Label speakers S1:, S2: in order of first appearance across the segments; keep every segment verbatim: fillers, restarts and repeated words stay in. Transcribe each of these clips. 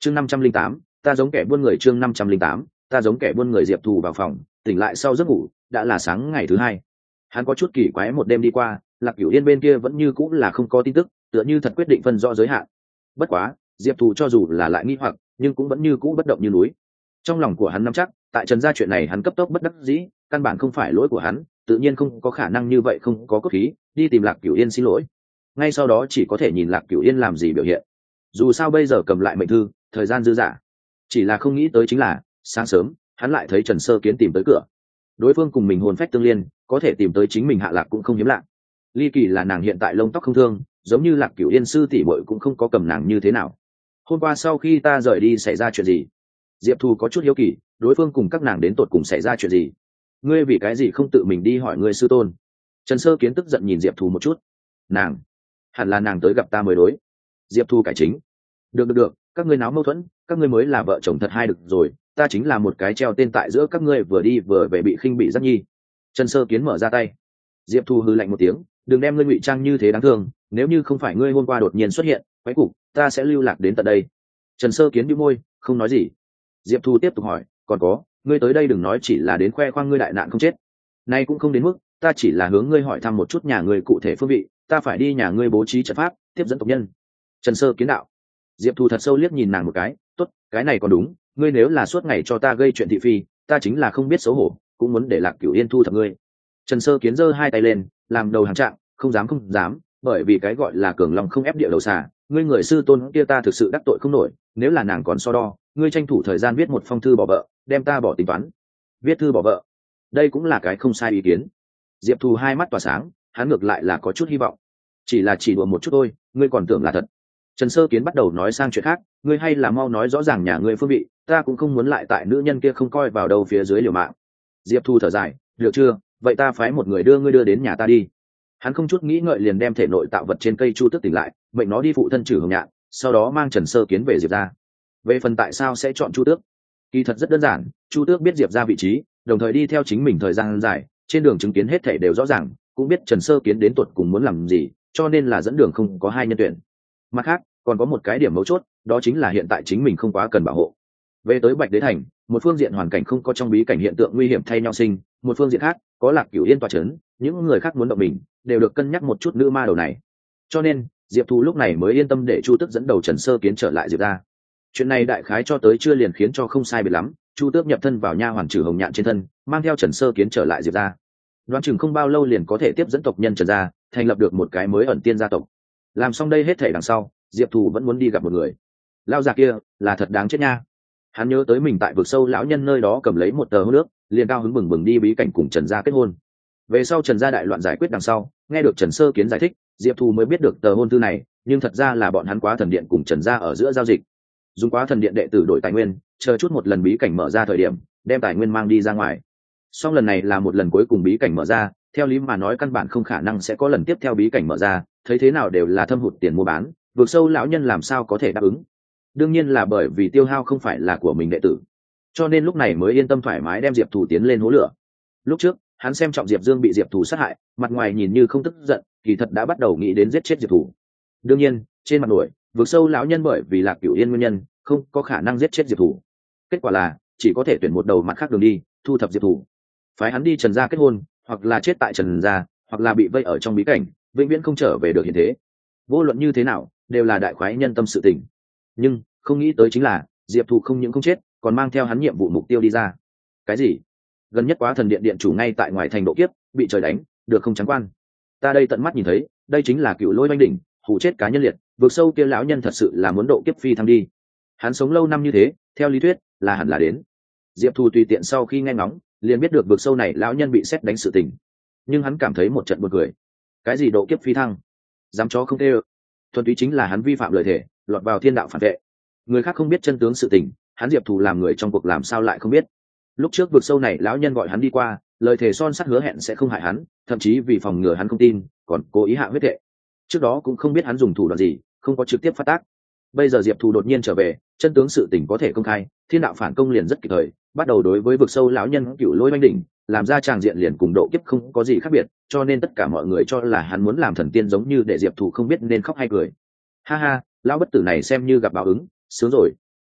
S1: chương năm trăm linh tám ta giống kẻ buôn người. chương năm trăm linh tám ta giống kẻ buôn người. Diệp Thù vào phòng tỉnh lại sau giấc ngủ đã là sáng ngày thứ hai. Hắn có chút kỳ quái, một đêm đi qua, Lạc Cửu Yên bên kia vẫn như cũng là không có tin tức, tựa như thật quyết định phân rõ giới hạn. Bất quá Diệp Thù cho dù là lại nghi hoặc, nhưng cũng vẫn như cũ bất động như núi. Trong lòng của hắn nắm chắc, tại Trần gia chuyện này hắn cấp tốc bất đắc dĩ, căn bản không phải lỗi của hắn, tự nhiên không có khả năng như vậy không có cốt khí đi tìm Lạc Cửu Yên xin lỗi. Ngay sau đó chỉ có thể nhìn Lạc Cửu Yên làm gì biểu hiện. Dù sao bây giờ cầm lại mệnh thư, thời gian dư dả. Chỉ là không nghĩ tới chính là sáng sớm hắn lại thấy Trần Sơ Kiến tìm tới cửa. Đối phương cùng mình hồn phách tương liên, có thể tìm tới chính mình hạ lạc cũng không hiếm lạ. Ly kỳ là nàng hiện tại lông tóc không thương, giống như Lạc Cửu Yên sư tỷ muội cũng không có cầm nàng như thế nào. Hôm qua sau khi ta rời đi xảy ra chuyện gì? Diệp Thù có chút hiếu kỳ, đối phương cùng các nàng đến tột cùng xảy ra chuyện gì? Ngươi vì cái gì không tự mình đi hỏi ngươi sư tôn? Trần Sơ Kiến tức giận nhìn Diệp Thù một chút. Nàng, hẳn là nàng tới gặp ta mới đối. Diệp Thù cải chính. Được được được, các ngươi náo mâu thuẫn, các ngươi mới là vợ chồng thật hay được rồi, ta chính là một cái treo tên tại giữa các ngươi vừa đi vừa về bị khinh bị Giác Nhi. Trần Sơ Kiến mở ra tay. Diệp Thù hừ lạnh một tiếng, đừng đem ngươi ngụy trang như thế đáng thương, nếu như không phải ngươi hôm qua đột nhiên xuất hiện, quái cục, ta sẽ lưu lạc đến tận đây. Trần Sơ Kiến bĩu môi, không nói gì. Diệp Thù tiếp tục hỏi, còn có, ngươi tới đây đừng nói chỉ là đến khoe khoang ngươi đại nạn không chết. Nay cũng không đến mức, ta chỉ là hướng ngươi hỏi thăm một chút nhà ngươi cụ thể phương vị, ta phải đi nhà ngươi bố trí trận pháp, tiếp dẫn tộc nhân. Trần Sơ Kiến đạo. Diệp Thù thật sâu liếc nhìn nàng một cái, tốt, cái này còn đúng, ngươi nếu là suốt ngày cho ta gây chuyện thị phi, ta chính là không biết xấu hổ, cũng muốn để Lạc Cửu Yên thu thập ngươi. Trần Sơ Kiến giơ hai tay lên, làm đầu hàng trạng, không dám không dám, bởi vì cái gọi là cường lòng không ép địa đầu xà, ngươi người sư tôn kia ta thực sự đắc tội không nổi, nếu là nàng còn so đo, ngươi tranh thủ thời gian viết một phong thư bỏ vợ, đem ta bỏ tính toán. Viết thư bỏ vợ, đây cũng là cái không sai ý kiến. Diệp Thù hai mắt tỏa sáng, hắn ngược lại là có chút hy vọng. Chỉ là chỉ đùa một chút thôi, ngươi còn tưởng là thật. Trần Sơ Kiến bắt đầu nói sang chuyện khác, ngươi hay là mau nói rõ ràng nhà ngươi phương vị, ta cũng không muốn lại tại nữ nhân kia không coi vào đâu phía dưới liều mạng. Diệp Thu thở dài, được chưa, vậy ta phái một người đưa ngươi đưa đến nhà ta đi. Hắn không chút nghĩ ngợi liền đem thể nội tạo vật trên cây chu tước tỉnh lại, mệnh nó đi phụ thân Trử Hồng Nhạn, sau đó mang Trần Sơ Kiến về Diệp gia. Về phần tại sao sẽ chọn chu tước, kỳ thật rất đơn giản, chu tước biết Diệp gia vị trí, đồng thời đi theo chính mình thời gian dài, trên đường chứng kiến hết thảy đều rõ ràng, cũng biết Trần Sơ Kiến đến tuột cùng muốn làm gì, cho nên là dẫn đường không có hai nhân tuyển. Mặt khác, còn có một cái điểm mấu chốt, đó chính là hiện tại chính mình không quá cần bảo hộ. Về tới Bạch Đế Thành, một phương diện hoàn cảnh không có trong bí cảnh hiện tượng nguy hiểm thay nhau sinh, một phương diện khác có Lạc Cửu Yên tọa chấn, những người khác muốn động mình đều được cân nhắc một chút nữ ma đầu này. Cho nên Diệp Thu lúc này mới yên tâm để Chu Tước dẫn đầu Trần Sơ Kiến trở lại Diệp gia. Chuyện này đại khái cho tới chưa liền khiến cho không sai biệt lắm, Chu Tước nhập thân vào nha hoàn Trử Hồng Nhạn trên thân, mang theo Trần Sơ Kiến trở lại Diệp gia. Đoán chừng không bao lâu liền có thể tiếp dẫn tộc nhân Trần gia, thành lập được một cái mới ẩn tiên gia tộc. Làm xong đây hết thảy đằng sau, Diệp Thù vẫn muốn đi gặp một người. Lão già kia là thật đáng chết nha. Hắn nhớ tới mình tại vực sâu lão nhân nơi đó cầm lấy một tờ hôn nước, liền cao hứng bừng bừng đi bí cảnh cùng Trần gia kết hôn. Về sau Trần gia đại loạn giải quyết đằng sau, nghe được Trần Sơ Kiến giải thích, Diệp Thù mới biết được tờ hôn thư này, nhưng thật ra là bọn hắn Quá Thần Điện cùng Trần gia ở giữa giao dịch. Dùng Quá Thần Điện đệ tử đổi tài nguyên, chờ chút một lần bí cảnh mở ra thời điểm, đem tài nguyên mang đi ra ngoài. Song lần này là một lần cuối cùng bí cảnh mở ra, theo lý mà nói căn bản không khả năng sẽ có lần tiếp theo bí cảnh mở ra, thấy thế nào đều là thâm hụt tiền mua bán, vực sâu lão nhân làm sao có thể đáp ứng. Đương nhiên là bởi vì tiêu hao không phải là của mình đệ tử, cho nên lúc này mới yên tâm thoải mái đem Diệp Thù tiến lên hố lửa. Lúc trước hắn xem trọng Diệp Dương bị Diệp Thù sát hại, mặt ngoài nhìn như không tức giận, kỳ thật đã bắt đầu nghĩ đến giết chết Diệp Thù. Đương nhiên trên mặt nổi, vực sâu lão nhân bởi vì Lạc Cửu Yên nguyên nhân không có khả năng giết chết Diệp Thù, kết quả là chỉ có thể tuyển một đầu mặt khác đường đi thu thập Diệp Thù, phái hắn đi Trần gia kết hôn, hoặc là chết tại Trần gia, hoặc là bị vây ở trong bí cảnh vĩnh viễn không trở về được hiện thế. Vô luận như thế nào đều là đại khoái nhân tâm sự tình. Nhưng không nghĩ tới chính là Diệp Thù không những không chết, còn mang theo hắn nhiệm vụ mục tiêu đi ra. Cái gì? Gần nhất Quá Thần Điện điện chủ ngay tại ngoài thành độ kiếp, bị trời đánh, được không trắng quan. Ta đây tận mắt nhìn thấy, đây chính là Cựu Lôi Oanh đỉnh, hù chết cá nhân liệt, vượt sâu kia lão nhân thật sự là muốn độ kiếp phi thăng đi. Hắn sống lâu năm như thế, theo lý thuyết là hẳn là đến. Diệp Thù tùy tiện sau khi nghe ngóng, liền biết được vượt sâu này lão nhân bị sét đánh sự tình. Nhưng hắn cảm thấy một trận buồn cười. Cái gì độ kiếp phi thăng? Dám chó không tê ơ. Thuần túy chính là hắn vi phạm lời thể, lọt vào thiên đạo phản vệ. Người khác không biết chân tướng sự tình, hắn Diệp Thù làm người trong cuộc làm sao lại không biết. Lúc trước vực sâu này lão nhân gọi hắn đi qua, lời thề son sắt hứa hẹn sẽ không hại hắn, thậm chí vì phòng ngừa hắn không tin, còn cố ý hạ huyết thệ. Trước đó cũng không biết hắn dùng thủ đoạn gì, không có trực tiếp phát tác. Bây giờ Diệp Thù đột nhiên trở về, chân tướng sự tình có thể công khai, thiên đạo phản công liền rất kịp thời, bắt đầu đối với vực sâu lão nhân Cựu Lôi Oanh đỉnh, làm ra tràng diện liền cùng độ kiếp không có gì khác biệt, cho nên tất cả mọi người cho là hắn muốn làm thần tiên, giống như để Diệp Thù không biết nên khóc hay cười. Ha ha, lão bất tử này xem như gặp báo ứng, sướng rồi.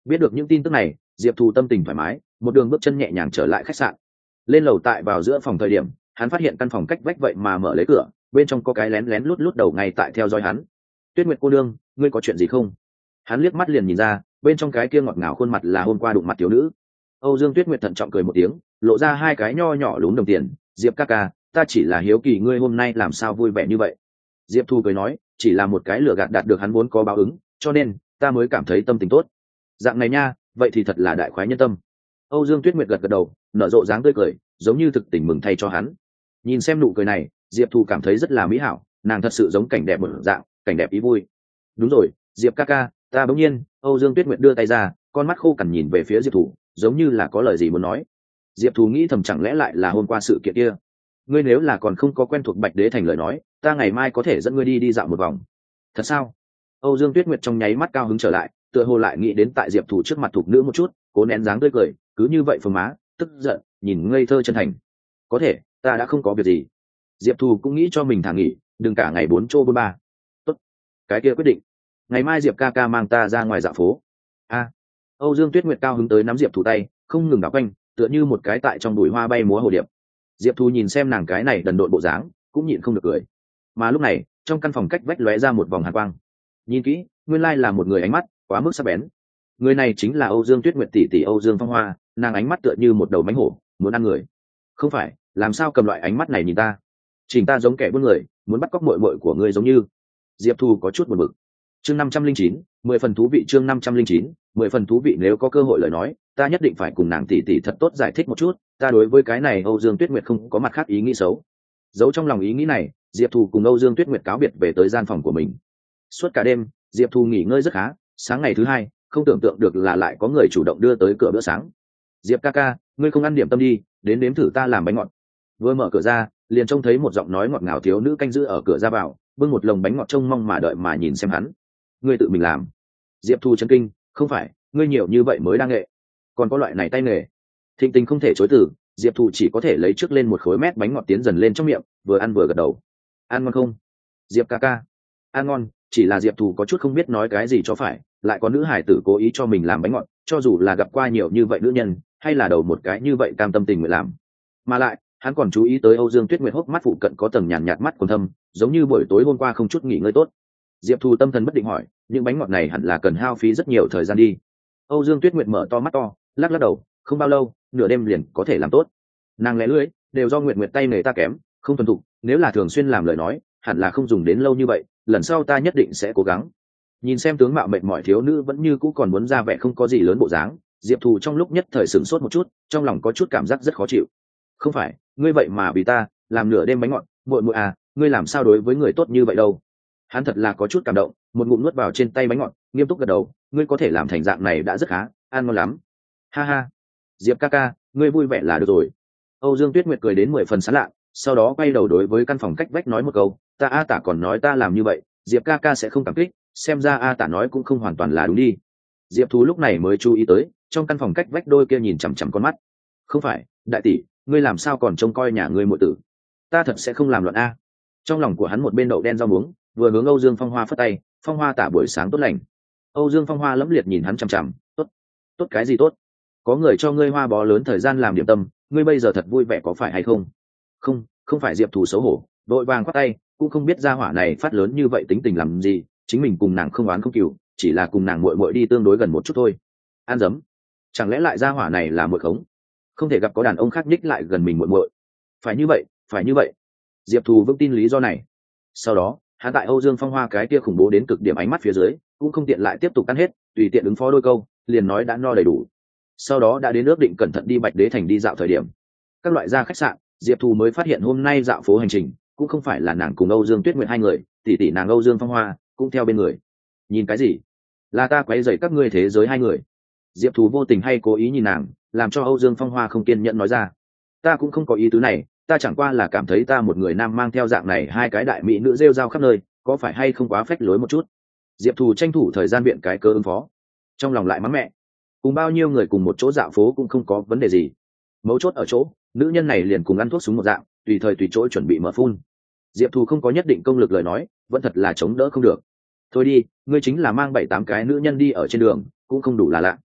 S1: Biết được những tin tức này, diệp thù tâm tình thoải mái, một đường bước chân nhẹ nhàng trở lại khách sạn. Lên lầu, tại vào giữa phòng thời điểm, hắn phát hiện căn phòng cách vách vậy mà mở lấy cửa, bên trong có cái lén lén lút lút đầu ngay tại theo dõi hắn. Tuyết Nguyệt cô đương, ngươi có chuyện gì không? Hắn liếc mắt liền nhìn ra, bên trong cái kia ngọt ngào khuôn mặt là hôm qua đụng mặt thiếu nữ. Âu Dương Tuyết Nguyệt thận trọng cười một tiếng, lộ ra hai cái nho nhỏ lúm đồng tiền. Diệp ca ca, ta chỉ là hiếu kỳ ngươi hôm nay làm sao vui vẻ như vậy. Diệp Thu cười nói, chỉ là một cái lừa gạt đạt được hắn vốn có báo ứng, cho nên ta mới cảm thấy tâm tình tốt. Dạng này nha, vậy thì thật là đại khoái nhân tâm. Âu Dương Tuyết Nguyệt gật gật đầu, nở rộ dáng tươi cười, giống như thực tình mừng thay cho hắn. Nhìn xem nụ cười này, Diệp Thu cảm thấy rất là mỹ hảo, nàng thật sự giống cảnh đẹp một dạng, cảnh đẹp ý vui. Đúng rồi, Diệp ca ca, ta bỗng nhiên. Âu Dương Tuyết Nguyệt đưa tay ra, con mắt khô cằn nhìn về phía Diệp Thu, giống như là có lời gì muốn nói. Diệp Thu nghĩ thầm, chẳng lẽ lại là hôm qua sự kiện kia. Ngươi nếu là còn không có quen thuộc Bạch Đế Thành lời nói, ta ngày mai có thể dẫn ngươi đi đi dạo một vòng. Thật sao? Âu Dương Tuyết Nguyệt trong nháy mắt cao hứng trở lại, tựa hồ lại nghĩ đến tại Diệp Thủ trước mặt thục nữ một chút, cố nén dáng tươi cười, cứ như vậy phồng má, tức giận, nhìn ngây thơ chân thành. Có thể, ta đã không có việc gì. Diệp Thủ cũng nghĩ cho mình thả nghỉ, đừng cả ngày bốn chỗ bốn ba. Tốt, cái kia quyết định. Ngày mai Diệp ca ca mang ta ra ngoài dạo phố. A. Âu Dương Tuyết Nguyệt cao hứng tới nắm Diệp Thủ tay, không ngừng đảo quanh, tựa như một cái tại trong bụi hoa bay múa hồ điệp. Diệp Thu nhìn xem nàng cái này đần độn bộ dáng, cũng nhịn không được cười. Mà lúc này, trong căn phòng cách vách lóe ra một vòng hàn quang. Nhìn kỹ, nguyên lai là một người ánh mắt quá mức sắc bén. Người này chính là Âu Dương Tuyết Nguyệt tỷ tỷ Âu Dương Phong Hoa, nàng ánh mắt tựa như một đầu mãnh hổ, muốn ăn người. Không phải, làm sao cầm loại ánh mắt này nhìn ta? Chỉnh ta giống kẻ buôn người, muốn bắt cóc muội muội của ngươi giống như. Diệp Thu có chút buồn bực. Chương năm trăm linh chín, mười phần thú vị. Chương năm trăm linh chín, mười phần thú vị. Nếu có cơ hội lời nói, ta nhất định phải cùng nàng tỷ tỷ thật tốt giải thích một chút, ta đối với cái này Âu Dương Tuyết Nguyệt không có mặt khác ý nghĩ xấu. Giấu trong lòng ý nghĩ này, Diệp Thu cùng Âu Dương Tuyết Nguyệt cáo biệt về tới gian phòng của mình. Suốt cả đêm, Diệp Thu nghỉ ngơi rất khá, sáng ngày thứ hai, không tưởng tượng được là lại có người chủ động đưa tới cửa bữa sáng. Diệp ca ca, ngươi không ăn điểm tâm đi, đến nếm thử ta làm bánh ngọt. Vừa mở cửa ra, liền trông thấy một giọng nói ngọt ngào thiếu nữ canh giữ ở cửa ra vào, bưng một lồng bánh ngọt trông mong mà đợi mà nhìn xem hắn. Ngươi tự mình làm? Diệp Thu chấn kinh, không phải, ngươi nhiều như vậy mới đang nghệ, còn có loại này tay nghề. Thịnh tình không thể chối từ, Diệp Thu chỉ có thể lấy trước lên một khối mét bánh ngọt tiến dần lên trong miệng, vừa ăn vừa gật đầu. Ăn ngon không? Diệp ca ca. Ăn ngon, chỉ là Diệp Thu có chút không biết nói cái gì cho phải, lại có nữ hải tử cố ý cho mình làm bánh ngọt, cho dù là gặp qua nhiều như vậy nữ nhân, hay là đầu một cái như vậy cam tâm tình nguyện làm. Mà lại, hắn còn chú ý tới Âu Dương Tuyết Nguyệt hốc mắt phụ cận có tầng nhàn nhạt mắt còn thâm, giống như buổi tối hôm qua không chút nghỉ ngơi tốt. Diệp Thu tâm thần bất định hỏi, những bánh ngọt này hẳn là cần hao phí rất nhiều thời gian đi. Âu Dương Tuyết Nguyệt mở to mắt to, lắc lắc đầu, không bao lâu, nửa đêm liền có thể làm tốt. Nàng lẽ lưỡi, đều do Nguyệt Nguyệt tay nghề ta kém, không thuần thục, nếu là thường xuyên làm lời nói, hẳn là không dùng đến lâu như vậy, lần sau ta nhất định sẽ cố gắng. Nhìn xem tướng mạo mệt mỏi thiếu nữ vẫn như cũ còn muốn ra vẻ không có gì lớn bộ dáng, Diệp Thu trong lúc nhất thời sửng sốt một chút, trong lòng có chút cảm giác rất khó chịu. Không phải, ngươi vậy mà vì ta làm nửa đêm bánh ngọt, muội muội à, ngươi làm sao đối với người tốt như vậy đâu? Hắn thật là có chút cảm động, một ngụm nuốt vào trên tay bánh ngọt, nghiêm túc gật đầu, ngươi có thể làm thành dạng này đã rất khá, ăn ngon lắm. Ha ha, Diệp ca ca, ngươi vui vẻ là được rồi. Âu Dương Tuyết Nguyệt cười đến mười phần sán lạ, sau đó quay đầu đối với căn phòng cách vách nói một câu, ta A Tả còn nói ta làm như vậy, Diệp ca ca sẽ không cảm kích, xem ra A Tả nói cũng không hoàn toàn là đúng đi. Diệp Thú lúc này mới chú ý tới, trong căn phòng cách vách đôi kia nhìn chằm chằm con mắt. Không phải, đại tỷ, ngươi làm sao còn trông coi nhà ngươi muội tử? Ta thật sẽ không làm loạn a. Trong lòng của hắn một bên đậu đen rau muống, vừa hướng Âu Dương Phong Hoa phất tay, Phong Hoa Tả buổi sáng tốt lành. Âu Dương Phong Hoa lẫm liệt nhìn hắn chằm chằm, tốt, tốt cái gì tốt? Có người cho ngươi hoa bó lớn thời gian làm điểm tâm, ngươi bây giờ thật vui vẻ có phải hay không? Không, không phải. Diệp Thủ xấu hổ, đội vàng quát tay, cũng không biết gia hỏa này phát lớn như vậy tính tình làm gì, chính mình cùng nàng không oán không cừu, chỉ là cùng nàng muội muội đi tương đối gần một chút thôi. An dấm, chẳng lẽ lại gia hỏa này là muội khống? Không thể gặp có đàn ông khác nhích lại gần mình muội muội. Phải như vậy, phải như vậy. Diệp Thù vững tin lý do này. Sau đó, hắn tại Âu Dương Phong Hoa cái kia khủng bố đến cực điểm ánh mắt phía dưới, cũng không tiện lại tiếp tục ăn hết, tùy tiện ứng phó đôi câu, liền nói đã no đầy đủ. Sau đó đã đến ước định cẩn thận đi Bạch Đế Thành đi dạo thời điểm. Các loại ra khách sạn, Diệp Thù mới phát hiện hôm nay dạo phố hành trình, cũng không phải là nàng cùng Âu Dương Tuyết Nguyệt hai người, tỷ tỷ nàng Âu Dương Phong Hoa cũng theo bên người. Nhìn cái gì? Là ta quấy rầy các ngươi thế giới hai người. Diệp Thù vô tình hay cố ý nhìn nàng, làm cho Âu Dương Phong Hoa không kiên nhẫn nói ra. Ta cũng không có ý tứ này, ta chẳng qua là cảm thấy ta một người nam mang theo dạng này hai cái đại mỹ nữ rêu rao khắp nơi, có phải hay không quá phách lối một chút? Diệp Thù tranh thủ thời gian biện cái cơ ứng phó, trong lòng lại mắng mẹ, cùng bao nhiêu người cùng một chỗ dạo phố cũng không có vấn đề gì, mấu chốt ở chỗ nữ nhân này liền cùng ăn thuốc súng một dạng, tùy thời tùy chỗ chuẩn bị mở phun. Diệp Thù không có nhất định công lực lời nói, vẫn thật là chống đỡ không được. Thôi đi, ngươi chính là mang bảy tám cái nữ nhân đi ở trên đường, cũng không đủ là lạ.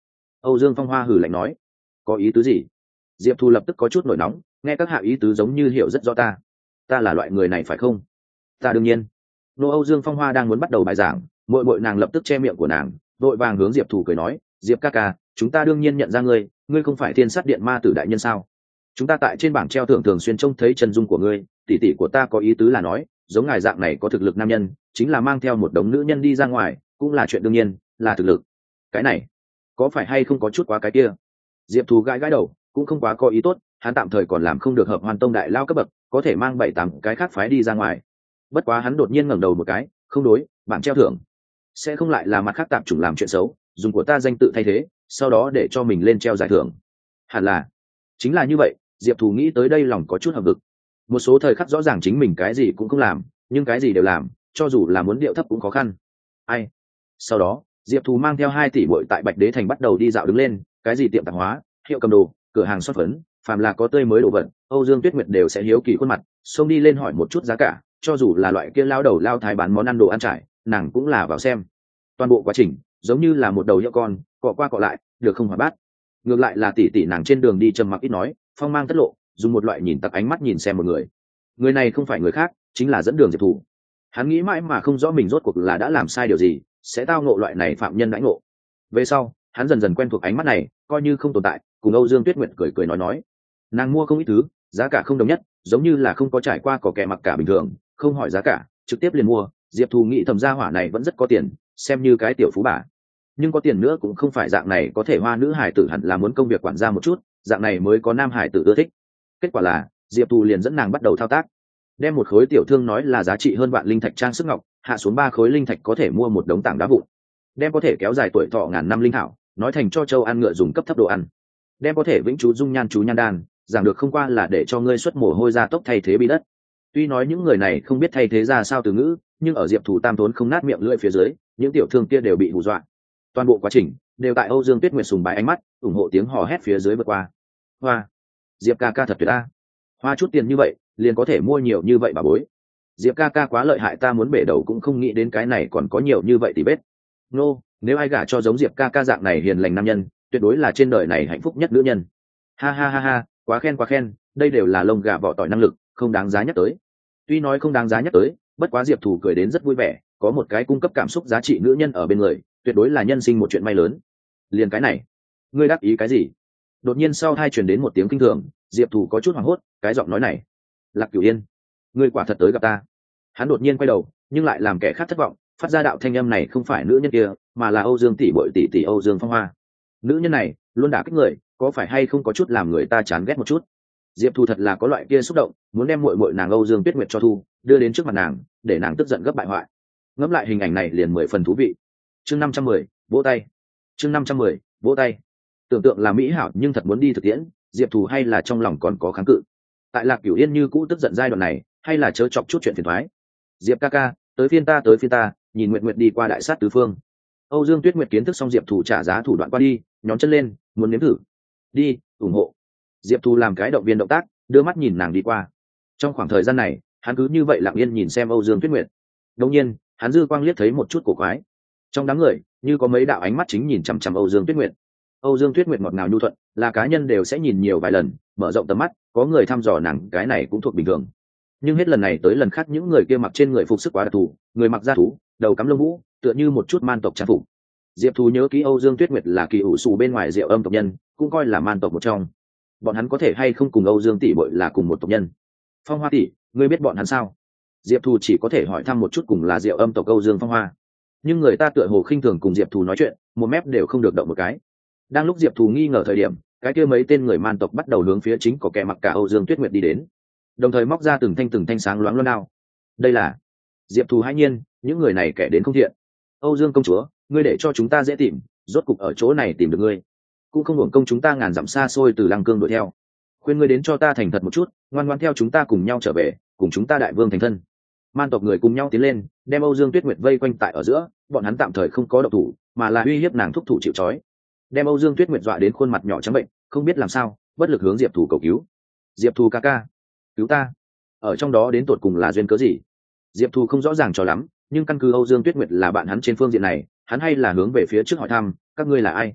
S1: Âu Dương Phong Hoa hừ lạnh nói. Có ý tứ gì? Diệp Thu lập tức có chút nổi nóng, nghe các hạ ý tứ giống như hiểu rất rõ ta. Ta là loại người này phải không? Ta đương nhiên. Nô Âu Dương Phong Hoa đang muốn bắt đầu bài giảng, muội muội nàng lập tức che miệng của nàng, vội vàng hướng Diệp Thu cười nói, Diệp ca ca, chúng ta đương nhiên nhận ra ngươi, ngươi không phải Thiên Sát Điện ma tử đại nhân sao? Chúng ta tại trên bảng treo thưởng thường xuyên trông thấy chân dung của ngươi, tỷ tỷ của ta có ý tứ là nói, giống ngài dạng này có thực lực nam nhân, chính là mang theo một đống nữ nhân đi ra ngoài, cũng là chuyện đương nhiên, là thực lực. Cái này, có phải hay không có chút quá cái kia? Diệp Thu gãi gãi đầu, cũng không quá có ý tốt, hắn tạm thời còn làm không được hợp hoàn tông đại lao cấp bậc, có thể mang bảy tám cái khác phái đi ra ngoài. Bất quá hắn đột nhiên ngẩng đầu một cái, không đối, bảng treo thưởng sẽ không lại là mặt khác tạp chủng làm chuyện xấu, dùng của ta danh tự thay thế, sau đó để cho mình lên treo giải thưởng. Hẳn là, chính là như vậy. Diệp Thù nghĩ tới đây lòng có chút hợp vực. Một số thời khắc rõ ràng chính mình cái gì cũng không làm, nhưng cái gì đều làm, cho dù là muốn điệu thấp cũng khó khăn. Ai? Sau đó, Diệp Thù mang theo hai tỷ muội tại Bạch Đế Thành bắt đầu đi dạo đứng lên, cái gì tiệm tạp hóa, hiệu cầm đồ, cửa hàng son phấn, phàm là có tươi mới đồ vật, Âu Dương Tuyết Nguyệt đều sẽ hiếu kỳ khuôn mặt, xông đi lên hỏi một chút giá cả, cho dù là loại kia lao đầu lao thái bán món ăn đồ ăn trải, nàng cũng là vào xem. Toàn bộ quá trình, giống như là một đầu hiệu con, cọ qua cọ lại, được không hòa bát. Ngược lại là tỷ tỷ nàng trên đường đi trầm mặc ít nói, phong mang tất lộ, dùng một loại nhìn tặc ánh mắt nhìn xem một người. Người này không phải người khác, chính là dẫn đường Diệp Thù. Hắn nghĩ mãi mà không rõ mình rốt cuộc là đã làm sai điều gì, sẽ tao ngộ loại này phạm nhân đãi ngộ. Về sau, hắn dần dần quen thuộc ánh mắt này, coi như không tồn tại, cùng Âu Dương Tuyết Nguyệt cười cười nói nói. Nàng mua không ít thứ, giá cả không đồng nhất, giống như là không có trải qua có kẻ mặc cả bình thường, không hỏi giá cả, trực tiếp liền mua. Diệp Thù nghĩ thầm gia hỏa này vẫn rất có tiền, xem như cái tiểu phú bà. Nhưng có tiền nữa cũng không phải dạng này có thể hoa nữ hải tử, hẳn là muốn công việc quản gia một chút, dạng này mới có nam hải tử ưa thích. Kết quả là Diệp Thù liền dẫn nàng bắt đầu thao tác, đem một khối tiểu thương nói là giá trị hơn vạn linh thạch trang sức ngọc hạ xuống ba khối linh thạch có thể mua một đống tảng đá vụn, đem có thể kéo dài tuổi thọ ngàn năm linh thảo nói thành cho châu ăn ngựa dùng cấp thấp đồ ăn, đem có thể vĩnh chú dung nhan chú nhan đan giảng được không qua là để cho ngươi xuất mồ hôi ra tốc thay thế bị đất. Tuy nói những người này không biết thay thế ra sao từ ngữ, nhưng ở Diệp Thù tam thốn không nát miệng lưỡi phía dưới, những tiểu thương kia đều bị hù dọa. Toàn bộ quá trình đều tại Âu Dương Tuyết Nguyệt sùng bái ánh mắt, ủng hộ tiếng hò hét phía dưới vượt qua. Hoa, Diệp ca ca thật tuyệt a, hoa chút tiền như vậy liền có thể mua nhiều như vậy bà bối. Diệp ca ca quá lợi hại, ta muốn bể đầu cũng không nghĩ đến cái này còn có nhiều như vậy thì bết. Nô, nếu ai gả cho giống Diệp ca ca dạng này hiền lành nam nhân, tuyệt đối là trên đời này hạnh phúc nhất nữ nhân. Ha ha ha ha, quá khen quá khen, đây đều là lông gà vỏ tỏi năng lực, không đáng giá nhắc tới. Tuy nói không đáng giá nhắc tới, bất quá Diệp Thù cười đến rất vui vẻ, có một cái cung cấp cảm xúc giá trị nữ nhân ở bên người, tuyệt đối là nhân sinh một chuyện may lớn. Liền cái này, ngươi đáp ý cái gì? Đột nhiên sau hai truyền đến một tiếng kinh thường, Diệp Thù có chút hoảng hốt, cái giọng nói này, Lạc Cửu Yên, ngươi quả thật tới gặp ta. Hắn đột nhiên quay đầu, nhưng lại làm kẻ khác thất vọng, phát ra đạo thanh âm này không phải nữ nhân kia, mà là Âu Dương tỷ muội tỷ tỷ Âu Dương Phong Hoa. Nữ nhân này luôn đả kích người, có phải hay không có chút làm người ta chán ghét một chút? Diệp Thu thật là có loại kia xúc động, muốn đem muội muội nàng Âu Dương Tuyết Nguyệt cho thu, đưa đến trước mặt nàng, để nàng tức giận gấp bại hoại. Ngẫm lại hình ảnh này liền mười phần thú vị. Chương năm trăm mười, vỗ tay. Chương năm trăm mười, vỗ tay. Tưởng tượng là mỹ hảo, nhưng thật muốn đi thực tiễn, Diệp Thu hay là trong lòng còn có kháng cự. Tại Lạc Cửu Yên như cũ tức giận giai đoạn này, hay là chớ chọc chút chuyện phiền toái. Diệp ca ca, tới phiên ta tới phiên ta, nhìn Nguyệt Nguyệt đi qua đại sát tứ phương. Âu Dương Tuyết Nguyệt kiến thức xong Diệp Thu trả giá thủ đoạn qua đi, nhón chân lên, muốn nếm thử. Đi, ủng hộ. Diệp Thu làm cái động viên động tác, đưa mắt nhìn nàng đi qua. Trong khoảng thời gian này, hắn cứ như vậy lặng yên nhìn xem Âu Dương Tuyết Nguyệt. Đột nhiên, hắn dư quang liếc thấy một chút cổ quái. Trong đám người, như có mấy đạo ánh mắt chính nhìn chằm chằm Âu Dương Tuyết Nguyệt. Âu Dương Tuyết Nguyệt ngọt ngào nhu thuận, là cá nhân đều sẽ nhìn nhiều vài lần, mở rộng tầm mắt, có người thăm dò nàng, cái này cũng thuộc bình thường. Nhưng hết lần này tới lần khác những người kia mặc trên người phục sức quá đặc thù, người mặc da thú, đầu cắm lông vũ, tựa như một chút man tộc trang phục. Diệp Thu nhớ kỹ Âu Dương Tuyết Nguyệt là kỳ ủ xù bên ngoài Diệu Âm tộc nhân, cũng coi là man tộc một trong. Bọn hắn có thể hay không cùng Âu Dương tỷ muội là cùng một tộc nhân? Phong Hoa tỷ, ngươi biết bọn hắn sao? Diệp Thu chỉ có thể hỏi thăm một chút, cùng là Diệu Âm tộc Âu Dương Phong Hoa. Nhưng người ta tựa hồ khinh thường cùng Diệp Thu nói chuyện, một mép đều không được động một cái. Đang lúc Diệp Thu nghi ngờ thời điểm, cái kia mấy tên người man tộc bắt đầu hướng phía chính có kẻ mặc cả Âu Dương Tuyết Nguyệt đi đến, đồng thời móc ra từng thanh từng thanh sáng loáng loáng đao. Đây là Diệp Thu hãi nhiên, những người này kẻ đến không thiện. Âu Dương công chúa, ngươi để cho chúng ta dễ tìm, rốt cục ở chỗ này tìm được ngươi, cũng không hưởng công chúng ta ngàn dặm xa xôi từ Lăng Cương đuổi theo, khuyên ngươi đến cho ta thành thật một chút, ngoan ngoãn theo chúng ta cùng nhau trở về, cùng chúng ta đại vương thành thân. Man tộc người cùng nhau tiến lên, đem Âu Dương Tuyết Nguyệt vây quanh tại ở giữa, bọn hắn tạm thời không có động thủ, mà là uy hiếp nàng thúc thủ chịu trói, đem Âu Dương Tuyết Nguyệt dọa đến khuôn mặt nhỏ trắng bệnh, không biết làm sao, bất lực hướng Diệp Thu cầu cứu. Diệp Thu ca ca, cứu ta! Ở trong đó đến tột cùng là duyên cớ gì? Diệp Thu không rõ ràng cho lắm, nhưng căn cứ Âu Dương Tuyết Nguyệt là bạn hắn trên phương diện này, hắn hay là hướng về phía trước hỏi thăm, các ngươi là ai?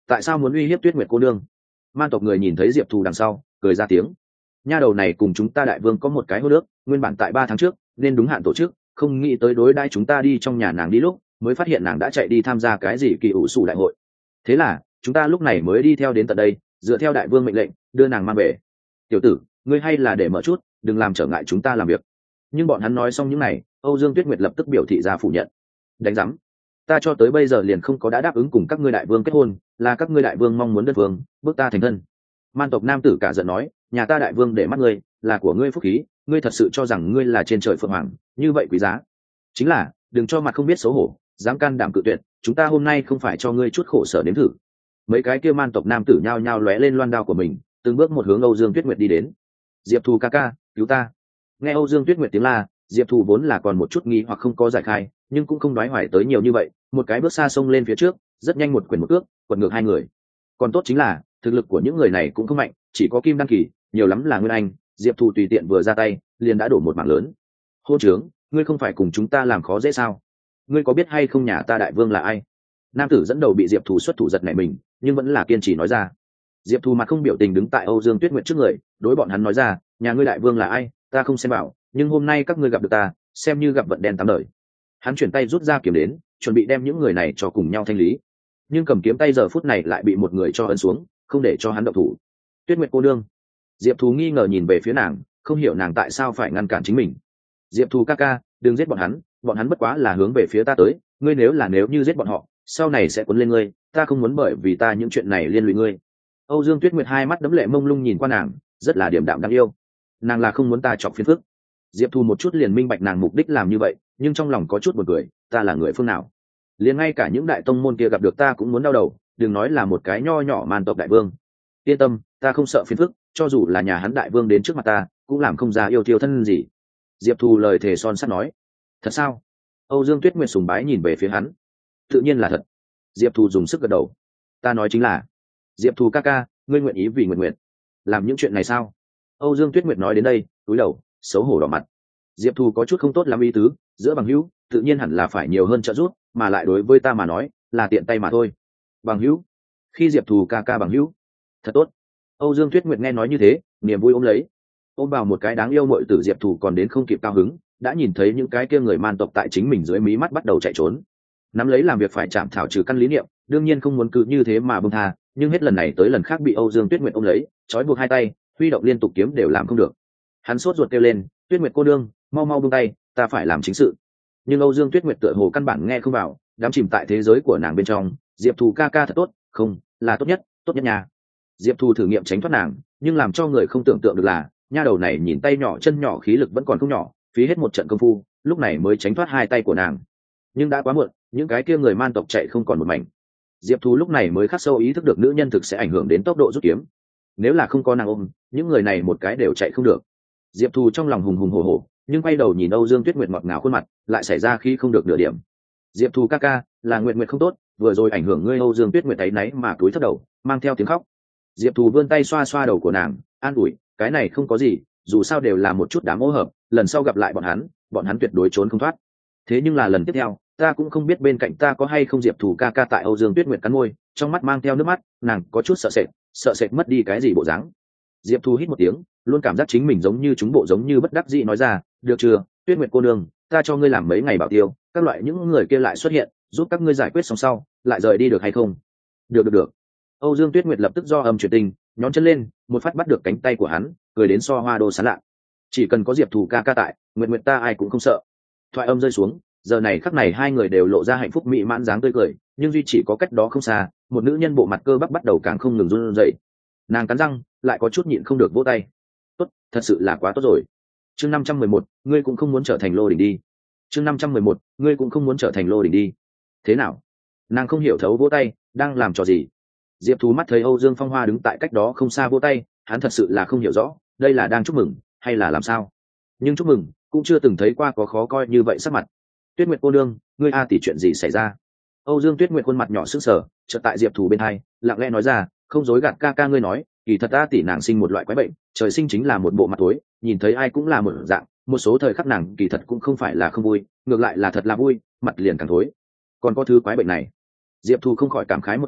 S1: tại sao muốn uy hiếp Tuyết Nguyệt cô nương? Man tộc người nhìn thấy diệp thù đằng sau cười ra tiếng. Nha đầu này cùng chúng ta đại vương có một cái hô nước, nguyên bản tại ba tháng trước nên đúng hạn tổ chức, không nghĩ tới đối đãi chúng ta đi trong nhà nàng đi lúc mới phát hiện nàng đã chạy đi tham gia cái gì kỳ ủ sủ đại hội. Thế là chúng ta lúc này mới đi theo đến tận đây, dựa theo đại vương mệnh lệnh đưa nàng mang về. Tiểu tử, ngươi hay là để mở chút, đừng làm trở ngại chúng ta làm việc. Nhưng bọn hắn nói xong những này, Âu Dương Tuyết Nguyệt lập tức biểu thị ra phủ nhận. Đánh giám, ta cho tới bây giờ liền không có đã đáp ứng cùng các ngươi đại vương kết hôn, là các ngươi đại vương mong muốn đất vương bước ta thành thân. Man tộc nam tử cả giận nói, nhà ta đại vương để mắt ngươi, là của ngươi phúc khí, ngươi thật sự cho rằng ngươi là trên trời phượng hoàng như vậy quý giá? Chính là đừng cho mặt không biết xấu hổ, dám can đảm cự tuyệt, chúng ta hôm nay không phải cho ngươi chút khổ sở nếm thử. Mấy cái kia man tộc nam tử nhao nhao lóe lên loan đao của mình, từng bước một hướng Âu Dương Tuyết Nguyệt đi đến. Diệp Thù ca ca, cứu ta! Nghe Âu Dương Tuyết Nguyệt tiếng la, Diệp Thù vốn là còn một chút nghi hoặc không có giải khai, nhưng cũng không đoái hoài tới nhiều như vậy, một cái bước xa xông lên phía trước, rất nhanh một quyền một cước quật ngược hai người. Còn tốt chính là thực lực của những người này cũng không mạnh, chỉ có kim đăng kỳ, nhiều lắm là nguyên anh. Diệp Thù tùy tiện vừa ra tay liền đã đổ một mảng lớn. Hôn trướng, ngươi không phải cùng chúng ta làm khó dễ sao? Ngươi có biết hay không nhà ta đại vương là ai? Nam tử dẫn đầu bị Diệp Thù xuất thủ giật nảy mình, nhưng vẫn là kiên trì nói ra. Diệp Thù mặt không biểu tình đứng tại Âu Dương Tuyết Nguyệt trước người, đối bọn hắn nói ra, nhà ngươi đại vương là ai ta không xem bảo, nhưng hôm nay các ngươi gặp được ta xem như gặp vận đen tám đời. Hắn chuyển tay rút ra kiếm đến, chuẩn bị đem những người này cho cùng nhau thanh lý, nhưng cầm kiếm tay giờ phút này lại bị một người cho ấn xuống, không để cho hắn động thủ. Tuyết Nguyệt cô nương. Diệp Thù nghi ngờ nhìn về phía nàng, không hiểu nàng tại sao phải ngăn cản chính mình. Diệp Thù ca ca, đừng giết bọn hắn, bọn hắn bất quá là hướng về phía ta tới, ngươi nếu là nếu như giết bọn họ, sau này sẽ cuốn lên ngươi, ta không muốn bởi vì ta những chuyện này liên lụy ngươi. Âu Dương Tuyết Nguyệt hai mắt đấm lệ mông lung nhìn qua nàng, rất là điềm đạm đáng yêu. Nàng là không muốn ta chọc phiền phức. Diệp Thù một chút liền minh bạch nàng mục đích làm như vậy, nhưng trong lòng có chút buồn cười, ta là người phương nào? Liền ngay cả những đại tông môn kia gặp được ta cũng muốn đau đầu, đừng nói là một cái nho nhỏ man tộc đại vương. Yên tâm, ta không sợ phiền phức, cho dù là nhà hắn đại vương đến trước mặt ta, cũng làm không ra yêu tiêu thân gì. Diệp Thù lời thề son sắt nói. Thật sao? Âu Dương Tuyết Nguyệt sùng bái nhìn về phía hắn. Tự nhiên là thật. Diệp Thù dùng sức gật đầu. Ta nói chính là, Diệp Thù ca ca, ngươi nguyện ý vì Nguyệt Nguyệt làm những chuyện này sao? Âu Dương Tuyết Nguyệt nói đến đây, cúi đầu, xấu hổ đỏ mặt. Diệp Thù có chút không tốt lắm ý tứ, giữa bằng hữu tự nhiên hẳn là phải nhiều hơn trợ giúp, mà lại đối với ta mà nói là tiện tay mà thôi. Bằng hữu? Khi Diệp Thù ca ca bằng hữu? Thật tốt. Âu Dương Tuyết Nguyệt nghe nói như thế, niềm vui ôm lấy, ôm vào một cái đáng yêu muội tử. Diệp Thù còn đến không kịp cao hứng, đã nhìn thấy những cái kia người man tộc tại chính mình dưới mí mắt bắt đầu chạy trốn. Nắm lấy làm việc phải chạm thảo trừ căn lý niệm, đương nhiên không muốn cứ như thế mà buông tha, nhưng hết lần này tới lần khác bị Âu Dương Tuyết Nguyệt ôm lấy, trói buộc hai tay, huy động liên tục kiếm đều làm không được. Hắn sốt ruột kêu lên, Tuyết Nguyệt cô đương, mau mau buông tay, ta phải làm chính sự. Nhưng Âu Dương Tuyết Nguyệt tựa hồ căn bản nghe không vào, đắm chìm tại thế giới của nàng bên trong. Diệp Thù ca ca thật tốt, không, là tốt nhất, tốt nhất nhà. Diệp Thù thử nghiệm tránh thoát nàng, nhưng làm cho người không tưởng tượng được là, nha đầu này nhìn tay nhỏ chân nhỏ khí lực vẫn còn không nhỏ, phí hết một trận công phu, lúc này mới tránh thoát hai tay của nàng. Nhưng đã quá muộn, những cái kia người man tộc chạy không còn một mảnh. Diệp Thù lúc này mới khắc sâu ý thức được nữ nhân thực sẽ ảnh hưởng đến tốc độ rút kiếm. Nếu là không có nàng ôm, những người này một cái đều chạy không được. Diệp Thù trong lòng hùng hùng hổ hổ, nhưng quay đầu nhìn Âu Dương Tuyết Nguyệt ngọt ngào khuôn mặt, lại xảy ra khi không được nửa điểm. Diệp Thù ca ca, là Nguyệt Nguyệt không tốt, vừa rồi ảnh hưởng ngươi. Âu Dương Tuyết Nguyệt thấy náy mà cúi thấp đầu, mang theo tiếng khóc. Diệp Thù vươn tay xoa xoa đầu của nàng, an ủi, cái này không có gì, dù sao đều là một chút đám ô hợp, lần sau gặp lại bọn hắn, bọn hắn tuyệt đối trốn không thoát. Thế nhưng là lần tiếp theo, ta cũng không biết bên cạnh ta có hay không. Diệp Thù ca ca tại Âu Dương Tuyết Nguyệt cắn môi, trong mắt mang theo nước mắt, nàng có chút sợ sệt, sợ sệt mất đi cái gì bộ dáng. Diệp Thù hít một tiếng, luôn cảm giác chính mình giống như chúng bộ giống như bất đắc dĩ nói ra, được chưa, Tuyết Nguyệt cô nương, ta cho ngươi làm mấy ngày bảo tiêu, các loại những người kia lại xuất hiện, giúp các ngươi giải quyết xong sau, lại rời đi được hay không? Được được được. Âu Dương Tuyết Nguyệt lập tức do âm chuyển tình, nhón chân lên, một phát bắt được cánh tay của hắn, cười đến so hoa đô sán lạ. Chỉ cần có Diệp Thù ca ca tại, Nguyệt Nguyệt ta ai cũng không sợ. Thoại âm rơi xuống, giờ này khắc này hai người đều lộ ra hạnh phúc mỹ mãn dáng tươi cười, nhưng duy chỉ có cách đó không xa, một nữ nhân bộ mặt cơ bắp bắt đầu càng không ngừng run rẩy. Nàng cắn răng, lại có chút nhịn không được vỗ tay. Tốt, thật sự là quá tốt rồi. Chương năm trăm mười một, ngươi cũng không muốn trở thành Lô Đỉnh đi. Chương năm trăm mười một, ngươi cũng không muốn trở thành Lô Đỉnh đi. Thế nào? Nàng không hiểu thấu vỗ tay, đang làm trò gì? Diệp Thú mắt thấy Âu Dương Phong Hoa đứng tại cách đó không xa vỗ tay, hắn thật sự là không hiểu rõ, đây là đang chúc mừng hay là làm sao? Nhưng chúc mừng, cũng chưa từng thấy qua có khó coi như vậy sắc mặt. Tuyết Nguyệt cô nương, ngươi a tỷ chuyện gì xảy ra? Âu Dương Tuyết Nguyệt khuôn mặt nhỏ sững sờ, chợt tại Diệp Thú bên hai, lặng lẽ nói ra, không dối gạt ca ca ngươi nói, kỳ thật a tỷ nàng sinh một loại quái bệnh, trời sinh chính là một bộ mặt tối, nhìn thấy ai cũng là một dạng, một số thời khắc nàng kỳ thật cũng không phải là không vui, ngược lại là thật là vui, mặt liền càng thối. Còn có thứ quái bệnh này. Diệp Thú không khỏi cảm khái một tiếng,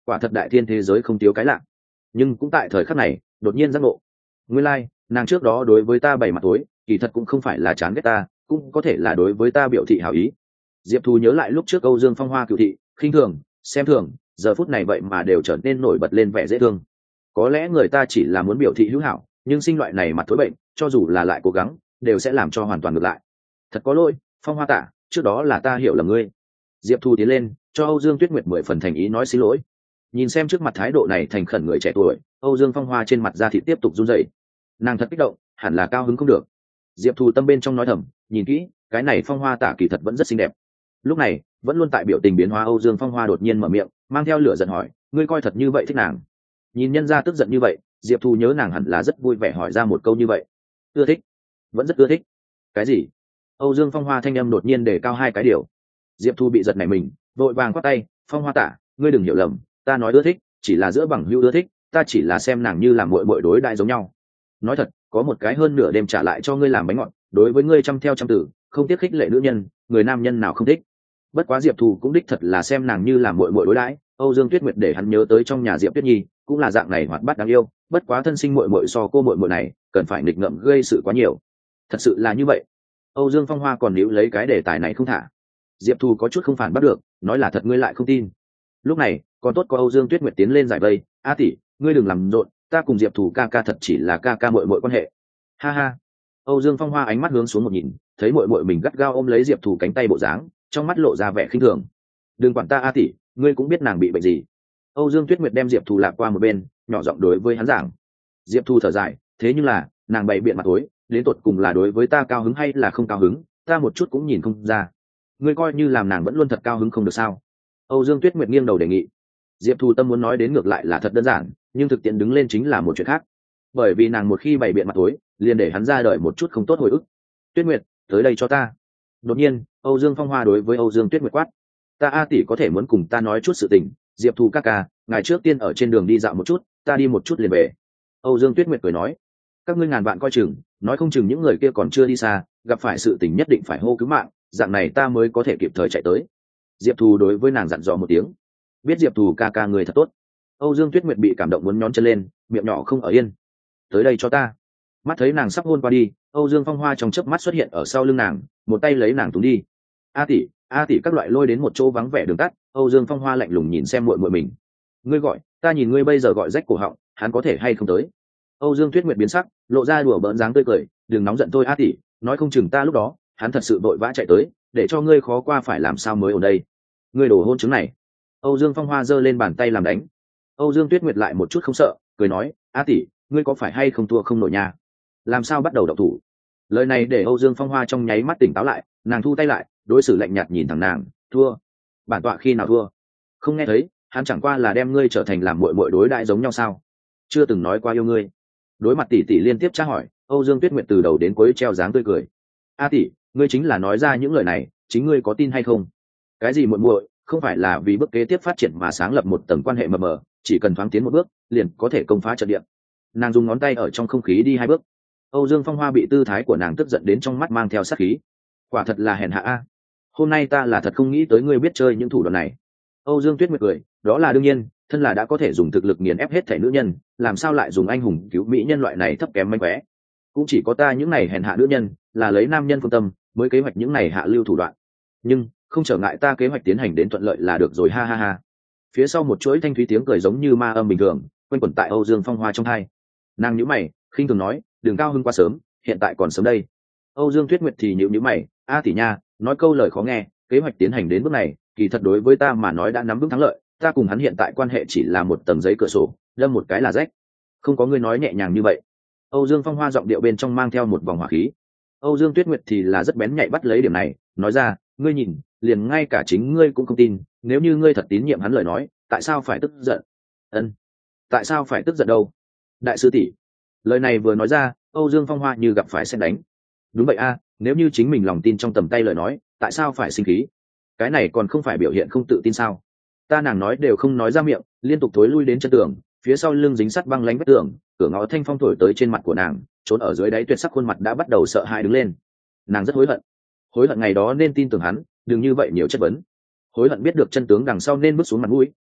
S1: quả thật đại thiên thế giới không thiếu cái lạ. Nhưng cũng tại thời khắc này đột nhiên giác ngộ, nguyên lai、like, nàng trước đó đối với ta bày mặt tối kỳ thật cũng không phải là chán ghét ta, cũng có thể là đối với ta biểu thị hảo ý. Diệp Thù nhớ lại lúc trước Âu Dương Phong Hoa cựu thị khinh thường xem thường, giờ phút này vậy mà đều trở nên nổi bật lên vẻ dễ thương. Có lẽ người ta chỉ là muốn biểu thị hữu hảo, nhưng sinh loại này mặt thối bệnh cho dù là lại cố gắng đều sẽ làm cho hoàn toàn ngược lại. Thật có lỗi, Phong Hoa tả, trước đó là ta hiểu lầm ngươi. Diệp Thu tiến lên cho Âu Dương Tuyết Nguyệt mười phần thành ý nói xin lỗi. Nhìn xem trước mặt thái độ này thành khẩn người trẻ tuổi, Âu Dương Phong Hoa trên mặt da thịt tiếp tục run rẩy. Nàng thật kích động, hẳn là cao hứng không được. Diệp Thu tâm bên trong nói thầm, nhìn kỹ, cái này Phong Hoa tả kỳ thật vẫn rất xinh đẹp. Lúc này vẫn luôn tại biểu tình biến hóa Âu Dương Phong Hoa đột nhiên mở miệng, mang theo lửa giận hỏi, ngươi coi thật như vậy thích nàng? Nhìn nhân gia tức giận như vậy, Diệp Thu nhớ nàng hẳn là rất vui vẻ hỏi ra một câu như vậy. Ưa thích? Vẫn rất ưa thích. Cái gì? Âu Dương Phong Hoa thanh âm đột nhiên đề cao hai cái điều. Diệp Thu bị giật nảy mình, vội vàng quát tay, Phong Hoa tả, ngươi đừng hiểu lầm, ta nói ưa thích chỉ là giữa bằng hữu ưa thích, ta chỉ là xem nàng như là muội muội đối đại giống nhau. Nói thật, có một cái hơn nửa đêm trả lại cho ngươi làm bánh ngọt, đối với ngươi trăm theo trăm tử, không tiếc khích lệ nữ nhân, người nam nhân nào không thích. Bất quá Diệp Thu cũng đích thật là xem nàng như là muội muội đối đãi. Âu Dương Tuyết Nguyệt để hắn nhớ tới trong nhà Diệp Tuyết Nhi, cũng là dạng này hoạt bát đáng yêu, bất quá thân sinh muội muội so cô muội muội này, cần phải nghịch ngợm gây sự quá nhiều. Thật sự là như vậy. Âu Dương Phong Hoa còn níu lấy cái đề tài này không thả. Diệp Thu có chút không phản bắt được, nói là thật ngươi lại không tin. Lúc này, còn tốt có Âu Dương Tuyết Nguyệt tiến lên giải vây, "A tỷ, ngươi đừng làm rộn, ta cùng Diệp Thu ca ca thật chỉ là ca ca muội muội quan hệ." Ha ha. Âu Dương Phong Hoa ánh mắt hướng xuống một nhìn, thấy muội muội mình gắt gao ôm lấy Diệp Thu cánh tay bộ dáng, trong mắt lộ ra vẻ khinh thường. "Đừng quản ta A tỷ, ngươi cũng biết nàng bị bệnh gì." Âu Dương Tuyết Nguyệt đem Diệp Thu lạc qua một bên, nhỏ giọng đối với hắn giảng. Diệp Thu thở dài, "Thế nhưng là, nàng bày biện mặt tối, đến tột cùng là đối với ta cao hứng hay là không cao hứng, ta một chút cũng nhìn không ra. Ngươi coi như làm nàng vẫn luôn thật cao hứng không được sao?" Âu Dương Tuyết Nguyệt nghiêng đầu đề nghị. Diệp Thu tâm muốn nói đến ngược lại là thật đơn giản, nhưng thực tiễn đứng lên chính là một chuyện khác. Bởi vì nàng một khi bày biện mặt tối, liền để hắn ra đời một chút không tốt hồi ức. "Tuyết Nguyệt, tới đây cho ta." Đột nhiên, Âu Dương Phong Hoa đối với Âu Dương Tuyết Nguyệt quát, "Ta A tỷ có thể muốn cùng ta nói chút sự tình, Diệp Thu ca ca, ngày trước tiên ở trên đường đi dạo một chút, ta đi một chút liền về." Âu Dương Tuyết Nguyệt cười nói, "Các ngươi ngàn vạn coi chừng, nói không chừng những người kia còn chưa đi xa, gặp phải sự tình nhất định phải hô cứu mạng, dạng này ta mới có thể kịp thời chạy tới." Diệp Thu đối với nàng dặn dò một tiếng, biết Diệp Thu ca ca người thật tốt. Âu Dương Tuyết Nguyệt bị cảm động muốn nhón chân lên, miệng nhỏ không ở yên. "Tới đây cho ta." Mắt thấy nàng sắp hôn qua đi, Âu Dương Phong Hoa trong chớp mắt xuất hiện ở sau lưng nàng, một tay lấy nàng túm đi. "A tỷ, A tỷ," các loại lôi đến một chỗ vắng vẻ đường tắt. Âu Dương Phong Hoa lạnh lùng nhìn xem muội muội mình. "Ngươi gọi, ta nhìn ngươi bây giờ gọi rách cổ họng, hắn có thể hay không tới?" Âu Dương Tuyết Nguyệt biến sắc, lộ ra đùa bỡn dáng tươi cười, "Đừng nóng giận thôi A tỷ, nói không chừng ta lúc đó, hắn thật sự vội vã chạy tới, để cho ngươi khó qua phải làm sao mới ở đây. Ngươi đổ hôn chứng này." Âu Dương Phong Hoa giơ lên bàn tay làm đánh. Âu Dương Tuyết Nguyệt lại một chút không sợ, cười nói, "A tỷ, ngươi có phải hay không thua không nổi nha? Làm sao bắt đầu động thủ?" Lời này để Âu Dương Phong Hoa trong nháy mắt tỉnh táo lại, nàng thu tay lại, đối xử lạnh nhạt nhìn thẳng nàng, "Thua? Bản tọa khi nào thua? Không nghe thấy, hắn chẳng qua là đem ngươi trở thành làm muội muội đối đãi giống nhau sao? Chưa từng nói qua yêu ngươi." Đối mặt tỷ tỷ liên tiếp tra hỏi, Âu Dương Tuyết Nguyệt từ đầu đến cuối treo dáng tươi cười. "A tỷ, ngươi chính là nói ra những lời này, chính ngươi có tin hay không? Cái gì muội muội, không phải là vì bước kế tiếp phát triển mà sáng lập một tầng quan hệ mờ mờ, chỉ cần thoáng tiến một bước, liền có thể công phá trận địa." Nàng dùng ngón tay ở trong không khí đi hai bước. Âu Dương Phong Hoa bị tư thái của nàng tức giận đến trong mắt mang theo sát khí. "Quả thật là hèn hạ a. Hôm nay ta là thật không nghĩ tới ngươi biết chơi những thủ đoạn này." Âu Dương Tuyết Nguyệt cười, "Đó là đương nhiên, thân là đã có thể dùng thực lực nghiền ép hết thể nữ nhân, làm sao lại dùng anh hùng cứu mỹ nhân loại này thấp kém manh khóe. Cũng chỉ có ta những này hèn hạ nữ nhân, là lấy nam nhân phương tâm, mới kế hoạch những này hạ lưu thủ đoạn. Nhưng không trở ngại ta kế hoạch tiến hành đến thuận lợi là được rồi, ha ha ha." Phía sau một chuỗi thanh thúy tiếng cười giống như ma âm bình thường, quanh quẩn tại Âu Dương Phong Hoa trong tai. Nàng nhíu mày, khinh thường nói, "Đừng cao hưng quá sớm, hiện tại còn sớm đây." Âu Dương Tuyết Nguyệt thì nhíu nhíu mày, "A tỷ nha, nói câu lời khó nghe, kế hoạch tiến hành đến bước này, kỳ thật đối với ta mà nói đã nắm vững thắng lợi, ta cùng hắn hiện tại quan hệ chỉ là một tầng giấy cửa sổ, đâm một cái là rách." "Không có ngươi nói nhẹ nhàng như vậy." Âu Dương Phong Hoa giọng điệu bên trong mang theo một vòng hỏa khí. Âu Dương Tuyết Nguyệt thì là rất bén nhạy bắt lấy điểm này, nói ra, "Ngươi nhìn, liền ngay cả chính ngươi cũng không tin, nếu như ngươi thật tín nhiệm hắn lời nói, tại sao phải tức giận?" "Ân, tại sao phải tức giận đâu?" "Đại sư tỷ." Lời này vừa nói ra, Âu Dương Phong Hoa như gặp phải sét đánh. "Đúng vậy a, nếu như chính mình lòng tin trong tầm tay lời nói, tại sao phải sinh khí? Cái này còn không phải biểu hiện không tự tin sao?" Ta nàng nói đều không nói ra miệng, liên tục thối lui đến chân tường, phía sau lưng dính sắt băng lánh vách tường, cửa ngõ thanh phong thổi tới trên mặt của nàng, trốn ở dưới đáy tuyệt sắc khuôn mặt đã bắt đầu sợ hãi đứng lên. Nàng rất hối hận, hối hận ngày đó nên tin tưởng hắn, đừng như vậy nhiều chất vấn, hối hận biết được chân tướng đằng sau nên bước xuống mặt mũi,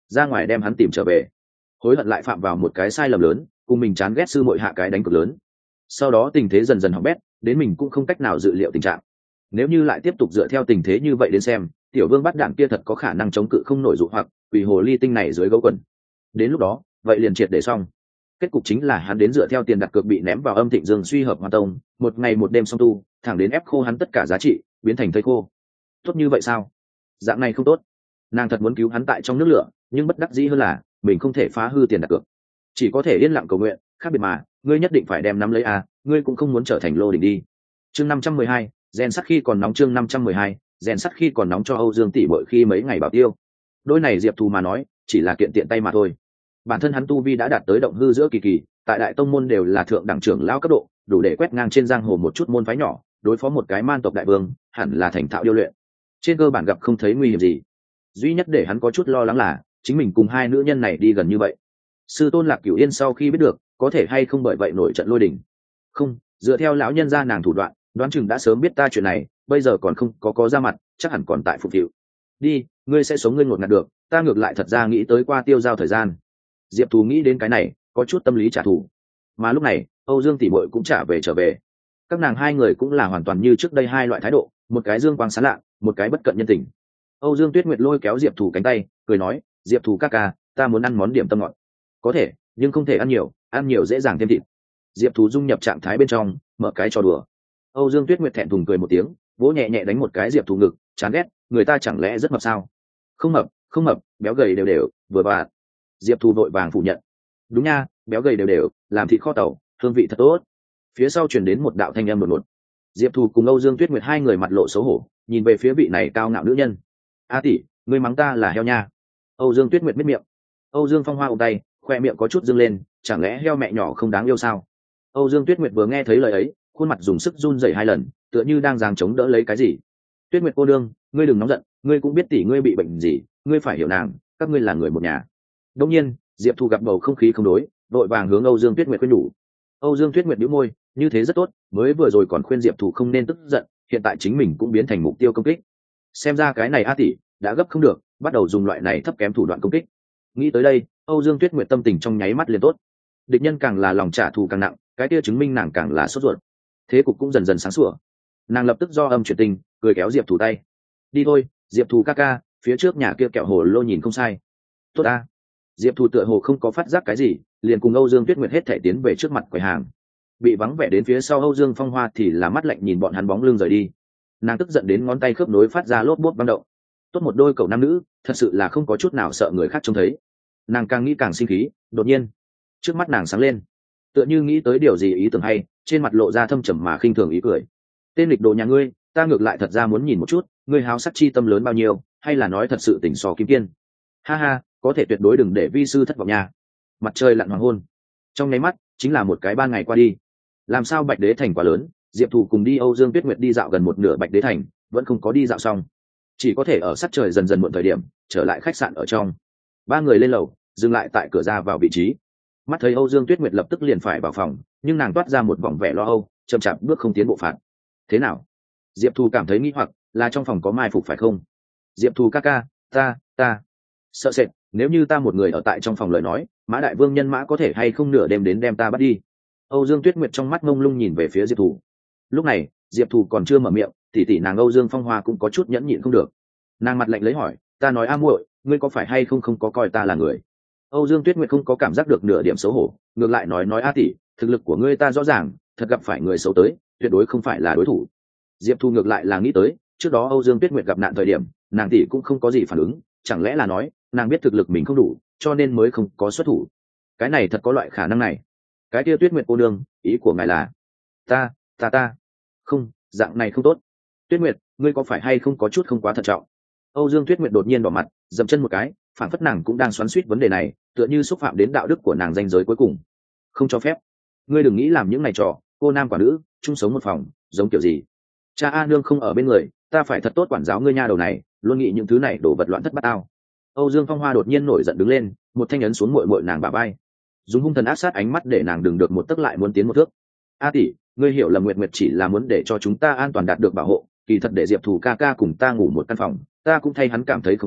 S1: ra ngoài đem hắn tìm trở về, hối hận lại phạm vào một cái sai lầm lớn, cùng mình chán ghét sư muội hạ cái đánh cực lớn. Sau đó tình thế dần dần hỏng bét, đến mình cũng không cách nào dự liệu tình trạng. Nếu như lại tiếp tục dựa theo tình thế như vậy đến xem, tiểu vương bắt đạn kia thật có khả năng chống cự không nổi dụ hoặc quỷ hồ ly tinh này dưới gấu quần. Đến lúc đó vậy liền triệt để xong. Kết cục chính là hắn đến dựa theo tiền đặt cược bị ném vào Âm Thịnh Dương suy hợp hoàn tông, một ngày một đêm song tu, thẳng đến ép khô hắn tất cả giá trị, biến thành thây khô. Tốt như vậy sao? Dạng này không tốt. Nàng thật muốn cứu hắn tại trong nước lửa, nhưng bất đắc dĩ hơn là mình không thể phá hư tiền đặt cược, chỉ có thể yên lặng cầu nguyện. Khác biệt mà, ngươi nhất định phải đem nắm lấy a, ngươi cũng không muốn trở thành lô đỉnh đi. Chương năm trăm mười hai, rèn sắt khi còn nóng. Chương năm trăm mười hai, rèn sắt khi còn nóng cho Âu Dương tỷ muội khi mấy ngày bảo tiêu. Đôi này Diệp Thù mà nói, chỉ là kiện tiện tay mà thôi. Bản thân hắn tu vi đã đạt tới động hư giữa kỳ kỳ, tại đại tông môn đều là thượng đẳng trưởng lão cấp độ, đủ để quét ngang trên giang hồ một chút môn phái nhỏ, đối phó một cái man tộc đại vương, hẳn là thành thạo điêu luyện. Trên cơ bản gặp không thấy nguy hiểm gì. Duy nhất để hắn có chút lo lắng là chính mình cùng hai nữ nhân này đi gần như vậy. Sư tôn Lạc Cửu Yên sau khi biết được, có thể hay không bởi vậy nổi trận lôi đình. Không, dựa theo lão nhân gia nàng thủ đoạn, đoán chừng đã sớm biết ta chuyện này, bây giờ còn không có có ra mặt, chắc hẳn còn tại phục vụ. Đi, ngươi sẽ sống ngươi ngột ngạt được, ta ngược lại thật ra nghĩ tới qua tiêu giao thời gian. Diệp Thù nghĩ đến cái này, có chút tâm lý trả thù. Mà lúc này, Âu Dương tỷ muội cũng trả về trở về. Các nàng hai người cũng là hoàn toàn như trước đây hai loại thái độ, một cái dương quang sáng lạ, một cái bất cận nhân tình. Âu Dương Tuyết Nguyệt lôi kéo Diệp Thù cánh tay, cười nói, "Diệp Thù ca ca, ta muốn ăn món điểm tâm ngọt." "Có thể, nhưng không thể ăn nhiều, ăn nhiều dễ dàng thêm thịt." Diệp Thù dung nhập trạng thái bên trong, mở cái trò đùa. Âu Dương Tuyết Nguyệt thẹn thùng cười một tiếng, vỗ nhẹ nhẹ đánh một cái Diệp Thù ngực, chán ghét, người ta chẳng lẽ rất mập sao? "Không mập, không mập, béo gầy đều đều, vừa vặn." Diệp Thù vội vàng phủ nhận. "Đúng nha, béo gầy đều đều, làm thịt kho tàu, hương vị thật tốt." Phía sau truyền đến một đạo thanh âm đột ngột. Diệp Thù cùng Âu Dương Tuyết Nguyệt hai người mặt lộ xấu hổ, nhìn về phía vị này cao ngạo nữ nhân. "A tỷ, ngươi mắng ta là heo nha." Âu Dương Tuyết Nguyệt miết miệng. Âu Dương Phong Hoa ôm tay, khoe miệng có chút dâng lên, chẳng lẽ heo mẹ nhỏ không đáng yêu sao? Âu Dương Tuyết Nguyệt vừa nghe thấy lời ấy, khuôn mặt dùng sức run rẩy hai lần, tựa như đang giằng chống đỡ lấy cái gì. "Tuyết Nguyệt cô nương, ngươi đừng nóng giận, ngươi cũng biết tỷ ngươi bị bệnh gì, ngươi phải hiểu nàng, các ngươi là người một nhà." Đương nhiên, Diệp Thu gặp bầu không khí không đối, vội vàng hướng Âu Dương Tuyết Nguyệt khuyên nhủ. Âu Dương Tuyết Nguyệt nhíu môi, như thế rất tốt, mới vừa rồi còn khuyên Diệp Thu không nên tức giận, hiện tại chính mình cũng biến thành mục tiêu công kích. Xem ra cái này A tỷ đã gấp không được, bắt đầu dùng loại này thấp kém thủ đoạn công kích. Nghĩ tới đây, Âu Dương Tuyết Nguyệt tâm tình trong nháy mắt liền tốt. Địch nhân càng là lòng trả thù càng nặng, cái kia chứng minh nàng càng là sốt ruột. Thế cục cũng dần dần sáng sủa. Nàng lập tức do âm chuyển tình, cười kéo Diệp Thù tay. "Đi thôi, Diệp Thù ca ca, phía trước nhà kia kẹo hồ lô nhìn không sai." "Tốt a." Diệp Thù tựa hồ không có phát giác cái gì, liền cùng Âu Dương Tuyết Nguyệt hết thảy tiến về trước mặt quầy hàng. Bị vắng vẻ đến phía sau Âu Dương Phong Hoa thì là mắt lạnh nhìn bọn hắn bóng lưng rời đi. Nàng tức giận đến ngón tay khớp nối phát ra lốp bốp vang động. Tốt một đôi cậu nam nữ, thật sự là không có chút nào sợ người khác trông thấy. Nàng càng nghĩ càng sinh khí, đột nhiên, trước mắt nàng sáng lên, tựa như nghĩ tới điều gì ý tưởng hay, trên mặt lộ ra thâm trầm mà khinh thường ý cười. "Tên lịch đồ nhà ngươi, ta ngược lại thật ra muốn nhìn một chút, ngươi háo sắc chi tâm lớn bao nhiêu, hay là nói thật sự tỉnh sò kim kiên." "Ha ha, có thể tuyệt đối đừng để vi sư thất vọng nha." Mặt trời lặn hoàng hôn, trong nháy mắt chính là một cái ban ngày qua đi. Làm sao Bạch Đế thành quá lớn, Diệp Thù cùng đi Âu Dương Tuyết Nguyệt đi dạo gần một nửa Bạch Đế thành, vẫn không có đi dạo xong, chỉ có thể ở sát trời dần dần muộn thời điểm trở lại khách sạn ở trong. Ba người lên lầu, dừng lại tại cửa ra vào vị trí. Mắt thấy Âu Dương Tuyết Nguyệt lập tức liền phải vào phòng, nhưng nàng toát ra một vòng vẻ lo âu, chậm chạp bước không tiến bộ phạt. "Thế nào?" Diệp Thù cảm thấy nghi hoặc, là trong phòng có mai phục phải không? "Diệp Thù ca ca, ta, ta sợ sệt, nếu như ta một người ở tại trong phòng lời nói, Mã Đại Vương nhân mã có thể hay không nửa đêm đến đem ta bắt đi." Âu Dương Tuyết Nguyệt trong mắt mông lung nhìn về phía Diệp Thù. Lúc này, Diệp Thù còn chưa mở miệng, tỷ tỷ nàng Âu Dương Phong Hoa cũng có chút nhẫn nhịn không được. Nàng mặt lạnh lấy hỏi, "Ta nói a muội, ngươi có phải hay không không có coi ta là người?" Âu Dương Tuyết Nguyệt không có cảm giác được nửa điểm xấu hổ, ngược lại nói nói a tỷ, thực lực của ngươi ta rõ ràng, thật gặp phải người xấu tới, tuyệt đối không phải là đối thủ. Diệp Thù ngược lại là nghĩ tới, trước đó Âu Dương Tuyết Nguyệt gặp nạn thời điểm, nàng tỷ cũng không có gì phản ứng, chẳng lẽ là nói, nàng biết thực lực mình không đủ, cho nên mới không có xuất thủ. Cái này thật có loại khả năng này. Cái kia Tuyết Nguyệt cô nương, ý của ngài là? Ta, ta ta. Không, dạng này không tốt. Tuyết Nguyệt, ngươi có phải hay không có chút không quá thận trọng? Âu Dương Tuyết Nguyệt đột nhiên đỏ mặt, dậm chân một cái, phản phất nàng cũng đang xoắn xuýt vấn đề này, tựa như xúc phạm đến đạo đức của nàng ranh giới cuối cùng. Không cho phép. Ngươi đừng nghĩ làm những này trò, cô nam quả nữ, chung sống một phòng, giống kiểu gì? Cha A nương không ở bên người, ta phải thật tốt quản giáo ngươi nha đầu này, luôn nghĩ những thứ này đổ vật loạn thất bát ao. Âu Dương Phong Hoa đột nhiên nổi giận đứng lên, một thanh ấn xuống muội muội nàng bả vai, dùng hung thần ác sát ánh mắt để nàng đừng được một tấc lại muốn tiến một thước. "A tỷ, ngươi hiểu lầm, Nguyệt Nguyệt chỉ là muốn để cho chúng ta an toàn đạt được bảo hộ, kỳ thật để Diệp Thù ca ca cùng ta ngủ một căn phòng, ta cũng thay hắn cảm thấy không đáng,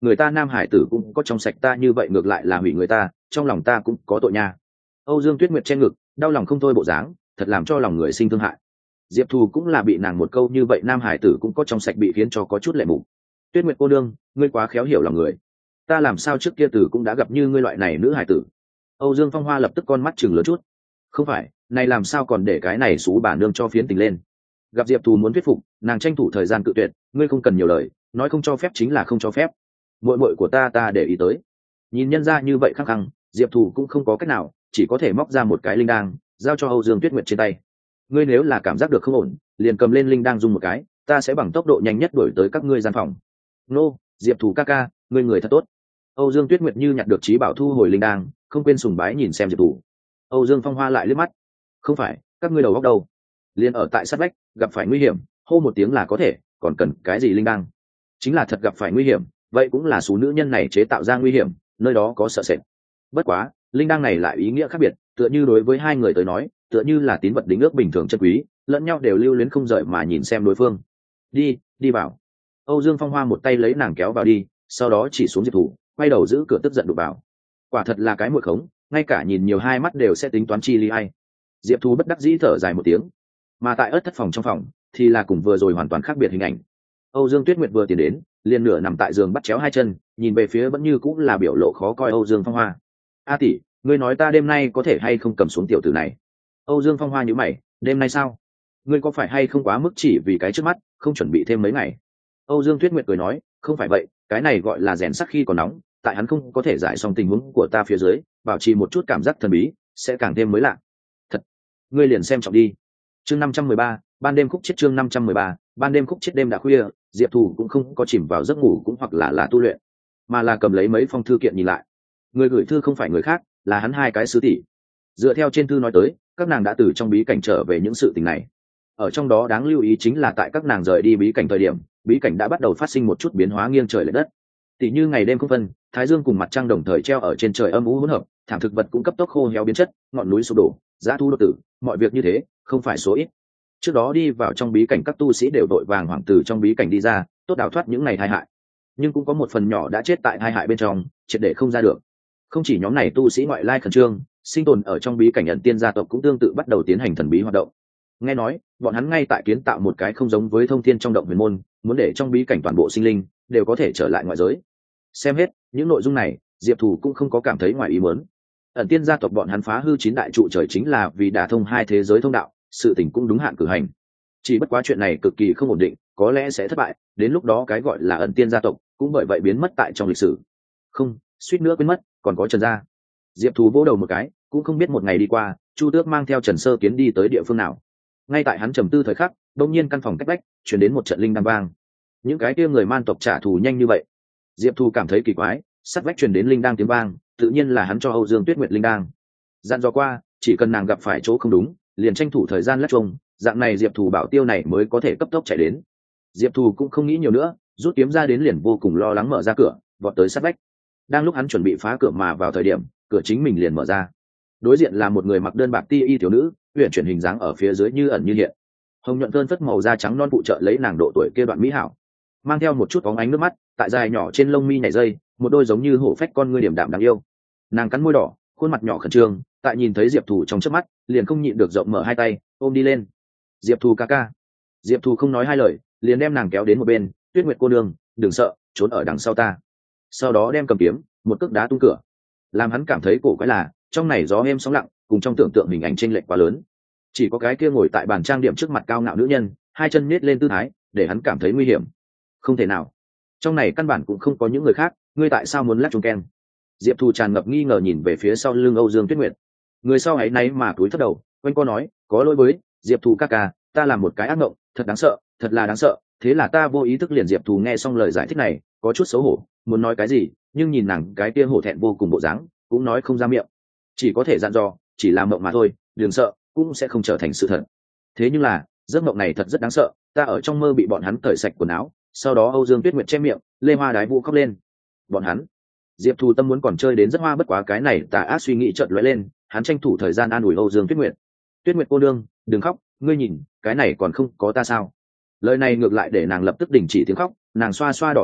S1: người ta nam hải tử cũng có trong sạch, ta như vậy ngược lại là hủy người ta, trong lòng ta cũng có tội nha. Âu Dương Tuyết Nguyệt che ngực, đau lòng không thôi bộ dáng, thật làm cho lòng người sinh thương hại. Diệp Thù cũng là bị nàng một câu như vậy nam hải tử cũng có trong sạch bị khiến cho có chút lệ mù. Tuyết Nguyệt cô đương, ngươi quá khéo hiểu lòng người, ta làm sao trước kia tử cũng đã gặp như ngươi loại này nữ hải tử. Âu Dương Phong Hoa lập tức con mắt chừng lớn chút. Không phải, này làm sao còn để cái này xú bà nương cho phiến tình lên. Gặp Diệp Thù muốn thuyết phục, nàng tranh thủ thời gian cự tuyệt, ngươi không cần nhiều lời, nói không cho phép chính là không cho phép. Muội muội của ta ta để ý tới. Nhìn nhân ra như vậy khăng khăng, Diệp Thù cũng không có cách nào, chỉ có thể móc ra một cái linh đan, giao cho Âu Dương Tuyết Nguyệt trên tay. Ngươi nếu là cảm giác được không ổn, liền cầm lên linh đan dùng một cái, ta sẽ bằng tốc độ nhanh nhất đuổi tới các ngươi gian phòng. Nô, Diệp Thù ca ca, ngươi người thật tốt. Âu Dương Tuyết Nguyệt như nhặt được trí bảo thu hồi linh đan, không quên sùng bái nhìn xem Diệp Thù. Âu Dương Phong Hoa lại liếc mắt. Không phải, các ngươi đầu óc đâu? Liền ở tại sát vách, gặp phải nguy hiểm, hô một tiếng là có thể, còn cần cái gì linh đan? Chính là thật gặp phải nguy hiểm, vậy cũng là số nữ nhân này chế tạo ra nguy hiểm, nơi đó có sợ sệt. Bất quá, linh đan này lại ý nghĩa khác biệt, tựa như đối với hai người tới nói, tựa như là tín vật đính ước bình thường chân quý, lẫn nhau đều lưu luyến không rời mà nhìn xem đối phương. Đi, đi vào. Âu Dương Phong Hoa một tay lấy nàng kéo vào đi, sau đó chỉ xuống Diệp Thủ, quay đầu giữ cửa tức giận đụng vào. Quả thật là cái muội khống, ngay cả nhìn nhiều hai mắt đều sẽ tính toán chi ly hay. Diệp Thủ bất đắc dĩ thở dài một tiếng. Mà tại ớt thất phòng trong phòng, thì là cùng vừa rồi hoàn toàn khác biệt hình ảnh. Âu Dương Tuyết Nguyệt vừa tiến đến, liền nửa nằm tại giường bắt chéo hai chân, nhìn về phía vẫn như cũng là biểu lộ khó coi Âu Dương Phong Hoa. A tỷ, ngươi nói ta đêm nay có thể hay không cầm xuống tiểu tử này? Âu Dương Phong Hoa nhíu mày, đêm nay sao? Ngươi có phải hay không quá mức chỉ vì cái trước mắt, không chuẩn bị thêm mấy ngày? Âu Dương Tuyết Nguyệt cười nói, không phải vậy, cái này gọi là rèn sắt khi còn nóng, tại hắn không có thể giải xong tình huống của ta phía dưới, bảo trì một chút cảm giác thần bí, sẽ càng thêm mới lạ. Thật, ngươi liền xem trọng đi. Chương năm trăm mười ba, ban đêm khúc chết chương năm trăm mười ba, ban đêm khúc chết đêm đã khuya, Diệp Thù cũng không có chìm vào giấc ngủ cũng hoặc là là tu luyện, mà là cầm lấy mấy phong thư kiện nhìn lại. Người gửi thư không phải người khác, là hắn hai cái sứ tỷ. Dựa theo trên thư nói tới, các nàng đã từ trong bí cảnh trở về những sự tình này. Ở trong đó đáng lưu ý chính là tại các nàng rời đi bí cảnh thời điểm, bí cảnh đã bắt đầu phát sinh một chút biến hóa nghiêng trời lệch đất. Tỷ như ngày đêm không phân, thái dương cùng mặt trăng đồng thời treo ở trên trời âm u hỗn hợp, thảm thực vật cũng cấp tốc khô héo biến chất, ngọn núi sụp đổ, dã thú đột tử, mọi việc như thế, không phải số ít. Trước đó đi vào trong bí cảnh các tu sĩ đều đội vàng hoàng từ trong bí cảnh đi ra, tốt đào thoát những ngày tai hại. Nhưng cũng có một phần nhỏ đã chết tại tai hại bên trong, triệt để không ra được. Không chỉ nhóm này tu sĩ ngoại lai khẩn trương, sinh tồn ở trong bí cảnh ẩn tiên gia tộc cũng tương tự bắt đầu tiến hành thần bí hoạt động. Nghe nói, bọn hắn ngay tại kiến tạo một cái không giống với thông thiên trong động huyền môn, muốn để trong bí cảnh toàn bộ sinh linh đều có thể trở lại ngoại giới. Xem hết những nội dung này, Diệp Thù cũng không có cảm thấy ngoài ý muốn. Ẩn tiên gia tộc bọn hắn phá hư chín đại trụ trời chính là vì đả thông hai thế giới thông đạo, sự tình cũng đúng hạn cử hành. Chỉ bất quá chuyện này cực kỳ không ổn định, có lẽ sẽ thất bại, đến lúc đó cái gọi là ẩn tiên gia tộc cũng bởi vậy biến mất tại trong lịch sử. Không, suýt nữa quên mất, còn có Trần gia. Diệp Thù vỗ đầu một cái, cũng không biết một ngày đi qua, Chu Tước mang theo Trần Sơ Kiến đi tới địa phương nào. Ngay tại hắn trầm tư thời khắc, đột nhiên căn phòng cách vách truyền đến một trận linh đam vang. Những cái kia người man tộc trả thù nhanh như vậy. Diệp Thù cảm thấy kỳ quái, sát vách truyền đến linh đang tiếng vang, tự nhiên là hắn cho Âu Dương Tuyết Nguyệt linh đang. Dặn dò qua, chỉ cần nàng gặp phải chỗ không đúng, liền tranh thủ thời gian lắc chung, dạng này Diệp Thù bảo tiêu này mới có thể cấp tốc chạy đến. Diệp Thù cũng không nghĩ nhiều nữa, rút kiếm ra đến liền vô cùng lo lắng mở ra cửa, vọt tới sát vách. Đang lúc hắn chuẩn bị phá cửa mà vào thời điểm, cửa chính mình liền mở ra. Đối diện là một người mặc đơn bạc ti y thiếu nữ, huyền chuyển hình dáng ở phía dưới như ẩn như hiện. Hồng nhuận cơn phất màu da trắng non phụ trợ lấy nàng độ tuổi kia đoạn mỹ hảo, mang theo một chút bóng ánh nước mắt, tại dài nhỏ trên lông mi nhảy dây, một đôi giống như hổ phách con ngươi điểm đạm đáng yêu. Nàng cắn môi đỏ, khuôn mặt nhỏ khẩn trương, tại nhìn thấy Diệp Thù trong chớp mắt, liền không nhịn được rộng mở hai tay, ôm đi lên. Diệp Thù ca ca. Diệp Thù không nói hai lời, liền đem nàng kéo đến một bên, Tuyết Nguyệt cô nương, đừng sợ, trốn ở đằng sau ta. Sau đó đem cầm kiếm, một cước đá tung cửa. Làm hắn cảm thấy cổ quái là, trong này gió êm sóng lặng, cùng trong tưởng tượng hình ảnh chênh lệch quá lớn. Chỉ có cái kia ngồi tại bàn trang điểm trước mặt cao ngạo nữ nhân, hai chân nhếch lên tư thái, để hắn cảm thấy nguy hiểm. Không thể nào, trong này căn bản cũng không có những người khác, ngươi tại sao muốn lắc chung keng? Diệp Thù tràn ngập nghi ngờ nhìn về phía sau lưng Âu Dương Tuyết Nguyệt. Người sau ấy náy mà túi thấp đầu, quanh co nói, có lỗi với Diệp Thù ca ca, ta làm một cái ác mộng, thật đáng sợ, thật là đáng sợ. Thế là ta vô ý thức liền. Diệp Thù nghe xong lời giải thích này, có chút xấu hổ, muốn nói cái gì, nhưng nhìn nàng cái kia hổ thẹn vô cùng bộ dáng, cũng nói không ra miệng, chỉ có thể dặn dò, chỉ là mộng mà thôi, đừng sợ, cũng sẽ không trở thành sự thật. Thế nhưng là, giấc mộng này thật rất đáng sợ, ta ở trong mơ bị bọn hắn cởi sạch quần áo, sau đó Âu Dương Tuyết Nguyệt che miệng, Lê Hoa Đái Vũ khóc lên. Bọn hắn? Diệp Thù tâm muốn còn chơi đến rất hoa, bất quá cái này tà ác suy nghĩ chợt lóe lên, hắn tranh thủ thời gian an ủi Âu Dương Tuyết Nguyệt. Tuyết Nguyệt cô nương, đừng khóc, ngươi nhìn, cái này còn không có ta sao? Lời này ngược lại để nàng lập tức đình chỉ tiếng khóc, nàng xoa xoa đỏ lên mắt,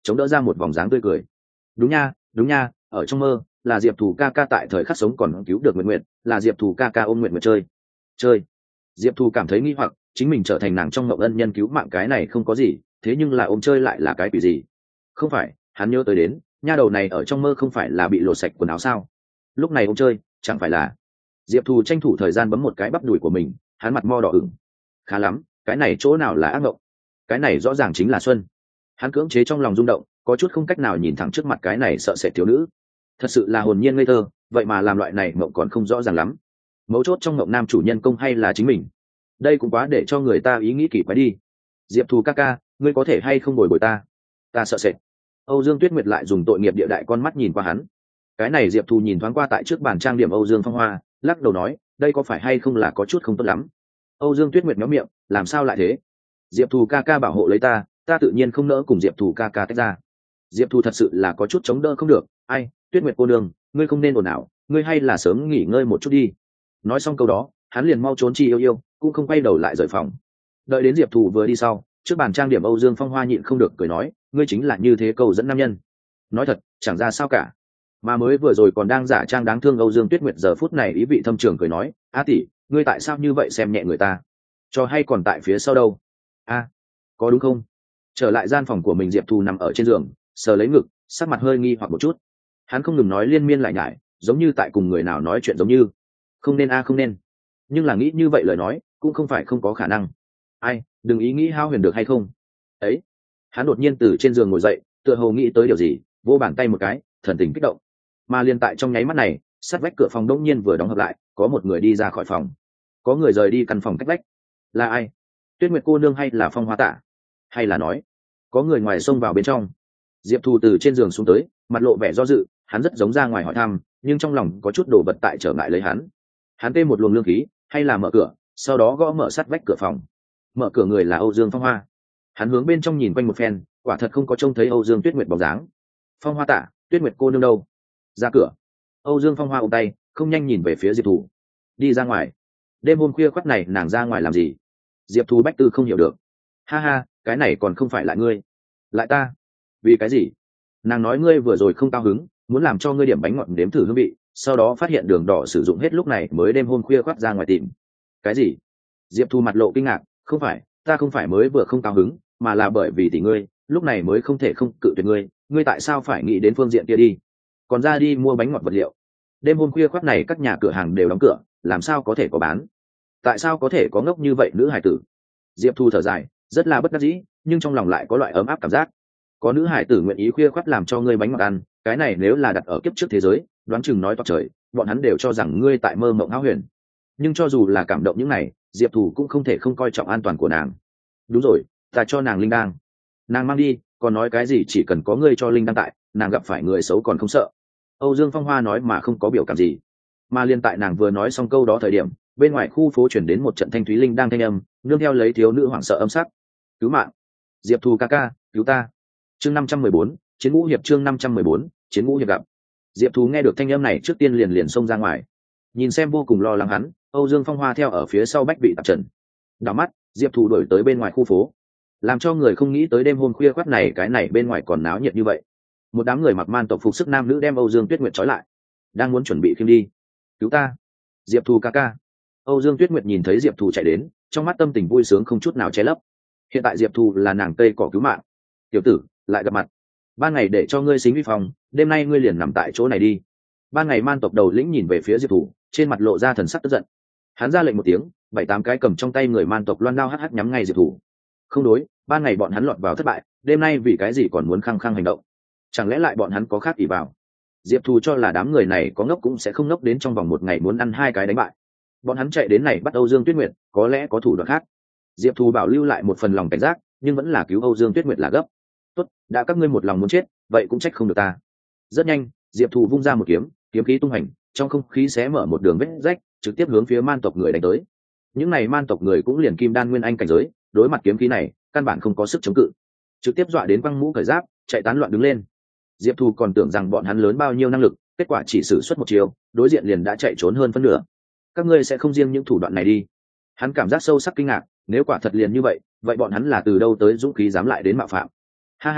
S1: chống đỡ ra một vòng dáng tươi cười. Đúng nha, đúng nha, ở trong mơ là Diệp Thù ca ca tại thời khắc sống còn cứu được Nguyệt Nguyệt, là Diệp Thù ca ca ôm Nguyệt Nguyệt chơi. Chơi? Diệp Thù cảm thấy nghi hoặc, chính mình trở thành nàng trong mộng ân nhân cứu mạng cái này không có gì, thế nhưng là ôm chơi lại là cái quỷ gì? Không phải, hắn nhớ tới đến, nha đầu này ở trong mơ không phải là bị lột sạch quần áo sao? Lúc này ôm chơi, chẳng phải là... Diệp Thù tranh thủ thời gian bấm một cái bắp đùi của mình, hắn mặt mo đỏ ửng. Khá lắm, cái này chỗ nào là ác mộng? Cái này rõ ràng chính là Xuân. Hắn cưỡng chế trong lòng rung động, có chút không cách nào nhìn thẳng trước mặt cái này sợ sệt thiếu nữ. Thật sự là hồn nhiên ngây thơ, vậy mà làm loại này mộng còn không rõ ràng lắm. Mấu chốt trong mộng nam chủ nhân công hay là chính mình? Đây cũng quá để cho người ta ý nghĩ kỳ quái đi. Diệp Thù ca ca, ngươi có thể hay không bồi bồi ta? Ta sợ sệt. Âu Dương Tuyết Nguyệt lại dùng tội nghiệp địa đại con mắt nhìn qua hắn. Cái này Diệp Thù nhìn thoáng qua tại trước bàn trang điểm Âu Dương Phong Hoa, lắc đầu nói, đây có phải hay không là có chút không tốt lắm. Âu Dương Tuyết Nguyệt méo miệng, làm sao lại thế? Diệp Thù ca ca bảo hộ lấy ta, ta tự nhiên không nỡ cùng Diệp Thù ca ca tách ra. Diệp Thù thật sự là có chút chống đỡ không được. Ai, Tuyết Nguyệt cô nương, ngươi không nên ồn ào, ngươi hay là sớm nghỉ ngơi một chút đi. Nói xong câu đó, hắn liền mau trốn chi yêu yêu, cũng không quay đầu lại rời phòng. Đợi đến Diệp Thù vừa đi sau, trước bàn trang điểm Âu Dương Phong Hoa nhịn không được cười nói, ngươi chính là như thế câu dẫn nam nhân. Nói thật, chẳng ra sao cả. Mà mới vừa rồi còn đang giả trang đáng thương Âu Dương Tuyết Nguyệt giờ phút này ý vị thâm trường cười nói, a tỷ, ngươi tại sao như vậy xem nhẹ người ta? Cho hay còn tại phía sau đâu? A, có đúng không? Trở lại gian phòng của mình, Diệp Thù nằm ở trên giường, sờ lấy ngực, sắc mặt hơi nghi hoặc một chút. Hắn không ngừng nói liên miên lại nhải, giống như tại cùng người nào nói chuyện giống như. Không nên a không nên. Nhưng là nghĩ như vậy lời nói, cũng không phải không có khả năng. Ai, đừng ý nghĩ hao huyền được hay không? Ấy. Hắn đột nhiên từ trên giường ngồi dậy, tựa hồ nghĩ tới điều gì, vỗ bàn tay một cái, thần tình kích động. Mà liền tại trong nháy mắt này, sát vách cửa phòng đông nhiên vừa đóng hợp lại, có một người đi ra khỏi phòng. Có người rời đi căn phòng cách vách. Là ai? Tuyết Nguyệt cô nương hay là Phong Hoa Tạ? Hay là nói có người ngoài xông vào bên trong? Diệp Thù từ trên giường xuống tới, mặt lộ vẻ do dự, hắn rất giống ra ngoài hỏi thăm, nhưng trong lòng có chút đồ vật tại trở ngại lấy hắn. Hắn tê một luồng lương khí, hay là mở cửa, sau đó gõ mở sát vách cửa phòng. Mở cửa người là Âu Dương Phong Hoa. Hắn hướng bên trong nhìn quanh một phen, quả thật không có trông thấy Âu Dương Tuyết Nguyệt bóng dáng. Phong Hoa Tạ, Tuyết Nguyệt cô nương đâu? Ra cửa. Âu Dương Phong Hoa ôm tay, không nhanh nhìn về phía Diệp Thù. Đi ra ngoài. Đêm hôm khuya khoắt này nàng ra ngoài làm gì? Diệp Thù bách tư không hiểu được. Ha ha, cái này còn không phải lại ngươi, lại ta. Vì cái gì? Nàng nói ngươi vừa rồi không cao hứng, muốn làm cho ngươi điểm bánh ngọt nếm thử hương vị, sau đó phát hiện đường đỏ sử dụng hết, lúc này mới đêm hôm khuya khoắt ra ngoài tìm. Cái gì? Diệp Thù mặt lộ kinh ngạc. Không phải, ta không phải mới vừa không cao hứng, mà là bởi vì tỷ ngươi, lúc này mới không thể không cự tuyệt ngươi. Ngươi tại sao phải nghĩ đến phương diện kia đi? Còn ra đi mua bánh ngọt vật liệu. Đêm hôm khuya khoắt này các nhà cửa hàng đều đóng cửa, làm sao có thể có bán? Tại sao có thể có ngốc như vậy nữ hải tử? Diệp Thu thở dài, rất là bất đắc dĩ, nhưng trong lòng lại có loại ấm áp cảm giác. Có nữ hải tử nguyện ý khuya khoắt làm cho ngươi bánh ngọt ăn, cái này nếu là đặt ở kiếp trước thế giới, đoán chừng nói to trời, bọn hắn đều cho rằng ngươi tại mơ mộng hão huyền. Nhưng cho dù là cảm động những này, Diệp Thu cũng không thể không coi trọng an toàn của nàng. Đúng rồi, ta cho nàng linh đang, nàng mang đi, còn nói cái gì chỉ cần có ngươi cho linh đang tại, nàng gặp phải người xấu còn không sợ. Âu Dương Phong Hoa nói mà không có biểu cảm gì. Mà liên tại nàng vừa nói xong câu đó thời điểm, bên ngoài khu phố chuyển đến một trận thanh thúy linh đang thanh âm, nương theo lấy thiếu nữ hoảng sợ âm sắc. Cứu mạng! Diệp Thu ca ca, cứu ta! Chương năm trăm mười bốn, chiến ngũ hiệp. Chương năm trăm mười bốn, chiến ngũ hiệp gặp. Diệp Thu nghe được thanh âm này trước tiên liền liền xông ra ngoài, nhìn xem vô cùng lo lắng hắn. Âu Dương Phong Hoa theo ở phía sau bách bị tạp trần. Đảo mắt, Diệp Thu đuổi tới bên ngoài khu phố, làm cho người không nghĩ tới đêm hôm khuya khoắt này cái này bên ngoài còn náo nhiệt như vậy. Một đám người mặc man tộc phục sức nam nữ đem Âu Dương Tuyết Nguyệt trói lại, đang muốn chuẩn bị khiêng đi. Cứu ta! Diệp Thu ca ca! Âu Dương Tuyết Nguyệt nhìn thấy Diệp Thu chạy đến, trong mắt tâm tình vui sướng không chút nào che lấp. Hiện tại Diệp Thu là nàng cây cỏ cứu mạng. Tiểu tử, lại gặp mặt. Ban ngày để cho ngươi xính vi phòng, đêm nay ngươi liền nằm tại chỗ này đi. Ban ngày man tộc đầu lĩnh nhìn về phía Diệp Thu, trên mặt lộ ra thần sắc tức giận. Hắn ra lệnh một tiếng, bảy tám cái cầm trong tay người man tộc loan đao hắc hắc nhắm ngay Diệp Thu. Không đối, ban ngày bọn hắn lọt vào thất bại, đêm nay vì cái gì còn muốn khăng khăng hành động? Chẳng lẽ lại bọn hắn có khác ỷ vào? Diệp Thu cho là đám người này có ngốc cũng sẽ không ngốc đến trong vòng một ngày muốn ăn hai cái đánh bại. Bọn hắn chạy đến này bắt Âu Dương Tuyết Nguyệt, có lẽ có thủ đoạn khác. Diệp Thu bảo lưu lại một phần lòng cảnh giác, nhưng vẫn là cứu Âu Dương Tuyết Nguyệt là gấp. Tốt, đã các ngươi một lòng muốn chết, vậy cũng trách không được ta. Rất nhanh, Diệp Thu vung ra một kiếm, kiếm khí tung hành, trong không khí xé mở một đường vết rách, trực tiếp hướng phía man tộc người đánh tới. Những này man tộc người cũng liền kim đan nguyên anh cảnh giới, đối mặt kiếm khí này, căn bản không có sức chống cự, trực tiếp dọa đến quăng mũ cởi giáp, chạy tán loạn đứng lên. Diệp Thu còn tưởng rằng bọn hắn lớn bao nhiêu năng lực, kết quả chỉ sử xuất một chiều, đối diện liền đã chạy trốn hơn phân nửa. Các ngươi sẽ không riêng những thủ đoạn này đi? Hắn cảm giác sâu sắc kinh ngạc, nếu quả thật liền như vậy, vậy bọn hắn là từ đâu tới dũng khí dám lại đến mạo phạm? Ha ha,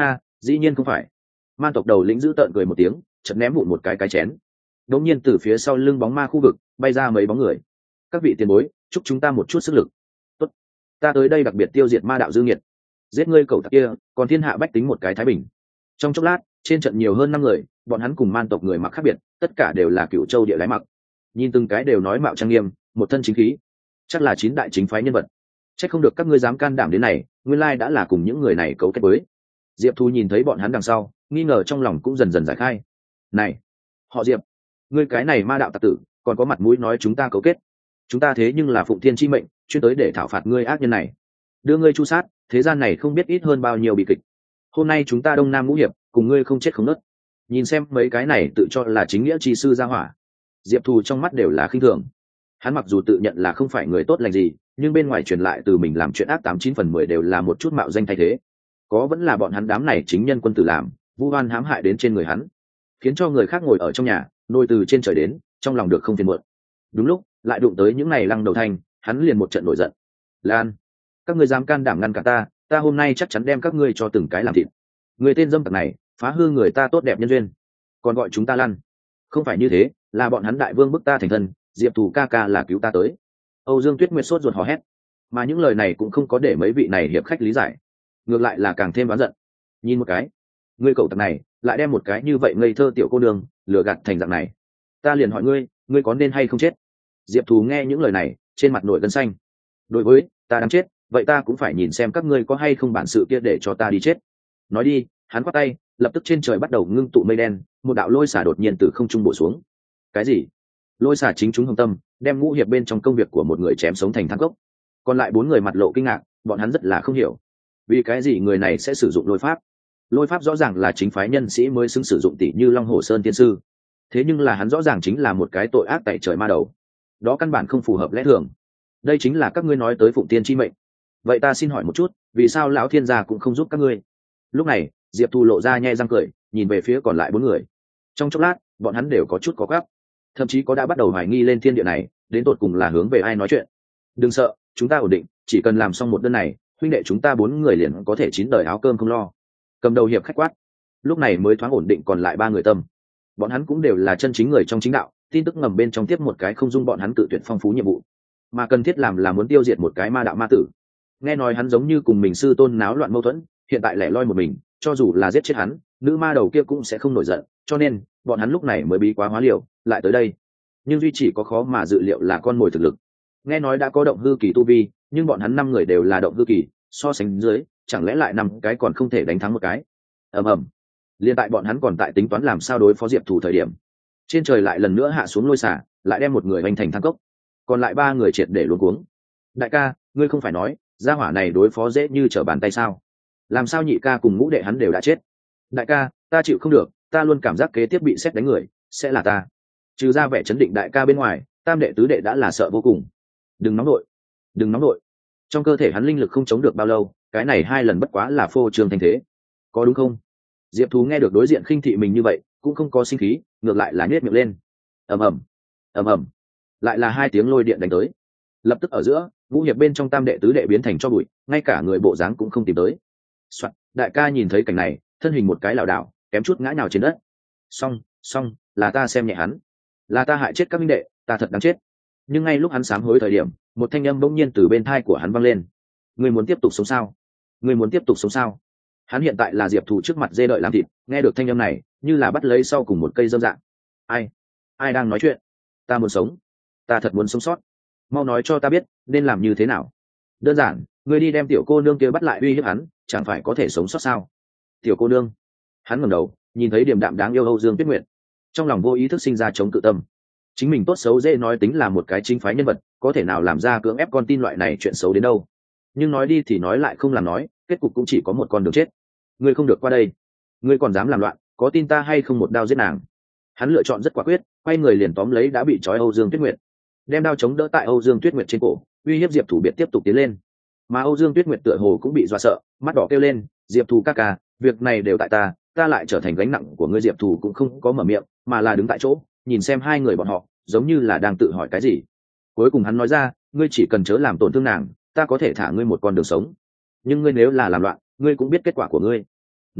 S1: Dĩ nhiên không phải. Man tộc đầu lĩnh giữ tợn cười một tiếng, chợt ném vụn một cái cái chén. Đống nhiên từ phía sau lưng bóng ma khu vực bay ra mấy bóng người. Các vị tiền bối, chúc chúng ta một chút sức lực. Tốt, ta tới đây đặc biệt tiêu diệt ma đạo dư nghiệt, giết ngươi cẩu tặc kia, còn thiên hạ bách tính một cái thái bình. Trong chốc lát, trên trận nhiều hơn năm người, bọn hắn cùng man tộc người mặc khác biệt, tất cả đều là cựu châu địa lái mặc. Nhìn từng cái đều nói mạo trang nghiêm, một thân chính khí, chắc là chín đại chính phái nhân vật. Chắc không được các ngươi dám can đảm đến này, nguyên lai đã là cùng những người này cấu kết với. Diệp Thu nhìn thấy bọn hắn đằng sau, nghi ngờ trong lòng cũng dần dần giải khai. Này, họ Diệp, ngươi cái này ma đạo tặc tử, còn có mặt mũi nói chúng ta cấu kết? Chúng ta thế nhưng là phụng thiên chi mệnh, chuyên tới để thảo phạt ngươi ác nhân này, đưa ngươi chu sát. Thế gian này không biết ít hơn bao nhiêu bi kịch. Hôm nay chúng ta đông nam ngũ hiệp, cùng ngươi không chết không nứt. Nhìn xem mấy cái này tự cho là chính nghĩa chi sư ra hỏa, Diệp Thu trong mắt đều là khinh thường. Hắn mặc dù tự nhận là không phải người tốt lành gì, nhưng bên ngoài truyền lại từ mình làm chuyện ác tám chín phần mười đều là một chút mạo danh thay thế. Có vẫn là bọn hắn đám này chính nhân quân tử làm, vu oan hãm hại đến trên người hắn, khiến cho người khác ngồi ở trong nhà nôi từ trên trời đến, trong lòng được không phiền muộn. Đúng lúc lại đụng tới những này lăng đầu thanh, hắn liền một trận nổi giận. Lan, các ngươi dám can đảm ngăn cả ta, ta hôm nay chắc chắn đem các ngươi cho từng cái làm thịt. Người tên dâm tặc này phá hư người ta tốt đẹp nhân duyên, còn gọi chúng ta lăn. Không phải như thế, là bọn hắn đại vương bức ta thành thân, Diệp Thù ca ca là cứu ta tới. Âu Dương Tuyết Nguyệt sốt ruột hò hét, mà những lời này cũng không có để mấy vị này hiệp khách lý giải, ngược lại là càng thêm oán giận. Nhìn một cái, ngươi cậu tặc này lại đem một cái như vậy ngây thơ tiểu cô nương lừa gạt thành dạng này, ta liền hỏi ngươi, ngươi có nên hay không chết? Diệp Thù nghe những lời này, trên mặt nổi gân xanh. Đối với ta đang chết, vậy ta cũng phải nhìn xem các ngươi có hay không bản sự kia để cho ta đi chết. Nói đi, hắn quát tay, lập tức trên trời bắt đầu ngưng tụ mây đen, một đạo lôi xả đột nhiên từ không trung bổ xuống. Cái gì? Lôi xả chính chúng hồng tâm, đem ngũ hiệp bên trong công việc của một người chém sống thành thang cốc. Còn lại bốn người mặt lộ kinh ngạc, bọn hắn rất là không hiểu, vì cái gì người này sẽ sử dụng lôi pháp. Lôi pháp rõ ràng là chính phái nhân sĩ mới xứng sử dụng, tỷ như Long Hồ Sơn tiên sư, thế nhưng là hắn rõ ràng chính là một cái tội ác tại trời ma đầu, đó căn bản không phù hợp lẽ thường. Đây chính là các ngươi nói tới phụng tiên chi mệnh. Vậy ta xin hỏi một chút, vì sao lão thiên gia cũng không giúp các ngươi? Lúc này Diệp Thu lộ ra nhe răng cười, nhìn về phía còn lại bốn người. Trong chốc lát, bọn hắn đều có chút có gắp, thậm chí có đã bắt đầu hoài nghi lên thiên địa này đến tột cùng là hướng về ai nói chuyện. Đừng sợ, chúng ta ổn định, chỉ cần làm xong một đơn này, huynh đệ chúng ta bốn người liền có thể chín đời áo cơm không lo. Cầm đầu hiệp khách quát, lúc này mới thoáng ổn định còn lại ba người tâm. Bọn hắn cũng đều là chân chính người trong chính đạo, tin tức ngầm bên trong tiếp một cái không dung bọn hắn tự tuyển phong phú nhiệm vụ, mà cần thiết làm là muốn tiêu diệt một cái ma đạo ma tử. Nghe nói hắn giống như cùng mình sư tôn náo loạn mâu thuẫn, hiện tại lẻ loi một mình, cho dù là giết chết hắn, nữ ma đầu kia cũng sẽ không nổi giận, cho nên bọn hắn lúc này mới bí quá hóa liều lại tới đây. Nhưng duy chỉ có khó mà dự liệu là con mồi thực lực. Nghe nói đã có động hư kỳ tu vi, nhưng bọn hắn năm người đều là động hư kỳ, so sánh dưới chẳng lẽ lại năm cái còn không thể đánh thắng một cái. Ầm ầm. Liên tại bọn hắn còn tại tính toán làm sao đối phó Diệp Thủ thời điểm, trên trời lại lần nữa hạ xuống lôi xả, lại đem một người hoành thành thang cốc, còn lại ba người triệt để luống cuống. Đại ca, ngươi không phải nói gia hỏa này đối phó dễ như trở bàn tay sao? Làm sao nhị ca cùng ngũ đệ hắn đều đã chết? Đại ca, ta chịu không được, ta luôn cảm giác kế tiếp bị xét đánh người sẽ là ta. Trừ ra vẻ chấn định đại ca bên ngoài, tam đệ tứ đệ đã là sợ vô cùng. Đừng nóng nội, đừng nóng nội. Trong cơ thể hắn linh lực không chống được bao lâu, cái này hai lần bất quá là phô trương thành thế, có đúng không? Diệp Thú nghe được đối diện khinh thị mình như vậy, cũng không có sinh khí, ngược lại là nhếch miệng lên. Ầm ầm, ầm ầm, lại là hai tiếng lôi điện đánh tới. Lập tức ở giữa, ngũ hiệp bên trong tam đệ tứ đệ biến thành cho bụi, ngay cả người bộ dáng cũng không tìm tới. Soạn, đại ca nhìn thấy cảnh này, thân hình một cái lảo đảo, kém chút ngã nhào trên đất. Xong, xong, là ta xem nhẹ hắn, là ta hại chết các minh đệ, ta thật đáng chết. Nhưng ngay lúc hắn sám hối thời điểm, một thanh âm bỗng nhiên từ bên tai của hắn vang lên. Ngươi muốn tiếp tục sống sao? Ngươi muốn tiếp tục sống sao? Hắn hiện tại là Diệp Thù trước mặt dê đợi làm thịt, nghe được thanh âm này, như là bắt lấy sau cùng một cây dâm dạng. Ai? Ai đang nói chuyện? Ta muốn sống, ta thật muốn sống sót. Mau nói cho ta biết, nên làm như thế nào? Đơn giản, ngươi đi đem tiểu cô nương kia bắt lại uy hiếp hắn, chẳng phải có thể sống sót sao? Tiểu cô nương? Hắn ngẩng đầu, nhìn thấy điềm đạm đáng yêu Âu Dương Tuyết Nguyệt, trong lòng vô ý thức sinh ra chống cự tâm. Chính mình tốt xấu dễ nói tính là một cái chính phái nhân vật, có thể nào làm ra cưỡng ép con tin loại này chuyện xấu đến đâu. Nhưng nói đi thì nói lại không làm nói, kết cục cũng chỉ có một con đường chết. Ngươi không được qua đây, ngươi còn dám làm loạn, có tin ta hay không một đao giết nàng? Hắn lựa chọn rất quả quyết, quay người liền tóm lấy đã bị trói Âu Dương Tuyết Nguyệt, đem đao chống đỡ tại Âu Dương Tuyết Nguyệt trên cổ, uy hiếp Diệp Thủ biệt tiếp tục tiến lên. Mà Âu Dương Tuyết Nguyệt tựa hồ cũng bị dọa sợ, mắt đỏ kêu lên, Diệp Thủ ca ca, việc này đều tại ta, ta lại trở thành gánh nặng của ngươi. Diệp Thủ cũng không có mở miệng, mà là đứng tại chỗ, nhìn xem hai người bọn họ, giống như là đang tự hỏi cái gì. Cuối cùng hắn nói ra, ngươi chỉ cần chớ làm tổn thương nàng, ta có thể thả ngươi một con đường sống. Nhưng ngươi nếu là làm loạn, ngươi cũng biết kết quả của ngươi. Nói,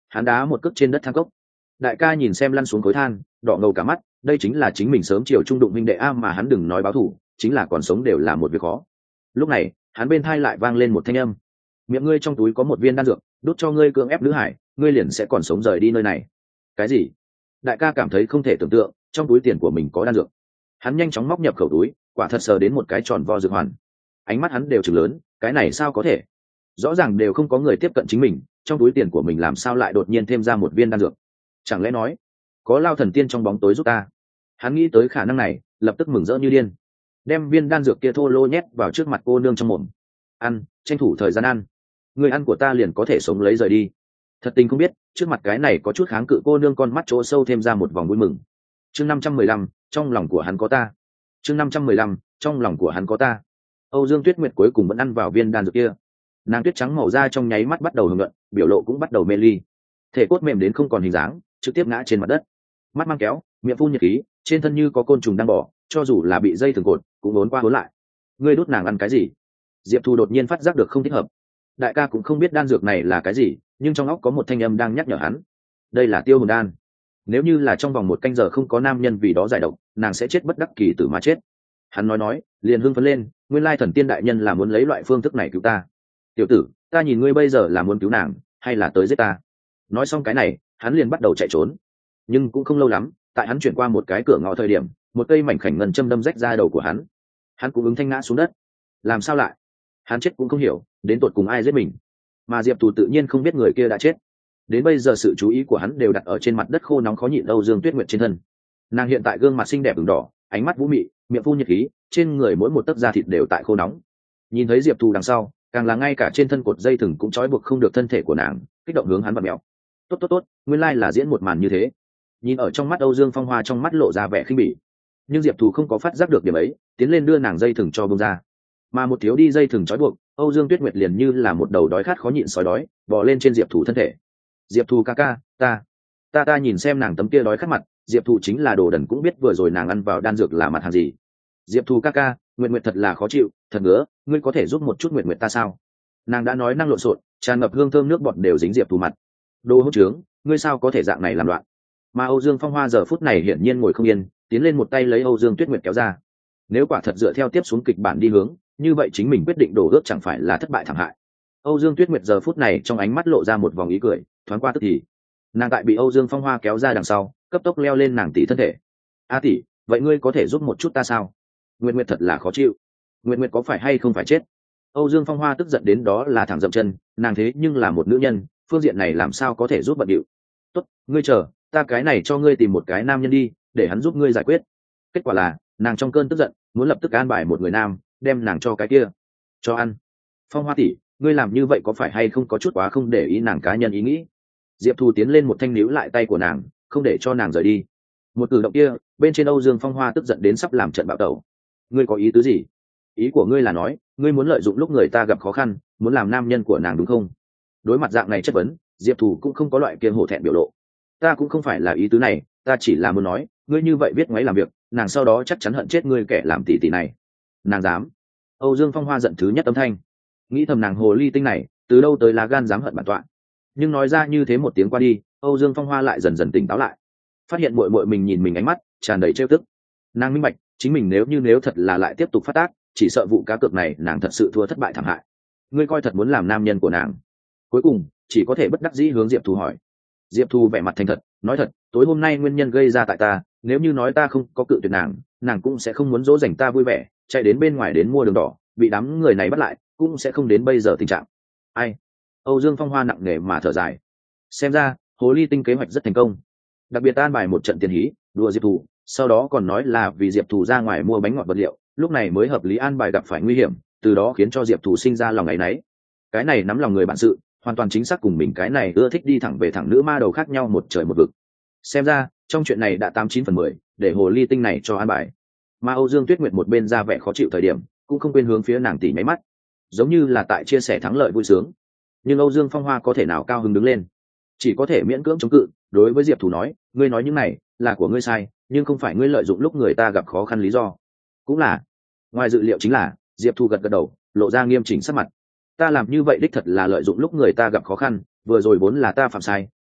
S1: hắn đá một cước trên đất than cốc. Đại ca nhìn xem lăn xuống khối than, đỏ ngầu cả mắt, đây chính là chính mình sớm chiều trung đụng minh đệ a, mà hắn đừng nói báo thù, chính là còn sống đều là một việc khó. Lúc này hắn bên thai lại vang lên một thanh âm: miệng ngươi trong túi có một viên đan dược, đút cho ngươi cưỡng ép nữ hải, ngươi liền sẽ còn sống rời đi nơi này. Cái gì? Đại ca cảm thấy không thể tưởng tượng, trong túi tiền của mình có đan dược. Hắn nhanh chóng móc nhập khẩu túi, quả thật sờ đến một cái tròn vo dược hoàn. Ánh mắt hắn đều trừng lớn, cái này sao có thể? Rõ ràng đều không có người tiếp cận chính mình, trong túi tiền của mình làm sao lại đột nhiên thêm ra một viên đan dược? Chẳng lẽ nói có lao thần tiên trong bóng tối giúp ta? Hắn nghĩ tới khả năng này, lập tức mừng rỡ như điên, đem viên đan dược kia thô lô nhét vào trước mặt cô nương trong mồm. Ăn, tranh thủ thời gian ăn, người ăn của ta liền có thể sống lấy rời đi. Thật tình không biết, trước mặt cái này có chút kháng cự cô nương con mắt chỗ sâu thêm ra một vòng vui mừng. Chương năm trăm mười lăm, trong lòng của hắn có ta. Chương năm trăm mười lăm, trong lòng của hắn có ta. Âu Dương Tuyết Nguyệt cuối cùng vẫn ăn vào viên đan dược kia. Nàng tuyết trắng màu da trong nháy mắt bắt đầu hưởng luận, biểu lộ cũng bắt đầu mê ly. Thể cốt mềm đến không còn hình dáng, trực tiếp ngã trên mặt đất. Mắt mang kéo, miệng phun nhiệt khí, trên thân như có côn trùng đang bò, cho dù là bị dây thừng cột, cũng uốn qua uốn lại. Ngươi đút nàng ăn cái gì? Diệp Thu đột nhiên phát giác được không thích hợp. Đại ca cũng không biết đan dược này là cái gì, nhưng trong óc có một thanh âm đang nhắc nhở hắn. Đây là tiêu hồn đan. Nếu như là trong vòng một canh giờ không có nam nhân vì đó giải độc, nàng sẽ chết bất đắc kỳ tử mà chết. Hắn nói nói, liền hưng phấn lên, nguyên lai thần tiên đại nhân là muốn lấy loại phương thức này cứu ta. Tiểu tử, ta nhìn ngươi bây giờ là muốn cứu nàng, hay là tới giết ta? Nói xong cái này, hắn liền bắt đầu chạy trốn. Nhưng cũng không lâu lắm, tại hắn chuyển qua một cái cửa ngõ thời điểm, một cây mảnh khảnh ngân châm đâm rách ra đầu của hắn. Hắn cũng ứng thanh ngã xuống đất. Làm sao lại? Hắn chết cũng không hiểu, đến tột cùng ai giết mình. Mà Diệp Tù tự nhiên không biết người kia đã chết. Đến bây giờ sự chú ý của hắn đều đặt ở trên mặt đất khô nóng khó nhịn Âu Dương Tuyết Nguyệt trên thân. Nàng hiện tại gương mặt xinh đẹp ửng đỏ, ánh mắt vũ mị, miệng phun nhiệt khí, trên người mỗi một tấc da thịt đều tại khô nóng. Nhìn thấy Diệp Tù đằng sau, càng là ngay cả trên thân cột dây thừng cũng trói buộc không được thân thể của nàng, kích động hướng hắn vặn mèo. Tốt tốt tốt, nguyên lai là diễn một màn như thế. Nhìn ở trong mắt Âu Dương Phong Hoa, trong mắt lộ ra vẻ khinh bỉ. Nhưng Diệp Tù không có phát giác được điểm ấy, tiến lên đưa nàng dây thừng cho bông ra. Mà một thiếu đi dây thừng trói buộc, Âu Dương Tuyết Nguyệt liền như là một đầu đói khát khó nhịn sói đói, bò lên trên Diệp Tù thân thể. Diệp Tù ca ca, ta, ta ta nhìn xem nàng tấm kia đói khát mặt, Diệp Tù chính là đồ đần cũng biết vừa rồi nàng ăn vào đan dược là mặt hàng gì. Diệp Tù ca ca, Nguyệt Nguyệt thật là khó chịu, thật ngứa, ngươi có thể giúp một chút Nguyệt Nguyệt ta sao? Nàng đã nói năng lộn xộn, tràn ngập hương thơm nước bọt đều dính Diệp Tù mặt. Đồ hỗn trướng, ngươi sao có thể dạng này làm loạn? Mà Âu Dương Phong Hoa giờ phút này hiển nhiên ngồi không yên, tiến lên một tay lấy Âu Dương Tuyết Nguyệt kéo ra. Nếu quả thật dựa theo tiếp xuống kịch bản đi hướng, như vậy chính mình quyết định đổ ước chẳng phải là thất bại thảm hại. Âu Dương Tuyết Nguyệt giờ phút này trong ánh mắt lộ ra một vòng ý cười, thoáng qua tức thì, nàng tại bị Âu Dương Phong Hoa kéo ra đằng sau, cấp tốc leo lên nàng tỷ thân thể. A tỷ, vậy ngươi có thể giúp một chút ta sao? Nguyệt Nguyệt thật là khó chịu. Nguyệt Nguyệt có phải hay không phải chết? Âu Dương Phong Hoa tức giận đến đó là thẳng dậm chân, nàng thế nhưng là một nữ nhân, phương diện này làm sao có thể giúp bận điệu. Tốt, ngươi chờ, ta cái này cho ngươi tìm một cái nam nhân đi, để hắn giúp ngươi giải quyết. Kết quả là, nàng trong cơn tức giận, muốn lập tức an bài một người nam, đem nàng cho cái kia, cho ăn. Phong Hoa tỷ, ngươi làm như vậy có phải hay không có chút quá không để ý nàng cá nhân ý nghĩ? Diệp Thu tiến lên một thanh níu lại tay của nàng, không để cho nàng rời đi. Một cử động kia, bên trên Âu Dương Phong Hoa tức giận đến sắp làm trận bạo tẩu. Ngươi có ý tứ gì? Ý của ngươi là nói, ngươi muốn lợi dụng lúc người ta gặp khó khăn, muốn làm nam nhân của nàng đúng không? Đối mặt dạng này chất vấn, Diệp Thu cũng không có loại kia hổ thẹn biểu lộ. Ta cũng không phải là ý tứ này, ta chỉ là muốn nói, ngươi như vậy biết ngoáy làm việc, nàng sau đó chắc chắn hận chết ngươi kẻ làm tỷ tỷ này. Nàng dám? Âu Dương Phong Hoa giận thứ nhất âm thanh, nghĩ thầm nàng hồ ly tinh này, từ đâu tới lá gan dám hận bản tọa. Nhưng nói ra như thế một tiếng qua đi, Âu Dương Phong Hoa lại dần dần tỉnh táo lại, phát hiện muội muội mình nhìn mình ánh mắt tràn đầy trêu tức. Nàng minh bạch, chính mình nếu như nếu thật là lại tiếp tục phát tác, chỉ sợ vụ cá cược này nàng thật sự thua thất bại thảm hại. Ngươi coi thật muốn làm nam nhân của nàng? Cuối cùng chỉ có thể bất đắc dĩ hướng Diệp Thu hỏi. Diệp Thu vẻ mặt thành thật, nói thật, tối hôm nay nguyên nhân gây ra tại ta, nếu như nói ta không có cự tuyệt nàng, nàng cũng sẽ không muốn dỗ dành ta vui vẻ, chạy đến bên ngoài đến mua đường đỏ, bị đám người này bắt lại, cũng sẽ không đến bây giờ tình trạng. Ai? Âu Dương Phong Hoa nặng nề mà thở dài. Xem ra, hồ ly tinh kế hoạch rất thành công. Đặc biệt an bài một trận tiền hí, đùa Diệp Thu, sau đó còn nói là vì Diệp Thu ra ngoài mua bánh ngọt vật liệu, lúc này mới hợp lý an bài gặp phải nguy hiểm, từ đó khiến cho Diệp Thu sinh ra lòng áy náy. Cái này nắm lòng người bản sự, hoàn toàn chính xác cùng mình cái này ưa thích đi thẳng về thẳng nữ ma đầu khác nhau một trời một vực. Xem ra, trong chuyện này đã tám chín phần mười, để hồ ly tinh này cho an bài. Mà Âu Dương Tuyết Nguyệt một bên ra vẻ khó chịu thời điểm, cũng không quên hướng phía nàng tỉ nháy mắt, giống như là tại chia sẻ thắng lợi vui sướng. Nhưng Âu Dương Phong Hoa có thể nào cao hứng đứng lên, chỉ có thể miễn cưỡng chống cự, đối với Diệp Thủ nói, ngươi nói những này là của ngươi sai, nhưng không phải ngươi lợi dụng lúc người ta gặp khó khăn lý do. Cũng là. Ngoài dự liệu chính là, Diệp Thủ gật gật đầu, lộ ra nghiêm chỉnh sắc mặt. Ta làm như vậy đích thật là lợi dụng lúc người ta gặp khó khăn, vừa rồi vốn là ta phạm sai,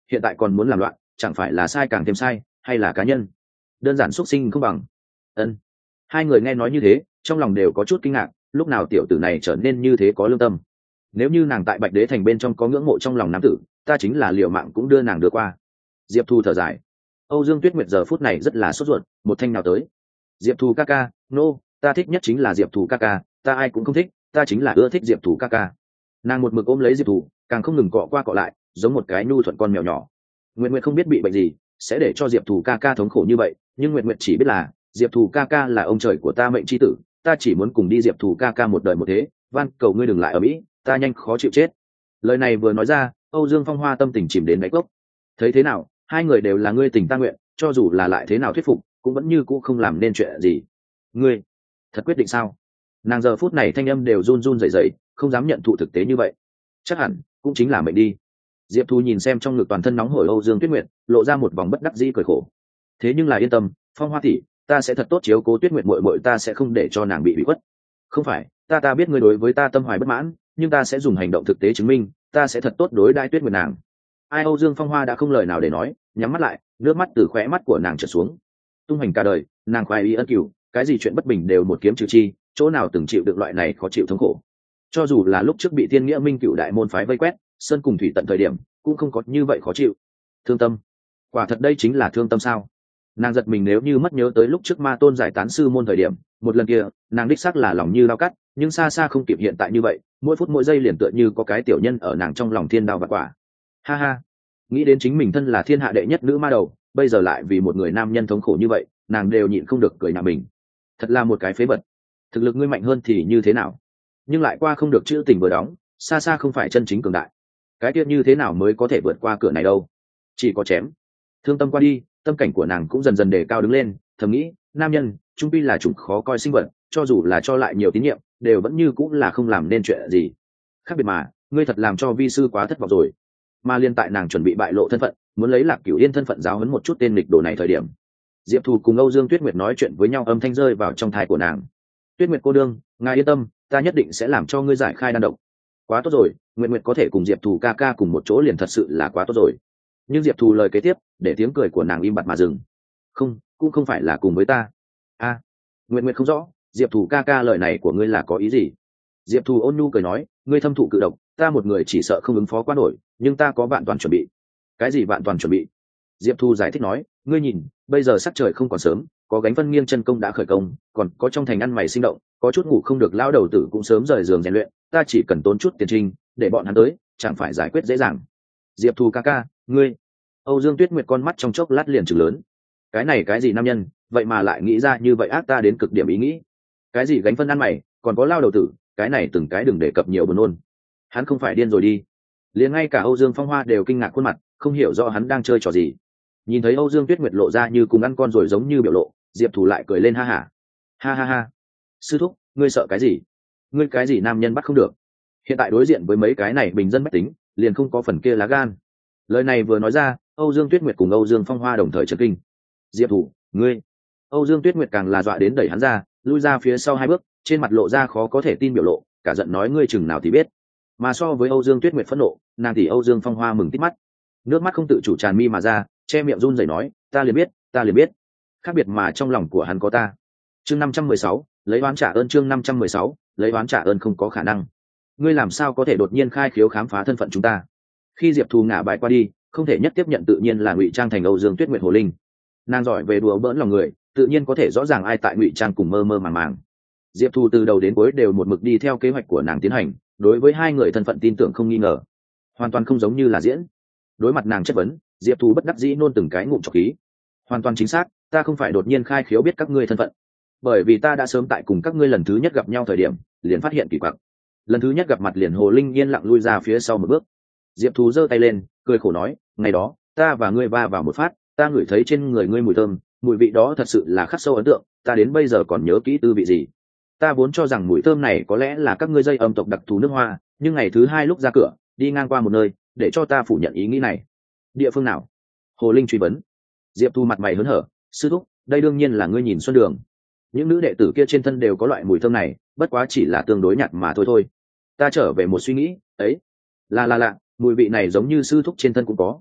S1: hiện tại còn muốn làm loạn, chẳng phải là sai càng thêm sai, hay là cá nhân đơn giản xuất sinh không bằng. Ân. Hai người nghe nói như thế, trong lòng đều có chút kinh ngạc, lúc nào tiểu tử này trở nên như thế có lương tâm. Nếu như nàng tại Bạch Đế thành bên trong có ngưỡng mộ trong lòng nam tử, ta chính là liều mạng cũng đưa nàng đưa qua. Diệp Thu thở dài. Âu Dương Tuyết Nguyệt giờ phút này rất là sốt ruột, một thanh nào tới. Diệp Thu ca ca, nô, no, ta thích nhất chính là Diệp Thu ca ca, ta ai cũng không thích, ta chính là ưa thích Diệp Thu ca ca. Nàng một mực ôm lấy Diệp Thu, càng không ngừng cọ qua cọ lại, giống một cái nhu thuận con mèo nhỏ. Nguyệt Nguyệt không biết bị bệnh gì, sẽ để cho Diệp Thu ca ca thống khổ như vậy, nhưng Nguyệt Nguyệt chỉ biết là Diệp Thu ca ca là ông trời của ta mệnh chi tử, ta chỉ muốn cùng đi Diệp Thu ca ca một đời một thế, van cầu ngươi đừng lại ở mỹ, ta nhanh khó chịu chết. Lời này vừa nói ra, Âu Dương Phong Hoa tâm tình chìm đến đáy cốc. Thấy thế nào, hai người đều là ngươi tình ta nguyện, cho dù là lại thế nào thuyết phục, cũng vẫn như cũ không làm nên chuyện gì. Ngươi thật quyết định sao? Nàng giờ phút này thanh âm đều run run rẩy rẩy, không dám nhận thụ thực tế như vậy. Chắc hẳn cũng chính là mệnh đi. Diệp Thu nhìn xem trong ngực toàn thân nóng hổi Âu Dương Tuyết Nguyệt, lộ ra một vòng bất đắc dĩ cười khổ. Thế nhưng là yên tâm, Phong Hoa tỷ, ta sẽ thật tốt chiếu cố Tuyết Nguyệt muội muội, ta sẽ không để cho nàng bị bị khuất. Không phải, ta ta biết ngươi đối với ta tâm hoài bất mãn, nhưng ta sẽ dùng hành động thực tế chứng minh, ta sẽ thật tốt đối đãi Tuyết Nguyệt nàng. Ai Âu Dương Phong Hoa đã không lời nào để nói, nhắm mắt lại, nước mắt từ khóe mắt của nàng trượt xuống. Tung hành cả đời, nàng khoái ý ân cửu, cái gì chuyện bất bình đều một kiếm trừ chi, chỗ nào từng chịu được loại này khó chịu thống khổ. Cho dù là lúc trước bị Thiên Nghĩa Minh Cửu đại môn phái vây quét, sơn cùng thủy tận thời điểm, cũng không có như vậy khó chịu. Thương tâm, quả thật đây chính là thương tâm sao? Nàng giật mình nếu như mất nhớ tới lúc trước Ma Tôn giải tán sư môn thời điểm, một lần kia, nàng đích xác là lòng như dao cắt, nhưng xa xa không kịp hiện tại như vậy, mỗi phút mỗi giây liền tựa như có cái tiểu nhân ở nàng trong lòng thiên đao vạn quả. Ha ha, nghĩ đến chính mình thân là thiên hạ đệ nhất nữ ma đầu, bây giờ lại vì một người nam nhân thống khổ như vậy, nàng đều nhịn không được cười nhạo mình. Thật là một cái phế vật. Thực lực ngươi mạnh hơn thì như thế nào, nhưng lại qua không được chữ tình vừa đóng, xa xa không phải chân chính cường đại. Cái tiết như thế nào mới có thể vượt qua cửa này đâu? Chỉ có chém. Thương tâm qua đi, tâm cảnh của nàng cũng dần dần đề cao đứng lên, thầm nghĩ, nam nhân trung pi là chủng khó coi sinh vật, cho dù là cho lại nhiều tín nhiệm, đều vẫn như cũng là không làm nên chuyện gì. Khác biệt mà, ngươi thật làm cho vi sư quá thất vọng rồi. Mà liên tại nàng chuẩn bị bại lộ thân phận, muốn lấy Lạc Cửu Yên thân phận giáo huấn một chút tên nghịch đồ này thời điểm, Diệp Thu cùng Âu Dương Tuyết Nguyệt nói chuyện với nhau, âm thanh rơi vào trong tai của nàng. Tuyết Nguyệt cô đương, ngài yên tâm, ta nhất định sẽ làm cho ngươi giải khai đan độc. Quá tốt rồi, Nguyệt Nguyệt có thể cùng Diệp Thu ca ca cùng một chỗ liền thật sự là quá tốt rồi. Nhưng Diệp Thu lời kế tiếp, để tiếng cười của nàng im bặt mà dừng. Không, cũng không phải là cùng với ta. A, à, Nguyệt Nguyệt không rõ, Diệp Thu ca ca lời này của ngươi là có ý gì? Diệp Thu ôn nhu cười nói, ngươi thâm thụ cự độc, ta một người chỉ sợ không ứng phó quá nổi, nhưng ta có vạn toàn chuẩn bị. Cái gì vạn toàn chuẩn bị? Diệp Thu giải thích nói, ngươi nhìn, bây giờ sắc trời không còn sớm, có gánh phân nghiêng chân công đã khởi công, còn có trong thành ăn mày sinh động, có chút ngủ không được lão đầu tử cũng sớm rời giường rèn luyện, ta chỉ cần tốn chút tiền trinh, để bọn hắn tới, chẳng phải giải quyết dễ dàng. Diệp Thu ca ca, ngươi. Âu Dương Tuyết Nguyệt con mắt trong chốc lát liền trừng lớn. Cái này cái gì nam nhân, vậy mà lại nghĩ ra như vậy ác ta đến cực điểm ý nghĩ. Cái gì gánh phân ăn mày, còn có lao đầu tử, cái này từng cái đừng đề cập nhiều buồn nôn. Hắn không phải điên rồi đi? Liền ngay cả Âu Dương Phong Hoa đều kinh ngạc khuôn mặt, không hiểu rõ hắn đang chơi trò gì. Nhìn thấy Âu Dương Tuyết Nguyệt lộ ra như cùng ăn con rồi giống như biểu lộ, Diệp Thủ lại cười lên ha hả. Ha. ha ha ha. Sư thúc, ngươi sợ cái gì? Ngươi cái gì nam nhân bắt không được? Hiện tại đối diện với mấy cái này bình dân bách tính, liền không có phần kia lá gan. Lời này vừa nói ra, Âu Dương Tuyết Nguyệt cùng Âu Dương Phong Hoa đồng thời chấn kinh. Diệp Thủ, ngươi. Âu Dương Tuyết Nguyệt càng là dọa đến đẩy hắn ra, lui ra phía sau hai bước, trên mặt lộ ra khó có thể tin biểu lộ, cả giận nói ngươi chừng nào thì biết. Mà so với Âu Dương Tuyết Nguyệt phẫn nộ, nàng thì Âu Dương Phong Hoa mừng tít mắt, nước mắt không tự chủ tràn mi mà ra, che miệng run rẩy nói, ta liền biết, ta liền biết. Khác biệt mà trong lòng của hắn có ta. Chương năm trăm mười sáu, lấy oán trả ơn. Chương năm trăm mười sáu, lấy oán trả ơn không có khả năng. Ngươi làm sao có thể đột nhiên khai khiếu khám phá thân phận chúng ta? Khi Diệp Thu ngả bài qua đi, không thể nhất tiếp nhận tự nhiên là ngụy trang thành Âu Dương Tuyết Nguyệt hồ linh. Nàng giỏi về đùa bỡn lòng người, tự nhiên có thể rõ ràng ai tại ngụy trang cùng mơ mơ màng màng. Diệp Thu từ đầu đến cuối đều một mực đi theo kế hoạch của nàng tiến hành, đối với hai người thân phận tin tưởng không nghi ngờ, hoàn toàn không giống như là diễn. Đối mặt nàng chất vấn, Diệp Thu bất đắc dĩ nôn từng cái ngụm trọc khí. Hoàn toàn chính xác, ta không phải đột nhiên khai khiếu biết các ngươi thân phận, bởi vì ta đã sớm tại cùng các ngươi lần thứ nhất gặp nhau thời điểm liền phát hiện kỳ quặc. Lần thứ nhất gặp mặt liền hồ linh yên lặng lui ra phía sau một bước. Diệp Thu giơ tay lên, cười khổ nói, ngày đó ta và ngươi va vào một phát, ta ngửi thấy trên người ngươi mùi thơm, mùi vị đó thật sự là khắc sâu ấn tượng, ta đến bây giờ còn nhớ kỹ tư vị gì. Ta vốn cho rằng mùi thơm này có lẽ là các ngươi dây âm tộc đặc thù nước hoa, nhưng ngày thứ hai lúc ra cửa đi ngang qua một nơi để cho ta phủ nhận ý nghĩ này. Địa phương nào? Hồ linh truy vấn. Diệp Thu mặt mày hớn hở, sư thúc, đây đương nhiên là ngươi nhìn xuân đường. Những nữ đệ tử kia trên thân đều có loại mùi thơm này, bất quá chỉ là tương đối nhạt mà thôi thôi. Ta trở về một suy nghĩ, ấy là là lạ, mùi vị này giống như sư thúc trên thân cũng có.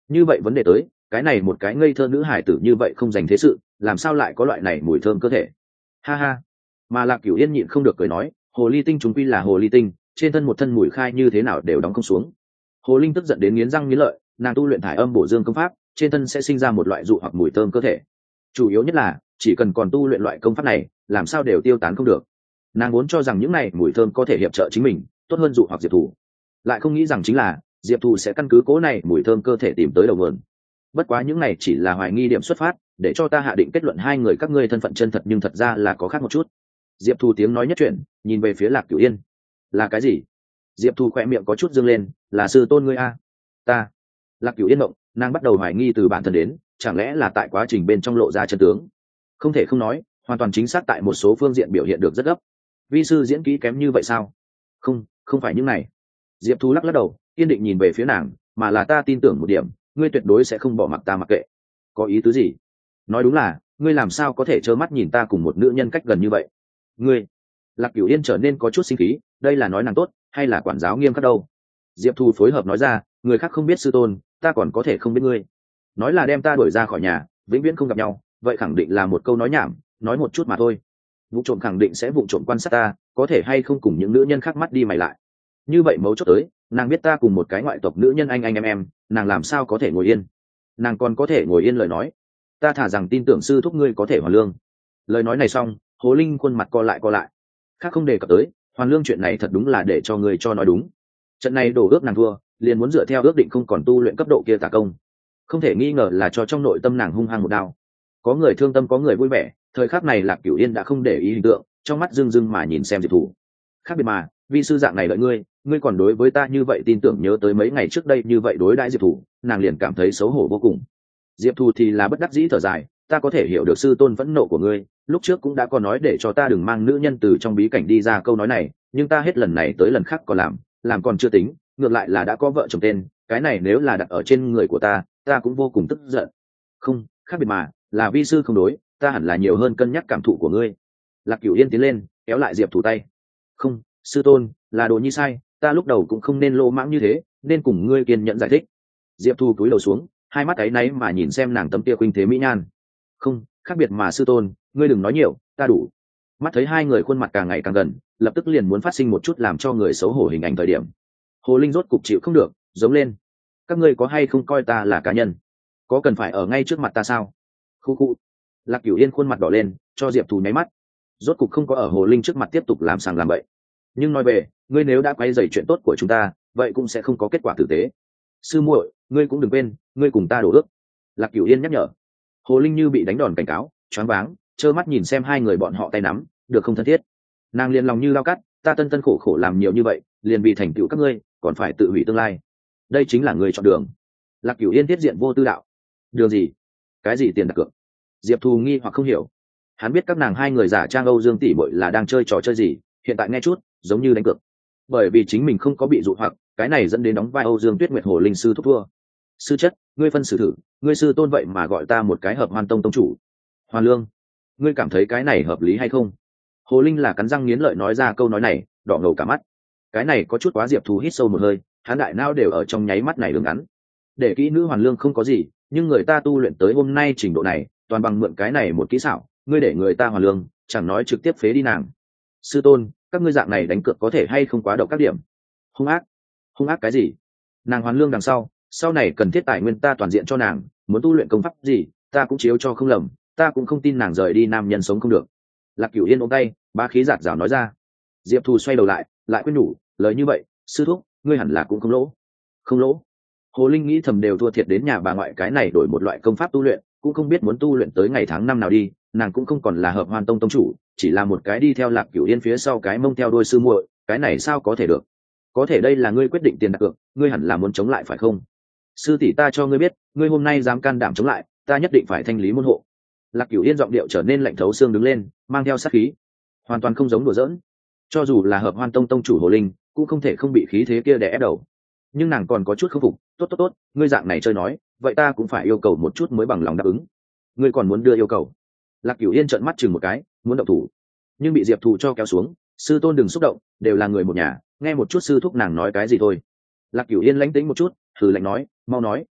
S1: như vậy vấn đề tới, cái này một cái ngây thơ nữ hải tử như vậy không dành thế sự, làm sao lại có loại này mùi thơm cơ thể? Ha ha. Mà Lạc Cửu Yên nhịn không được cười nói, hồ ly tinh chúng quy là hồ ly tinh, trên thân một thân mùi khai như thế nào đều đóng không xuống. Hồ Linh tức giận đến nghiến răng nghiến lợi, nàng tu luyện thải âm bổ dương công pháp, trên thân sẽ sinh ra một loại dụ hoặc mùi thơm cơ thể. Chủ yếu nhất là, chỉ cần còn tu luyện loại công pháp này, làm sao đều tiêu tán không được. Nàng vốn cho rằng những này mùi thơm có thể hiệp trợ chính mình, tốt hơn dụ hoặc Diệp Thủ, lại không nghĩ rằng chính là Diệp Thủ sẽ căn cứ cố này mùi thơm cơ thể tìm tới đầu nguồn. Bất quá những này chỉ là hoài nghi điểm xuất phát, để cho ta hạ định kết luận hai người các ngươi thân phận chân thật, nhưng thật ra là có khác một chút. Diệp Thủ tiếng nói nhất chuyển, nhìn về phía Lạc Cửu Yên. Là cái gì? Diệp Thủ khỏe miệng có chút dương lên, là sư tôn ngươi a? Ta. Lạc Cửu Yên động, nàng bắt đầu hoài nghi từ bản thân đến, chẳng lẽ là tại quá trình bên trong lộ ra chân tướng? Không thể không nói, hoàn toàn chính xác tại một số phương diện biểu hiện được rất gấp. Vi sư diễn kỹ kém như vậy sao? Không, không phải những này. Diệp Thu lắc lắc đầu, kiên định nhìn về phía nàng, mà là ta tin tưởng một điểm, ngươi tuyệt đối sẽ không bỏ mặc ta mặc kệ. Có ý tứ gì? Nói đúng là, ngươi làm sao có thể trơ mắt nhìn ta cùng một nữ nhân cách gần như vậy? Ngươi. Lạc Cửu Yên trở nên có chút sinh khí, đây là nói nàng tốt, hay là quản giáo nghiêm khắc đâu? Diệp Thu phối hợp nói ra, người khác không biết sư tôn, ta còn có thể không biết ngươi. Nói là đem ta đuổi ra khỏi nhà, vĩnh viễn không gặp nhau, vậy khẳng định là một câu nói nhảm, nói một chút mà thôi. Vụ trộm khẳng định sẽ vụ trộm quan sát ta, có thể hay không cùng những nữ nhân khác mắt đi mày lại. Như vậy mấu chốt tới, nàng biết ta cùng một cái ngoại tộc nữ nhân anh anh em em, nàng làm sao có thể ngồi yên? Nàng còn có thể ngồi yên lời nói, ta thả rằng tin tưởng sư thúc ngươi có thể hoàn lương. Lời nói này xong, Hồ Linh khuôn mặt co lại co lại. Khác không đề cập tới, hoàn lương chuyện này thật đúng là để cho người cho nói đúng. Trận này đổ ước nàng thua, liền muốn dựa theo ước định không còn tu luyện cấp độ kia tả công. Không thể nghi ngờ là cho trong nội tâm nàng hung hăng một đao. Có người thương tâm có người vui vẻ, thời khắc này Lạc Cửu Yên đã không để ý hình tượng, trong mắt dưng dưng mà nhìn xem Diệp Thủ. Khác biệt mà, vi sư dạng này đợi ngươi, ngươi còn đối với ta như vậy tin tưởng, nhớ tới mấy ngày trước đây như vậy đối đãi Diệp Thủ, nàng liền cảm thấy xấu hổ vô cùng. Diệp Thủ thì là bất đắc dĩ thở dài, ta có thể hiểu được sư tôn phẫn nộ của ngươi, lúc trước cũng đã có nói để cho ta đừng mang nữ nhân từ trong bí cảnh đi ra câu nói này, nhưng ta hết lần này tới lần khác còn làm, làm còn chưa tính, ngược lại là đã có vợ chồng tên, cái này nếu là đặt ở trên người của ta, ta cũng vô cùng tức giận. Không, khác biệt mà, là vi sư không đối, ta hẳn là nhiều hơn cân nhắc cảm thụ của ngươi. Lạc Cửu Yên tiến lên, kéo lại Diệp Thủ tay. Không, sư tôn, là đồ nhi sai, ta lúc đầu cũng không nên lô mãng như thế, nên cùng ngươi kiên nhẫn giải thích. Diệp Thu cúi đầu xuống, hai mắt áy náy mà nhìn xem nàng tấm kia khuynh thế mỹ nhan. Không, khác biệt mà sư tôn, ngươi đừng nói nhiều, ta đủ. Mắt thấy hai người khuôn mặt càng ngày càng gần, lập tức liền muốn phát sinh một chút làm cho người xấu hổ hình ảnh thời điểm. Hồ Linh rốt cục chịu không được, giống lên. Các ngươi có hay không coi ta là cá nhân? Có cần phải ở ngay trước mặt ta sao? Khu khu. Lạc Cửu Yên khuôn mặt đỏ lên, cho Diệp Thù nháy mắt. Rốt cục không có ở Hồ Linh trước mặt tiếp tục làm sàng làm bậy. Nhưng nói về, ngươi nếu đã quay dày chuyện tốt của chúng ta, vậy cũng sẽ không có kết quả tử tế. Sư muội, ngươi cũng đừng quên, ngươi cùng ta đổ ước. Lạc Cửu Yên nhắc nhở. Hồ Linh như bị đánh đòn cảnh cáo, choáng váng, trơ mắt nhìn xem hai người bọn họ tay nắm, được không thân thiết. Nàng liền lòng như lao cắt, ta tân tân khổ khổ làm nhiều như vậy, liền vì thành tựu các ngươi, còn phải tự hủy tương lai. Đây chính là người chọn đường. Lạc Cửu Yên tiết diện vô tư đạo. Đường gì? Cái gì tiền đặt cược? Diệp Thù nghi hoặc không hiểu. Hắn biết các nàng hai người giả trang Âu Dương tỷ muội là đang chơi trò chơi gì, hiện tại nghe chút giống như đánh cược. Bởi vì chính mình không có bị dụ hoặc, cái này dẫn đến đóng vai Âu Dương Tuyết Nguyệt Hồ Linh sư thúc thua. Sư chất, ngươi phân xử thử, ngươi sư tôn vậy mà gọi ta một cái hợp Hoan Tông tông chủ. Hoàn Lương, ngươi cảm thấy cái này hợp lý hay không? Hồ Linh là cắn răng nghiến lợi nói ra câu nói này, đỏ ngầu cả mắt. Cái này có chút quá. Diệp Thù hít sâu một hơi, hắn đại não đều ở trong nháy mắt này đường ngắn. Để kỹ nữ Hoàn Lương không có gì, nhưng người ta tu luyện tới hôm nay trình độ này, toàn bằng mượn cái này một kỹ xảo, ngươi để người ta Hoàn Lương, chẳng nói trực tiếp phế đi nàng. Sư tôn, các ngươi dạng này đánh cược có thể hay không quá độc các điểm? Hung ác? Hung ác cái gì? Nàng Hoàn Lương đằng sau, sau này cần thiết tài nguyên ta toàn diện cho nàng, muốn tu luyện công pháp gì, ta cũng chiếu cho không lầm, ta cũng không tin nàng rời đi nam nhân sống không được. Lạc Cửu Yên ôm tay, bá khí giạt rào nói ra. Diệp Thù xoay đầu lại, lại quyết nhủ, lời như vậy, sư thúc, ngươi hẳn là cũng không lỗ. Không lỗ. Hồ Linh nghĩ thầm đều thua thiệt đến nhà bà ngoại cái này đổi một loại công pháp tu luyện, cũng không biết muốn tu luyện tới ngày tháng năm nào đi, nàng cũng không còn là hợp Hoan Tông tông chủ, chỉ là một cái đi theo Lạc Cửu Yên phía sau cái mông theo đuôi sư muội, cái này sao có thể được? Có thể đây là ngươi quyết định tiền đặt cược, ngươi hẳn là muốn chống lại phải không? Sư tỷ, ta cho ngươi biết, ngươi hôm nay dám can đảm chống lại, ta nhất định phải thanh lý môn hộ. Lạc Cửu Yên giọng điệu trở nên lạnh thấu xương đứng lên, mang theo sát khí, hoàn toàn không giống đùa giỡn. Cho dù là hợp Hoan Tông tông chủ Hồ Linh, cũng không thể không bị khí thế kia đè ép đầu. Nhưng nàng còn có chút không phục, tốt tốt tốt, ngươi dạng này chơi nói, vậy ta cũng phải yêu cầu một chút mới bằng lòng đáp ứng. Ngươi còn muốn đưa yêu cầu? Lạc Cửu Yên trợn mắt chừng một cái, muốn động thủ, nhưng bị Diệp Thù cho kéo xuống. Sư tôn đừng xúc động, đều là người một nhà, nghe một chút sư thúc nàng nói cái gì thôi. Lạc Cửu Yên lánh tĩnh một chút, thử lạnh nói, mau nói.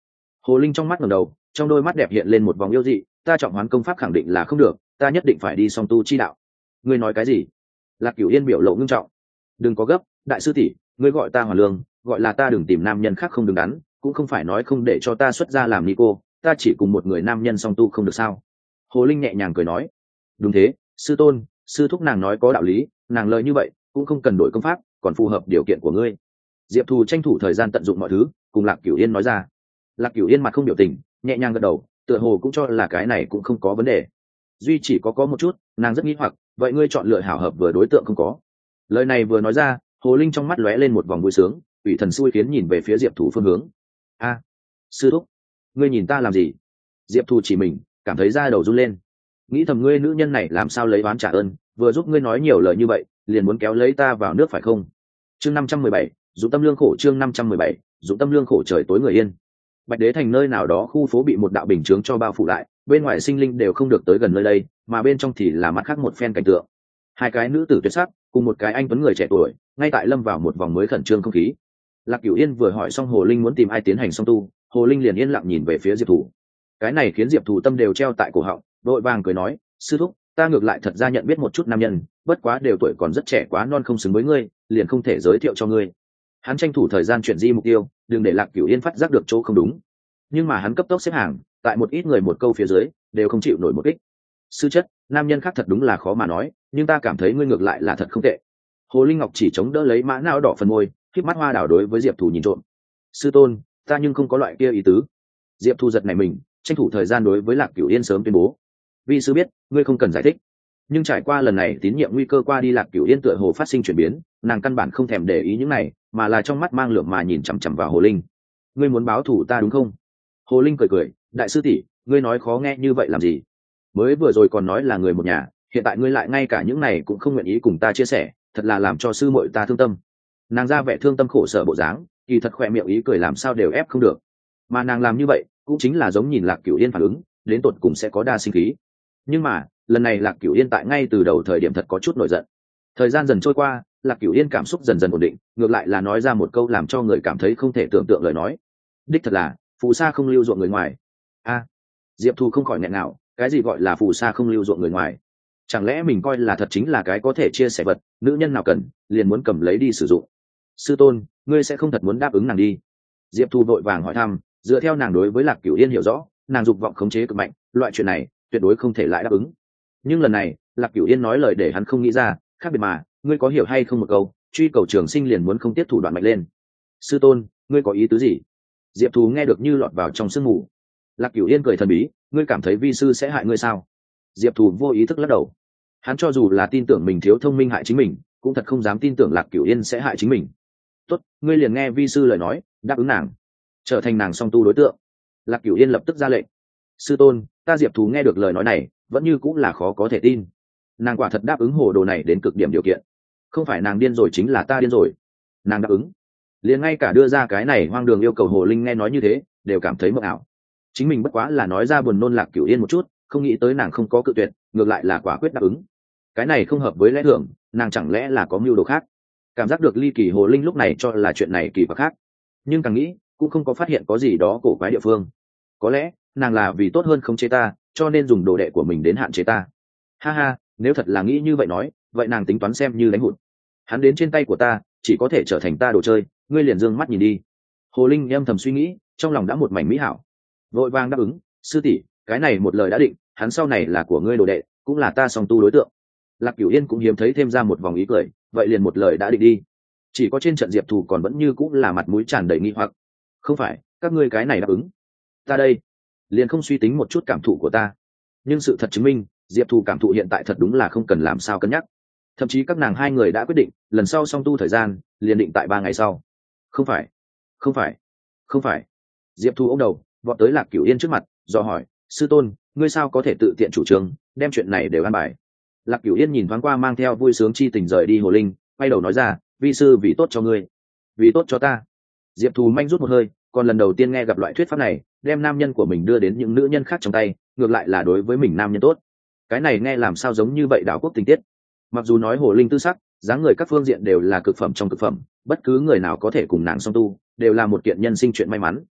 S1: Hồ Linh trong mắt ngẩng đầu, trong đôi mắt đẹp hiện lên một vòng yêu dị. Ta trọng hoán công pháp khẳng định là không được, ta nhất định phải đi song tu chi đạo. Ngươi nói cái gì? Lạc Cửu Yên biểu lộ ngưng trọng. Đừng có gấp, đại sư tỷ, ngươi gọi ta Hoàn Lương, gọi là ta đừng tìm nam nhân khác không đứng đắn, cũng không phải nói không để cho ta xuất gia làm ni cô, ta chỉ cùng một người nam nhân song tu không được sao? Hồ Linh nhẹ nhàng cười nói. Đúng thế, sư tôn, sư thúc nàng nói có đạo lý, nàng lời như vậy cũng không cần đổi công pháp, còn phù hợp điều kiện của ngươi. Diệp Thù tranh thủ thời gian tận dụng mọi thứ, cùng Lạc Cửu Yên nói ra. Lạc Cửu Yên mặt không biểu tình, nhẹ nhàng gật đầu, tựa hồ cũng cho là cái này cũng không có vấn đề. Duy chỉ có có một chút, nàng rất nghi hoặc, vậy ngươi chọn lựa hảo hợp vừa đối tượng không có. Lời này vừa nói ra, Hồ Linh trong mắt lóe lên một vòng vui sướng, ủy thần xui khiến nhìn về phía Diệp Thù phương hướng. A, sư thúc, ngươi nhìn ta làm gì? Diệp Thù chỉ mình, cảm thấy da đầu run lên. Nghĩ thầm ngươi nữ nhân này làm sao lấy oán trả ơn, vừa giúp ngươi nói nhiều lời như vậy, liền muốn kéo lấy ta vào nước phải không? Chương năm trăm mười bảy, dụng tâm lương khổ. Chương năm trăm mười bảy, dụng tâm lương khổ. Trời tối người yên. Bạch Đế thành nơi nào đó khu phố bị một đạo bình chướng cho bao phủ lại, bên ngoài sinh linh đều không được tới gần nơi đây, mà bên trong thì là mắt khác một phen cảnh tượng. Hai cái nữ tử tuyệt sắc cùng một cái anh tuấn người trẻ tuổi, ngay tại lâm vào một vòng mới khẩn trương không khí. Lạc Cửu Yên vừa hỏi xong Hồ Linh muốn tìm ai tiến hành song tu, Hồ Linh liền yên lặng nhìn về phía Diệp Thủ. Cái này khiến Diệp Thủ tâm đều treo tại cổ họng, đội vàng cười nói, sư thúc, ta ngược lại thật ra nhận biết một chút nam nhân, bất quá đều tuổi còn rất trẻ quá non không xứng với ngươi, liền không thể giới thiệu cho ngươi. Hắn tranh thủ thời gian chuyển di mục tiêu, đừng để Lạc Cửu Yên phát giác được chỗ không đúng. Nhưng mà hắn cấp tốc xếp hàng, tại một ít người một câu phía dưới, đều không chịu nổi một kích. Sư chất, nam nhân khác thật đúng là khó mà nói, nhưng ta cảm thấy ngươi ngược lại là thật không tệ. Hồ Linh Ngọc chỉ chống đỡ lấy mã não đỏ phần môi, khép mắt hoa đảo đối với Diệp Thủ nhìn trộm. Sư tôn, ta nhưng không có loại kia ý tứ. Diệp Thu giật này mình, tranh thủ thời gian đối với Lạc Cửu Yên sớm tuyên bố. Vi sư biết, ngươi không cần giải thích. Nhưng trải qua lần này tín nhiệm nguy cơ qua đi, Lạc Cửu Yên tựa hồ phát sinh chuyển biến, nàng căn bản không thèm để ý những này, mà là trong mắt mang lửa mà nhìn chằm chằm vào Hồ Linh. Ngươi muốn báo thù ta đúng không? Hồ Linh cười cười, đại sư tỷ, ngươi nói khó nghe như vậy làm gì? Mới vừa rồi còn nói là người một nhà, hiện tại ngươi lại ngay cả những này cũng không nguyện ý cùng ta chia sẻ, thật là làm cho sư muội ta thương tâm. Nàng ra vẻ thương tâm khổ sở bộ dáng, kỳ thật khỏe miệng ý cười làm sao đều ép không được. Mà nàng làm như vậy, cũng chính là giống nhìn Lạc Cửu Yên phản ứng, đến tột cùng sẽ có đa sinh khí. Nhưng mà, lần này Lạc Cửu Yên tại ngay từ đầu thời điểm thật có chút nổi giận. Thời gian dần trôi qua, Lạc Cửu Yên cảm xúc dần dần ổn định, ngược lại là nói ra một câu làm cho người cảm thấy không thể tưởng tượng lời nói. Đích thật là, phù sa không lưu ruộng người ngoài. A, Diệp Thu không khỏi nghẹn nào, cái gì gọi là phù sa không lưu ruộng người ngoài? Chẳng lẽ mình coi là thật chính là cái có thể chia sẻ vật, nữ nhân nào cần, liền muốn cầm lấy đi sử dụng? Sư tôn, ngươi sẽ không thật muốn đáp ứng nàng đi? Diệp Thu vội vàng hỏi thăm, dựa theo nàng đối với Lạc Cửu Yên hiểu rõ, nàng dục vọng khống chế cực mạnh, loại chuyện này tuyệt đối không thể lại đáp ứng. Nhưng lần này, Lạc Cửu Yên nói lời để hắn không nghĩ ra, khác biệt mà, ngươi có hiểu hay không một câu, truy cầu trường sinh liền muốn không tiếp thủ đoạn mạnh lên. Sư tôn, ngươi có ý tứ gì? Diệp Thù nghe được như lọt vào trong sương mù. Lạc Cửu Yên cười thần bí, ngươi cảm thấy vi sư sẽ hại ngươi sao? Diệp Thù vô ý thức lắc đầu. Hắn cho dù là tin tưởng mình thiếu thông minh hại chính mình, cũng thật không dám tin tưởng Lạc Cửu Yên sẽ hại chính mình. Tốt, ngươi liền nghe vi sư lời nói, đáp ứng nàng, trở thành nàng song tu đối tượng. Lạc Cửu Yên lập tức ra lệnh. Sư tôn, ta Diệp Thù nghe được lời nói này, vẫn như cũng là khó có thể tin. Nàng quả thật đáp ứng hồ đồ này đến cực điểm điều kiện. Không phải nàng điên rồi chính là ta điên rồi. Nàng đáp ứng, liền ngay cả đưa ra cái này hoang đường yêu cầu Hồ Linh nghe nói như thế, đều cảm thấy mộng ảo. Chính mình bất quá là nói ra buồn nôn Lạc Cửu Yên một chút, không nghĩ tới nàng không có cự tuyệt, ngược lại là quả quyết đáp ứng. Cái này không hợp với lẽ thường, nàng chẳng lẽ là có mưu đồ khác? Cảm giác được ly kỳ Hồ Linh lúc này cho là chuyện này kỳ và khác, nhưng càng nghĩ cũng không có phát hiện có gì đó cổ quái địa phương. Có lẽ nàng là vì tốt hơn không chế ta, cho nên dùng đồ đệ của mình đến hạn chế ta. Ha ha, nếu thật là nghĩ như vậy nói, vậy nàng tính toán xem như đánh hụt. Hắn đến trên tay của ta, chỉ có thể trở thành ta đồ chơi, ngươi liền dương mắt nhìn đi. Hồ Linh âm thầm suy nghĩ, trong lòng đã một mảnh mỹ hảo, vội vàng đáp ứng. Sư tỷ, cái này một lời đã định, hắn sau này là của ngươi đồ đệ, cũng là ta song tu đối tượng. Lạc Cửu Yên cũng hiếm thấy thêm ra một vòng ý cười, vậy liền một lời đã định đi. Chỉ có trên trận Diệp Thù còn vẫn như cũng là mặt mũi tràn đầy nghi hoặc. Không phải, các ngươi cái này đáp ứng, ta đây liền không suy tính một chút cảm thụ của ta. Nhưng sự thật chứng minh, Diệp Thù cảm thụ hiện tại thật đúng là không cần làm sao cân nhắc. Thậm chí các nàng hai người đã quyết định, lần sau song tu thời gian liền định tại ba ngày sau. Không phải, không phải, không phải. Diệp Thù ôm đầu, vọt tới Lạc Cửu Yên trước mặt, do hỏi, sư tôn, ngươi sao có thể tự tiện chủ trương, đem chuyện này đều an bài? Lạc Cửu Yên nhìn thoáng qua mang theo vui sướng chi tình rời đi Hồ Linh, quay đầu nói ra, vi sư vì tốt cho ngươi, vì tốt cho ta. Diệp Thù manh rút một hơi, còn lần đầu tiên nghe gặp loại thuyết pháp này, đem nam nhân của mình đưa đến những nữ nhân khác trong tay, ngược lại là đối với mình nam nhân tốt. Cái này nghe làm sao giống như vậy đảo quốc tình tiết. Mặc dù nói Hồ Linh tư sắc, dáng người các phương diện đều là cực phẩm trong cực phẩm, bất cứ người nào có thể cùng nàng song tu, đều là một kiện nhân sinh chuyện may mắn.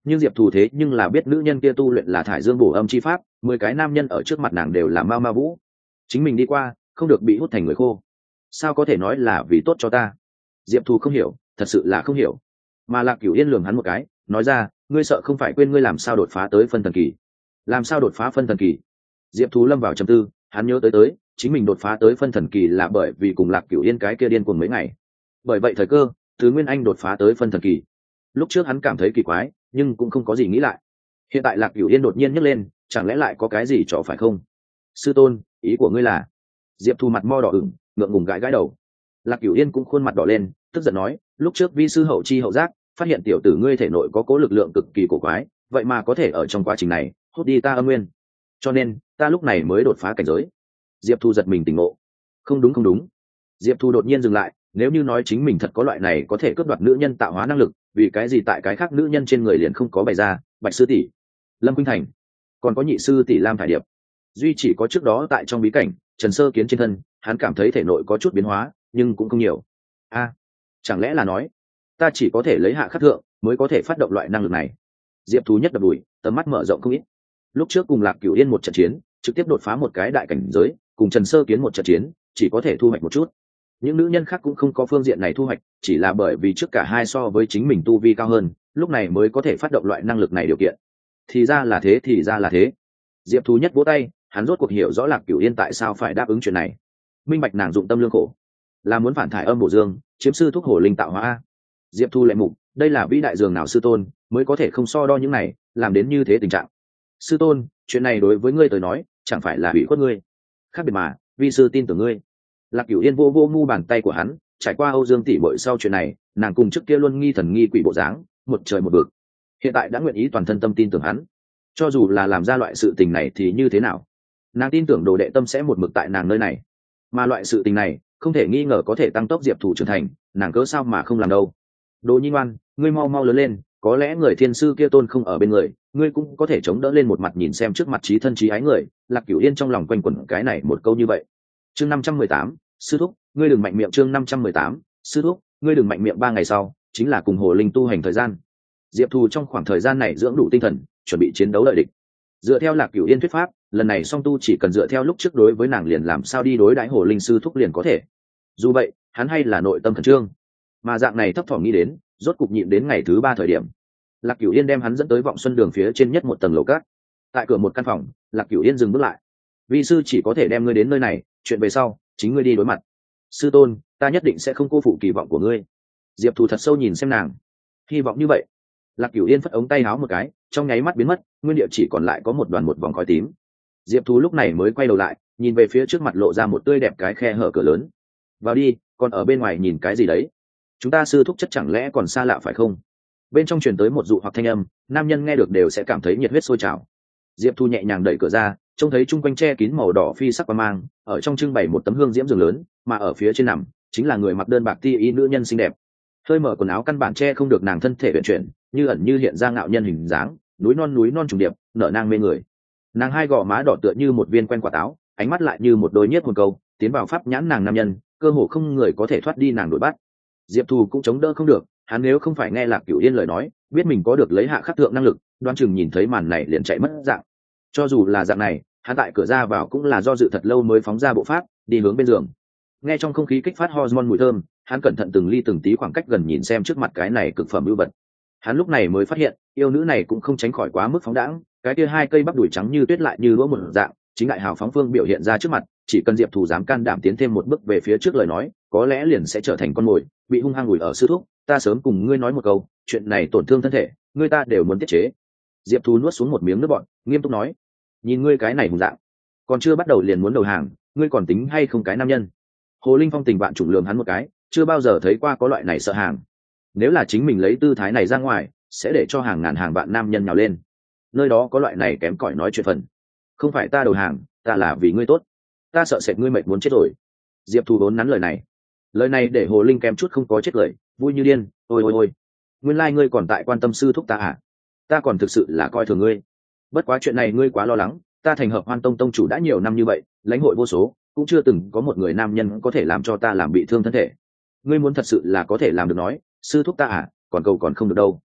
S1: nhưng diệp thù thế nhưng là biết nữ nhân kia tu luyện là thải dương bổ âm chi pháp, mười cái nam nhân ở trước mặt nàng đều là ma ma vũ, chính mình đi qua không được bị hút thành người khô, sao có thể nói là vì tốt cho ta. Diệp thù không hiểu, thật sự là không hiểu. Mà Lạc Cửu Yên lườm hắn một cái, nói ra, ngươi sợ không phải quên ngươi làm sao đột phá tới phân thần kỳ. Làm sao đột phá phân thần kỳ? Diệp thù lâm vào trầm tư, hắn nhớ tới tới chính mình đột phá tới phân thần kỳ là bởi vì cùng Lạc Cửu Yên cái kia điên cuồng mấy ngày, bởi vậy thời cơ từ Nguyên Anh đột phá tới phân thần kỳ. Lúc trước hắn cảm thấy kỳ quái nhưng cũng không có gì nghĩ lại. Hiện tại Lạc Cửu Yên đột nhiên nhấc lên, chẳng lẽ lại có cái gì trò phải không? Sư tôn, ý của ngươi là? Diệp Thu mặt mo đỏ ửng, ngượng ngùng gãi gãi đầu. Lạc Cửu Yên cũng khuôn mặt đỏ lên, tức giận nói, lúc trước vi sư hậu chi hậu giác, phát hiện tiểu tử ngươi thể nội có cố lực lượng cực kỳ cổ quái, vậy mà có thể ở trong quá trình này hút đi ta âm nguyên, cho nên ta lúc này mới đột phá cảnh giới. Diệp Thu giật mình tỉnh ngộ. Không đúng không đúng. Diệp Thu đột nhiên dừng lại, nếu như nói chính mình thật có loại này có thể cướp đoạt nữ nhân tạo hóa năng lực, vì cái gì tại cái khác nữ nhân trên người liền không có bày ra? Bạch sư tỷ, Lâm Khuynh Thành, còn có nhị sư tỷ Lam Thải Điệp, duy chỉ có trước đó tại trong bí cảnh Trần Sơ Kiến trên thân, hắn cảm thấy thể nội có chút biến hóa nhưng cũng không nhiều. A, chẳng lẽ là nói ta chỉ có thể lấy hạ khắc thượng mới có thể phát động loại năng lực này? Diệp Thú nhất đập đùi, tầm mắt mở rộng không ít. Lúc trước cùng Lạc Cửu Yên một trận chiến, trực tiếp đột phá một cái đại cảnh giới, cùng Trần Sơ Kiến một trận chiến, chỉ có thể thu hoạch một chút. Những nữ nhân khác cũng không có phương diện này thu hoạch, chỉ là bởi vì trước cả hai so với chính mình tu vi cao hơn, lúc này mới có thể phát động loại năng lực này điều kiện. Thì ra là thế, thì ra là thế. Diệp Thú nhất vỗ tay, hắn rốt cuộc hiểu rõ Lạc Cửu Yên tại sao phải đáp ứng chuyện này. Minh bạch nàng dụng tâm lương khổ, là muốn phản thải âm bổ dương, chiếm sư thuốc hổ linh tạo hóa. Diệp Thu lệ mục, đây là vĩ đại dường nào sư tôn mới có thể không so đo những này, làm đến như thế tình trạng. Sư tôn, chuyện này đối với ngươi tới nói chẳng phải là hủy khuất ngươi? Khác biệt mà, vi sư tin tưởng ngươi. Lạc Cửu Yên vô vô mu bàn tay của hắn, trải qua Âu Dương tỷ muội sau chuyện này, nàng cùng trước kia luôn nghi thần nghi quỷ bộ dáng, một trời một vực. Hiện tại đã nguyện ý toàn thân tâm tin tưởng hắn, cho dù là làm ra loại sự tình này thì như thế nào, nàng tin tưởng đồ đệ tâm sẽ một mực tại nàng nơi này. Mà loại sự tình này không thể nghi ngờ có thể tăng tốc Diệp Thủ trưởng thành, nàng cớ sao mà không làm đâu. Đồ Nhi ngoan, ngươi mau mau lớn lên, có lẽ người thiên sư kia tôn không ở bên người, ngươi cũng có thể chống đỡ lên một mặt nhìn xem trước mặt trí thân trí ái người. Lạc Cửu Yên trong lòng quanh quẩn cái này một câu như vậy. Chương năm trăm mười tám, sư thúc, ngươi đừng mạnh miệng. Chương năm trăm mười tám, sư thúc, ngươi đừng mạnh miệng. Ba ngày sau chính là cùng Hồ Linh tu hành thời gian. Diệp Thù trong khoảng thời gian này dưỡng đủ tinh thần, chuẩn bị chiến đấu đợi địch. Dựa theo Lạc Cửu Yên thuyết pháp, lần này song tu chỉ cần dựa theo lúc trước đối với nàng liền làm sao đi đối đãi Hồ Linh sư thúc liền có thể. Dù vậy, hắn hay là nội tâm khẩn trương, mà dạng này thấp thỏm nghĩ đến, rốt cục nhịn đến ngày thứ ba thời điểm, Lạc Cửu Yên đem hắn dẫn tới Vọng Xuân đường phía trên nhất một tầng lầu cát. Tại cửa một căn phòng, Lạc Cửu Yên dừng bước lại. Vi sư chỉ có thể đem ngươi đến nơi này, chuyện về sau chính ngươi đi đối mặt. Sư tôn, ta nhất định sẽ không cô phụ kỳ vọng của ngươi. Diệp Thù thật sâu nhìn xem nàng. Hy vọng như vậy. Lạc Cửu Yên phất ống tay áo một cái, trong nháy mắt biến mất, nguyên địa chỉ còn lại có một đoàn một vòng khói tím. Diệp Thù lúc này mới quay đầu lại, nhìn về phía trước mặt lộ ra một tươi đẹp cái khe hở cửa lớn. Vào đi, còn ở bên ngoài nhìn cái gì đấy? Chúng ta sư thúc chất chẳng lẽ còn xa lạ phải không? Bên trong truyền tới một dụ hoặc thanh âm, nam nhân nghe được đều sẽ cảm thấy nhiệt huyết sôi trào. Diệp Thu nhẹ nhàng đẩy cửa ra, trông thấy chung quanh che kín màu đỏ phi sắc qua mang, ở trong trưng bày một tấm hương diễm giường lớn, mà ở phía trên nằm chính là người mặc đơn bạc ti y nữ nhân xinh đẹp. Hơi mở quần áo căn bản che không được nàng thân thể uyển chuyển, như ẩn như hiện ra ngạo nhân hình dáng, núi non núi non trùng điệp, nở nang mê người. Nàng hai gò má đỏ tựa như một viên quen quả táo, ánh mắt lại như một đôi nhiếp hồn câu, tiến vào pháp nhãn nàng nam nhân, cơ hồ không người có thể thoát đi nàng đuổi bắt. Diệp Thù cũng chống đỡ không được, hắn nếu không phải nghe Lạc Cửu Yên lời nói, biết mình có được lấy hạ khắc thượng năng lực, đoán chừng nhìn thấy màn này liền chạy mất dạng. Cho dù là dạng này, hắn tại cửa ra vào cũng là do dự thật lâu mới phóng ra bộ pháp, đi hướng bên giường. Nghe trong không khí kích phát hormone mùi thơm, hắn cẩn thận từng ly từng tí khoảng cách gần nhìn xem trước mặt cái này cực phẩm ưu vật. Hắn lúc này mới phát hiện, yêu nữ này cũng không tránh khỏi quá mức phóng đãng, cái kia hai cây bắp đùi trắng như tuyết lại như lúa một dạng, chính đại hào phóng phương biểu hiện ra trước mặt, chỉ cần Diệp Thù dám can đảm tiến thêm một bước về phía trước lời nói, có lẽ liền sẽ trở thành con mồi, bị hung hăng ủi ở sư thúc. Ta sớm cùng ngươi nói một câu, chuyện này tổn thương thân thể, ngươi ta đều muốn tiết chế. Diệp Thù nuốt xuống một miếng nước bọt, nghiêm túc nói, nhìn ngươi cái này hùng dạng, còn chưa bắt đầu liền muốn đầu hàng, ngươi còn tính hay không cái nam nhân? Hồ Linh Phong tình bạn trùng lường hắn một cái, chưa bao giờ thấy qua có loại này sợ hàng. Nếu là chính mình lấy tư thái này ra ngoài, sẽ để cho hàng ngàn hàng vạn nam nhân nhào lên. Nơi đó có loại này kém cỏi nói chuyện phần. Không phải ta đầu hàng, ta là vì ngươi tốt. Ta sợ sệt ngươi mệt muốn chết rồi. Diệp Thù vốn nắn lời này, lời này để Hồ Linh kém chút không có chết lời, vui như điên. Ôi ôi ôi, nguyên lai ngươi còn tại quan tâm sư thúc ta à? Ta còn thực sự là coi thường ngươi. Bất quá chuyện này ngươi quá lo lắng, ta thành Hợp Hoan Tông tông chủ đã nhiều năm như vậy, lãnh hội vô số, cũng chưa từng có một người nam nhân có thể làm cho ta làm bị thương thân thể. Ngươi muốn thật sự là có thể làm được nói, sư thúc ta à, còn cầu còn không được đâu.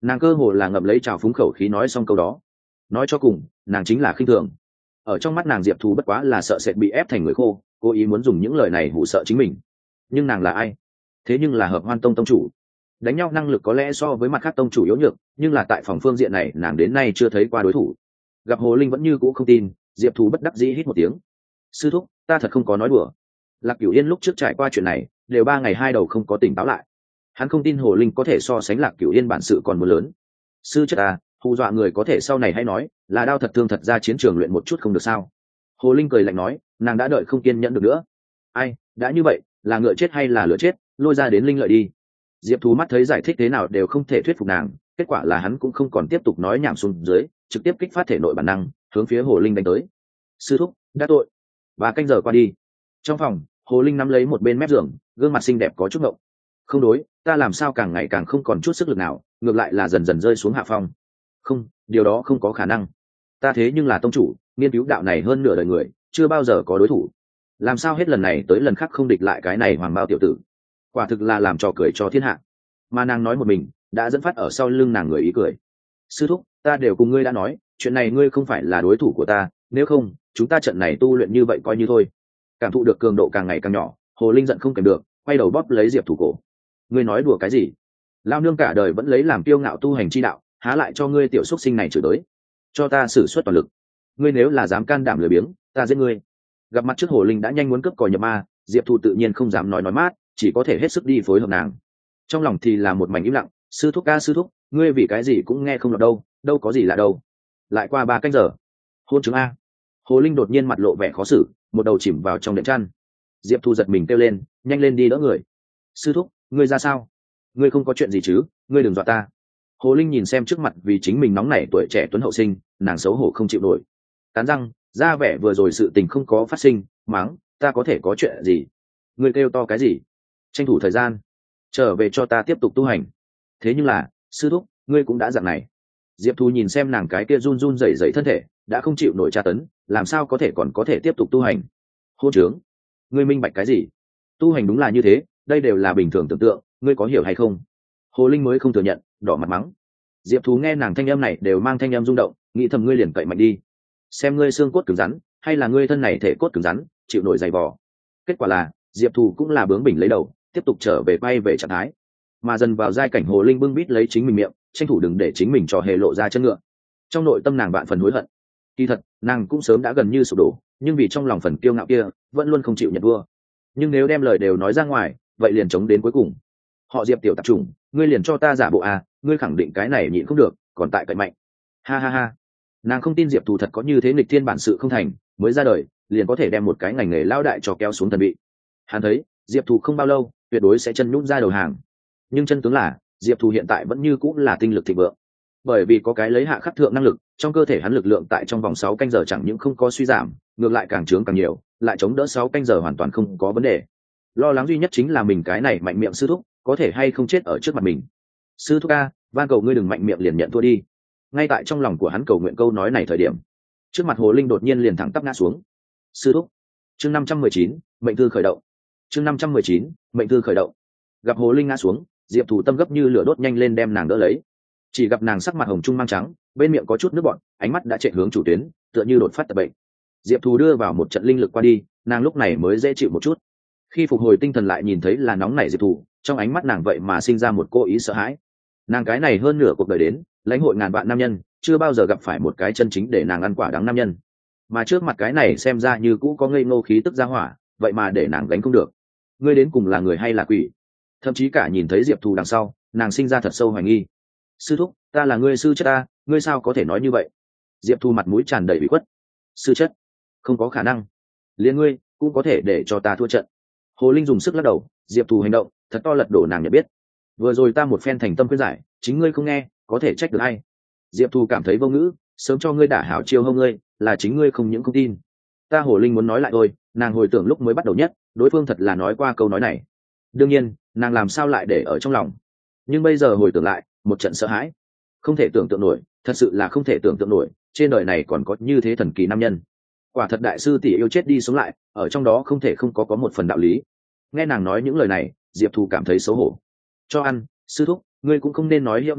S1: Nàng cơ hồ là ngậm lấy trào phúng khẩu khí nói xong câu đó. Nói cho cùng nàng chính là khinh thường. Ở trong mắt nàng Diệp Thù bất quá là sợ sệt bị ép thành người khô, cố ý muốn dùng những lời này hù sợ chính mình. Nhưng nàng là ai? Thế nhưng là Hợp Hoan Tông tông chủ. Đánh nhau năng lực có lẽ so với mặt khác tông chủ yếu nhược, nhưng là tại phòng phương diện này nàng đến nay chưa thấy qua đối thủ. Gặp Hồ Linh vẫn như cũ không tin, Diệp Thù bất đắc dĩ hít một tiếng. Sư thúc, ta thật không có nói đùa. Lạc Cửu Yên lúc trước trải qua chuyện này, đều ba ngày hai đầu không có tỉnh táo lại. Hắn không tin Hồ Linh có thể so sánh Lạc Cửu Yên bản sự còn muốn lớn. Sư chất à, hù dọa người có thể sau này hay nói, là đao thật thương thật ra chiến trường luyện một chút không được sao? Hồ Linh cười lạnh nói, nàng đã đợi không kiên nhẫn được nữa. Ai, đã như vậy, là ngựa chết hay là lửa chết, lôi ra đến linh lợi đi. Diệp Thú mắt thấy giải thích thế nào đều không thể thuyết phục nàng, kết quả là hắn cũng không còn tiếp tục nói nhảm xuống dưới, trực tiếp kích phát thể nội bản năng, hướng phía Hồ Linh đánh tới. Sư thúc, đã tội. Và canh giờ qua đi. Trong phòng, Hồ Linh nắm lấy một bên mép giường, gương mặt xinh đẹp có chút ngộng. Không đối, ta làm sao càng ngày càng không còn chút sức lực nào, ngược lại là dần dần rơi xuống hạ phong. Không, điều đó không có khả năng. Ta thế nhưng là tông chủ, nghiên cứu đạo này hơn nửa đời người, chưa bao giờ có đối thủ. Làm sao hết lần này tới lần khác không địch lại cái này hoàng bao tiểu tử? Quả thực là làm trò cười cho thiên hạ. Mà nàng nói một mình, đã dẫn phát ở sau lưng nàng người ý cười. Sư thúc, ta đều cùng ngươi đã nói, chuyện này ngươi không phải là đối thủ của ta, nếu không, chúng ta trận này tu luyện như vậy coi như thôi. Cảm thụ được cường độ càng ngày càng nhỏ, Hồ Linh giận không kèm được, quay đầu bóp lấy Diệp Thủ cổ. Ngươi nói đùa cái gì? Lao nương cả đời vẫn lấy làm kiêu ngạo tu hành chi đạo, há lại cho ngươi tiểu xuất sinh này chửi tới. Cho ta sử xuất toàn lực. Ngươi nếu là dám can đảm lười biếng, ta giết ngươi. Gặp mặt trước Hồ Linh đã nhanh muốn cướp cò nhập ma, Diệp Thủ tự nhiên không dám nói nói mát, chỉ có thể hết sức đi phối hợp nàng. Trong lòng thì là một mảnh im lặng, sư thúc ca sư thúc, ngươi vì cái gì cũng nghe không lọt đâu, đâu có gì lạ đâu. Lại qua ba canh giờ. Hôn chứng a. Hồ Linh đột nhiên mặt lộ vẻ khó xử, một đầu chìm vào trong đệm chăn. Diệp Thu giật mình kêu lên, nhanh lên đi đỡ người. Sư thúc, ngươi ra sao? Ngươi không có chuyện gì chứ? Ngươi đừng dọa ta. Hồ Linh nhìn xem trước mặt vì chính mình nóng nảy tuổi trẻ tuấn hậu sinh, nàng xấu hổ không chịu nổi. Cắn răng, ra vẻ vừa rồi sự tình không có phát sinh, mắng, ta có thể có chuyện gì? Ngươi kêu to cái gì? Tranh thủ thời gian, trở về cho ta tiếp tục tu hành. Thế nhưng là, sư thúc, ngươi cũng đã dạng này. Diệp Thu nhìn xem nàng cái kia run run rẩy rẩy thân thể, đã không chịu nổi tra tấn, làm sao có thể còn có thể tiếp tục tu hành? Hôn trướng, ngươi minh bạch cái gì? Tu hành đúng là như thế, đây đều là bình thường tưởng tượng, ngươi có hiểu hay không? Hồ Linh mới không thừa nhận, đỏ mặt mắng. Diệp Thú nghe nàng thanh âm này đều mang thanh âm rung động, nghĩ thầm ngươi liền cậy mạnh đi, xem ngươi xương cốt cứng rắn, hay là ngươi thân này thể cốt cứng rắn, chịu nổi dày vò. Kết quả là, Diệp Thú cũng là bướng bỉnh lấy đầu, tiếp tục trở về quay về trạng thái. Mà dần vào giai cảnh Hồ Linh bưng bít lấy chính mình miệng, tranh thủ đừng để chính mình trò hề lộ ra chân ngựa. Trong nội tâm nàng vạn phần hối hận. Kỳ thật, nàng cũng sớm đã gần như sụp đổ, nhưng vì trong lòng phần kiêu ngạo kia, vẫn luôn không chịu nhận vua. Nhưng nếu đem lời đều nói ra ngoài, vậy liền chống đến cuối cùng. Họ Diệp tiểu tạp chủng, ngươi liền cho ta giả bộ à, ngươi khẳng định cái này nhịn không được, còn tại cậy mạnh. Ha ha ha. Nàng không tin Diệp Thù thật có như thế nghịch thiên bản sự không thành, mới ra đời, liền có thể đem một cái ngành nghề lao đại cho kéo xuống thần vị. Hắn thấy, Diệp Thù không bao lâu, tuyệt đối sẽ chân nhũn ra đầu hàng. Nhưng chân tướng là, Diệp Thù hiện tại vẫn như cũng là tinh lực thịnh vượng. Bởi vì có cái lấy hạ khắc thượng năng lực, trong cơ thể hắn lực lượng tại trong vòng sáu canh giờ chẳng những không có suy giảm, ngược lại càng trướng càng nhiều, lại chống đỡ sáu canh giờ hoàn toàn không có vấn đề. Lo lắng duy nhất chính là mình cái này mạnh miệng sư thúc, có thể hay không chết ở trước mặt mình. Sư thúc a, van cầu ngươi đừng mạnh miệng liền nhận thua đi. Ngay tại trong lòng của hắn cầu nguyện câu nói này thời điểm, trước mặt Hồ Linh đột nhiên liền thẳng tắp ngã xuống. Sư thúc. Chương năm trăm mười chín, mệnh thư khởi động. Chương năm trăm mười chín, mệnh thư khởi động. Gặp Hồ Linh ngã xuống, Diệp Thủ tâm gấp như lửa đốt nhanh lên đem nàng đỡ lấy. Chỉ gặp nàng sắc mặt hồng trung mang trắng, bên miệng có chút nước bọt, ánh mắt đã chạy hướng chủ tuyến, tựa như đột phát tập bệnh. Diệp Thù đưa vào một trận linh lực qua đi, nàng lúc này mới dễ chịu một chút. Khi phục hồi tinh thần lại nhìn thấy là nóng nảy Diệp Thù, trong ánh mắt nàng vậy mà sinh ra một cô ý sợ hãi. Nàng cái này hơn nửa cuộc đời đến, lãnh hội ngàn vạn nam nhân, chưa bao giờ gặp phải một cái chân chính để nàng ăn quả đắng nam nhân. Mà trước mặt cái này xem ra như cũ có ngây ngô khí tức ra hỏa, vậy mà để nàng gánh không được. Ngươi đến cùng là người hay là quỷ? Thậm chí cả nhìn thấy Diệp Thù đằng sau, nàng sinh ra thật sâu hoài nghi. Sư thúc, ta là ngươi sư chất ta, ngươi sao có thể nói như vậy? Diệp Thu mặt mũi tràn đầy bị khuất. Sư chất? Không có khả năng. Liên ngươi cũng có thể để cho ta thua trận. Hồ Linh dùng sức lắc đầu, Diệp Thu hành động thật to lật đổ nàng nhận biết. Vừa rồi ta một phen thành tâm khuyên giải, chính ngươi không nghe, có thể trách được hay? Diệp Thu cảm thấy vô ngữ, sớm cho ngươi đả hảo chiêu hông ngươi, là chính ngươi không những không tin. Ta Hồ Linh muốn nói lại thôi, nàng hồi tưởng lúc mới bắt đầu nhất, đối phương thật là nói qua câu nói này. Đương nhiên, nàng làm sao lại để ở trong lòng. Nhưng bây giờ hồi tưởng lại, một trận sợ hãi, không thể tưởng tượng nổi, thật sự là không thể tưởng tượng nổi, trên đời này còn có như thế thần kỳ nam nhân. Quả thật đại sư tỷ yêu chết đi sống lại, ở trong đó không thể không có có một phần đạo lý. Nghe nàng nói những lời này, Diệp Thù cảm thấy xấu hổ. Cho ăn, sư thúc, ngươi cũng không nên nói hiệu nói vượng,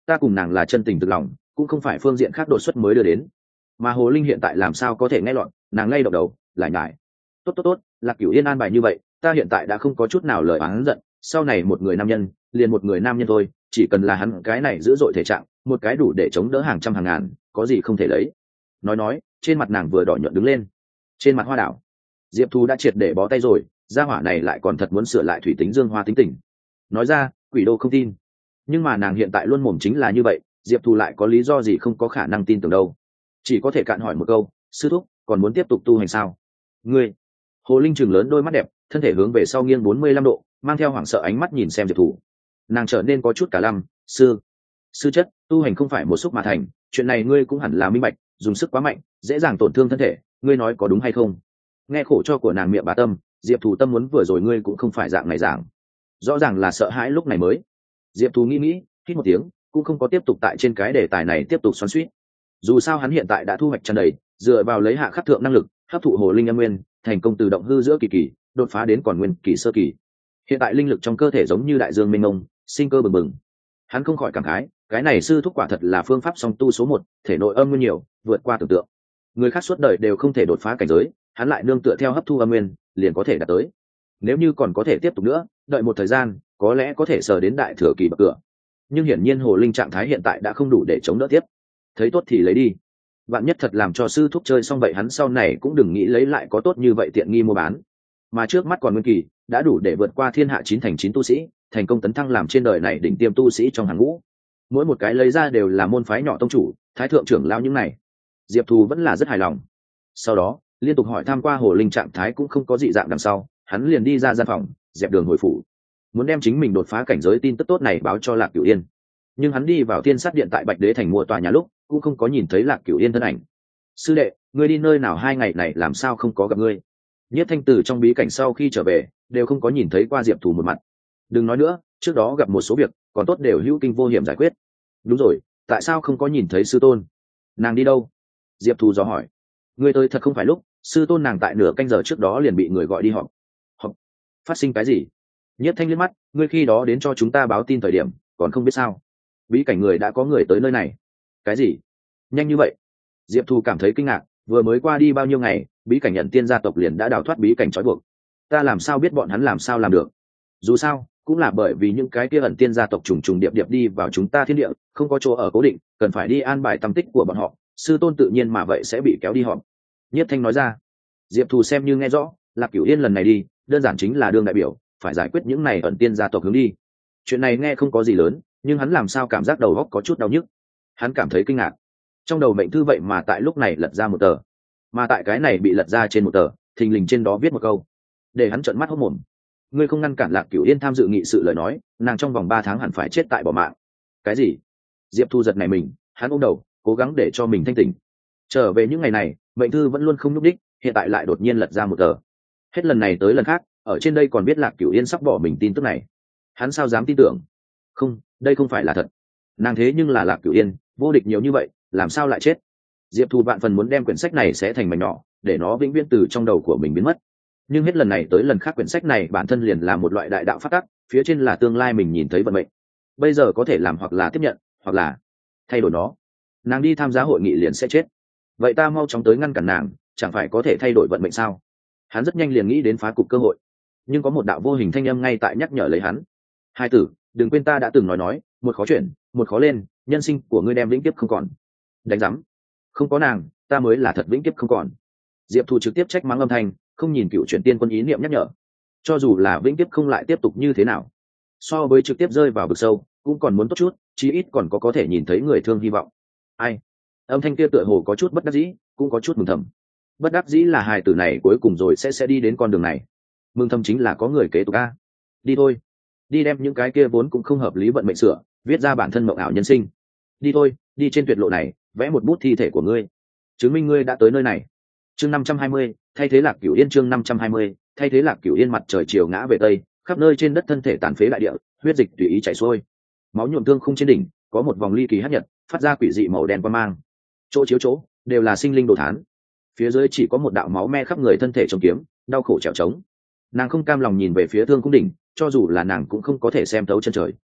S1: ta cùng nàng là chân tình thực lòng, cũng không phải phương diện khác đột xuất mới đưa đến. Mà Hồ Linh hiện tại làm sao có thể nghe lọt, nàng lay động đầu lại nhải. Tốt tốt tốt, Lạc Cửu Yên an bài như vậy, ta hiện tại đã không có chút nào lời oán giận, sau này một người nam nhân, liền một người nam nhân thôi, chỉ cần là hắn cái này dữ dội thể trạng, một cái đủ để chống đỡ hàng trăm hàng ngàn, có gì không thể lấy. Nói nói, trên mặt nàng vừa đỏ nhuận đứng lên. Trên mặt Hoa Đảo, Diệp Thu đã triệt để bó tay rồi, gia hỏa này lại còn thật muốn sửa lại thủy tính dương hoa tính tình. Nói ra, quỷ đô không tin. Nhưng mà nàng hiện tại luôn mồm chính là như vậy, Diệp Thu lại có lý do gì không có khả năng tin tưởng đâu. Chỉ có thể cạn hỏi một câu, sư thúc, còn muốn tiếp tục tu hành sao? Ngươi. Hồ Linh trừng lớn đôi mắt đẹp, thân thể hướng về sau nghiêng bốn mươi lăm độ, mang theo hoảng sợ ánh mắt nhìn xem Diệp Thủ. Nàng trở nên có chút cả lăm, sư, sư chất, tu hành không phải một xúc mà thành, chuyện này ngươi cũng hẳn là minh bạch, dùng sức quá mạnh, dễ dàng tổn thương thân thể, ngươi nói có đúng hay không? Nghe khổ cho của nàng miệng bà tâm, Diệp Thủ tâm muốn vừa rồi ngươi cũng không phải dạng này giảng, rõ ràng là sợ hãi lúc này mới. Diệp Thủ nghĩ nghĩ, hít một tiếng, cũng không có tiếp tục tại trên cái đề tài này tiếp tục xoắn xuýt. Dù sao hắn hiện tại đã thu hoạch tràn đầy, dựa vào lấy hạ khắc thượng năng lực, hấp thụ hồ linh âm nguyên, thành công từ động hư giữa kỳ kỳ đột phá đến còn nguyên kỳ sơ kỳ. Hiện tại linh lực trong cơ thể giống như đại dương mênh mông, sinh cơ bừng bừng. Hắn không khỏi cảm khái, cái này sư thúc quả thật là phương pháp song tu số một, thể nội âm nguyên nhiều, vượt qua tưởng tượng. Người khác suốt đời đều không thể đột phá cảnh giới, hắn lại nương tựa theo hấp thu âm nguyên, liền có thể đạt tới. Nếu như còn có thể tiếp tục nữa, đợi một thời gian, có lẽ có thể sờ đến đại thừa kỳ bậc cửa. Nhưng hiển nhiên hồ linh trạng thái hiện tại đã không đủ để chống đỡ tiếp. Thấy tốt thì lấy đi. Bạn nhất thật làm cho sư thúc chơi xong vậy hắn sau này cũng đừng nghĩ lấy lại có tốt như vậy tiện nghi mua bán. Mà trước mắt còn nguyên kỳ, đã đủ để vượt qua thiên hạ chín thành chín tu sĩ, thành công tấn thăng làm trên đời này đỉnh tiêm tu sĩ trong hàng ngũ. Mỗi một cái lấy ra đều là môn phái nhỏ tông chủ, thái thượng trưởng lao những này. Diệp Thù vẫn là rất hài lòng. Sau đó, liên tục hỏi tham qua hồ linh trạng thái cũng không có dị dạng đằng sau, hắn liền đi ra gian phòng, dẹp đường hồi phủ. Muốn đem chính mình đột phá cảnh giới tin tức tốt này báo cho Lạc Cửu Yên. Nhưng hắn đi vào Thiên Sát Điện tại Bạch Đế thành mua tòa nhà lúc, cũng không có nhìn thấy Lạc Cửu Yên thân ảnh. Sư đệ, ngươi đi nơi nào hai ngày này làm sao không có gặp ngươi? Nhất Thanh từ trong bí cảnh sau khi trở về, đều không có nhìn thấy qua Diệp Thù một mặt. Đừng nói nữa, trước đó gặp một số việc, còn tốt đều hữu kinh vô hiểm giải quyết. Đúng rồi, tại sao không có nhìn thấy sư tôn? Nàng đi đâu? Diệp Thù dò hỏi. Ngươi tới thật không phải lúc, sư tôn nàng tại nửa canh giờ trước đó liền bị người gọi đi họp. Họp? Phát sinh cái gì? Nhất Thanh liếc mắt, ngươi khi đó đến cho chúng ta báo tin thời điểm, còn không biết sao? Bí cảnh người đã có người tới nơi này. Cái gì? Nhanh như vậy? Diệp Thù cảm thấy kinh ngạc, vừa mới qua đi bao nhiêu ngày, bí cảnh nhận tiên gia tộc liền đã đào thoát bí cảnh trói buộc. Ta làm sao biết bọn hắn làm sao làm được? Dù sao, cũng là bởi vì những cái kia ẩn tiên gia tộc trùng trùng điệp điệp đi vào chúng ta thiên địa, không có chỗ ở cố định, cần phải đi an bài tâm tích của bọn họ, sư tôn tự nhiên mà vậy sẽ bị kéo đi họp. Nhất Thanh nói ra. Diệp Thù xem như nghe rõ, Lạc Cửu Yên lần này đi, đơn giản chính là đương đại biểu, phải giải quyết những này ẩn tiên gia tộc hướng đi. Chuyện này nghe không có gì lớn, nhưng hắn làm sao cảm giác đầu óc có chút đau nhức. Hắn cảm thấy kinh ngạc. Trong đầu mệnh thư vậy mà tại lúc này lật ra một tờ, mà tại cái này bị lật ra trên một tờ, thình lình trên đó viết một câu, để hắn trợn mắt hốt mồm. Ngươi không ngăn cản Lạc Cửu Yên tham dự nghị sự lời nói, nàng trong vòng ba tháng hẳn phải chết tại bỏ mạng. Cái gì? Diệp Thu giật này mình, hắn ôm đầu, cố gắng để cho mình thanh tỉnh. Trở về những ngày này, mệnh thư vẫn luôn không nhúc đích, hiện tại lại đột nhiên lật ra một tờ. Hết lần này tới lần khác, ở trên đây còn biết Lạc Cửu Yên sắp bỏ mình tin tức này. Hắn sao dám tin tưởng? Không, đây không phải là thật. Nàng thế nhưng là Lạc Cửu Yên, vô địch nhiều như vậy, làm sao lại chết? Diệp Thu vạn phần muốn đem quyển sách này xé thành mảnh nhỏ, để nó vĩnh viễn từ trong đầu của mình biến mất. Nhưng hết lần này tới lần khác quyển sách này bản thân liền là một loại đại đạo phát tắc, phía trên là tương lai mình nhìn thấy vận mệnh. Bây giờ có thể làm hoặc là tiếp nhận, hoặc là thay đổi nó. Nàng đi tham gia hội nghị liền sẽ chết. Vậy ta mau chóng tới ngăn cản nàng, chẳng phải có thể thay đổi vận mệnh sao? Hắn rất nhanh liền nghĩ đến phá cục cơ hội. Nhưng có một đạo vô hình thanh âm ngay tại nhắc nhở lấy hắn. Hai tử, đừng quên ta đã từng nói nói, một khó chuyển, một khó lên, nhân sinh của ngươi đem vĩnh kiếp không còn. Đánh rắm. Không có nàng, ta mới là thật vĩnh kiếp không còn. Diệp Thu trực tiếp trách mắng âm thanh, không nhìn cựu chuyển tiên quân ý niệm nhắc nhở. Cho dù là vĩnh kiếp không lại tiếp tục như thế nào, so với trực tiếp rơi vào vực sâu, cũng còn muốn tốt chút, chí ít còn có có thể nhìn thấy người thương hy vọng. Ai? Âm thanh kia tựa hồ có chút bất đắc dĩ, cũng có chút mừng thầm. Bất đắc dĩ là hài tử này cuối cùng rồi sẽ sẽ đi đến con đường này. Mừng thầm chính là có người kế tục a. Đi thôi, đi đem những cái kia vốn cũng không hợp lý vận mệnh sửa, viết ra bản thân mộng ảo nhân sinh. Đi thôi, đi trên tuyệt lộ này, vẽ một bút thi thể của ngươi, chứng minh ngươi đã tới nơi này. Chương năm trăm hai mươi, thay thế Lạc Cửu Yên. Chương năm trăm hai mươi, thay thế Lạc Cửu Yên. Mặt trời chiều ngã về tây, khắp nơi trên đất thân thể tàn phế đại địa, huyết dịch tùy ý chảy xuôi, máu nhuộm thương không trên đỉnh, có một vòng ly kỳ hắc nhật, phát ra quỷ dị màu đen quang mang. Chỗ chiếu chỗ đều là sinh linh đồ thán, phía dưới chỉ có một đạo máu me khắp người thân thể trong kiếm, đau khổ trèo trống. Nàng không cam lòng nhìn về phía thương cung đỉnh, cho dù là nàng cũng không có thể xem thấu chân trời.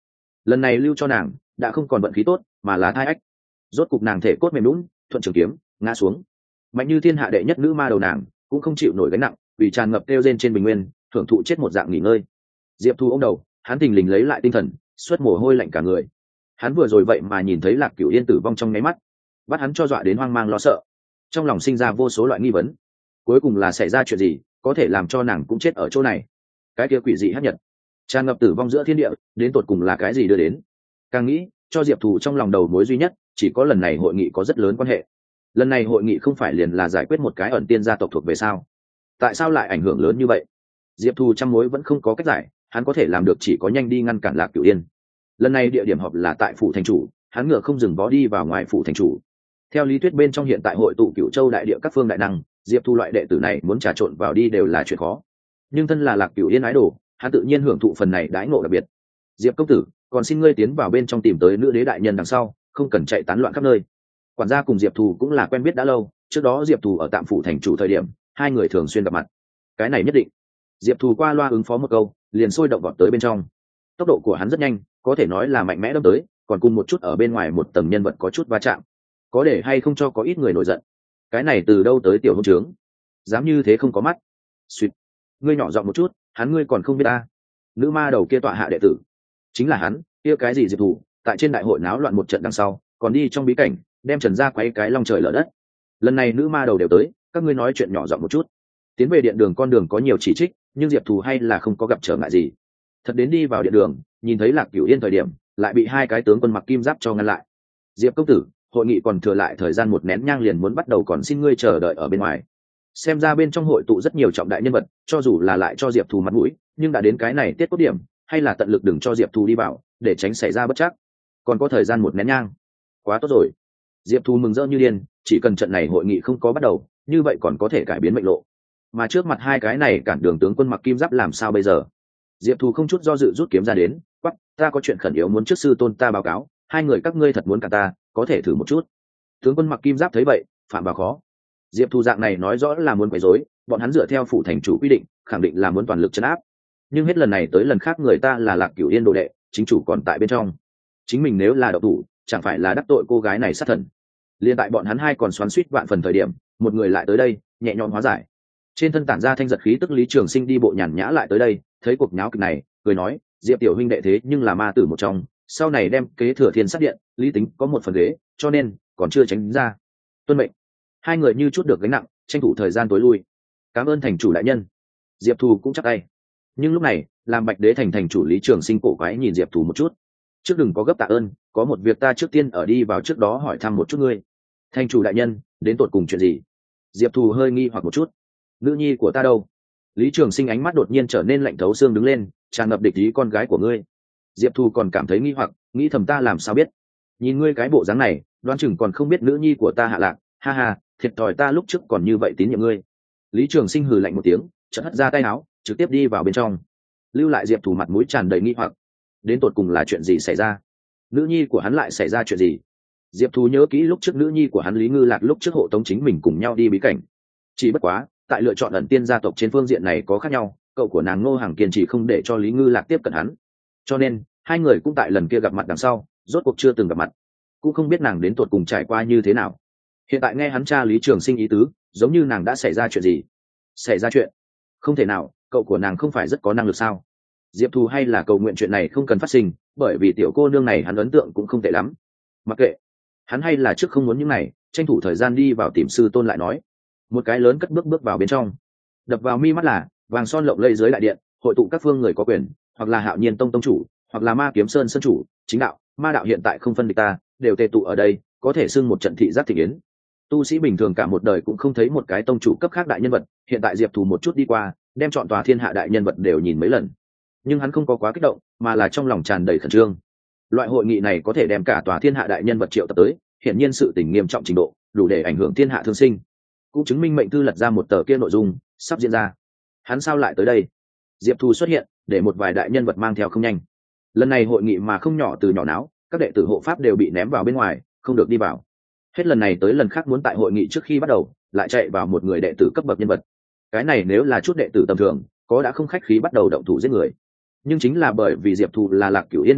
S1: lần này lưu cho nàng đã không còn vận khí tốt mà là thai ách. Rốt cục nàng thể cốt mềm lún, thuận trường kiếm ngã xuống. Mạnh như thiên hạ đệ nhất nữ ma đầu nàng cũng không chịu nổi gánh nặng, vì tràn ngập kêu rên trên bình nguyên thưởng thụ chết một dạng nghỉ ngơi. Diệp Thu ôm đầu, hắn thình lình lấy lại tinh thần, xuất mồ hôi lạnh cả người. Hắn vừa rồi vậy mà nhìn thấy Lạc Cửu Yên tử vong trong nháy mắt, bắt hắn cho dọa đến hoang mang lo sợ, trong lòng sinh ra vô số loại nghi vấn. Cuối cùng là xảy ra chuyện gì có thể làm cho nàng cũng chết ở chỗ này? Cái kia quỷ dị hắc nhật tràn ngập tử vong giữa thiên địa, đến tột cùng là cái gì đưa đến? Càng nghĩ, cho Diệp Thù trong lòng đầu mối duy nhất chỉ có lần này hội nghị có rất lớn quan hệ. Lần này hội nghị không phải liền là giải quyết một cái ẩn tiên gia tộc thuộc về sao? Tại sao lại ảnh hưởng lớn như vậy? Diệp Thù trăm mối vẫn không có cách giải, hắn có thể làm được chỉ có nhanh đi ngăn cản Lạc Cửu Yên. Lần này địa điểm họp là tại phủ thành chủ, hắn ngựa không dừng vó đi vào ngoài phủ thành chủ. Theo lý thuyết bên trong hiện tại hội tụ Cửu Châu đại địa các phương đại năng, Diệp Thu loại đệ tử này muốn trà trộn vào đi đều là chuyện khó. Nhưng thân là Lạc Cửu Yên ái đồ, hắn tự nhiên hưởng thụ phần này đãi ngộ đặc biệt. Diệp công tử, còn xin ngươi tiến vào bên trong tìm tới nữ đế đại nhân đằng sau, không cần chạy tán loạn khắp nơi. Quản gia cùng Diệp Thù cũng là quen biết đã lâu, trước đó Diệp Thù ở tạm phủ thành chủ thời điểm, hai người thường xuyên gặp mặt. Cái này nhất định. Diệp Thù qua loa ứng phó một câu, liền sôi động vọt tới bên trong. Tốc độ của hắn rất nhanh, có thể nói là mạnh mẽ đâm tới, còn cùng một chút ở bên ngoài một tầng nhân vật có chút va chạm. Có để hay không cho có ít người nổi giận. Cái này từ đâu tới tiểu hôn trướng? Dám như thế không có mắt. Xuyệt. Ngươi nhỏ giọng một chút, hắn ngươi còn không biết ta. Nữ ma đầu kia tọa hạ đệ tử. Chính là hắn, kia cái gì Diệp Thù, tại trên đại hội náo loạn một trận đằng sau, còn đi trong bí cảnh, đem Trần gia quấy cái long trời lở đất. Lần này nữ ma đầu đều tới, các ngươi nói chuyện nhỏ giọng một chút. Tiến về điện đường con đường có nhiều chỉ trích, nhưng Diệp Thù hay là không có gặp trở ngại gì. Thật đến đi vào điện đường, nhìn thấy Lạc Cửu Yên thời điểm, lại bị hai cái tướng quân mặc kim giáp cho ngăn lại. Diệp công tử, hội nghị còn thừa lại thời gian một nén nhang liền muốn bắt đầu, còn xin ngươi chờ đợi ở bên ngoài. Xem ra bên trong hội tụ rất nhiều trọng đại nhân vật, cho dù là lại cho Diệp Thù mặt mũi, nhưng đã đến cái này tiết cốt điểm, hay là tận lực đừng cho Diệp Thù đi vào, để tránh xảy ra bất trắc. Còn có thời gian một nén nhang, quá tốt rồi. Diệp Thù mừng rỡ như điên, chỉ cần trận này hội nghị không có bắt đầu, như vậy còn có thể cải biến mệnh lộ. Mà trước mặt hai cái này cản đường tướng quân mặc kim giáp làm sao bây giờ? Diệp Thù không chút do dự rút kiếm ra đến, quắc, ta có chuyện khẩn yếu muốn trước sư tôn ta báo cáo, hai người các ngươi thật muốn cả ta, có thể thử một chút. Tướng quân mặc kim giáp thấy vậy, phạm vào khó. Diệp Thù dạng này nói rõ là muốn quấy rối, bọn hắn dựa theo phủ thành chủ quy định, khẳng định là muốn toàn lực trấn áp. Nhưng hết lần này tới lần khác người ta là Lạc Cửu Yên đồ đệ, chính chủ còn tại bên trong. Chính mình nếu là độc thủ, chẳng phải là đắc tội cô gái này sát thần. Liên tại bọn hắn hai còn xoắn xuýt vạn phần thời điểm, một người lại tới đây, nhẹ nhõm hóa giải. Trên thân tản ra thanh giật khí tức Lý Trường Sinh đi bộ nhàn nhã lại tới đây, thấy cuộc nháo kịch này, cười nói, Diệp tiểu huynh đệ thế nhưng là ma tử một trong, sau này đem kế thừa Thiên Sát Điện, Lý Tính có một phần ghế, cho nên còn chưa tránh ra. Tuân mệnh. Hai người như chút được gánh nặng, tranh thủ thời gian tối lui. Cảm ơn thành chủ đại nhân. Diệp Thù cũng chắp tay. Nhưng lúc này, làm Bạch Đế thành thành chủ Lý Trường Sinh cổ quái nhìn Diệp Thù một chút. Trước đừng có gấp tạ ơn, có một việc ta trước tiên ở đi vào trước đó hỏi thăm một chút ngươi. Thành chủ đại nhân, đến tột cùng chuyện gì? Diệp Thù hơi nghi hoặc một chút. Nữ nhi của ta đâu? Lý Trường Sinh ánh mắt đột nhiên trở nên lạnh thấu xương đứng lên, tràn ngập địch ý con gái của ngươi. Diệp Thù còn cảm thấy nghi hoặc, nghĩ thầm ta làm sao biết? Nhìn ngươi cái bộ dáng này, đoán chừng còn không biết nữ nhi của ta hạ lạc, ha ha, thiệt thòi ta lúc trước còn như vậy tín nhiệm ngươi. Lý Trường Sinh hừ lạnh một tiếng, chợt hất ra tay áo, trực tiếp đi vào bên trong, lưu lại Diệp Thù mặt mũi tràn đầy nghi hoặc. Đến tột cùng là chuyện gì xảy ra? Nữ nhi của hắn lại xảy ra chuyện gì? Diệp Thù nhớ kỹ lúc trước nữ nhi của hắn Lý Ngư Lạc lúc trước hộ tống chính mình cùng nhau đi bí cảnh. Chỉ bất quá, tại lựa chọn ẩn tiên gia tộc trên phương diện này có khác nhau, cậu của nàng Ngô Hằng kiên trì không để cho Lý Ngư Lạc tiếp cận hắn. Cho nên, hai người cũng tại lần kia gặp mặt đằng sau, rốt cuộc chưa từng gặp mặt, cũng không biết nàng đến tột cùng trải qua như thế nào. Hiện tại nghe hắn cha Lý Trường Sinh ý tứ, giống như nàng đã xảy ra chuyện gì. Xảy ra chuyện? Không thể nào, cậu của nàng không phải rất có năng lực sao? Diệp Thù hay là cầu nguyện chuyện này không cần phát sinh, bởi vì tiểu cô nương này hắn ấn tượng cũng không tệ lắm. Mặc kệ, hắn hay là trước không muốn những này, tranh thủ thời gian đi vào tìm sư tôn lại nói. Một cái lớn cất bước bước vào bên trong, đập vào mi mắt là vàng son lộng lẫy dưới đại điện, hội tụ các phương người có quyền, hoặc là Hạo Nhiên Tông tông chủ, hoặc là Ma Kiếm Sơn sơn chủ, chính đạo, ma đạo hiện tại không phân địch ta, đều tề tụ ở đây, có thể xưng một trận thị giác thị yến. Tu sĩ bình thường cả một đời cũng không thấy một cái tông chủ cấp khác đại nhân vật, hiện tại Diệp Thù một chút đi qua, đem chọn tòa thiên hạ đại nhân vật đều nhìn mấy lần. Nhưng hắn không có quá kích động, mà là trong lòng tràn đầy khẩn trương. Loại hội nghị này có thể đem cả tòa thiên hạ đại nhân vật triệu tập tới, hiển nhiên sự tình nghiêm trọng trình độ, đủ để ảnh hưởng thiên hạ thương sinh. Cũng chứng minh mệnh thư lật ra một tờ kia nội dung sắp diễn ra. Hắn sao lại tới đây? Diệp Thù xuất hiện, để một vài đại nhân vật mang theo không nhanh. Lần này hội nghị mà không nhỏ từ nhỏ náo, các đệ tử hộ pháp đều bị ném vào bên ngoài, không được đi vào. Hết lần này tới lần khác muốn tại hội nghị trước khi bắt đầu, lại chạy vào một người đệ tử cấp bậc nhân vật. Cái này nếu là chút đệ tử tầm thường, có đã không khách khí bắt đầu động thủ giết người. Nhưng chính là bởi vì Diệp Thù là Lạc Cửu Yên đệ tử,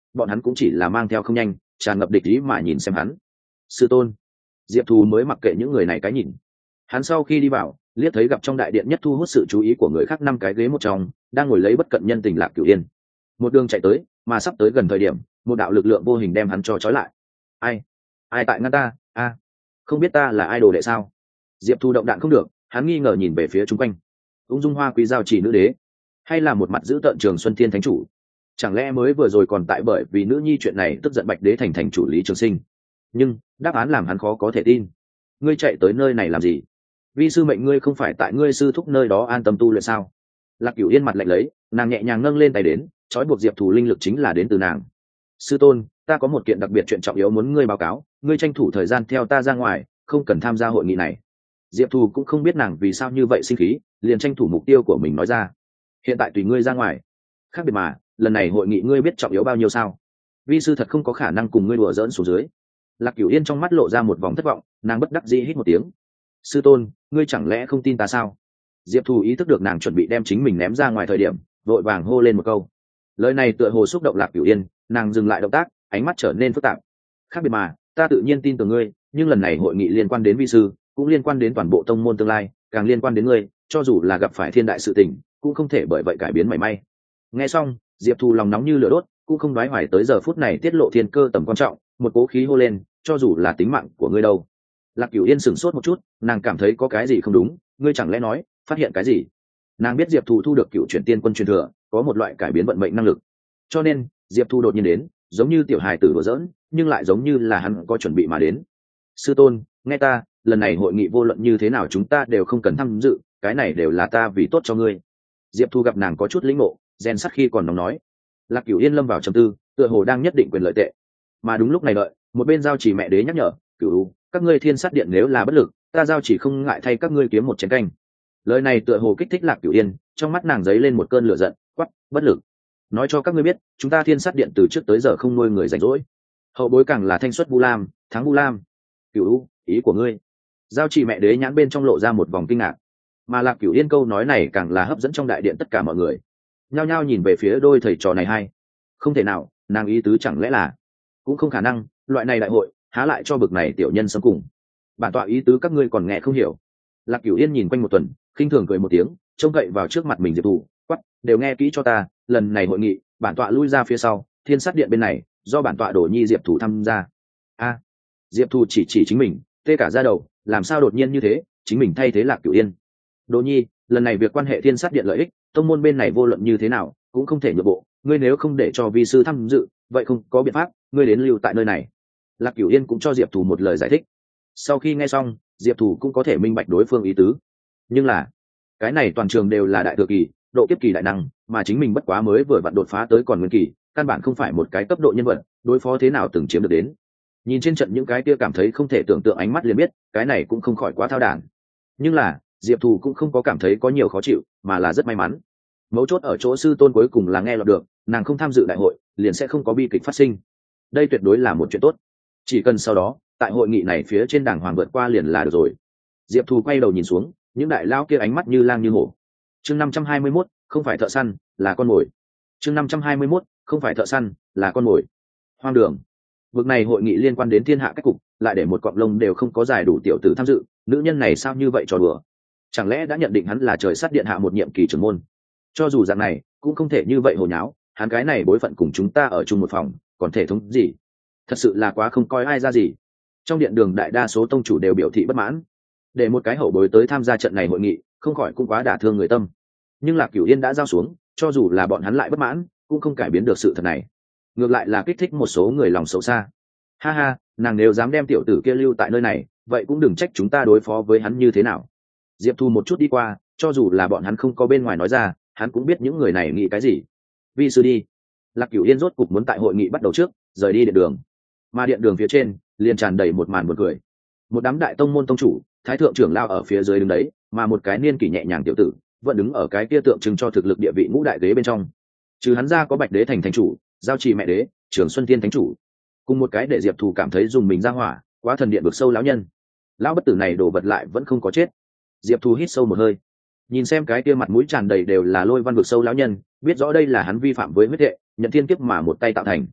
S1: bọn hắn cũng chỉ là mang theo không nhanh tràn ngập địch ý mà nhìn xem hắn. Sư tôn. Diệp Thù mới mặc kệ những người này cái nhìn. Hắn sau khi đi vào liếc thấy gặp trong đại điện nhất thu hút sự chú ý của người khác năm cái ghế một trong đang ngồi lấy bất cận nhân tình Lạc Cửu Yên. Một đường chạy tới mà sắp tới gần thời điểm một đạo lực lượng vô hình đem hắn cho trói lại. Ai ai tại ngăn ta? A, không biết ta là ai đồ đệ sao? Diệp Thu động đạn không được, hắn nghi ngờ nhìn về phía chung quanh. Ung dung hoa quý giao chỉ nữ đế, hay là một mặt giữ tợn Trường Xuân Thiên thánh chủ? Chẳng lẽ mới vừa rồi còn tại bởi vì nữ nhi chuyện này tức giận bạch đế thành thành chủ Lý Trường Sinh? Nhưng đáp án làm hắn khó có thể tin. Ngươi chạy tới nơi này làm gì? Vi sư mệnh ngươi không phải tại ngươi sư thúc nơi đó an tâm tu luyện sao? Lạc Cửu Yên mặt lạnh lấy, nàng nhẹ nhàng nâng lên tay đến, trói buộc Diệp Thù linh lực chính là đến từ nàng. Sư tôn, ta có một kiện đặc biệt chuyện trọng yếu muốn ngươi báo cáo, ngươi tranh thủ thời gian theo ta ra ngoài, không cần tham gia hội nghị này. Diệp Thù cũng không biết nàng vì sao như vậy sinh khí, liền tranh thủ mục tiêu của mình nói ra. Hiện tại tùy ngươi ra ngoài. Khác biệt mà, lần này hội nghị ngươi biết trọng yếu bao nhiêu sao? Vi sư thật không có khả năng cùng ngươi đùa giỡn xuống dưới. Lạc Cửu Yên trong mắt lộ ra một vòng thất vọng, nàng bất đắc dĩ hít một tiếng. Sư tôn, ngươi chẳng lẽ không tin ta sao? Diệp Thù ý thức được nàng chuẩn bị đem chính mình ném ra ngoài thời điểm, vội vàng hô lên một câu. Lời này tựa hồ xúc động Lạc Cửu Yên, nàng dừng lại động tác, ánh mắt trở nên phức tạp. Khác biệt mà, ta tự nhiên tin tưởng ngươi, nhưng lần này hội nghị liên quan đến vi sư, cũng liên quan đến toàn bộ tông môn tương lai, càng liên quan đến ngươi, cho dù là gặp phải thiên đại sự tình, cũng không thể bởi vậy cải biến mảy may. Nghe xong, Diệp Thù lòng nóng như lửa đốt, cũng không đoái hoài tới giờ phút này tiết lộ thiên cơ tầm quan trọng, một cố khí hô lên, cho dù là tính mạng của ngươi đâu. Lạc Cửu Yên sửng sốt một chút, nàng cảm thấy có cái gì không đúng, ngươi chẳng lẽ nói phát hiện cái gì? Nàng biết Diệp Thù thu được cựu chuyển tiên quân truyền thừa, có một loại cải biến vận mệnh năng lực, cho nên Diệp Thù đột nhiên đến, giống như tiểu hài tử đùa giỡn, nhưng lại giống như là hắn có chuẩn bị mà đến. Sư tôn, nghe ta, lần này hội nghị vô luận như thế nào chúng ta đều không cần tham dự, cái này đều là ta vì tốt cho ngươi. Diệp Thù gặp nàng có chút lĩnh ngộ, rèn sắc khi còn nóng nói. Lạc Cửu Yên lâm vào trầm tư, tựa hồ đang nhất định quyền lợi tệ. Mà đúng lúc này đợi, một bên giao chỉ mẹ đế nhắc nhở, Cửu, các ngươi thiên sát điện nếu là bất lực, ta giao chỉ không ngại thay các ngươi kiếm một chén canh. Lời này tựa hồ kích thích Lạc Cửu Yên, trong mắt nàng giấy lên một cơn lửa giận, quắc, bất lực. Nói cho các ngươi biết, chúng ta thiên sát điện từ trước tới giờ không nuôi người rảnh rỗi. Hậu bối càng là thanh xuất Vu Lam, thắng Vu Lam. Cửu, ý của ngươi? Giao chỉ mẹ đế nhãn bên trong lộ ra một vòng kinh ngạc. Mà Lạc Cửu Yên câu nói này càng là hấp dẫn trong đại điện tất cả mọi người. Nhao nhao nhìn về phía đôi thầy trò này hai. Không thể nào, nàng ý tứ chẳng lẽ là? Cũng không khả năng, loại này đại hội, há lại cho bực này tiểu nhân sống cùng. Bản tọa ý tứ các ngươi còn nghe không hiểu. Lạc Cửu Yên nhìn quanh một tuần, khinh thường cười một tiếng, trông cậy vào trước mặt mình Diệp Thù, quát, đều nghe kỹ cho ta, lần này hội nghị, bản tọa lui ra phía sau, thiên sát điện bên này, do bản tọa đổ nhi Diệp Thù tham gia. A, Diệp Thù chỉ chỉ chính mình, tê cả da đầu, làm sao đột nhiên như thế, chính mình thay thế Lạc Cửu Yên. Đỗ nhi, lần này việc quan hệ thiên sát điện lợi ích, tông môn bên này vô luận như thế nào, cũng không thể nhượng bộ, ngươi nếu không để cho vi sư tham dự, vậy không có biện pháp, ngươi đến lưu tại nơi này. Lạc Cửu Yên cũng cho Diệp Thù một lời giải thích. Sau khi nghe xong, Diệp Thù cũng có thể minh bạch đối phương ý tứ. Nhưng là, cái này toàn trường đều là đại thừa kỳ, độ kiếp kỳ đại năng, mà chính mình bất quá mới vừa vặn đột phá tới còn nguyên kỳ, căn bản không phải một cái cấp độ nhân vật, đối phó thế nào từng chiếm được đến. Nhìn trên trận những cái kia cảm thấy không thể tưởng tượng ánh mắt liền biết, cái này cũng không khỏi quá thao đản. Nhưng là, Diệp Thù cũng không có cảm thấy có nhiều khó chịu, mà là rất may mắn. Mấu chốt ở chỗ sư tôn cuối cùng là nghe lọt được, nàng không tham dự đại hội, liền sẽ không có bi kịch phát sinh. Đây tuyệt đối là một chuyện tốt. Chỉ cần sau đó, tại hội nghị này phía trên đàng hoàng vượt qua liền là được rồi. Diệp Thù quay đầu nhìn xuống, những đại lao kia ánh mắt như lang như hổ. Chương năm trăm hai mươi mốt, không phải thợ săn, là con mồi. Chương năm trăm hai mươi mốt, không phải thợ săn, là con mồi. Hoang đường. Vực này hội nghị liên quan đến thiên hạ cách cục, lại để một cọng lông đều không có giải đủ tiểu tử tham dự, nữ nhân này sao như vậy trò đùa? Chẳng lẽ đã nhận định hắn là trời sát điện hạ một nhiệm kỳ trưởng môn? Cho dù dạng này, cũng không thể như vậy hồ nháo, hắn cái này bối phận cùng chúng ta ở chung một phòng, còn thể thống gì? Thật sự là quá không coi ai ra gì. Trong điện đường đại đa số tông chủ đều biểu thị bất mãn, để một cái hậu bối tới tham gia trận này hội nghị, không khỏi cũng quá đả thương người tâm. Nhưng Lạc Cửu Yên đã giao xuống, cho dù là bọn hắn lại bất mãn, cũng không cải biến được sự thật này. Ngược lại là kích thích một số người lòng xấu xa. Ha ha, nàng nếu dám đem tiểu tử kia lưu tại nơi này, vậy cũng đừng trách chúng ta đối phó với hắn như thế nào. Diệp Thu một chút đi qua, cho dù là bọn hắn không có bên ngoài nói ra, hắn cũng biết những người này nghĩ cái gì. Vi sư đi. Lạc Cửu Yên rốt cục muốn tại hội nghị bắt đầu trước, rời đi điện đường. Mà điện đường phía trên liền tràn đầy một màn buồn cười. Một đám đại tông môn tông chủ, thái thượng trưởng lao ở phía dưới đứng đấy, mà một cái niên kỷ nhẹ nhàng tiểu tử vẫn đứng ở cái kia tượng trưng cho thực lực địa vị ngũ đại đế bên trong. Trừ hắn ra có Bạch Đế thành thánh chủ, Giao Trì mẹ đế, Trường Xuân Thiên thánh chủ, cùng một cái để Diệp Thù cảm thấy dùng mình ra hỏa, quá thần điện vực sâu lão nhân. Lão bất tử này đổ vật lại vẫn không có chết. Diệp Thù hít sâu một hơi, nhìn xem cái kia mặt mũi tràn đầy đều là lôi văn vực sâu lão nhân, biết rõ đây là hắn vi phạm với huyết hệ, nhận thiên kiếp mà một tay tạo thành.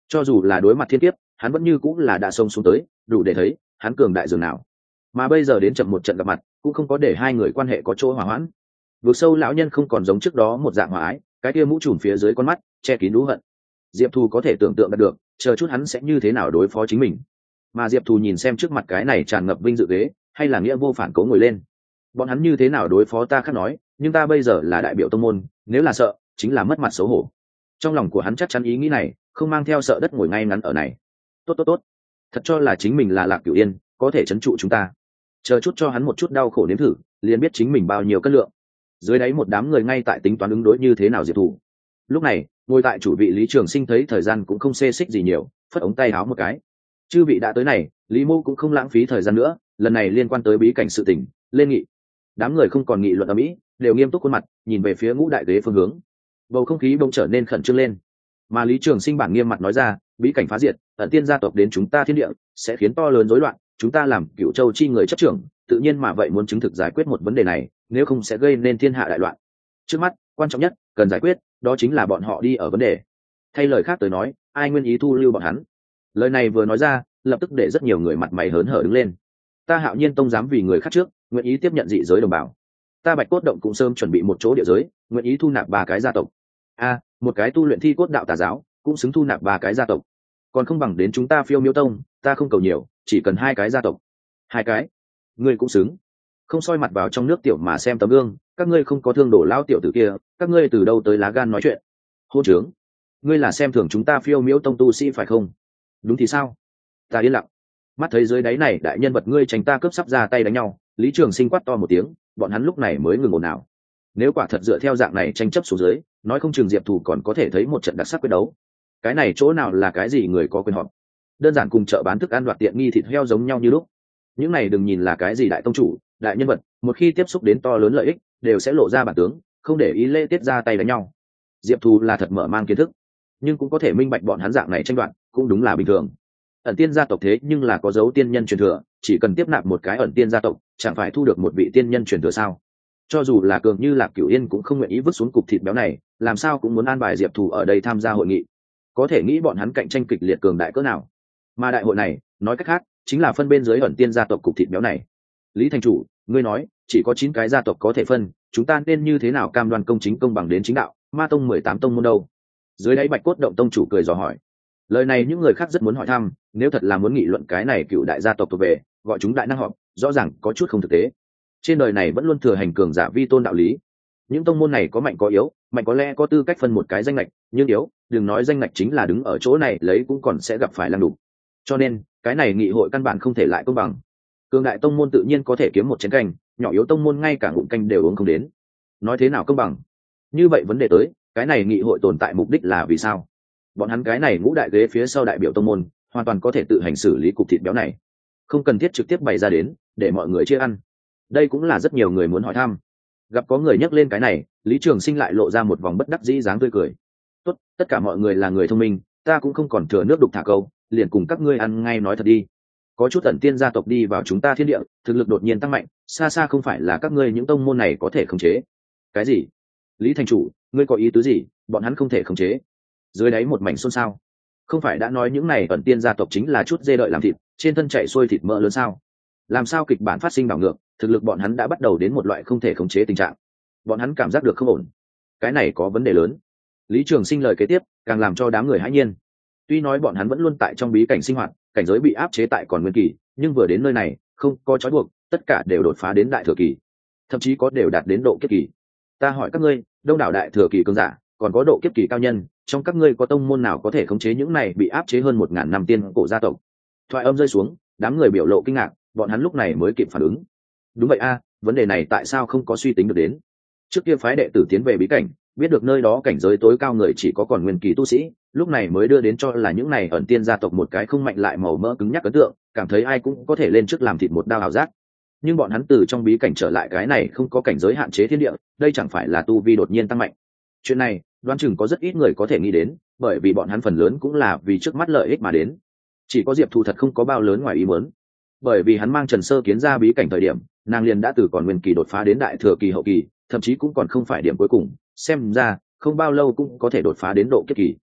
S1: cho dù là đối mặt thiên kiếp hắn vẫn như cũng là đã xông xuống tới, đủ để thấy hắn cường đại dường nào. Mà bây giờ đến chậm một trận gặp mặt cũng không có để hai người quan hệ có chỗ hòa hoãn. Vực sâu lão nhân không còn giống trước đó một dạng hòa ái, cái kia mũ trùm phía dưới con mắt che kín đú hận. Diệp Thù có thể tưởng tượng được chờ chút hắn sẽ như thế nào đối phó chính mình. Mà Diệp Thù nhìn xem trước mặt cái này tràn ngập vinh dự ghế, hay là nghĩa vô phản cố ngồi lên. Bọn hắn như thế nào đối phó ta khác nói, nhưng ta bây giờ là đại biểu tông môn, nếu là sợ chính là mất mặt xấu hổ. Trong lòng của hắn chắc chắn ý nghĩ này, không mang theo sợ đất ngồi ngay ngắn ở này. Tốt tốt tốt, thật cho là chính mình là Lạc Cửu Yên, có thể trấn trụ chúng ta. Chờ chút cho hắn một chút đau khổ nếm thử, liền biết chính mình bao nhiêu cân lượng. Dưới đáy một đám người ngay tại tính toán ứng đối như thế nào Diệp Thù. Lúc này ngồi tại chủ vị Lý Trường Sinh thấy thời gian cũng không xê xích gì nhiều, phất ống tay áo một cái. Chư vị đã tới này, Lý Mô cũng không lãng phí thời gian nữa, lần này liên quan tới bí cảnh sự tình, lên nghị. Đám người không còn nghị luận ở mỹ, đều nghiêm túc khuôn mặt nhìn về phía ngũ đại ghế phương hướng. Bầu không khí bỗng trở nên khẩn trương lên. Mà Lý Trường Sinh bản nghiêm mặt nói ra, bí cảnh phá diệt, ẩn tiên gia tộc đến chúng ta thiên địa sẽ khiến to lớn rối loạn, chúng ta làm Cửu Châu chi người chấp trưởng, tự nhiên mà vậy muốn chứng thực giải quyết một vấn đề này, nếu không sẽ gây nên thiên hạ đại loạn. Trước mắt quan trọng nhất cần giải quyết đó chính là bọn họ đi ở vấn đề. Thay lời khác tới nói, ai nguyên ý thu lưu bọn hắn. Lời này vừa nói ra, lập tức để rất nhiều người mặt mày hớn hở đứng lên. Ta Hạo Nhiên Tông dám vì người khác trước, nguyện ý tiếp nhận dị giới đồng bào. Ta Bạch Cốt Động cũng sớm chuẩn bị một chỗ địa giới, nguyện ý thu nạp ba cái gia tộc. A, một cái tu luyện thi cốt đạo tà giáo, cũng xứng thu nạp ba cái gia tộc. Còn không bằng đến chúng ta Phiêu Miêu Tông, ta không cầu nhiều, chỉ cần hai cái gia tộc. Hai cái, ngươi cũng xứng. Không soi mặt vào trong nước tiểu mà xem tấm gương, các ngươi không có thương đổ lao tiểu tử kia, các ngươi từ đâu tới lá gan nói chuyện. Hôn trướng, ngươi là xem thường chúng ta Phiêu Miêu Tông tu sĩ phải không? Đúng thì sao? Ta yên lặng. Mắt thấy dưới đáy này đại nhân vật ngươi tránh ta cướp sắp ra tay đánh nhau, Lý Trường Sinh quát to một tiếng, bọn hắn lúc này mới ngừng ồn ào. Nếu quả thật dựa theo dạng này tranh chấp xuống dưới, nói không chừng Diệp Thù còn có thể thấy một trận đặc sắc quyết đấu. Cái này chỗ nào là cái gì người có quyền họp, đơn giản cùng chợ bán thức ăn đoạt tiện nghi thịt heo giống nhau như lúc. Những này đừng nhìn là cái gì đại tông chủ, đại nhân vật, một khi tiếp xúc đến to lớn lợi ích, đều sẽ lộ ra bản tướng, không để ý lễ tiết ra tay đánh nhau. Diệp Thù là thật mở mang kiến thức, nhưng cũng có thể minh bạch bọn hắn dạng này tranh đoạt, cũng đúng là bình thường. Ẩn tiên gia tộc thế nhưng là có dấu tiên nhân truyền thừa, chỉ cần tiếp nạp một cái ẩn tiên gia tộc, chẳng phải thu được một vị tiên nhân truyền thừa sao? Cho dù là cường như Lạc Cửu Yên cũng không nguyện ý vứt xuống cục thịt béo này, làm sao cũng muốn an bài Diệp Thù ở đây tham gia hội nghị. Có thể nghĩ bọn hắn cạnh tranh kịch liệt cường đại cỡ nào. Mà đại hội này, nói cách khác, chính là phân bên dưới ẩn tiên gia tộc cục thịt béo này. Lý thành chủ, ngươi nói, chỉ có chín cái gia tộc có thể phân, chúng ta nên như thế nào cam đoan công chính công bằng đến chính đạo, Ma tông mười tám tông môn đâu? Dưới đáy Bạch Cốt Động tông chủ cười dò hỏi. Lời này những người khác rất muốn hỏi thăm, nếu thật là muốn nghị luận cái này cựu đại gia tộc thuộc về, gọi chúng đại năng họp, rõ ràng có chút không thực tế. Trên đời này vẫn luôn thừa hành cường giả vi tôn đạo lý. Những tông môn này có mạnh có yếu, mạnh có lẽ có tư cách phân một cái danh lệch, nhưng yếu, đừng nói danh lệch chính là đứng ở chỗ này lấy cũng còn sẽ gặp phải lăng đủ. Cho nên, cái này nghị hội căn bản không thể lại công bằng. Cường đại tông môn tự nhiên có thể kiếm một chén canh, nhỏ yếu tông môn ngay cả ngụm canh đều uống không đến. Nói thế nào công bằng? Như vậy vấn đề tới, cái này nghị hội tồn tại mục đích là vì sao? Bọn hắn cái này ngũ đại ghế phía sau đại biểu tông môn, hoàn toàn có thể tự hành xử lý cục thịt béo này, không cần thiết trực tiếp bày ra đến để mọi người chia ăn. Đây cũng là rất nhiều người muốn hỏi thăm. Gặp có người nhắc lên cái này, Lý Trường Sinh lại lộ ra một vòng bất đắc dĩ dáng tươi cười. Tốt, tất cả mọi người là người thông minh, ta cũng không còn thừa nước đục thả câu, liền cùng các ngươi ăn ngay nói thật đi. Có chút ẩn tiên gia tộc đi vào chúng ta thiên địa, thực lực đột nhiên tăng mạnh, xa xa không phải là các ngươi những tông môn này có thể khống chế. Cái gì? Lý thành chủ, ngươi có ý tứ gì? Bọn hắn không thể khống chế? Dưới đáy một mảnh xôn xao. Không phải đã nói những này ẩn tiên gia tộc chính là chút dê đợi làm thịt, trên thân chạy xuôi thịt mỡ lớn sao? Làm sao kịch bản phát sinh đảo ngược, thực lực bọn hắn đã bắt đầu đến một loại không thể khống chế tình trạng. Bọn hắn cảm giác được không ổn, cái này có vấn đề lớn. Lý Trường Sinh lời kế tiếp càng làm cho đám người hãi nhiên. Tuy nói bọn hắn vẫn luôn tại trong bí cảnh sinh hoạt, cảnh giới bị áp chế tại còn nguyên kỳ, nhưng vừa đến nơi này, không có trói buộc, tất cả đều đột phá đến đại thừa kỳ, thậm chí có đều đạt đến độ kiếp kỳ. Ta hỏi các ngươi, đông đảo đại thừa kỳ cường giả, còn có độ kiếp kỳ cao nhân, trong các ngươi có tông môn nào có thể khống chế những này bị áp chế hơn một ngàn năm tiên cổ gia tộc? Thoại âm rơi xuống, đám người biểu lộ kinh ngạc, bọn hắn lúc này mới kịp phản ứng. Đúng vậy a, vấn đề này tại sao không có suy tính được đến? Trước kia phái đệ tử tiến về bí cảnh, biết được nơi đó cảnh giới tối cao người chỉ có còn nguyên kỳ tu sĩ, lúc này mới đưa đến cho là những này ẩn tiên gia tộc một cái không mạnh lại màu mỡ cứng nhắc ấn tượng, cảm thấy ai cũng có thể lên trước làm thịt một đao ảo giác. Nhưng bọn hắn từ trong bí cảnh trở lại cái này không có cảnh giới hạn chế thiên địa, đây chẳng phải là tu vi đột nhiên tăng mạnh. Chuyện này, đoán chừng có rất ít người có thể nghĩ đến, bởi vì bọn hắn phần lớn cũng là vì trước mắt lợi ích mà đến. Chỉ có Diệp Thù thật không có bao lớn ngoài ý muốn, bởi vì hắn mang Trần Sơ Kiến ra bí cảnh thời điểm, nàng liền đã từ còn nguyên kỳ đột phá đến đại thừa kỳ hậu kỳ, thậm chí cũng còn không phải điểm cuối cùng, xem ra không bao lâu cũng có thể đột phá đến độ kiếp kỳ.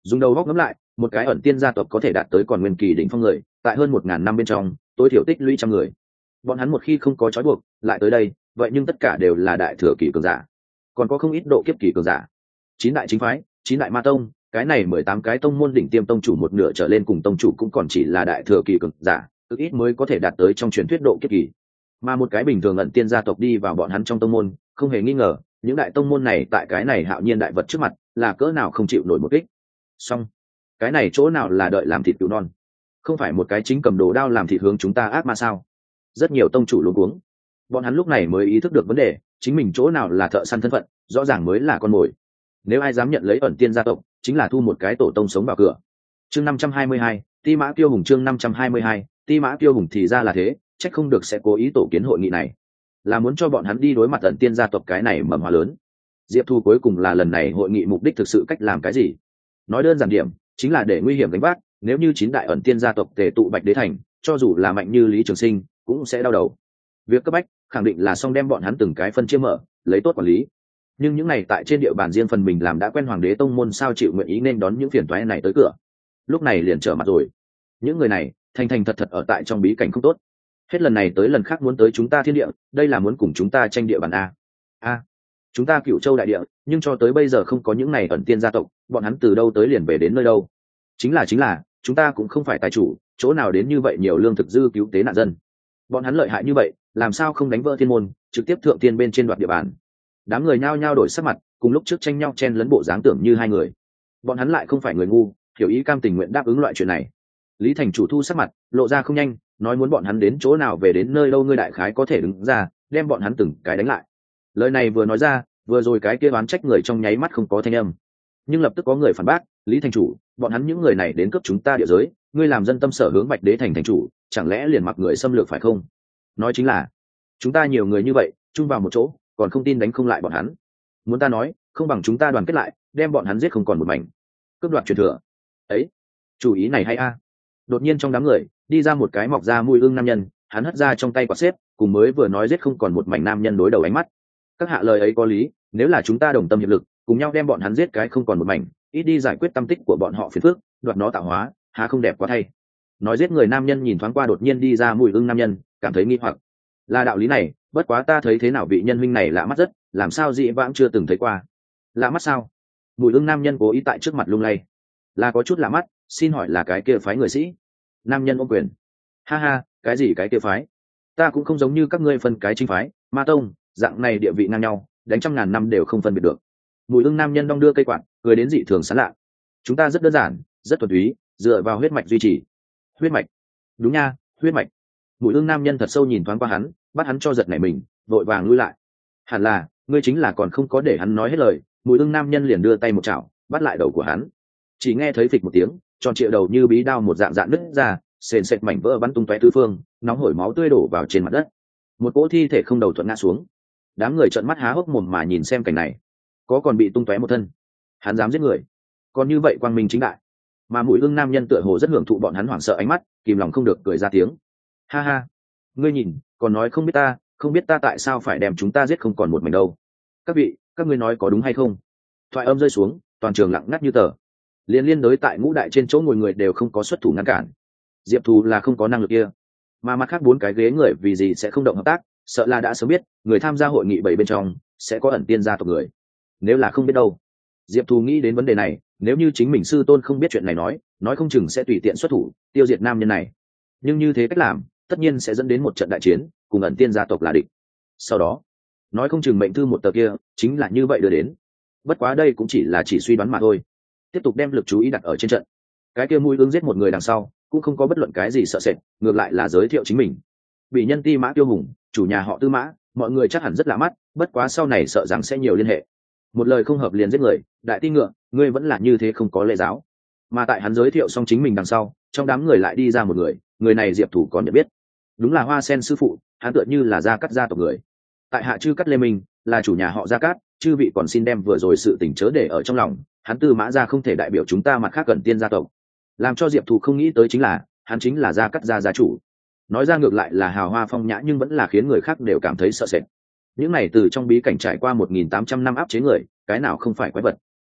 S1: dùng đầu góc ngẫm lại, một cái ẩn tiên gia tộc có thể đạt tới còn nguyên kỳ đỉnh phong người, tại hơn một ngàn năm bên trong tối thiểu tích lũy trăm người. Bọn hắn một khi không có trói buộc lại tới đây, vậy nhưng tất cả đều là đại thừa kỳ cường giả, còn có không ít độ kiếp kỳ cường giả. Chín đại chính phái, chín đại ma tông, cái này mười tám cái tông môn đỉnh tiêm tông chủ một nửa trở lên cùng tông chủ cũng còn chỉ là đại thừa kỳ cường giả, cực ít mới có thể đạt tới trong truyền thuyết độ kiếp kỳ. Mà một cái bình thường ẩn tiên gia tộc đi vào bọn hắn trong tông môn, không hề nghi ngờ những đại tông môn này tại cái này hạo nhiên đại vật trước mặt là cỡ nào không chịu nổi một kích. Song cái này chỗ nào là đợi làm thịt cừu non, không phải một cái chính cầm đồ đao làm thịt hướng chúng ta ác ma sao? Rất nhiều tông chủ luống cuống, bọn hắn lúc này mới ý thức được vấn đề, chính mình chỗ nào là thợ săn thân phận, rõ ràng mới là con mồi. Nếu ai dám nhận lấy ẩn tiên gia tộc, chính là thu một cái tổ tông sống vào cửa. Chương năm trăm hai mươi hai, Ti Mã Kiêu Hùng. Chương năm trăm hai mươi hai, Ti Mã Kiêu Hùng. Thì ra là thế, chắc không được sẽ cố ý tổ kiến hội nghị này, là muốn cho bọn hắn đi đối mặt ẩn tiên gia tộc cái này mầm hoa lớn. Diệp Thu cuối cùng là lần này hội nghị mục đích thực sự cách làm cái gì? Nói đơn giản điểm, chính là để nguy hiểm đánh vác, nếu như chín đại ẩn tiên gia tộc tề tụ Bạch Đế thành, cho dù là mạnh như Lý Trường Sinh cũng sẽ đau đầu. Việc cấp bách khẳng định là xong đem bọn hắn từng cái phân chia mở, lấy tốt quản lý. Nhưng những này tại trên địa bàn riêng phần mình làm đã quen Hoàng đế tông môn sao chịu nguyện ý nên đón những phiền toái này tới cửa. Lúc này liền trở mặt rồi. Những người này thành thành thật thật ở tại trong bí cảnh không tốt, hết lần này tới lần khác muốn tới chúng ta thiên địa, đây là muốn cùng chúng ta tranh địa bàn a. A, chúng ta Cửu Châu đại địa, nhưng cho tới bây giờ không có những này ẩn tiên gia tộc, bọn hắn từ đâu tới liền về đến nơi đâu? Chính là chính là, chúng ta cũng không phải tài chủ, chỗ nào đến như vậy nhiều lương thực dư cứu tế nạn dân. Bọn hắn lợi hại như vậy, làm sao không đánh vỡ thiên môn, trực tiếp thượng tiên bên trên đoạt địa bàn? Đám người nhao nhao đổi sắc mặt, cùng lúc trước tranh nhau chen lấn bộ dáng tưởng như hai người. Bọn hắn lại không phải người ngu, hiểu ý cam tình nguyện đáp ứng loại chuyện này. Lý Thành chủ thu sắc mặt, lộ ra không nhanh, nói muốn bọn hắn đến chỗ nào về đến nơi đâu ngươi đại khái có thể đứng ra, đem bọn hắn từng cái đánh lại. Lời này vừa nói ra, vừa rồi cái kia oán trách người trong nháy mắt không có thanh âm. Nhưng lập tức có người phản bác, Lý Thành chủ, bọn hắn những người này đến cướp chúng ta địa giới, ngươi làm dân tâm sở hướng Bạch Đế thành thành chủ, chẳng lẽ liền mặc người xâm lược phải không? Nói chính là, chúng ta nhiều người như vậy, chung vào một chỗ, còn không tin đánh không lại bọn hắn. Muốn ta nói, không bằng chúng ta đoàn kết lại, đem bọn hắn giết không còn một mảnh, cướp đoạt truyền thừa. Ấy, chủ ý này hay a. Đột nhiên trong đám người đi ra một cái mọc ra mùi ương nam nhân, hắn hất ra trong tay quả xếp, cùng mới vừa nói giết không còn một mảnh nam nhân đối đầu ánh mắt. Các hạ lời ấy có lý, nếu là chúng ta đồng tâm hiệp lực, cùng nhau đem bọn hắn giết cái không còn một mảnh, ít đi giải quyết tâm tích của bọn họ phiền phức, đoạt nó tạo hóa, há không đẹp quá thay. Nói giết người nam nhân nhìn thoáng qua đột nhiên đi ra mùi ương nam nhân, cảm thấy nghi hoặc. Là đạo lý này, bất quá ta thấy thế nào vị nhân huynh này lạ mắt rất, làm sao dị vãng chưa từng thấy qua. Lạ mắt sao? Mùi ương nam nhân cố ý tại trước mặt lung lay. Là có chút lạ mắt, xin hỏi là cái kia phái người sĩ? Nam nhân ôm quyền. Ha ha, cái gì cái kia phái? Ta cũng không giống như các ngươi phân cái chính phái, ma tông, dạng này địa vị ngang nhau, đánh trăm ngàn năm đều không phân biệt được. Mùi ương nam nhân đong đưa cây quạt, cười đến dị thường sán lạ. Chúng ta rất đơn giản, rất thuần túy, dựa vào huyết mạch duy trì. Huyết mạch? Đúng nha, huyết mạch. Mùi ương nam nhân thật sâu nhìn thoáng qua hắn, bắt hắn cho giật nảy mình, vội vàng lui lại. Hẳn là, ngươi chính là còn không có để hắn nói hết lời, mùi ương nam nhân liền đưa tay một chảo, bắt lại đầu của hắn. Chỉ nghe thấy phịch một tiếng, tròn trịa đầu như bí đao một dạng dạng nứt ra, sền sệt mảnh vỡ bắn tung tóe tứ phương, nóng hổi máu tươi đổ vào trên mặt đất. Một cỗ thi thể không đầu thuận ngã xuống. Đám người trợn mắt há hốc mồm mà nhìn xem cảnh này. Có còn bị tung tóe một thân, hắn dám giết người, còn như vậy quang minh chính đại. Mà mũi ương nam nhân tựa hồ rất hưởng thụ bọn hắn hoảng sợ ánh mắt, kìm lòng không được cười ra tiếng. Ha ha, ngươi nhìn, còn nói không biết ta, không biết ta tại sao phải đem chúng ta giết không còn một mảnh đâu. Các vị, các ngươi nói có đúng hay không? Thoại âm rơi xuống, toàn trường lặng ngắt như tờ. Liên liên đối tại ngũ đại trên chỗ ngồi người đều không có xuất thủ ngăn cản. Diệp Thù là không có năng lực kia, mà mặt khác bốn cái ghế người vì gì sẽ không động hợp tác, sợ là đã sớm biết người tham gia hội nghị bảy bên trong sẽ có ẩn tiên gia tộc người. Nếu là không biết đâu. Diệp Thù nghĩ đến vấn đề này, nếu như chính mình sư tôn không biết chuyện này nói, nói không chừng sẽ tùy tiện xuất thủ tiêu diệt nam nhân này. Nhưng như thế cách làm, tất nhiên sẽ dẫn đến một trận đại chiến, cùng ẩn tiên gia tộc là địch. Sau đó, nói không chừng mệnh thư một tờ kia chính là như vậy đưa đến. Bất quá đây cũng chỉ là chỉ suy đoán mà thôi. Tiếp tục đem lực chú ý đặt ở trên trận. Cái kia mũi ương giết một người đằng sau, cũng không có bất luận cái gì sợ sệt, ngược lại là giới thiệu chính mình. Bị nhân Ti Mã Kiêu Hùng, chủ nhà họ Tư Mã, mọi người chắc hẳn rất lạ mắt, bất quá sau này sợ rằng sẽ nhiều liên hệ. Một lời không hợp liền giết người, đại ti ngựa, ngươi vẫn là như thế không có lễ giáo. Mà tại hắn giới thiệu xong chính mình đằng sau, trong đám người lại đi ra một người, người này Diệp Thủ còn nhận biết. Đúng là Hoa Sen sư phụ, hắn tựa như là Gia Cát gia tộc người. Tại hạ chư Cát Lê Minh, là chủ nhà họ Gia Cát, chư vị còn xin đem vừa rồi sự tình chớ để ở trong lòng, hắn Tư Mã gia không thể đại biểu chúng ta mặt khác cần tiên gia tộc. Làm cho Diệp Thủ không nghĩ tới chính là, hắn chính là Gia Cát gia gia chủ. Nói ra ngược lại là hào hoa phong nhã nhưng vẫn là khiến người khác đều cảm thấy sợ sệt. Những này từ trong bí cảnh trải qua một nghìn tám trăm năm áp chế người, cái nào không phải quái vật.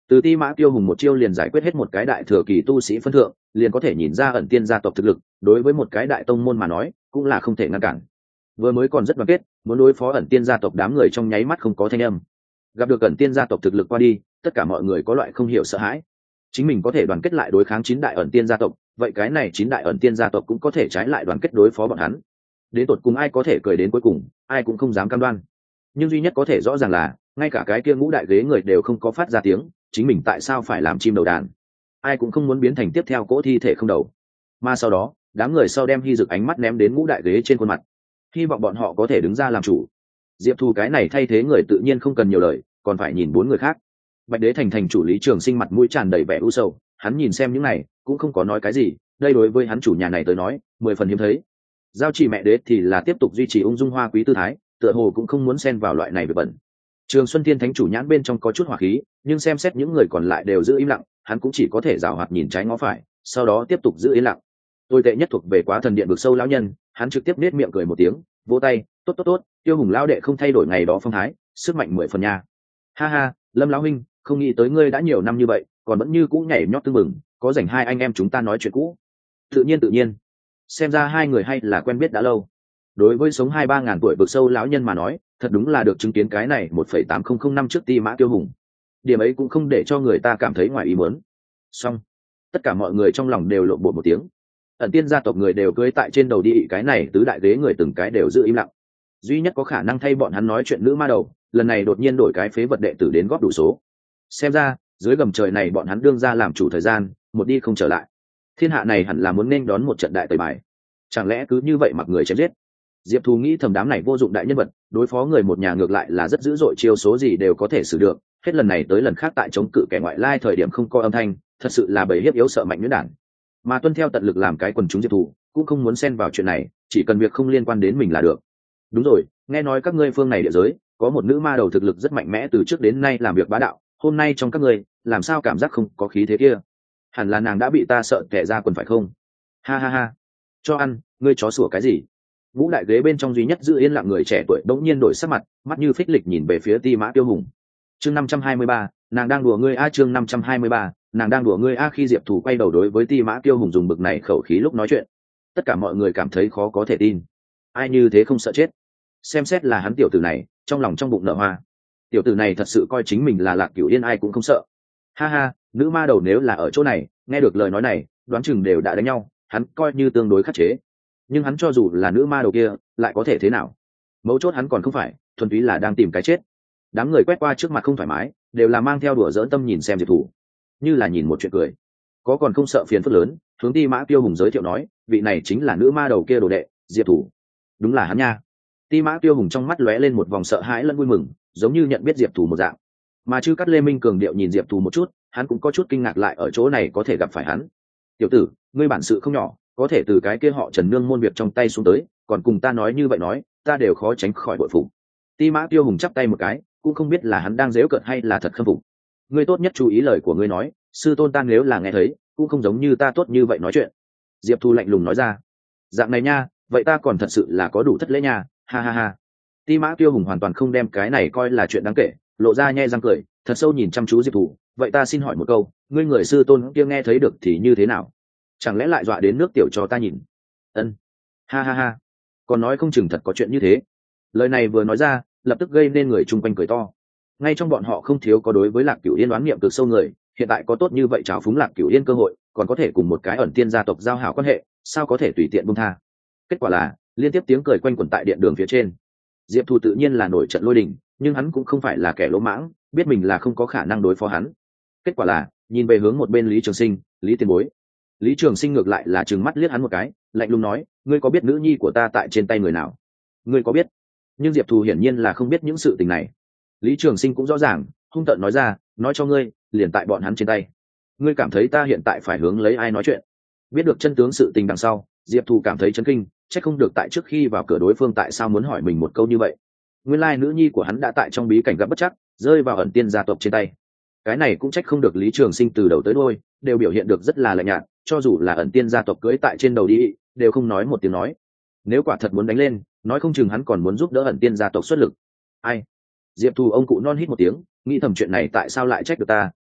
S1: Từ Ti Mã Tiêu Hùng một chiêu liền giải quyết hết một cái đại thừa kỳ tu sĩ phân thượng, liền có thể nhìn ra ẩn tiên gia tộc thực lực, đối với một cái đại tông môn mà nói, cũng là không thể ngăn cản. Vừa mới còn rất đoàn kết, muốn đối phó ẩn tiên gia tộc đám người trong nháy mắt không có thanh âm. Gặp được ẩn tiên gia tộc thực lực qua đi, tất cả mọi người có loại không hiểu sợ hãi. Chính mình có thể đoàn kết lại đối kháng chín đại ẩn tiên gia tộc, vậy cái này chín đại ẩn tiên gia tộc cũng có thể trái lại đoàn kết đối phó bọn hắn. Đến tột cùng ai có thể cười đến cuối cùng, ai cũng không dám cam đoan. Nhưng duy nhất có thể rõ ràng là, ngay cả cái kia ngũ đại ghế người đều không có phát ra tiếng, chính mình tại sao phải làm chim đầu đàn? Ai cũng không muốn biến thành tiếp theo cỗ thi thể không đầu. Mà sau đó, đám người sau đem Hy Dực ánh mắt ném đến ngũ đại ghế trên khuôn mặt, hy vọng bọn họ có thể đứng ra làm chủ. Diệp Thu cái này thay thế người tự nhiên không cần nhiều lời, còn phải nhìn bốn người khác. Bạch Đế thành thành chủ Lý Trường Sinh mặt mũi tràn đầy vẻ u sầu, hắn nhìn xem những này cũng không có nói cái gì, đây đối với hắn chủ nhà này tới nói mười phần hiếm thấy. Giao Chỉ mẹ Đế thì là tiếp tục duy trì ung dung hoa quý tư thái, tựa hồ cũng không muốn xen vào loại này việc bẩn. Trường Xuân Thiên thánh chủ nhãn bên trong có chút hỏa khí, nhưng xem xét những người còn lại đều giữ im lặng, hắn cũng chỉ có thể giảo hoạt nhìn trái ngó phải, sau đó tiếp tục giữ im lặng. Tôi tệ nhất thuộc về Quá Thần Điện vực sâu lão nhân, hắn trực tiếp nết miệng cười một tiếng, vỗ tay, tốt tốt tốt, Tiêu Hùng lão đệ không thay đổi ngày đó phong thái, sức mạnh mười phần nha. Ha ha, Lâm lão huynh, không nghĩ tới ngươi đã nhiều năm như vậy, còn vẫn như cũ nhảy nhót tưng mừng, có rảnh hai anh em chúng ta nói chuyện cũ. Tự nhiên tự nhiên, xem ra hai người hay là quen biết đã lâu. Đối với sống hai ba ngàn tuổi vực sâu lão nhân mà nói, thật đúng là được chứng kiến cái này một phẩy tám không không năm trước Ti Mã Tiêu Hùng. Điểm ấy cũng không để cho người ta cảm thấy ngoài ý muốn. Xong, tất cả mọi người trong lòng đều lộn bột một tiếng. Ẩn tiên gia tộc người đều cưới tại trên đầu đi, cái này tứ đại ghế người từng cái đều giữ im lặng. Duy nhất có khả năng thay bọn hắn nói chuyện nữ ma đầu, lần này đột nhiên đổi cái phế vật đệ tử đến góp đủ số. Xem ra dưới gầm trời này bọn hắn đương ra làm chủ thời gian, một đi không trở lại. Thiên hạ này hẳn là muốn nên đón một trận đại tẩy bài. Chẳng lẽ cứ như vậy mặc người chém giết? Diệp Thù nghĩ thầm đám này vô dụng đại nhân vật, đối phó người một nhà ngược lại là rất dữ dội, chiêu số gì đều có thể xử được. Hết lần này tới lần khác tại chống cự kẻ ngoại lai thời điểm không có âm thanh, thật sự là bầy hiếp yếu sợ mạnh nhuyễn đản. Mà tuân theo tận lực làm cái quần chúng Diệp Thù, cũng không muốn xen vào chuyện này, chỉ cần việc không liên quan đến mình là được. Đúng rồi, nghe nói các ngươi phương này địa giới có một nữ ma đầu thực lực rất mạnh mẽ, từ trước đến nay làm việc bá đạo, hôm nay trong các ngươi làm sao cảm giác không có khí thế kia? Hẳn là nàng đã bị ta sợ tè ra quần phải không? Ha ha ha, cho ăn, ngươi chó sủa cái gì? Vũ đại ghế bên trong duy nhất giữ yên lặng người trẻ tuổi đống nhiên đổi sắc mặt, mắt như phích lịch nhìn về phía Ti Mã Tiêu Hùng. Chương năm trăm hai mươi ba, nàng đang đùa ngươi a. Chương năm trăm hai mươi ba, nàng đang đùa ngươi a. Khi Diệp Thủ quay đầu đối với Ti Mã Tiêu Hùng dùng bực này khẩu khí lúc nói chuyện, tất cả mọi người cảm thấy khó có thể tin. Ai như thế không sợ chết? Xem xét là hắn tiểu tử này, trong lòng trong bụng nở hoa. Tiểu tử này thật sự coi chính mình là Lạc Cửu Yên, ai cũng không sợ. Ha ha, nữ ma đầu nếu là ở chỗ này, nghe được lời nói này, đoán chừng đều đã đánh nhau, hắn coi như tương đối khắc chế. Nhưng hắn cho dù là nữ ma đầu kia, lại có thể thế nào? Mấu chốt hắn còn không phải thuần túy là đang tìm cái chết. Đám người quét qua trước mặt không thoải mái, đều là mang theo đùa giỡn tâm nhìn xem Diệp Thủ, như là nhìn một chuyện cười. Có còn không sợ phiền phức lớn, hướng Ti Mã Tiêu Hùng giới thiệu nói, vị này chính là nữ ma đầu kia đồ đệ, Diệp Thủ. Đúng là hắn nha. Ti Mã Tiêu Hùng trong mắt lóe lên một vòng sợ hãi lẫn vui mừng, giống như nhận biết Diệp Thủ một dạng. Mà Chư Cát Lê Minh cường điệu nhìn Diệp Thủ một chút, hắn cũng có chút kinh ngạc lại ở chỗ này có thể gặp phải hắn. Tiểu tử, ngươi bản sự không nhỏ, có thể từ cái kia họ Trần nương môn việc trong tay xuống tới, còn cùng ta nói như vậy nói, ta đều khó tránh khỏi bội phục. Ti Mã Tiêu Hùng chắp tay một cái, cũng không biết là hắn đang giễu cợt hay là thật khâm phục. Ngươi tốt nhất chú ý lời của ngươi nói, sư tôn ta nếu là nghe thấy, cũng không giống như ta tốt như vậy nói chuyện. Diệp Thu lạnh lùng nói ra. Dạng này nha, vậy ta còn thật sự là có đủ thất lễ nha, ha ha ha. Ti Mã Tiêu Hùng hoàn toàn không đem cái này coi là chuyện đáng kể, lộ ra nhe răng cười, thật sâu nhìn chăm chú Diệp Thủ. Vậy ta xin hỏi một câu, ngươi người sư tôn kia nghe thấy được thì như thế nào? Chẳng lẽ lại dọa đến nước tiểu cho ta nhìn? Ân, ha ha ha, còn nói không chừng thật có chuyện như thế. Lời này vừa nói ra, lập tức gây nên người chung quanh cười to. Ngay trong bọn họ không thiếu có đối với Lạc Cửu Yên đoán niệm cực sâu người, hiện tại có tốt như vậy trào phúng Lạc Cửu Yên cơ hội, còn có thể cùng một cái ẩn tiên gia tộc giao hảo quan hệ, sao có thể tùy tiện buông tha? Kết quả là liên tiếp tiếng cười quanh quẩn tại điện đường phía trên. Diệp Thu tự nhiên là nổi trận lôi đình, nhưng hắn cũng không phải là kẻ lỗ mãng, biết mình là không có khả năng đối phó hắn. Kết quả là nhìn về hướng một bên Lý Trường Sinh, Lý Tiền Bối. Lý Trường Sinh ngược lại là trừng mắt liếc hắn một cái, lạnh lùng nói, ngươi có biết nữ nhi của ta tại trên tay người nào? Ngươi có biết? Nhưng Diệp Thù hiển nhiên là không biết những sự tình này. Lý Trường Sinh cũng rõ ràng, hung tợn nói ra, nói cho ngươi, liền tại bọn hắn trên tay. Ngươi cảm thấy ta hiện tại phải hướng lấy ai nói chuyện? Biết được chân tướng sự tình đằng sau, Diệp Thù cảm thấy chấn kinh, chắc không được tại trước khi vào cửa đối phương tại sao muốn hỏi mình một câu như vậy. Nguyên lai nữ nhi của hắn đã tại trong bí cảnh gặp bất trắc, rơi vào ẩn tiên gia tộc trên tay. Cái này cũng trách không được Lý Trường Sinh từ đầu tới đuôi đều biểu hiện được rất là lạnh nhạt, cho dù là ẩn tiên gia tộc cưỡi tại trên đầu đi, đều không nói một tiếng nói. Nếu quả thật muốn đánh lên, nói không chừng hắn còn muốn giúp đỡ ẩn tiên gia tộc xuất lực. Ai? Diệp Thù ông cụ non hít một tiếng, nghĩ thầm chuyện này tại sao lại trách được ta,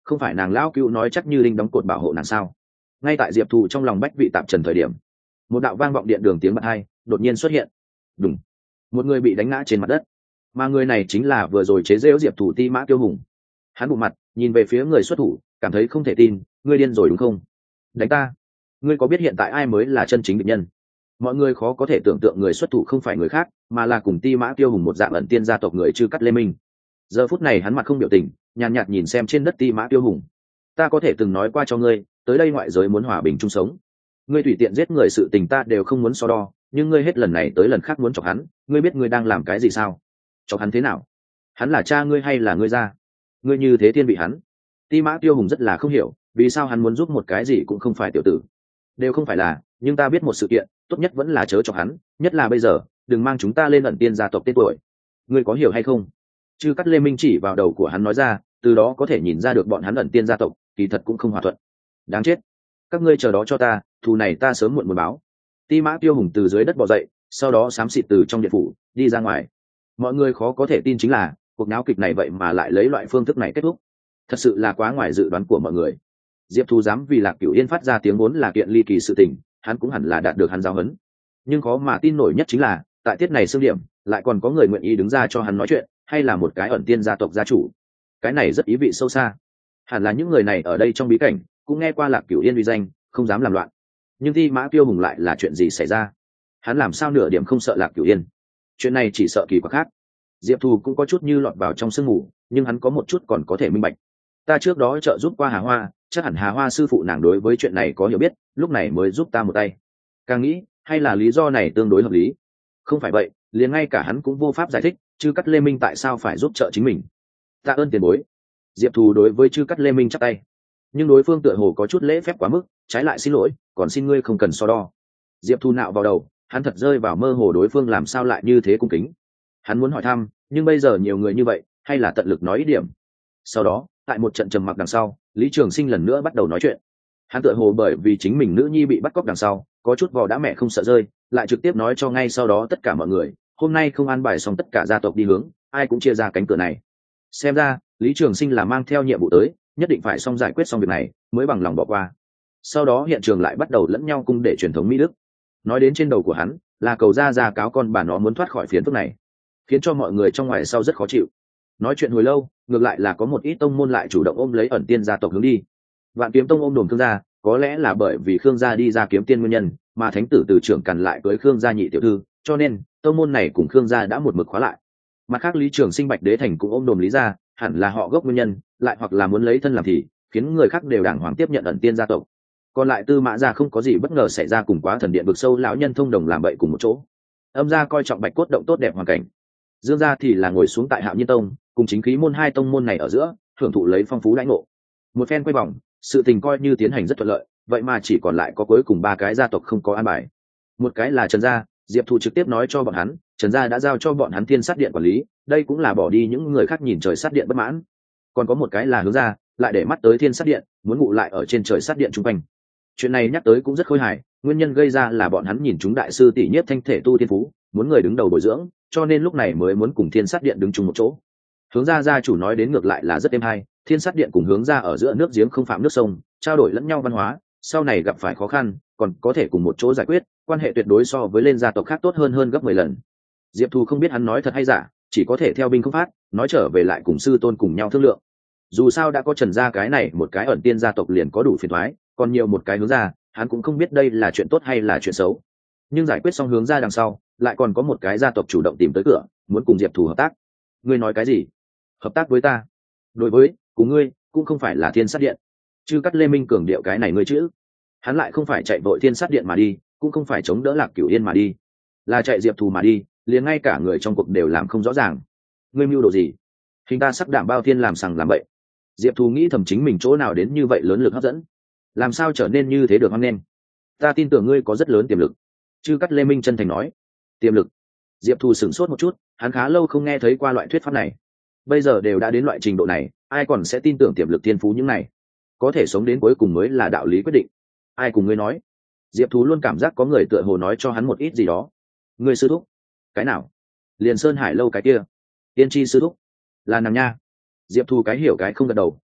S1: không phải nàng lão cữu nói chắc như đinh đóng cột bảo hộ nàng sao? Ngay tại diệp thù trong lòng bách vị tạp trần thời điểm, một đạo vang vọng điện đường tiếng bật hai đột nhiên xuất hiện. Đùng, một người bị đánh ngã trên mặt đất, mà người này chính là vừa rồi chế giễu diệp thù Ti Mã Kiêu Hùng. Hắn bụng mặt nhìn về phía người xuất thủ, cảm thấy không thể tin. Ngươi điên rồi đúng không? Đánh ta? Ngươi có biết hiện tại ai mới là chân chính địch nhân? Mọi người khó có thể tưởng tượng người xuất thủ không phải người khác, mà là cùng Ti Mã Kiêu Hùng một dạng ẩn tiên gia tộc người Chư Cắt Lê Minh. Giờ phút này hắn mặt không biểu tình, nhàn nhạt, nhạt nhìn xem trên đất Ti Mã Kiêu Hùng. Ta có thể từng nói qua cho ngươi, tới đây ngoại giới muốn hòa bình chung sống. Ngươi tùy tiện giết người sự tình ta đều không muốn so đo, nhưng ngươi hết lần này tới lần khác muốn chọc hắn, ngươi biết ngươi đang làm cái gì sao? Chọc hắn thế nào? Hắn là cha ngươi hay là ngươi ra? Ngươi như thế thiên vị hắn? Ti Mã Tiêu Hùng rất là không hiểu, vì sao hắn muốn giúp một cái gì cũng không phải tiểu tử. Đều không phải là, nhưng ta biết một sự kiện, tốt nhất vẫn là chớ chọc hắn, nhất là bây giờ, đừng mang chúng ta lên ẩn tiên gia tộc tên tuổi. Ngươi có hiểu hay không? Chư Cắt Lê Minh chỉ vào đầu của hắn nói ra, từ đó có thể nhìn ra được bọn hắn ẩn tiên gia tộc, kỳ thật cũng không hòa thuận. Đáng chết! Các ngươi chờ đó cho ta, thù này ta sớm muộn muốn báo. Ti Mã Tiêu Hùng từ dưới đất bò dậy, sau đó xám xịt từ trong điện phủ đi ra ngoài. Mọi người khó có thể tin chính là cuộc náo kịch này vậy mà lại lấy loại phương thức này kết thúc, thật sự là quá ngoài dự đoán của mọi người. Diệp Thu dám vì Lạc Cửu Yên phát ra tiếng vốn là kiện ly kỳ sự tình, hắn cũng hẳn là đạt được hắn giáo huấn. Nhưng khó mà tin nổi nhất chính là tại tiết này xương điểm lại còn có người nguyện ý đứng ra cho hắn nói chuyện, hay là một cái ẩn tiên gia tộc gia chủ. Cái này rất ý vị sâu xa. Hẳn là những người này ở đây trong bí cảnh cũng nghe qua Lạc Cửu Yên uy danh, không dám làm loạn. Nhưng Ti Mã Tiêu Hùng lại là chuyện gì xảy ra? Hắn làm sao nửa điểm không sợ Lạc Cửu Yên? Chuyện này chỉ sợ kỳ quặc khác. Diệp Thu cũng có chút như lọt vào trong sương mù, nhưng hắn có một chút còn có thể minh bạch. Ta trước đó trợ giúp qua Hà Hoa, chắc hẳn Hà Hoa sư phụ nàng đối với chuyện này có hiểu biết, lúc này mới giúp ta một tay. Càng nghĩ, hay là lý do này tương đối hợp lý. Không phải vậy, liền ngay cả hắn cũng vô pháp giải thích, Chư Cắt Lê Minh tại sao phải giúp trợ chính mình. Tạ ơn tiền bối. Diệp Thu đối với Chư Cắt Lê Minh chắp tay, nhưng đối phương tựa hồ có chút lễ phép quá mức, trái lại xin lỗi, còn xin ngươi không cần so đo. Diệp Thu nạo vào đầu, hắn thật rơi vào mơ hồ đối phương làm sao lại như thế cung kính. Hắn muốn hỏi thăm, nhưng bây giờ nhiều người như vậy, hay là tận lực nói ít điểm. Sau đó, tại một trận trầm mặc đằng sau, Lý Trường Sinh lần nữa bắt đầu nói chuyện. Hắn tựa hồ bởi vì chính mình nữ nhi bị bắt cóc đằng sau, có chút vò đã mẹ không sợ rơi, lại trực tiếp nói cho ngay sau đó tất cả mọi người, hôm nay không an bài xong tất cả gia tộc đi hướng, ai cũng chia ra cánh cửa này. Xem ra, Lý Trường Sinh là mang theo nhiệm vụ tới, nhất định phải xong giải quyết xong việc này, mới bằng lòng bỏ qua. Sau đó hiện trường lại bắt đầu lẫn nhau cung để truyền thống Mỹ Đức. Nói đến trên đầu của hắn, là cầu ra ra cáo con bà nó muốn thoát khỏi phiền phức này, khiến cho mọi người trong ngoài sau rất khó chịu. Nói chuyện hồi lâu, ngược lại là có một ít tông môn lại chủ động ôm lấy ẩn tiên gia tộc hướng đi. Vạn Kiếm Tông ôm đồn Khương gia, có lẽ là bởi vì Khương gia đi ra kiếm tiên nguyên nhân, mà thánh tử từ trưởng càn lại cưới Khương gia nhị tiểu thư, cho nên tông môn này cùng Khương gia đã một mực khóa lại. Mặt khác Lý Trường Sinh Bạch Đế Thành cũng ôm đồn Lý gia, hẳn là họ gốc nguyên nhân, lại hoặc là muốn lấy thân làm thì, khiến người khác đều đàng hoàng tiếp nhận ẩn tiên gia tộc. Còn lại Tư Mã gia không có gì bất ngờ xảy ra, cùng Quá Thần Điện vực sâu lão nhân thông đồng làm bậy cùng một chỗ. Âm gia coi trọng Bạch cốt động tốt đẹp hoàn cảnh. Dương gia thì là ngồi xuống tại Hạo Nhiên Tông, cùng chính khí môn hai tông môn này ở giữa, hưởng thụ lấy phong phú lãnh ngộ. Một phen quay vòng, sự tình coi như tiến hành rất thuận lợi, vậy mà chỉ còn lại có cuối cùng ba cái gia tộc không có an bài. Một cái là Trần gia, Diệp Thụ trực tiếp nói cho bọn hắn, Trần gia đã giao cho bọn hắn Thiên Sát Điện quản lý, đây cũng là bỏ đi những người khác nhìn trời sát điện bất mãn. Còn có một cái là Hướng gia, lại để mắt tới Thiên Sát Điện, muốn ngụ lại ở trên trời sát điện trung quanh. Chuyện này nhắc tới cũng rất khôi hài, nguyên nhân gây ra là bọn hắn nhìn chúng đại sư tỷ Nhiếp Thanh thể tu thiên phú, muốn người đứng đầu bồi dưỡng, cho nên lúc này mới muốn cùng Thiên Sát Điện đứng chung một chỗ. Hướng gia gia chủ nói đến ngược lại là rất êm hay, Thiên Sát Điện cùng Hướng gia ở giữa nước giếng không phạm nước sông, trao đổi lẫn nhau văn hóa, sau này gặp phải khó khăn, còn có thể cùng một chỗ giải quyết, quan hệ tuyệt đối so với lên gia tộc khác tốt hơn hơn gấp mười lần. Diệp Thu không biết hắn nói thật hay giả, chỉ có thể theo binh không phát, nói trở về lại cùng sư tôn cùng nhau thương lượng. Dù sao đã có Trần gia cái này một cái ẩn tiên gia tộc liền có đủ phiền toái, còn nhiều một cái Hướng gia, hắn cũng không biết đây là chuyện tốt hay là chuyện xấu. Nhưng giải quyết xong Hướng gia đằng sau, lại còn có một cái gia tộc chủ động tìm tới cửa, muốn cùng Diệp Thu hợp tác. Ngươi nói cái gì? Hợp tác với ta? Đối với, cùng ngươi, cũng không phải là Thiên Sát Điện. Chư Cắt Lê Minh cường điệu cái này ngươi chữ. Hắn lại không phải chạy vội Thiên Sát Điện mà đi, cũng không phải chống đỡ Lạc Cửu Yên mà đi, là chạy Diệp Thù mà đi, liền ngay cả người trong cuộc đều làm không rõ ràng. Ngươi mưu đồ gì? Hình ta sắc đảm bao thiên làm sằng làm bậy. Diệp Thù nghĩ thầm chính mình chỗ nào đến như vậy lớn lực hấp dẫn, làm sao trở nên như thế được hoan nghênh? Ta tin tưởng ngươi có rất lớn tiềm lực. Chư Cắt Lê Minh chân thành nói. Tiềm lực? Diệp Thù sửng sốt một chút, hắn khá lâu không nghe thấy qua loại thuyết pháp này. Bây giờ đều đã đến loại trình độ này, ai còn sẽ tin tưởng tiềm lực thiên phú những này? Có thể sống đến cuối cùng mới là đạo lý quyết định. Ai cùng ngươi nói? Diệp Thú luôn cảm giác có người tựa hồ nói cho hắn một ít gì đó. Ngươi sư thúc? Cái nào? Liền Sơn Hải lâu cái kia. Tiên tri sư thúc? Là nàng nha. Diệp Thú cái hiểu cái không gật đầu,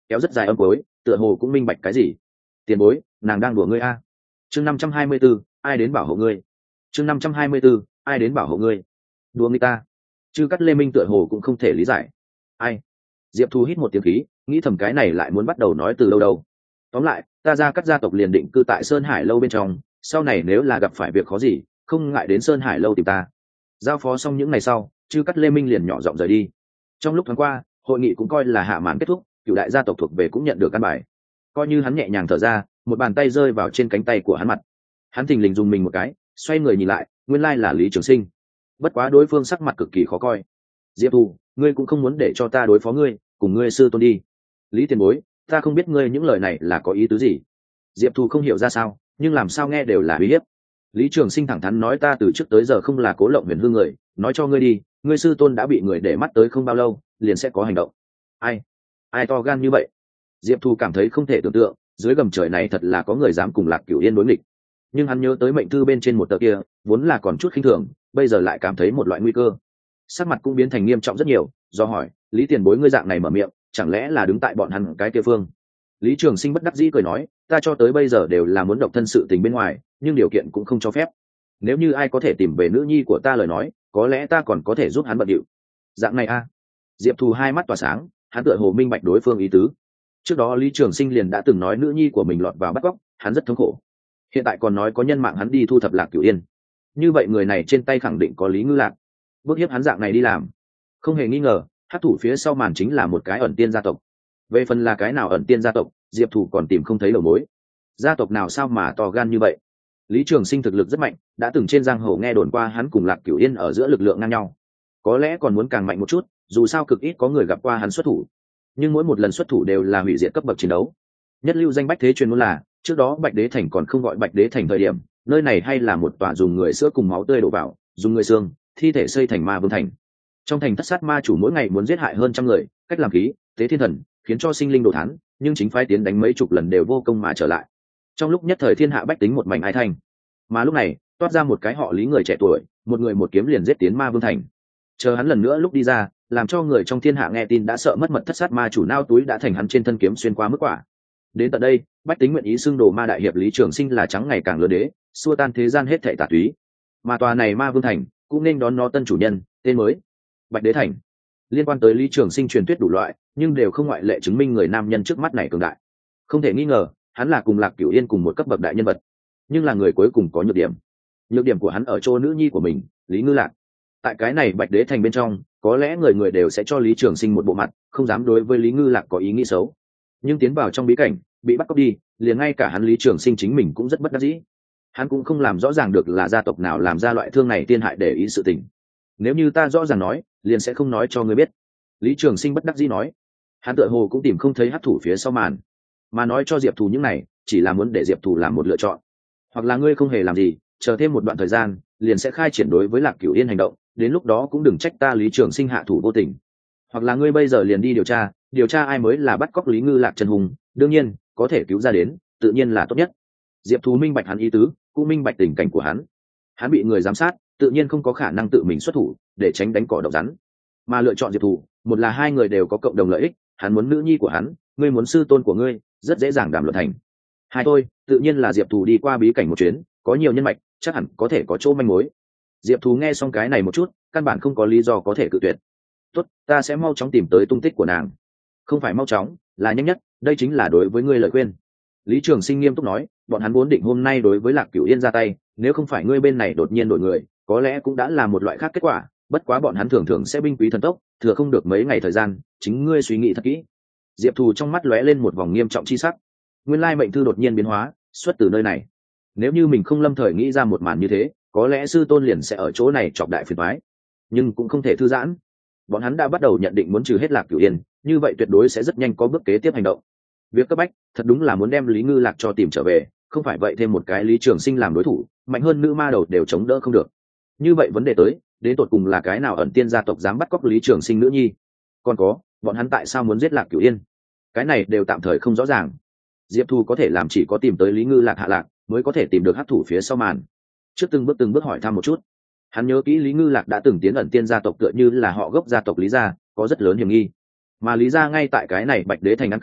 S1: kéo rất dài âm cuối, tựa hồ cũng minh bạch cái gì. Tiền bối, nàng đang đùa ngươi a. Chương năm trăm hai mươi 524, ai đến bảo hộ ngươi? Chương năm trăm hai mươi 524, ai đến bảo hộ ngươi? Đùa ngươi ta? Chư Cắt Lê Minh tựa hồ cũng không thể lý giải. Ai? Diệp Thu hít một tiếng khí, nghĩ thầm cái này lại muốn bắt đầu nói từ đâu đâu. Tóm lại, ta Gia Cắt gia tộc liền định cư tại Sơn Hải lâu bên trong, sau này nếu là gặp phải việc khó gì, không ngại đến Sơn Hải lâu tìm ta. Giao phó xong những ngày sau, Chư Cắt Lê Minh liền nhỏ giọng rời đi. Trong lúc thoáng qua, hội nghị cũng coi là hạ màn kết thúc, cửu đại gia tộc thuộc về cũng nhận được căn bài. Coi như hắn nhẹ nhàng thở ra, một bàn tay rơi vào trên cánh tay của hắn mặt. Hắn thình lình dùng mình một cái, xoay người nhìn lại, nguyên lai là Lý Trường Sinh. Bất quá đối phương sắc mặt cực kỳ khó coi. Diệp Thu, ngươi cũng không muốn để cho ta đối phó ngươi, cùng ngươi sư tôn đi. Lý tiền bối, ta không biết ngươi những lời này là có ý tứ gì. Diệp Thu không hiểu ra sao, nhưng làm sao nghe đều là uy hiếp. Lý Trường Sinh thẳng thắn nói, ta từ trước tới giờ không là Cố Lộng Huyền hư người, nói cho ngươi đi, ngươi sư tôn đã bị người để mắt tới không bao lâu, liền sẽ có hành động. Ai? Ai to gan như vậy? Diệp Thu cảm thấy không thể tưởng tượng, dưới gầm trời này thật là có người dám cùng Lạc Cửu Yên đối nghịch. Nhưng hắn nhớ tới mệnh thư bên trên một tờ kia, vốn là còn chút khinh thường, bây giờ lại cảm thấy một loại nguy cơ. Sắc mặt cũng biến thành nghiêm trọng rất nhiều, do hỏi, Lý tiền bối ngươi dạng này mở miệng, chẳng lẽ là đứng tại bọn hắn cái kia phương? Lý Trường Sinh bất đắc dĩ cười nói, ta cho tới bây giờ đều là muốn độc thân sự tình bên ngoài, nhưng điều kiện cũng không cho phép. Nếu như ai có thể tìm về nữ nhi của ta lời nói, có lẽ ta còn có thể giúp hắn bận điệu. Dạng này a? À? Diệp Thu hai mắt tỏa sáng, hắn tựa hồ minh bạch đối phương ý tứ. Trước đó Lý Trường Sinh liền đã từng nói nữ nhi của mình lọt vào bắt cóc, hắn rất thống khổ. Hiện tại còn nói có nhân mạng hắn đi thu thập Lạc Cửu Yên. Như vậy người này trên tay khẳng định có Lý Ngư Lạc. Bước hiếp hắn dạng này đi làm, không hề nghi ngờ, hắc thủ phía sau màn chính là một cái ẩn tiên gia tộc. Về phần là cái nào ẩn tiên gia tộc, Diệp Thu còn tìm không thấy đầu mối. Gia tộc nào sao mà to gan như vậy? Lý Trường Sinh thực lực rất mạnh, đã từng trên giang hồ nghe đồn qua hắn cùng Lạc Cửu Yên ở giữa lực lượng ngang nhau. Có lẽ còn muốn càng mạnh một chút, dù sao cực ít có người gặp qua hắn xuất thủ. Nhưng mỗi một lần xuất thủ đều là hủy diệt cấp bậc chiến đấu. Nhất lưu danh bách thế truyền ngôn là, trước đó Bạch Đế Thành còn không gọi Bạch Đế Thành thời điểm, nơi này hay là một tòa dùng người sữa cùng máu tươi đổ vào, dùng người xương, thi thể xây thành ma vương thành. Trong thành thất sát ma chủ mỗi ngày muốn giết hại hơn trăm người, cách làm khí, tế thiên thần, khiến cho sinh linh đồ thán, nhưng chính phái tiến đánh mấy chục lần đều vô công mà trở lại. Trong lúc nhất thời thiên hạ bách tính một mảnh ái thanh. Mà lúc này, toát ra một cái họ Lý người trẻ tuổi, một người một kiếm liền giết tiến ma vương thành. Chờ hắn lần nữa lúc đi ra, làm cho người trong thiên hạ nghe tin đã sợ mất mật, thất sát ma chủ nao túi đã thành hắn trên thân kiếm xuyên qua mức quả. Đến tận đây, bách tính nguyện ý xưng đồ ma đại hiệp Lý Trường Sinh là trắng ngày càng lớn đế, xua tan thế gian hết thảy tà túy. Mà tòa này ma vương thành cũng nên đón nó tân chủ nhân, tên mới Bạch Đế Thành. Liên quan tới Lý Trường Sinh truyền thuyết đủ loại, nhưng đều không ngoại lệ chứng minh người nam nhân trước mắt này cường đại. Không thể nghi ngờ, hắn là cùng Lạc Cửu Yên cùng một cấp bậc đại nhân vật, nhưng là người cuối cùng có nhược điểm. Nhược điểm của hắn ở chỗ nữ nhi của mình, Lý Ngư Lạc. Tại cái này Bạch Đế Thành bên trong, có lẽ người người đều sẽ cho Lý Trường Sinh một bộ mặt, không dám đối với Lý Ngư Lạc có ý nghĩ xấu. Nhưng tiến vào trong bí cảnh, bị bắt cóc đi, liền ngay cả hắn Lý Trường Sinh chính mình cũng rất bất đắc dĩ. Hắn cũng không làm rõ ràng được là gia tộc nào làm ra loại thương này tiên hại để ý sự tình. Nếu như ta rõ ràng nói, liền sẽ không nói cho ngươi biết. Lý Trường Sinh bất đắc dĩ nói. Hắn tựa hồ cũng tìm không thấy hắc thủ phía sau màn, mà nói cho Diệp Thù những này, chỉ là muốn để Diệp Thù làm một lựa chọn. Hoặc là ngươi không hề làm gì, chờ thêm một đoạn thời gian, liền sẽ khai triển đối với Lạc Cửu Yên hành động, đến lúc đó cũng đừng trách ta Lý Trường Sinh hạ thủ vô tình. Hoặc là ngươi bây giờ liền đi điều tra, điều tra ai mới là bắt cóc Lý Ngư Lạc Trần Hùng, đương nhiên, có thể cứu ra đến, tự nhiên là tốt nhất. Diệp Thù minh bạch hắn ý tứ, cũng minh bạch tình cảnh của hắn. Hắn bị người giám sát, tự nhiên không có khả năng tự mình xuất thủ, để tránh đánh cỏ độc rắn. Mà lựa chọn Diệp Thù, một là hai người đều có cộng đồng lợi ích, hắn muốn nữ nhi của hắn, ngươi muốn sư tôn của ngươi, rất dễ dàng đàm luận thành. Hai tôi, tự nhiên là Diệp Thù đi qua bí cảnh một chuyến, có nhiều nhân mạch, chắc hẳn có thể có chỗ manh mối. Diệp Thù nghe xong cái này một chút, căn bản không có lý do có thể cự tuyệt. Tốt, ta sẽ mau chóng tìm tới tung tích của nàng. Không phải mau chóng, là nhanh nhất, đây chính là đối với ngươi lời khuyên. Lý Trường Sinh nghiêm túc nói, bọn hắn vốn định hôm nay đối với Lạc Cửu Yên ra tay, nếu không phải ngươi bên này đột nhiên đổi người, có lẽ cũng đã là một loại khác kết quả, bất quá bọn hắn thường thường sẽ binh quý thần tốc, thừa không được mấy ngày thời gian, chính ngươi suy nghĩ thật kỹ. Diệp Thù trong mắt lóe lên một vòng nghiêm trọng chi sắc. Nguyên lai mệnh thư đột nhiên biến hóa, xuất từ nơi này. Nếu như mình không lâm thời nghĩ ra một màn như thế, có lẽ sư tôn liền sẽ ở chỗ này chọc đại phiền toái, nhưng cũng không thể thư giãn. Bọn hắn đã bắt đầu nhận định muốn trừ hết Lạc Cửu Yên, như vậy tuyệt đối sẽ rất nhanh có bước kế tiếp hành động. Việc cấp bách, thật đúng là muốn đem Lý Ngư Lạc cho tìm trở về, không phải vậy thêm một cái Lý Trường Sinh làm đối thủ, mạnh hơn nữ ma đầu đều chống đỡ không được. Như vậy vấn đề tới, đến tột cùng là cái nào ẩn tiên gia tộc dám bắt cóc Lý Trường Sinh nữ nhi? Còn có, bọn hắn tại sao muốn giết Lạc Cửu Yên? Cái này đều tạm thời không rõ ràng. Diệp Thu có thể làm chỉ có tìm tới Lý Ngư Lạc hạ lạc, mới có thể tìm được hắc thủ phía sau màn. Trước từng bước từng bước hỏi thăm một chút, hắn nhớ kỹ Lý Ngư Lạc đã từng tiến ẩn tiên gia tộc, tựa như là họ gốc gia tộc Lý gia, có rất lớn hiểm nghi. Mà Lý gia ngay tại cái này Bạch Đế Thành an cư,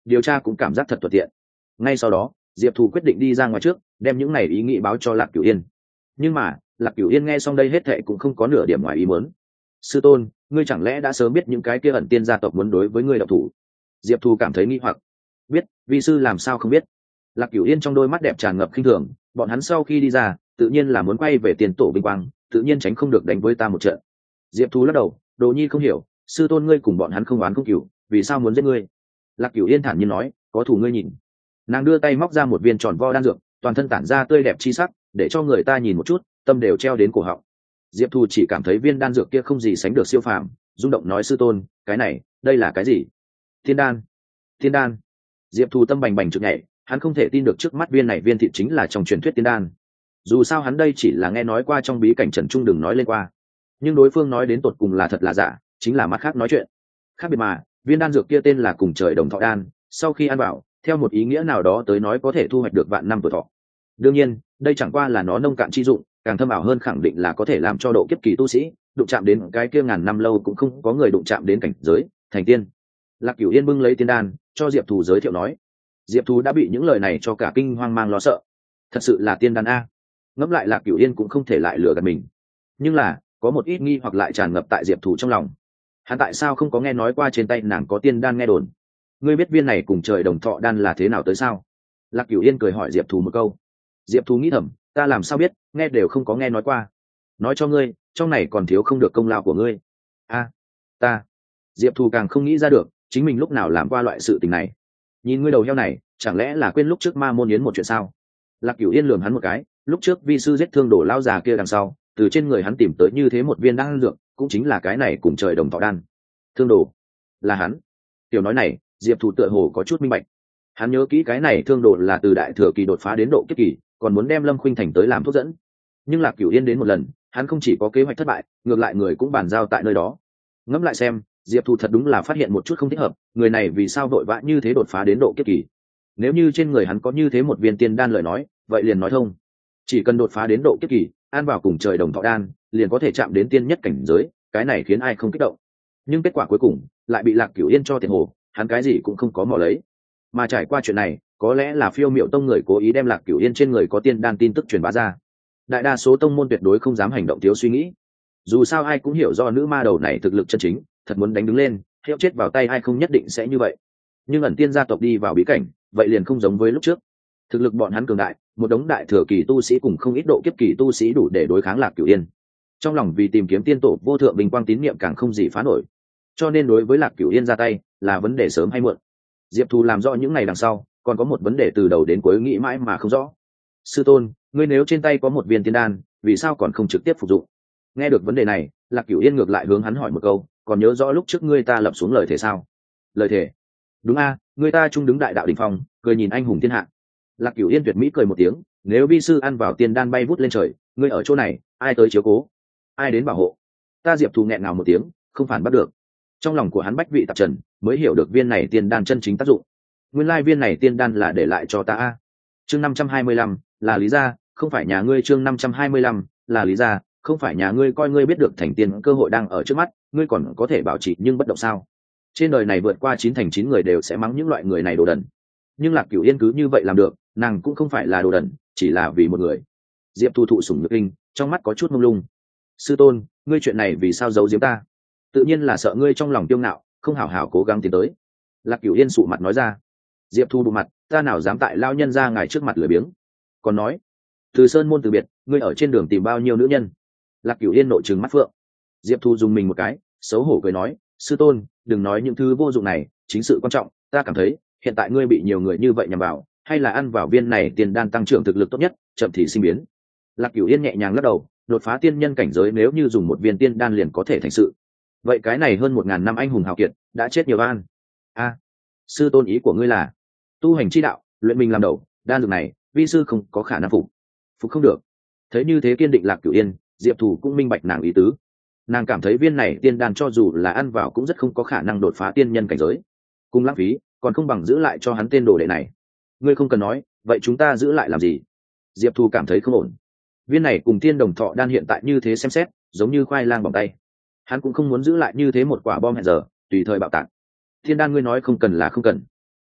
S1: điều tra cũng cảm giác thật thuận tiện. Ngay sau đó diệp thù quyết định đi ra ngoài trước đem những này ý nghĩ báo cho lạc cửu yên. Nhưng mà lạc cửu yên nghe xong đây hết thệ cũng không có nửa điểm ngoài ý muốn. Sư tôn, ngươi chẳng lẽ đã sớm biết những cái kia ẩn tiên gia tộc muốn đối với ngươi độc thủ? Diệp thù cảm thấy nghi hoặc. Biết, vi sư làm sao không biết. Lạc cửu yên trong đôi mắt đẹp tràn ngập khinh thường, bọn hắn sau khi đi ra tự nhiên là muốn quay về tiền tổ vinh quang, tự nhiên tránh không được đánh với ta một trận. Diệp thù lắc đầu, đồ nhi không hiểu, sư tôn ngươi cùng bọn hắn không oán không cửu, vì sao muốn giết ngươi? Lạc cửu yên thản nhiên nói, có thù ngươi nhìn. Nàng đưa tay móc ra một viên tròn vo đan dược, toàn thân tản ra tươi đẹp chi sắc, để cho người ta nhìn một chút tâm đều treo đến cổ họng. Diệp thù chỉ cảm thấy viên đan dược kia không gì sánh được siêu phàm, rung động nói, sư tôn, cái này đây là cái gì? Thiên đan. Thiên đan. Diệp thù tâm bành bành trực nhảy, hắn không thể tin được trước mắt viên này viên thịt chính là trong truyền thuyết tiên đan. Dù sao hắn đây chỉ là nghe nói qua trong bí cảnh Trần Trung đừng nói lên qua, nhưng đối phương nói đến tột cùng là thật là giả chính là mắt khác nói chuyện. Khác biệt mà, viên đan dược kia tên là cùng trời đồng thọ đan, sau khi ăn vào theo một ý nghĩa nào đó tới nói có thể thu hoạch được vạn năm tuổi thọ. Đương nhiên đây chẳng qua là nó nông cạn chi dụng, càng thâm ảo hơn khẳng định là có thể làm cho độ kiếp kỳ tu sĩ đụng chạm đến cái kia ngàn năm lâu cũng không có người đụng chạm đến cảnh giới thành tiên. Lạc Cửu Yên bưng lấy tiên đan cho Diệp Thù giới thiệu nói. Diệp Thù đã bị những lời này cho cả kinh hoang mang lo sợ. Thật sự là tiên đan a? Ngẫm lại Lạc Cửu Yên cũng không thể lại lừa gạt mình. Nhưng là có một ít nghi hoặc lại tràn ngập tại Diệp Thù trong lòng. Hắn tại sao không có nghe nói qua trên tay nàng có tiên đan nghe đồn? Ngươi biết viên này cùng trời đồng thọ đan là thế nào tới sao? Lạc Cửu Yên cười hỏi Diệp Thù một câu. Diệp Thù nghĩ thầm, ta làm sao biết, nghe đều không có nghe nói qua. Nói cho ngươi, trong này còn thiếu không được công lao của ngươi. A, ta. Diệp Thù càng không nghĩ ra được chính mình lúc nào làm qua loại sự tình này. Nhìn ngươi đầu heo này, chẳng lẽ là quên lúc trước Ma Môn Yến một chuyện sao? Lạc Cửu Yên lườm hắn một cái, lúc trước vi sư giết thương đổ lao già kia đằng sau, từ trên người hắn tìm tới như thế một viên đan dược, cũng chính là cái này cùng trời đồng thọ đan. Thương đồ là hắn. Tiểu nói này Diệp Thù tựa hồ có chút minh bạch. Hắn nhớ kỹ cái này thương đồ là từ đại thừa kỳ đột phá đến độ kiếp kỳ, còn muốn đem Lâm Khuynh Thành tới làm thuốc dẫn. Nhưng Lạc Cửu Yên đến một lần, hắn không chỉ có kế hoạch thất bại, ngược lại người cũng bàn giao tại nơi đó. Ngẫm lại xem, Diệp Thù thật đúng là phát hiện một chút không thích hợp, người này vì sao vội vã như thế đột phá đến độ kiếp kỳ? Nếu như trên người hắn có như thế một viên tiên đan lời nói, vậy liền nói thông. Chỉ cần đột phá đến độ kiếp kỳ, ăn vào cùng trời đồng thọ đan, liền có thể chạm đến tiên nhất cảnh giới, cái này khiến ai không kích động. Nhưng kết quả cuối cùng lại bị Lạc Cửu Yên cho tiền hồ, hắn cái gì cũng không có mò lấy. Mà trải qua chuyện này, có lẽ là Phiêu Miệu tông người cố ý đem Lạc Cửu Yên trên người có tiên đan tin tức truyền bá ra. Đại đa số tông môn tuyệt đối không dám hành động thiếu suy nghĩ. Dù sao ai cũng hiểu do nữ ma đầu này thực lực chân chính, thật muốn đánh đứng lên, hiệu chết vào tay ai không nhất định sẽ như vậy. Nhưng ẩn tiên gia tộc đi vào bí cảnh, vậy liền không giống với lúc trước. Thực lực bọn hắn cường đại, một đống đại thừa kỳ tu sĩ cùng không ít độ kiếp kỳ tu sĩ đủ để đối kháng Lạc Cửu Yên. Trong lòng vì tìm kiếm tiên tổ vô thượng bình quang tín niệm càng không gì phá nổi. Cho nên đối với Lạc Cửu Yên ra tay là vấn đề sớm hay muộn. Diệp Thù làm rõ những ngày đằng sau, còn có một vấn đề từ đầu đến cuối nghĩ mãi mà không rõ. Sư tôn, ngươi nếu trên tay có một viên tiên đan, vì sao còn không trực tiếp phục dụng? Nghe được vấn đề này, Lạc Cửu Yên ngược lại hướng hắn hỏi một câu, còn nhớ rõ lúc trước ngươi ta lập xuống lời thề sao? Lời thề? Đúng a, à, ngươi ta chung đứng đại đạo đỉnh phong, cười nhìn anh hùng thiên hạ. Lạc Cửu Yên tuyệt mỹ cười một tiếng, nếu vi sư ăn vào tiên đan bay vút lên trời, ngươi ở chỗ này, ai tới chiếu cố? Ai đến bảo hộ? Ta Diệp Thù nghẹn ngào một tiếng, không phản bắt được. Trong lòng của hắn bách vị tạp trần, mới hiểu được viên này tiên đan chân chính tác dụng. Nguyên lai viên này tiên đan là để lại cho ta a. Chương năm trăm hai mươi lăm, là lý gia, không phải nhà ngươi. Chương năm trăm hai mươi lăm, là lý gia, không phải nhà ngươi. Coi ngươi biết được thành tiên cơ hội đang ở trước mắt, ngươi còn có thể bảo trì nhưng bất động sao? Trên đời này vượt qua chín thành chín người đều sẽ mắng những loại người này đồ đần. Nhưng Lạc Cửu Yên cứ như vậy làm được, nàng cũng không phải là đồ đần, chỉ là vì một người. Diệp Thu thụ sủng nhược kinh, trong mắt có chút mông lung. Sư tôn, ngươi chuyện này vì sao giấu giếm ta? Tự nhiên là sợ ngươi trong lòng tiêu ngạo, không hảo hảo cố gắng tiến tới. Lạc Cửu Yên sụ mặt nói ra. Diệp Thu bụng mặt, ta nào dám tại lao nhân ra ngài trước mặt lười biếng. Còn nói, từ sơn môn từ biệt, ngươi ở trên đường tìm bao nhiêu nữ nhân? Lạc Cửu Yên nội trừng mắt phượng. Diệp Thu dùng mình một cái, xấu hổ cười nói, sư tôn, đừng nói những thứ vô dụng này, chính sự quan trọng. Ta cảm thấy hiện tại ngươi bị nhiều người như vậy nhằm vào, hay là ăn vào viên này tiền đan tăng trưởng thực lực tốt nhất, chậm thì sinh biến. Lạc Cửu Yên nhẹ nhàng lắc đầu, đột phá tiên nhân cảnh giới nếu như dùng một viên tiên đan liền có thể thành sự. Vậy cái này hơn một ngàn năm anh hùng hào kiệt đã chết nhiều an. A, sư tôn ý của ngươi là tu hành chi đạo, luyện mình làm đầu, đan dược này vi sư không có khả năng phục phục không được. Thấy như thế kiên định Lạc Cửu Yên, Diệp Thủ cũng minh bạch nàng ý tứ. Nàng cảm thấy viên này tiên đan cho dù là ăn vào cũng rất không có khả năng đột phá tiên nhân cảnh giới, cùng lãng phí, còn không bằng giữ lại cho hắn tên đồ đệ này. Ngươi không cần nói, vậy chúng ta giữ lại làm gì? Diệp Thu cảm thấy không ổn. Viên này cùng tiên đồng thọ đan hiện tại như thế xem xét, giống như khoai lang bằng tay. Hắn cũng không muốn giữ lại như thế một quả bom hẹn giờ, tùy thời bạo tạc. Thiên đan ngươi nói không cần là không cần.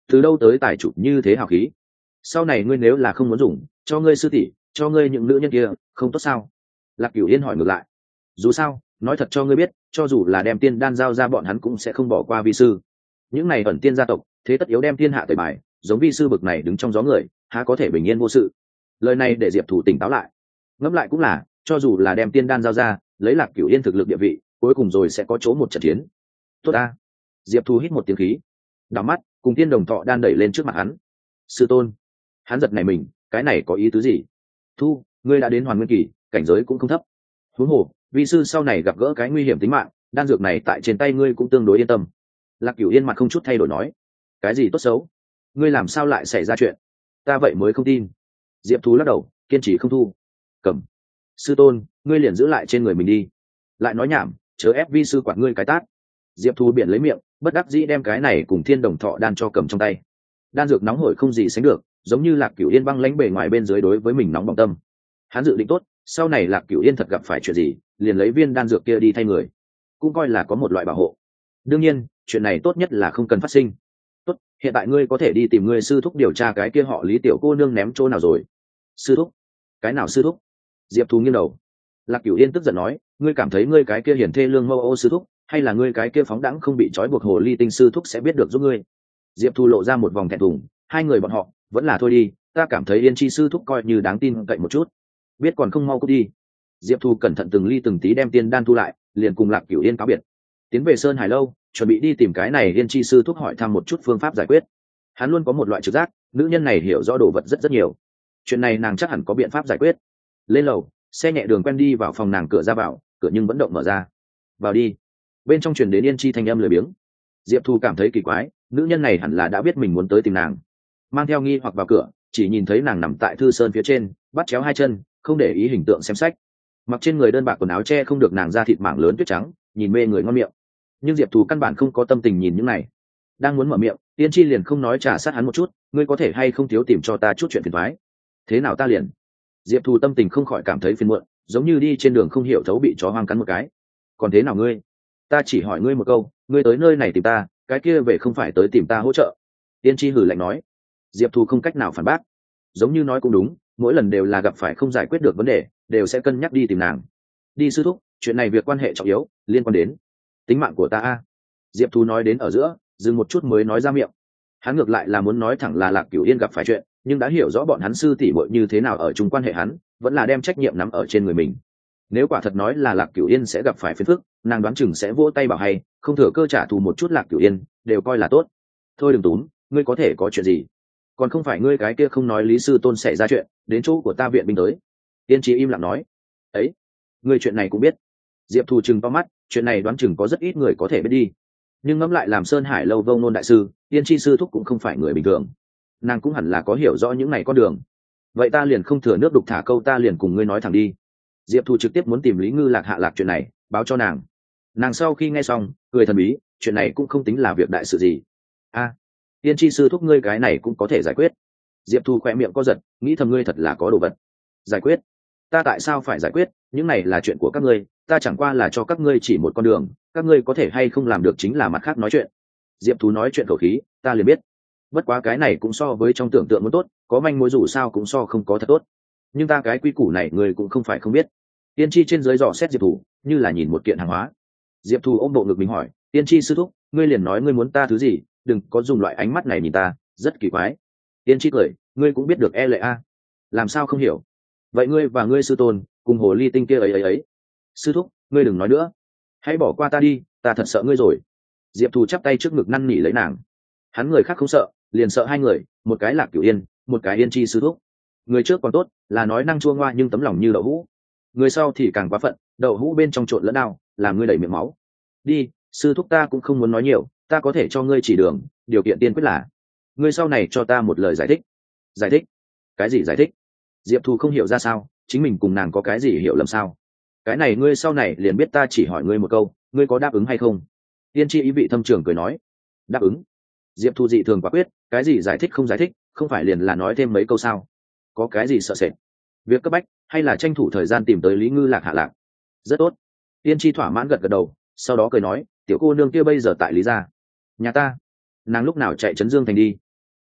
S1: từ đâu tới tài chủ như thế hào khí? Sau này ngươi nếu là không muốn dùng, cho ngươi sư tỷ, cho ngươi những nữ nhân kia, không tốt sao? Lạc Cửu Yên hỏi ngược lại. Dù sao, nói thật cho ngươi biết, cho dù là đem tiên đan giao ra, bọn hắn cũng sẽ không bỏ qua vi sư. Những này ẩn tiên gia tộc, thế tất yếu đem thiên hạ tẩy bài, giống vi sư bực này đứng trong gió người, há có thể bình yên vô sự? Lời này để Diệp Thủ tỉnh táo lại. Ngẫm lại cũng là, cho dù là đem tiên đan giao ra, lấy Lạc Cửu Yên thực lực địa vị, cuối cùng rồi sẽ có chỗ một trận chiến. Tốt a. Diệp Thu hít một tiếng khí, đảo mắt cùng tiên đồng thọ đan đẩy lên trước mặt hắn. Sư tôn. Hắn giật này mình, cái này có ý tứ gì? Thu, ngươi đã đến hoàn nguyên kỳ, cảnh giới cũng không thấp. Huống hồ, vi sư sau này gặp gỡ cái nguy hiểm tính mạng, đan dược này tại trên tay ngươi cũng tương đối yên tâm. Lạc Cửu Yên mặt không chút thay đổi nói. Cái gì tốt xấu? Ngươi làm sao lại xảy ra chuyện? Ta vậy mới không tin. Diệp Thu lắc đầu, kiên trì không thu. Cầm. Sư tôn, ngươi liền giữ lại trên người mình đi. Lại nói nhảm, chớ ép vi sư quản ngươi cái tát. Diệp Thu biển lấy miệng, bất đắc dĩ đem cái này cùng thiên đồng thọ đan cho cầm trong tay. Đan dược nóng hổi không gì sánh được, giống như Lạc Cửu Yên băng lãnh bề ngoài bên dưới đối với mình nóng bỏng tâm. Hắn dự định tốt, sau này Lạc Cửu Yên thật gặp phải chuyện gì, liền lấy viên đan dược kia đi thay người, cũng coi là có một loại bảo hộ. Đương nhiên, chuyện này tốt nhất là không cần phát sinh. Tốt, hiện tại ngươi có thể đi tìm ngươi sư thúc điều tra cái kia họ Lý tiểu cô nương ném chỗ nào rồi. Sư thúc? Cái nào sư thúc? Diệp Thu nghiêng đầu. Lạc Cửu Yên tức giận nói, ngươi cảm thấy ngươi cái kia hiển thê lương mâu ô sư thúc, hay là ngươi cái kia phóng đãng không bị trói buộc hồ ly tinh sư thúc sẽ biết được giúp ngươi? Diệp Thu lộ ra một vòng thẹn thùng, hai người bọn họ vẫn là thôi đi, ta cảm thấy Yên Chi sư thúc coi như đáng tin cậy một chút. Biết còn không mau cút đi. Diệp Thu cẩn thận từng ly từng tí đem tiên đan thu lại, liền cùng Lạc Cửu Yên cáo biệt, tiến về Sơn Hải lâu, chuẩn bị đi tìm cái này Yên Chi sư thúc hỏi thăm một chút phương pháp giải quyết. Hắn luôn có một loại trực giác, nữ nhân này hiểu rõ đồ vật rất rất nhiều, chuyện này nàng chắc hẳn có biện pháp giải quyết. Lên lầu, xe nhẹ đường quen đi vào phòng nàng, cửa ra vào, cửa nhưng vẫn động mở ra. Vào đi. Bên trong truyền đến Yên Chi thanh âm lười biếng. Diệp Thu cảm thấy kỳ quái, nữ nhân này hẳn là đã biết mình muốn tới tìm nàng. Mang theo nghi hoặc vào cửa, chỉ nhìn thấy nàng nằm tại thư sơn phía trên, bắt chéo hai chân, không để ý hình tượng xem sách. Mặc trên người đơn bạc quần áo che không được nàng da thịt mảng lớn tuyết trắng, nhìn mê người ngon miệng. Nhưng Diệp Thu căn bản không có tâm tình nhìn những này. Đang muốn mở miệng, Yên Chi liền không nói trả sát hắn một chút, ngươi có thể hay không thiếu tìm cho ta chút chuyện phiền toái. Thế nào ta liền? Diệp Thu tâm tình không khỏi cảm thấy phiền muộn, giống như đi trên đường không hiểu thấu bị chó hoang cắn một cái. Còn thế nào ngươi? Ta chỉ hỏi ngươi một câu, ngươi tới nơi này tìm ta, cái kia về không phải tới tìm ta hỗ trợ. Yên Chi hừ lạnh nói. Diệp Thu không cách nào phản bác, giống như nói cũng đúng, mỗi lần đều là gặp phải không giải quyết được vấn đề, đều sẽ cân nhắc đi tìm nàng. Đi sư thúc, chuyện này việc quan hệ trọng yếu, liên quan đến tính mạng của ta a. Diệp Thu nói đến ở giữa, dừng một chút mới nói ra miệng. Hắn ngược lại là muốn nói thẳng là Lạc Cửu Yên gặp phải chuyện, nhưng đã hiểu rõ bọn hắn sư tỷ muội như thế nào ở chung quan hệ, hắn vẫn là đem trách nhiệm nắm ở trên người mình. Nếu quả thật nói là Lạc Cửu Yên sẽ gặp phải phiền phức, nàng đoán chừng sẽ vỗ tay bảo hay, không thừa cơ trả thù một chút Lạc Cửu Yên, đều coi là tốt. Thôi đừng túm, ngươi có thể có chuyện gì? Còn không phải ngươi cái kia không nói lý sư tôn xảy ra chuyện, đến chỗ của ta viện binh tới. Tiên Chí im lặng nói. Ấy, ngươi chuyện này cũng biết? Diệp Thu chừng to mắt, chuyện này đoán chừng có rất ít người có thể biết đi. Nhưng ngẫm lại làm Sơn Hải lâu vông nôn đại sư, Tiên Chi sư thúc cũng không phải người bình thường, nàng cũng hẳn là có hiểu rõ những này con đường. Vậy ta liền không thừa nước đục thả câu, ta liền cùng ngươi nói thẳng đi. Diệp Thu trực tiếp muốn tìm Lý Ngư Lạc hạ lạc chuyện này, báo cho nàng. Nàng sau khi nghe xong, cười thần bí, chuyện này cũng không tính là việc đại sự gì. A, à, Tiên Chi sư thúc ngươi cái này cũng có thể giải quyết. Diệp Thu khỏe miệng co giật, nghĩ thầm ngươi thật là có đồ vật. Giải quyết? Ta tại sao phải giải quyết? Những này là chuyện của các ngươi, ta chẳng qua là cho các ngươi chỉ một con đường, các ngươi có thể hay không làm được chính là mặt khác nói chuyện. Diệp Thu nói chuyện khẩu khí, ta liền biết. Bất quá cái này cũng so với trong tưởng tượng muốn tốt, có manh mối dù sao cũng so không có thật tốt. Nhưng ta cái quy củ này người cũng không phải không biết. Tiên Chi trên dưới dò xét Diệp Thu, như là nhìn một kiện hàng hóa. Diệp Thu ôm bộ ngực mình hỏi, Tiên Chi sư thúc, ngươi liền nói ngươi muốn ta thứ gì, đừng có dùng loại ánh mắt này nhìn ta, rất kỳ quái. Tiên Chi cười, ngươi cũng biết được e lệ a. Làm sao không hiểu? Vậy ngươi và ngươi sư tôn cùng hồ ly tinh kia ấy ấy ấy. Sư thúc, ngươi đừng nói nữa, hãy bỏ qua ta đi, ta thật sợ ngươi rồi. Diệp Thu chắp tay trước ngực năn nỉ lấy nàng. Hắn người khác không sợ, liền sợ hai người, một cái Lạc Cửu Yên, một cái Yên Chi sư thúc. Người trước còn tốt, là nói năng chua ngoa nhưng tấm lòng như đậu hũ. Người sau thì càng quá phận, đậu hũ bên trong trộn lẫn đau, làm ngươi đẩy miệng máu. Đi, sư thúc, ta cũng không muốn nói nhiều, ta có thể cho ngươi chỉ đường, điều kiện tiên quyết là ngươi sau này cho ta một lời giải thích. Giải thích? Cái gì giải thích? Diệp Thu không hiểu ra sao, chính mình cùng nàng có cái gì hiểu lầm sao? Cái này ngươi sau này liền biết, ta chỉ hỏi ngươi một câu, ngươi có đáp ứng hay không? Tiên Chi ý vị thâm trường cười nói. Đáp ứng. Diệp Thu dị thường quả quyết, cái gì giải thích không giải thích, không phải liền là nói thêm mấy câu sao? Có cái gì sợ sệt? Việc cấp bách hay là tranh thủ thời gian tìm tới Lý Ngư Lạc hạ lạc? Rất tốt. Tiên Chi thỏa mãn gật gật đầu, sau đó cười nói, tiểu cô nương kia bây giờ tại Lý gia. Nhà ta. Nàng lúc nào chạy Trấn Dương thành đi?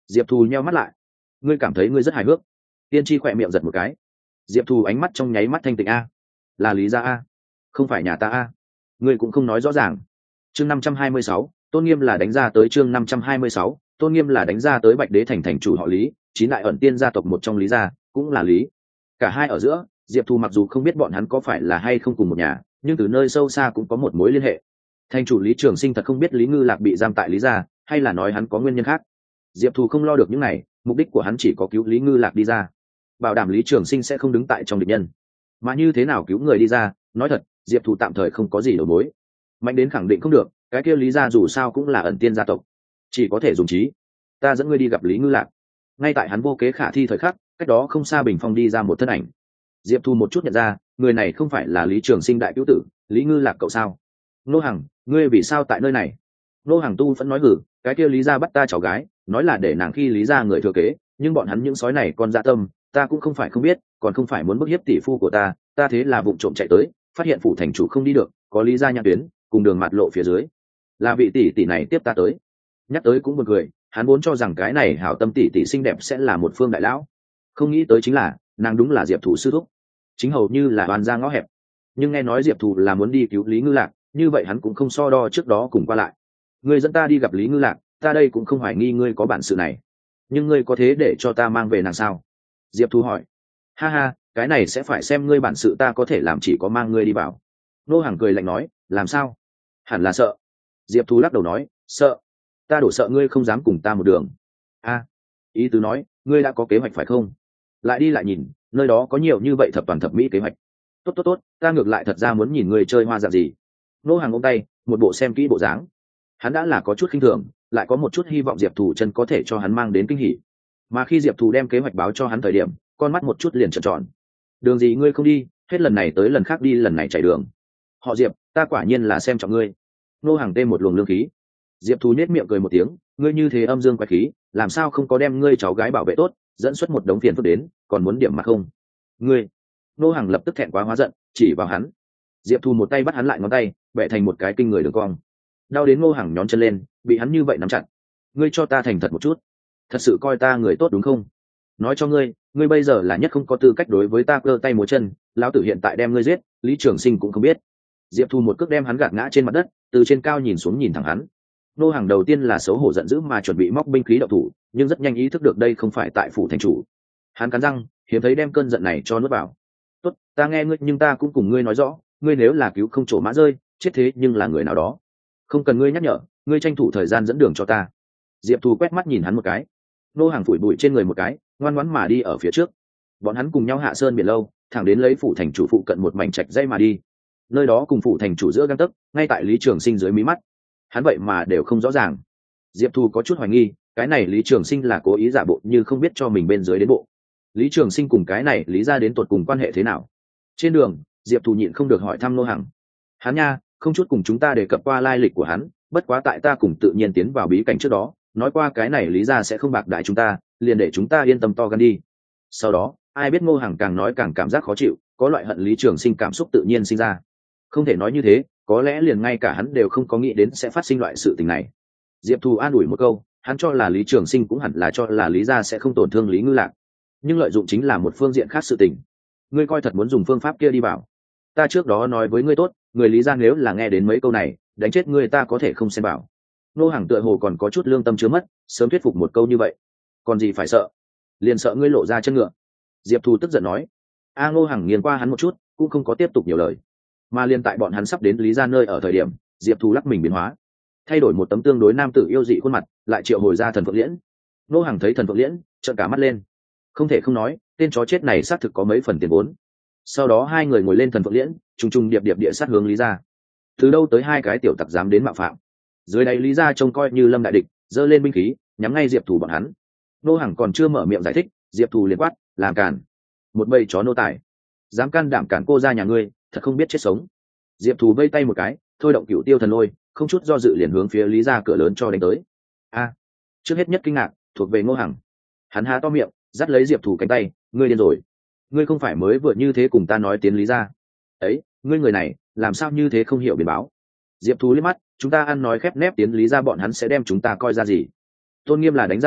S1: Diệp Thù nheo mắt lại. Ngươi cảm thấy ngươi rất hài hước. Tiên Tri khỏe miệng giật một cái. Diệp Thù ánh mắt trong nháy mắt thanh tịnh. A, là Lý gia a, không phải nhà ta a. Ngươi cũng không nói rõ ràng. Chương năm trăm hai mươi sáu, Tôn Nghiêm là đánh ra tới. Chương năm trăm hai mươi sáu, Tôn Nghiêm là đánh ra tới. Bạch Đế thành thành chủ họ Lý, chín đại ẩn tiên gia tộc một trong Lý gia, cũng là Lý. Cả hai ở giữa, Diệp Thù mặc dù không biết bọn hắn có phải là hay không cùng một nhà, nhưng từ nơi sâu xa cũng có một mối liên hệ. Thành chủ Lý Trường Sinh thật không biết Lý Ngư Lạc bị giam tại Lý gia, hay là nói hắn có nguyên nhân khác. Diệp Thù không lo được những này, mục đích của hắn chỉ có cứu Lý Ngư Lạc đi ra, bảo đảm Lý Trường Sinh sẽ không đứng tại trong địch nhân. Mà như thế nào cứu người đi ra, nói thật, Diệp Thù tạm thời không có gì đầu mối. Mạnh đến khẳng định không được, cái kia Lý gia dù sao cũng là ẩn tiên gia tộc, chỉ có thể dùng trí. Ta dẫn ngươi đi gặp Lý Ngư Lạc. Ngay tại hắn vô kế khả thi thời khắc, cách đó không xa bình phong đi ra một thân ảnh. Diệp Thù một chút nhận ra, người này không phải là Lý Trường Sinh đại cứu tử, Lý Ngư Lạc cậu sao? Nô Hằng, ngươi vì sao tại nơi này? Nô Hằng tu vẫn nói hử, cái kia Lý gia bắt ta cháu gái, nói là để nàng khi Lý gia người thừa kế, nhưng bọn hắn những sói này còn dạ tâm, ta cũng không phải không biết, còn không phải muốn bức hiếp tỷ phu của ta, ta thế là vụng trộm chạy tới, phát hiện phủ thành chủ không đi được, có Lý gia nhãn tuyến, cùng đường mạt lộ phía dưới, là vị tỷ tỷ này tiếp ta tới. Nhắc tới cũng buồn cười, hắn vốn cho rằng cái này hảo tâm tỷ tỷ xinh đẹp sẽ là một phương đại lão, không nghĩ tới chính là nàng đúng là Diệp Thù sư thúc, chính hầu như là oan ra ngõ hẹp. Nhưng nghe nói Diệp Thù là muốn đi cứu Lý Ngư Lạc, như vậy hắn cũng không so đo trước đó cùng qua lại. Ngươi dẫn ta đi gặp Lý Ngư Lạc, ta đây cũng không hoài nghi ngươi có bản sự này, nhưng ngươi có thế để cho ta mang về nàng sao? Diệp Thù hỏi. Ha ha, cái này sẽ phải xem ngươi bản sự, ta có thể làm chỉ có mang ngươi đi vào. Nô Hàng cười lạnh nói, làm sao? Hẳn là sợ. Diệp Thù lắc đầu nói, sợ? Ta đổ sợ ngươi không dám cùng ta một đường. A, ý tứ nói, ngươi đã có kế hoạch phải không? Lại đi lại nhìn, nơi đó có nhiều như vậy thập toàn thập mỹ kế hoạch. Tốt tốt tốt, ta ngược lại thật ra muốn nhìn ngươi chơi hoa dạng gì. Nô Hàng ôm tay, một bộ xem kỹ bộ dáng. Hắn đã là có chút khinh thường, lại có một chút hy vọng Diệp Thù chân có thể cho hắn mang đến kinh hỉ. Mà khi Diệp Thù đem kế hoạch báo cho hắn thời điểm, con mắt một chút liền trợn tròn. Đường gì ngươi không đi, hết lần này tới lần khác đi lần này chạy đường. Họ Diệp, ta quả nhiên là xem trọng ngươi. Nô Hàng tê một luồng lương khí. Diệp Thù nhếch miệng cười một tiếng, ngươi như thế âm dương quái khí, làm sao không có đem ngươi cháu gái bảo vệ tốt, dẫn xuất một đống phiền phức đến, còn muốn điểm mặt không? Ngươi. Nô Hàng lập tức thẹn quá hóa giận, chỉ vào hắn. Diệp Thù một tay bắt hắn lại ngón tay, bẻ thành một cái kinh người đường cong. Đau đến Ngô Hằng nhón chân lên, bị hắn như vậy nắm chặt. Ngươi cho ta thành thật một chút, thật sự coi ta người tốt đúng không? Nói cho ngươi, ngươi bây giờ là nhất không có tư cách đối với ta cơ tay múa chân, lão tử hiện tại đem ngươi giết, Lý Trường Sinh cũng không biết. Diệp Thu một cước đem hắn gạt ngã trên mặt đất, từ trên cao nhìn xuống nhìn thẳng hắn. Ngô Hằng đầu tiên là xấu hổ giận dữ mà chuẩn bị móc binh khí động thủ, nhưng rất nhanh ý thức được đây không phải tại phủ thành chủ. Hắn cắn răng, hiếm thấy đem cơn giận này cho nuốt vào. Tốt, ta nghe ngươi, nhưng ta cũng cùng ngươi nói rõ, ngươi nếu là cứu không trổ mã rơi, chết thế nhưng là người nào đó. Không cần ngươi nhắc nhở, ngươi tranh thủ thời gian dẫn đường cho ta. Diệp Thu quét mắt nhìn hắn một cái. Ngô Hằng phủi bụi trên người một cái, ngoan ngoãn mà đi ở phía trước. Bọn hắn cùng nhau hạ sơn biển lâu, thẳng đến lấy phủ thành chủ phụ cận một mảnh trạch dây mà đi. Nơi đó cùng phủ thành chủ giữa gang tấc, ngay tại Lý Trường Sinh dưới mí mắt. Hắn vậy mà đều không rõ ràng. Diệp Thu có chút hoài nghi, cái này Lý Trường Sinh là cố ý giả bộ như không biết cho mình bên dưới đến bộ. Lý Trường Sinh cùng cái này Lý gia đến tột cùng quan hệ thế nào? Trên đường, Diệp Thu nhịn không được hỏi thăm Ngô Hằng. Hắn nha, không chút cùng chúng ta đề cập qua lai lịch của hắn, bất quá tại ta cùng tự nhiên tiến vào bí cảnh trước đó, nói qua cái này Lý gia sẽ không bạc đãi chúng ta, liền để chúng ta yên tâm to gan đi. Sau đó, ai biết Ngô Hằng càng nói càng cảm giác khó chịu, có loại hận Lý Trường Sinh cảm xúc tự nhiên sinh ra. Không thể nói như thế, có lẽ liền ngay cả hắn đều không có nghĩ đến sẽ phát sinh loại sự tình này. Diệp Thu an ủi một câu, hắn cho là Lý Trường Sinh cũng hẳn là cho là Lý gia sẽ không tổn thương Lý Ngư Lạc, nhưng lợi dụng chính là một phương diện khác sự tình. Ngươi coi thật muốn dùng phương pháp kia đi bảo? Ta trước đó nói với ngươi tốt, người Lý gia nếu là nghe đến mấy câu này, đánh chết ngươi ta có thể không xem bảo. Ngô Hằng tựa hồ còn có chút lương tâm chứa mất, sớm thuyết phục một câu như vậy, còn gì phải sợ? Liền sợ ngươi lộ ra chân ngựa. Diệp Thu tức giận nói. A Ngô Hằng nghiền qua hắn một chút, cũng không có tiếp tục nhiều lời. Mà liên tại bọn hắn sắp đến Lý gia nơi ở thời điểm, Diệp Thu lắc mình biến hóa, thay đổi một tấm tương đối nam tử yêu dị khuôn mặt, lại triệu hồi ra thần Phượng Liễn. Ngô Hằng thấy thần Phượng Liễn, trợn cả mắt lên. Không thể không nói, tên chó chết này xác thực có mấy phần tiền vốn. Sau đó hai người ngồi lên thần Phượng Liễn, trùng trùng điệp điệp địa sát hướng Lý gia. Từ đâu tới hai cái tiểu tặc dám đến mạo phạm? Dưới đáy Lý gia trông coi như lâm đại địch, giơ lên binh khí, nhắm ngay Diệp Thu bọn hắn. Ngô Hằng còn chưa mở miệng giải thích, Diệp Thu liền quát, làm cản! Một bầy chó nô tài, dám can đảm cản cô gia nhà ngươi, thật không biết chết sống. Diệp Thu vây tay một cái, thôi động Cửu Tiêu Thần Lôi, không chút do dự liền hướng phía Lý gia cửa lớn cho đánh tới. A! Trước hết nhất kinh ngạc thuộc về Ngô Hằng. Hắn há to miệng, dắt lấy Diệp Thu cánh tay, ngươi điên rồi? Ngươi không phải mới vừa như thế cùng ta nói tiến Lý gia? Ấy, ngươi người này, làm sao như thế không hiểu biến báo? Diệp Thu liếc mắt, chúng ta ăn nói khép nép tiến Lý gia bọn hắn sẽ đem chúng ta coi ra gì? Tôn Nghiêm là đánh ra tới,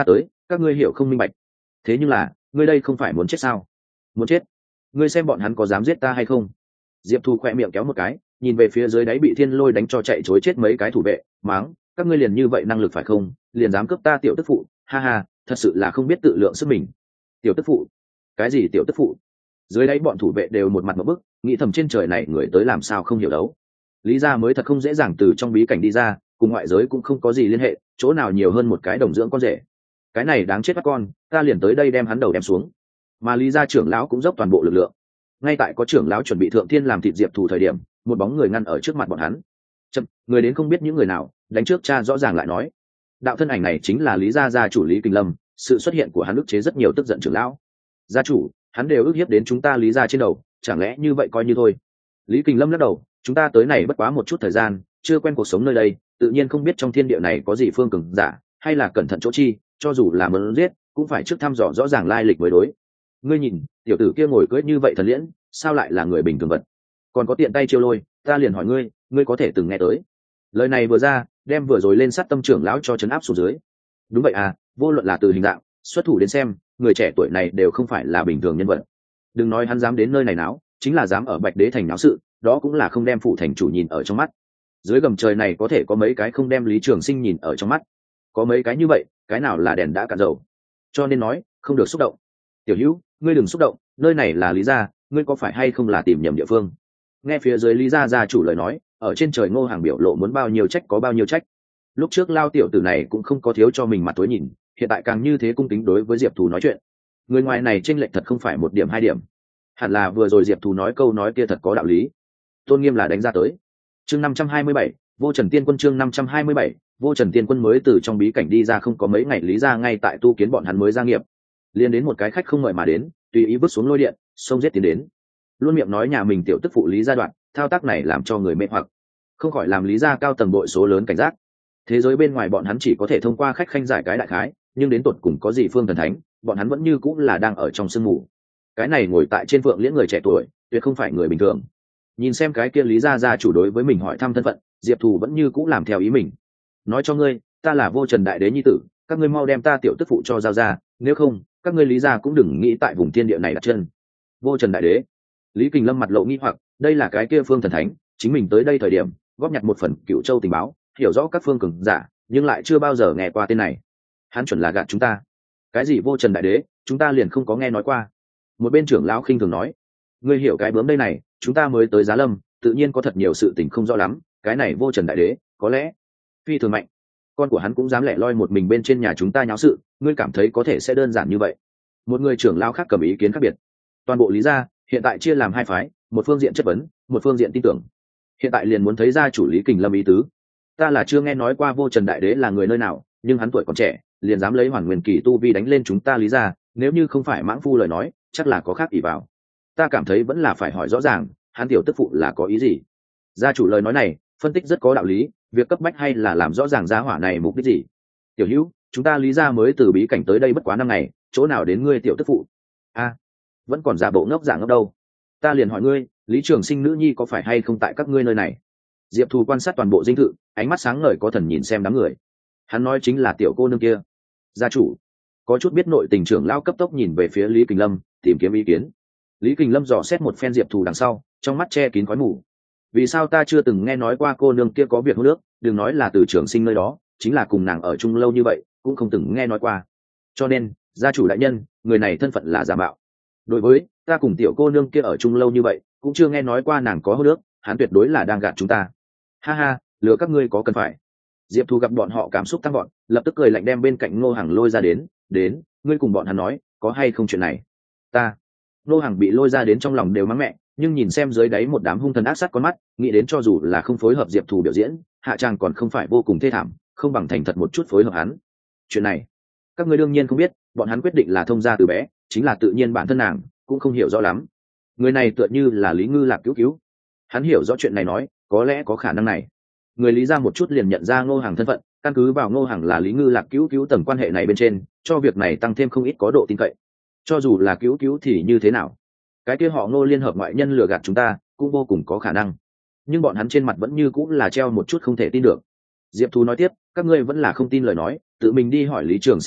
S1: các ngươi hiểu không minh bạch. Thế nhưng là ngươi đây không phải muốn chết sao? Muốn chết? Ngươi xem bọn hắn có dám giết ta hay không? Diệp Thu khỏe miệng kéo một cái, nhìn về phía dưới đáy bị thiên lôi đánh cho chạy chối chết mấy cái thủ vệ, máng, các ngươi liền như vậy năng lực phải không? Liền dám cướp ta tiểu tức phụ, ha ha, thật sự là không biết tự lượng sức mình. Tiểu tức phụ? Cái gì tiểu tức phụ? Dưới đáy bọn thủ vệ đều một mặt một bức, nghĩ thầm trên trời này người tới làm sao không hiểu đấu. Lý gia mới thật không dễ dàng từ trong bí cảnh đi ra, cùng ngoại giới cũng không có gì liên hệ, chỗ nào nhiều hơn một cái đồng dưỡng con rể. Cái này đáng chết bắt con, ta liền tới đây đem hắn đầu đem xuống. Mà Lý gia trưởng lão cũng dốc toàn bộ lực lượng. Ngay tại có trưởng lão chuẩn bị thượng thiên làm thịt Diệp Thủ thời điểm, một bóng người ngăn ở trước mặt bọn hắn. Chậm, người đến không biết những người nào, đánh trước cha rõ ràng lại nói. Đạo thân ảnh này chính là Lý gia gia chủ Lý Kinh Lâm, sự xuất hiện của hắn ức chế rất nhiều tức giận trưởng lão. Gia chủ, hắn đều ức hiếp đến chúng ta Lý gia trên đầu, chẳng lẽ như vậy coi như thôi? Lý Kinh Lâm lắc đầu, chúng ta tới này bất quá một chút thời gian, chưa quen cuộc sống nơi đây, tự nhiên không biết trong thiên địa này có gì phương cường giả, hay là cẩn thận chỗ chi, cho dù là muốn giết, cũng phải trước thăm dò rõ ràng lai lịch mới đối. Ngươi nhìn, tiểu tử kia ngồi cưỡi như vậy thần liễn, sao lại là người bình thường vật? Còn có tiện tay chiêu lôi, ta liền hỏi ngươi, ngươi có thể từng nghe tới? Lời này vừa ra, đem vừa rồi lên sát tâm trưởng lão cho chấn áp xuống dưới. Đúng vậy à, vô luận là từ hình dạng, xuất thủ đến xem, người trẻ tuổi này đều không phải là bình thường nhân vật. Đừng nói hắn dám đến nơi này náo, chính là dám ở Bạch Đế thành náo sự, đó cũng là không đem phụ thành chủ nhìn ở trong mắt. Dưới gầm trời này có thể có mấy cái không đem Lý Trường Sinh nhìn ở trong mắt? Có mấy cái như vậy, cái nào là đèn đã cạn dầu? Cho nên nói, không được xúc động. Tiểu Hữu, ngươi đừng xúc động, nơi này là Lý gia, ngươi có phải hay không là tìm nhầm địa phương? Nghe phía dưới Lý gia gia chủ lời nói, ở trên trời Ngô Hàng biểu lộ muốn bao nhiêu trách có bao nhiêu trách. Lúc trước lao tiểu tử này cũng không có thiếu cho mình mặt tối nhìn, hiện tại càng như thế cung kính đối với Diệp Thù nói chuyện. Người ngoài này chênh lệch thật không phải một điểm hai điểm. Hẳn là vừa rồi Diệp Thù nói câu nói kia thật có đạo lý. Tôn Nghiêm là đánh ra tới. Chương năm trăm hai mươi bảy, Vô Trần Tiên Quân chương năm trăm hai mươi bảy, Vô Trần Tiên Quân mới từ trong bí cảnh đi ra không có mấy ngày, Lý gia ngay tại tu kiến bọn hắn mới gia nghiệp. Liên đến một cái khách không mời mà đến, tùy ý vứt xuống lôi điện, xông giết tiến đến. Luôn miệng nói nhà mình tiểu tức phụ Lý gia đoạn, thao tác này làm cho người mê hoặc, không khỏi làm Lý gia cao tầng bội số lớn cảnh giác. Thế giới bên ngoài bọn hắn chỉ có thể thông qua khách khanh giải cái đại khái, nhưng đến tột cùng có gì phương thần thánh, bọn hắn vẫn như cũng là đang ở trong sương mù. Cái này ngồi tại trên phượng liễn người trẻ tuổi, tuyệt không phải người bình thường. Nhìn xem cái kia Lý gia gia chủ đối với mình hỏi thăm thân phận, Diệp Thù vẫn như cũng làm theo ý mình. Nói cho ngươi, ta là Vô Trần đại đế nhi tử, các ngươi mau đem ta tiểu tức phụ cho giao ra, nếu không, các ngươi Lý gia cũng đừng nghĩ tại vùng thiên địa này đặt chân. Vô Trần đại đế. Lý Kình Lâm mặt lộ nghi hoặc, đây là cái kia phương thần thánh, chính mình tới đây thời điểm, góp nhặt một phần Cửu Châu tình báo, hiểu rõ các phương cường giả, nhưng lại chưa bao giờ nghe qua tên này. Hắn chuẩn là gạt chúng ta. Cái gì Vô Trần đại đế, chúng ta liền không có nghe nói qua. Một bên trưởng lão khinh thường nói, ngươi hiểu cái bướm đây này, chúng ta mới tới Giá Lâm, tự nhiên có thật nhiều sự tình không rõ lắm, cái này Vô Trần đại đế, có lẽ phi thường mạnh. Con của hắn cũng dám lẻ loi một mình bên trên nhà chúng ta nháo sự, ngươi cảm thấy có thể sẽ đơn giản như vậy? Một người trưởng lão khác cầm ý kiến khác biệt. Toàn bộ Lý gia hiện tại chia làm hai phái, một phương diện chất vấn, một phương diện tin tưởng. Hiện tại liền muốn thấy gia chủ Lý Kình Lâm ý tứ. Ta là chưa nghe nói qua Vô Trần đại đế là người nơi nào, nhưng hắn tuổi còn trẻ, liền dám lấy Hoàn Nguyên kỳ tu vi đánh lên chúng ta Lý gia, nếu như không phải mãng phu lời nói, chắc là có khác ỷ vào. Ta cảm thấy vẫn là phải hỏi rõ ràng, hắn tiểu tức phụ là có ý gì. Gia chủ lời nói này phân tích rất có đạo lý, việc cấp bách hay là làm rõ ràng gia hỏa này mục đích gì. Tiểu Hữu, chúng ta Lý gia mới từ bí cảnh tới đây bất quá năm ngày, chỗ nào đến ngươi tiểu tức phụ? A, vẫn còn giả bộ ngốc giả ngốc đâu. Ta liền hỏi ngươi, Lý Trường Sinh nữ nhi có phải hay không tại các ngươi nơi này? Diệp Thù quan sát toàn bộ dinh thự, ánh mắt sáng ngời có thần nhìn xem đám người. Hắn nói chính là tiểu cô nương kia. Gia chủ có chút biết nội tình trưởng lao cấp tốc nhìn về phía Lý Kình Lâm, tìm kiếm ý kiến. Lý Kình Lâm dò xét một phen Diệp Thù đằng sau, trong mắt che kín khói mù. Vì sao ta chưa từng nghe nói qua cô nương kia có việc hôn nước, đừng nói là từ Trường Sinh nơi đó, chính là cùng nàng ở chung lâu như vậy, cũng không từng nghe nói qua. Cho nên, gia chủ đại nhân, người này thân phận là giả mạo. Đối với ta cùng tiểu cô nương kia ở chung lâu như vậy, cũng chưa nghe nói qua nàng có hôn nước, hắn tuyệt đối là đang gạt chúng ta. Ha ha, lừa các ngươi có cần phải? Diệp Thu gặp bọn họ cảm xúc tăng gọn, lập tức cười lạnh đem bên cạnh Ngô Hằng lôi ra đến, đến, ngươi cùng bọn hắn nói, có hay không chuyện này? Ta. Ngô Hằng bị lôi ra đến trong lòng đều mắng mẹ, nhưng nhìn xem dưới đáy một đám hung thần ác sát con mắt, nghĩ đến cho dù là không phối hợp Diệp Thu biểu diễn, hạ trang còn không phải vô cùng thê thảm, không bằng thành thật một chút phối hợp hắn. Chuyện này, các ngươi đương nhiên không biết, bọn hắn quyết định là thông gia từ bé, chính là tự nhiên bản thân nàng cũng không hiểu rõ lắm. Người này tựa như là Lý Ngư Lạc cứu cứu, hắn hiểu rõ chuyện này nói, có lẽ có khả năng này. Người Lý ra một chút liền nhận ra Ngô Hằng thân phận, căn cứ vào Ngô Hằng là Lý Ngư Lạc cứu cứu tầng quan hệ này bên trên, cho việc này tăng thêm không ít có độ tin cậy. Cho dù là cứu cứu thì như thế nào, cái kia họ Ngô liên hợp ngoại nhân lừa gạt chúng ta cũng vô cùng có khả năng. Nhưng bọn hắn trên mặt vẫn như cũng là treo một chút không thể tin được. Diệp Thú nói tiếp, các ngươi vẫn là không tin lời nói, tự mình đi hỏi Lý Trường Sinh đi,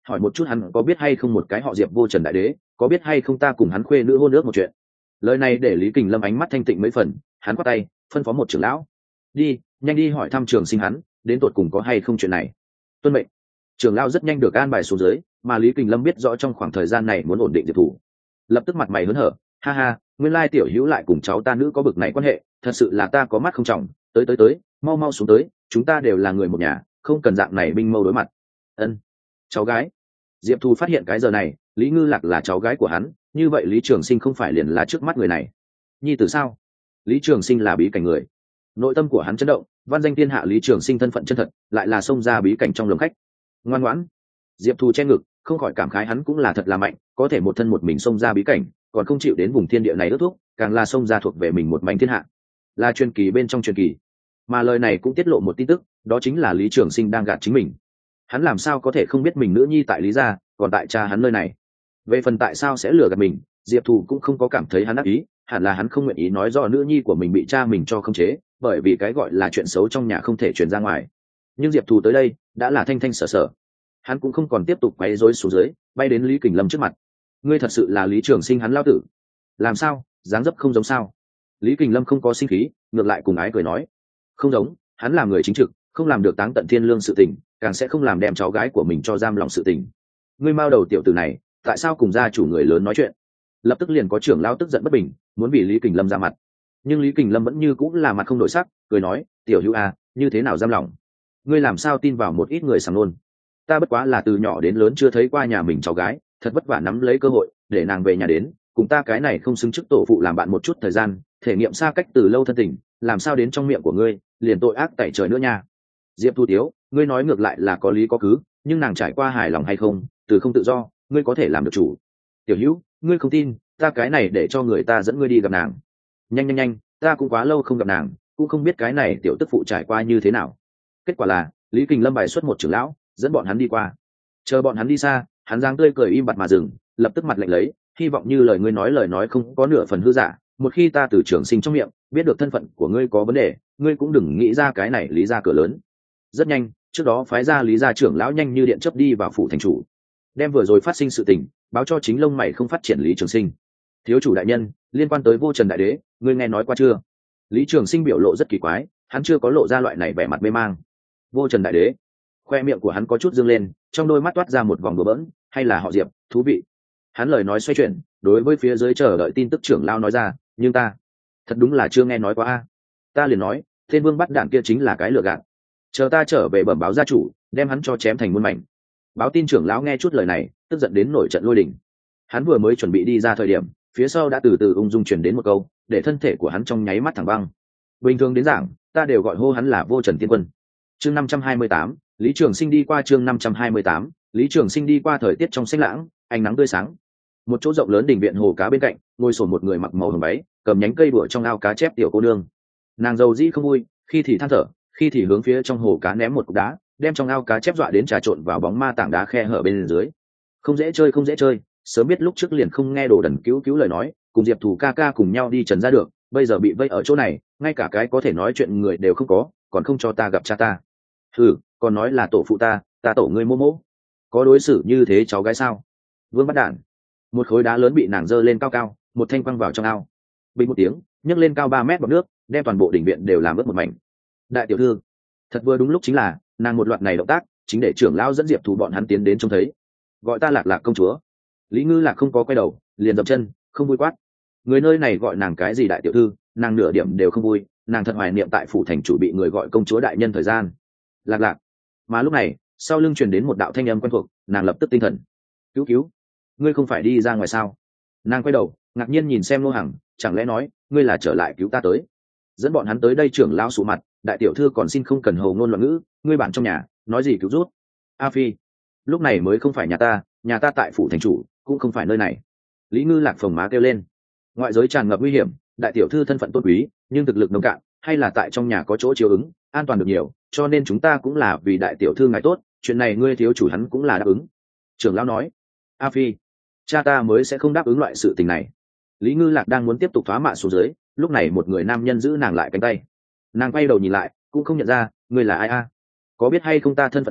S1: hỏi một chút hắn có biết hay không một cái họ Diệp vô trần đại đế, có biết hay không ta cùng hắn khuê nữ hôn ước một chuyện. Lời này để Lý Kình Lâm ánh mắt thanh tịnh mấy phần, hắn quát tay phân phó một trưởng lão, đi nhanh đi hỏi thăm Trường Sinh hắn đến tột cùng có hay không chuyện này. Tuân mệnh. Trưởng lão rất nhanh được an bài xuống dưới, mà Lý Kình Lâm biết rõ trong khoảng thời gian này muốn ổn định Diệp Thủ, lập tức mặt mày hớn hở, ha ha, nguyên lai tiểu hữu lại cùng cháu ta nữ có bực này quan hệ, thật sự là ta có mắt không trọng, tới tới tới, mau mau xuống tới, chúng ta đều là người một nhà, không cần dạng này binh mâu đối mặt. Ân, cháu gái. Diệp Thu phát hiện cái giờ này Lý Ngư Lạc là cháu gái của hắn, như vậy Lý Trường Sinh không phải liền là trước mắt người này. Nhi tử sao? Lý Trường Sinh là bí cảnh người. Nội tâm của hắn chấn động, văn danh thiên hạ Lý Trường Sinh thân phận chân thật lại là xông ra bí cảnh trong lồng khách. Ngoan ngoãn. Diệp Thu che ngực, không khỏi cảm khái hắn cũng là thật là mạnh, có thể một thân một mình xông ra bí cảnh, còn không chịu đến vùng thiên địa này ước thúc, càng là xông ra thuộc về mình một mảnh thiên hạ, là truyền kỳ bên trong truyền kỳ. Mà lời này cũng tiết lộ một tin tức, đó chính là Lý Trường Sinh đang gạt chính mình. Hắn làm sao có thể không biết mình nữ nhi tại Lý gia, còn tại cha hắn nơi này. Về phần tại sao sẽ lừa gạt mình, Diệp Thù cũng không có cảm thấy hắn ác ý, hẳn là hắn không nguyện ý nói rõ nữ nhi của mình bị cha mình cho khống chế, bởi vì cái gọi là chuyện xấu trong nhà không thể truyền ra ngoài. Nhưng Diệp Thù tới đây đã là thanh thanh sở sở, hắn cũng không còn tiếp tục quấy rối xuống dưới, bay đến Lý Kình Lâm trước mặt. Ngươi thật sự là Lý Trường Sinh hắn lao tử? Làm sao, dáng dấp không giống sao? Lý Kình Lâm không có sinh khí, ngược lại cùng ái cười nói, không giống, hắn là người chính trực, không làm được táng tận thiên lương sự tình, càng sẽ không làm đem cháu gái của mình cho giam lòng sự tình. Ngươi mao đầu tiểu tử này, tại sao cùng gia chủ người lớn nói chuyện? Lập tức liền có trưởng lão tức giận bất bình, muốn vì Lý Kình Lâm ra mặt. Nhưng Lý Kình Lâm vẫn như cũng là mặt không đổi sắc, cười nói, tiểu hữu à, như thế nào giam lòng? Ngươi làm sao tin vào một ít người sằng nôn? Ta bất quá là từ nhỏ đến lớn chưa thấy qua nhà mình cháu gái, thật vất vả nắm lấy cơ hội để nàng về nhà đến, cùng ta cái này không xứng chức tổ phụ làm bạn một chút thời gian, thể nghiệm xa cách từ lâu thân tình, làm sao đến trong miệng của ngươi liền tội ác tẩy trời nữa nha. Diệp Thu Tiếu, ngươi nói ngược lại là có lý có cứ, nhưng nàng trải qua hài lòng hay không, từ không tự do, ngươi có thể làm được chủ. Tiểu hữu, ngươi không tin, ta cái này để cho người ta dẫn ngươi đi gặp nàng. Nhanh nhanh nhanh, ta cũng quá lâu không gặp nàng, cũng không biết cái này tiểu tức phụ trải qua như thế nào. Kết quả là Lý Kình Lâm bài xuất một trưởng lão, dẫn bọn hắn đi qua. Chờ bọn hắn đi xa, hắn giang tươi cười im bặt mà dừng, lập tức mặt lạnh lấy, hy vọng như lời ngươi nói lời nói không có nửa phần hư giả. Một khi ta từ Trường Sinh trong miệng biết được thân phận của ngươi có vấn đề, ngươi cũng đừng nghĩ ra cái này lý ra cửa lớn. Rất nhanh, trước đó phái ra lý gia trưởng lão nhanh như điện chớp đi vào phủ thành chủ, đem vừa rồi phát sinh sự tình báo cho chính lông mày không phát triển Lý Trường Sinh. Thiếu chủ đại nhân, liên quan tới Vô Trần đại đế, ngươi nghe nói qua chưa? Lý Trường Sinh biểu lộ rất kỳ quái, hắn chưa có lộ ra loại này vẻ mặt mê mang. Vô Trần đại đế? Khoe miệng của hắn có chút dương lên, trong đôi mắt toát ra một vòng đùa bỡn, hay là họ Diệp, thú vị. Hắn lời nói xoay chuyển, đối với phía dưới chờ đợi tin tức trưởng lão nói ra, nhưng ta thật đúng là chưa nghe nói qua a. Ta liền nói, tên vương bắt đạn kia chính là cái lừa gạt. Chờ ta trở về bẩm báo gia chủ, đem hắn cho chém thành muôn mảnh. Báo tin trưởng lão nghe chút lời này, tức giận đến nổi trận lôi đình. Hắn vừa mới chuẩn bị đi ra thời điểm, phía sau đã từ từ ung dung truyền đến một câu, để thân thể của hắn trong nháy mắt thẳng băng. Bình thường đến giảng, ta đều gọi hô hắn là Vô Trần Tiên Quân. Chương năm trăm hai mươi tám, Lý Trường Sinh đi qua chương năm trăm hai mươi tám, Lý Trường Sinh đi qua thời tiết trong xanh lãng, ánh nắng tươi sáng. Một chỗ rộng lớn đình viện hồ cá bên cạnh, ngồi sồn một người mặc màu hồng váy, cầm nhánh cây đũa trong ao cá chép tiểu cô nương. Nàng dầu dĩ không vui, khi thì than thở, khi thì hướng phía trong hồ cá ném một cục đá, đem trong ao cá chép dọa đến trà trộn vào bóng ma tảng đá khe hở bên dưới. Không dễ chơi không dễ chơi, sớm biết lúc trước liền không nghe Đồ Đần cứu cứu lời nói, cùng Diệp Thù ca ca cùng nhau đi trần ra được, bây giờ bị vây ở chỗ này, ngay cả cái có thể nói chuyện người đều không có, còn không cho ta gặp cha ta. Hừ, còn nói là tổ phụ ta, ta tổ ngươi mô mô. Có đối xử như thế cháu gái sao? Vương bắt đản. Một khối đá lớn bị nàng giơ lên cao cao, một thanh quăng vào trong ao. Bình một tiếng, nhấc lên cao ba mét bọt nước, đem toàn bộ đỉnh viện đều làm ướt một mảnh. Đại tiểu thư, thật vừa đúng lúc chính là nàng một loạt này động tác chính để trưởng lão dẫn Diệp Thù bọn hắn tiến đến trông thấy. Gọi ta Lạc Lạc công chúa. Lý Ngư Lạc không có quay đầu, liền dậm chân, không vui quát. Người nơi này gọi nàng cái gì đại tiểu thư, nàng nửa điểm đều không vui, nàng thật hoài niệm tại phủ thành chủ bị người gọi công chúa đại nhân thời gian. Lạc Lạc. Mà lúc này, sau lưng truyền đến một đạo thanh âm quen thuộc, nàng lập tức tinh thần. Cứu cứu, ngươi không phải đi ra ngoài sao? Nàng quay đầu, ngạc nhiên nhìn xem Lô Hằng, chẳng lẽ nói ngươi là trở lại cứu ta tới? Dẫn bọn hắn tới đây trưởng lão sụ mặt, đại tiểu thư còn xin không cần hồ ngôn loạn ngữ, ngươi bạn trong nhà nói gì cứu rút. A Phi, lúc này mới không phải nhà ta, nhà ta tại phủ thành chủ, cũng không phải nơi này. Lý Ngư Lạc phồng má kêu lên. Ngoại giới tràn ngập nguy hiểm, đại tiểu thư thân phận tôn quý, nhưng thực lực nông cạn, hay là tại trong nhà có chỗ chiếu ứng, an toàn được nhiều, cho nên chúng ta cũng là vì đại tiểu thư ngài tốt, chuyện này ngươi thiếu chủ hắn cũng là đáp ứng. Trưởng lão nói. A Phi, cha ta mới sẽ không đáp ứng loại sự tình này. Lý Ngư Lạc đang muốn tiếp tục thoá mạ xuống dưới, lúc này một người nam nhân giữ nàng lại cánh tay. Nàng quay đầu nhìn lại, cũng không nhận ra ngươi là ai a. Có biết hay không ta thân phận gì,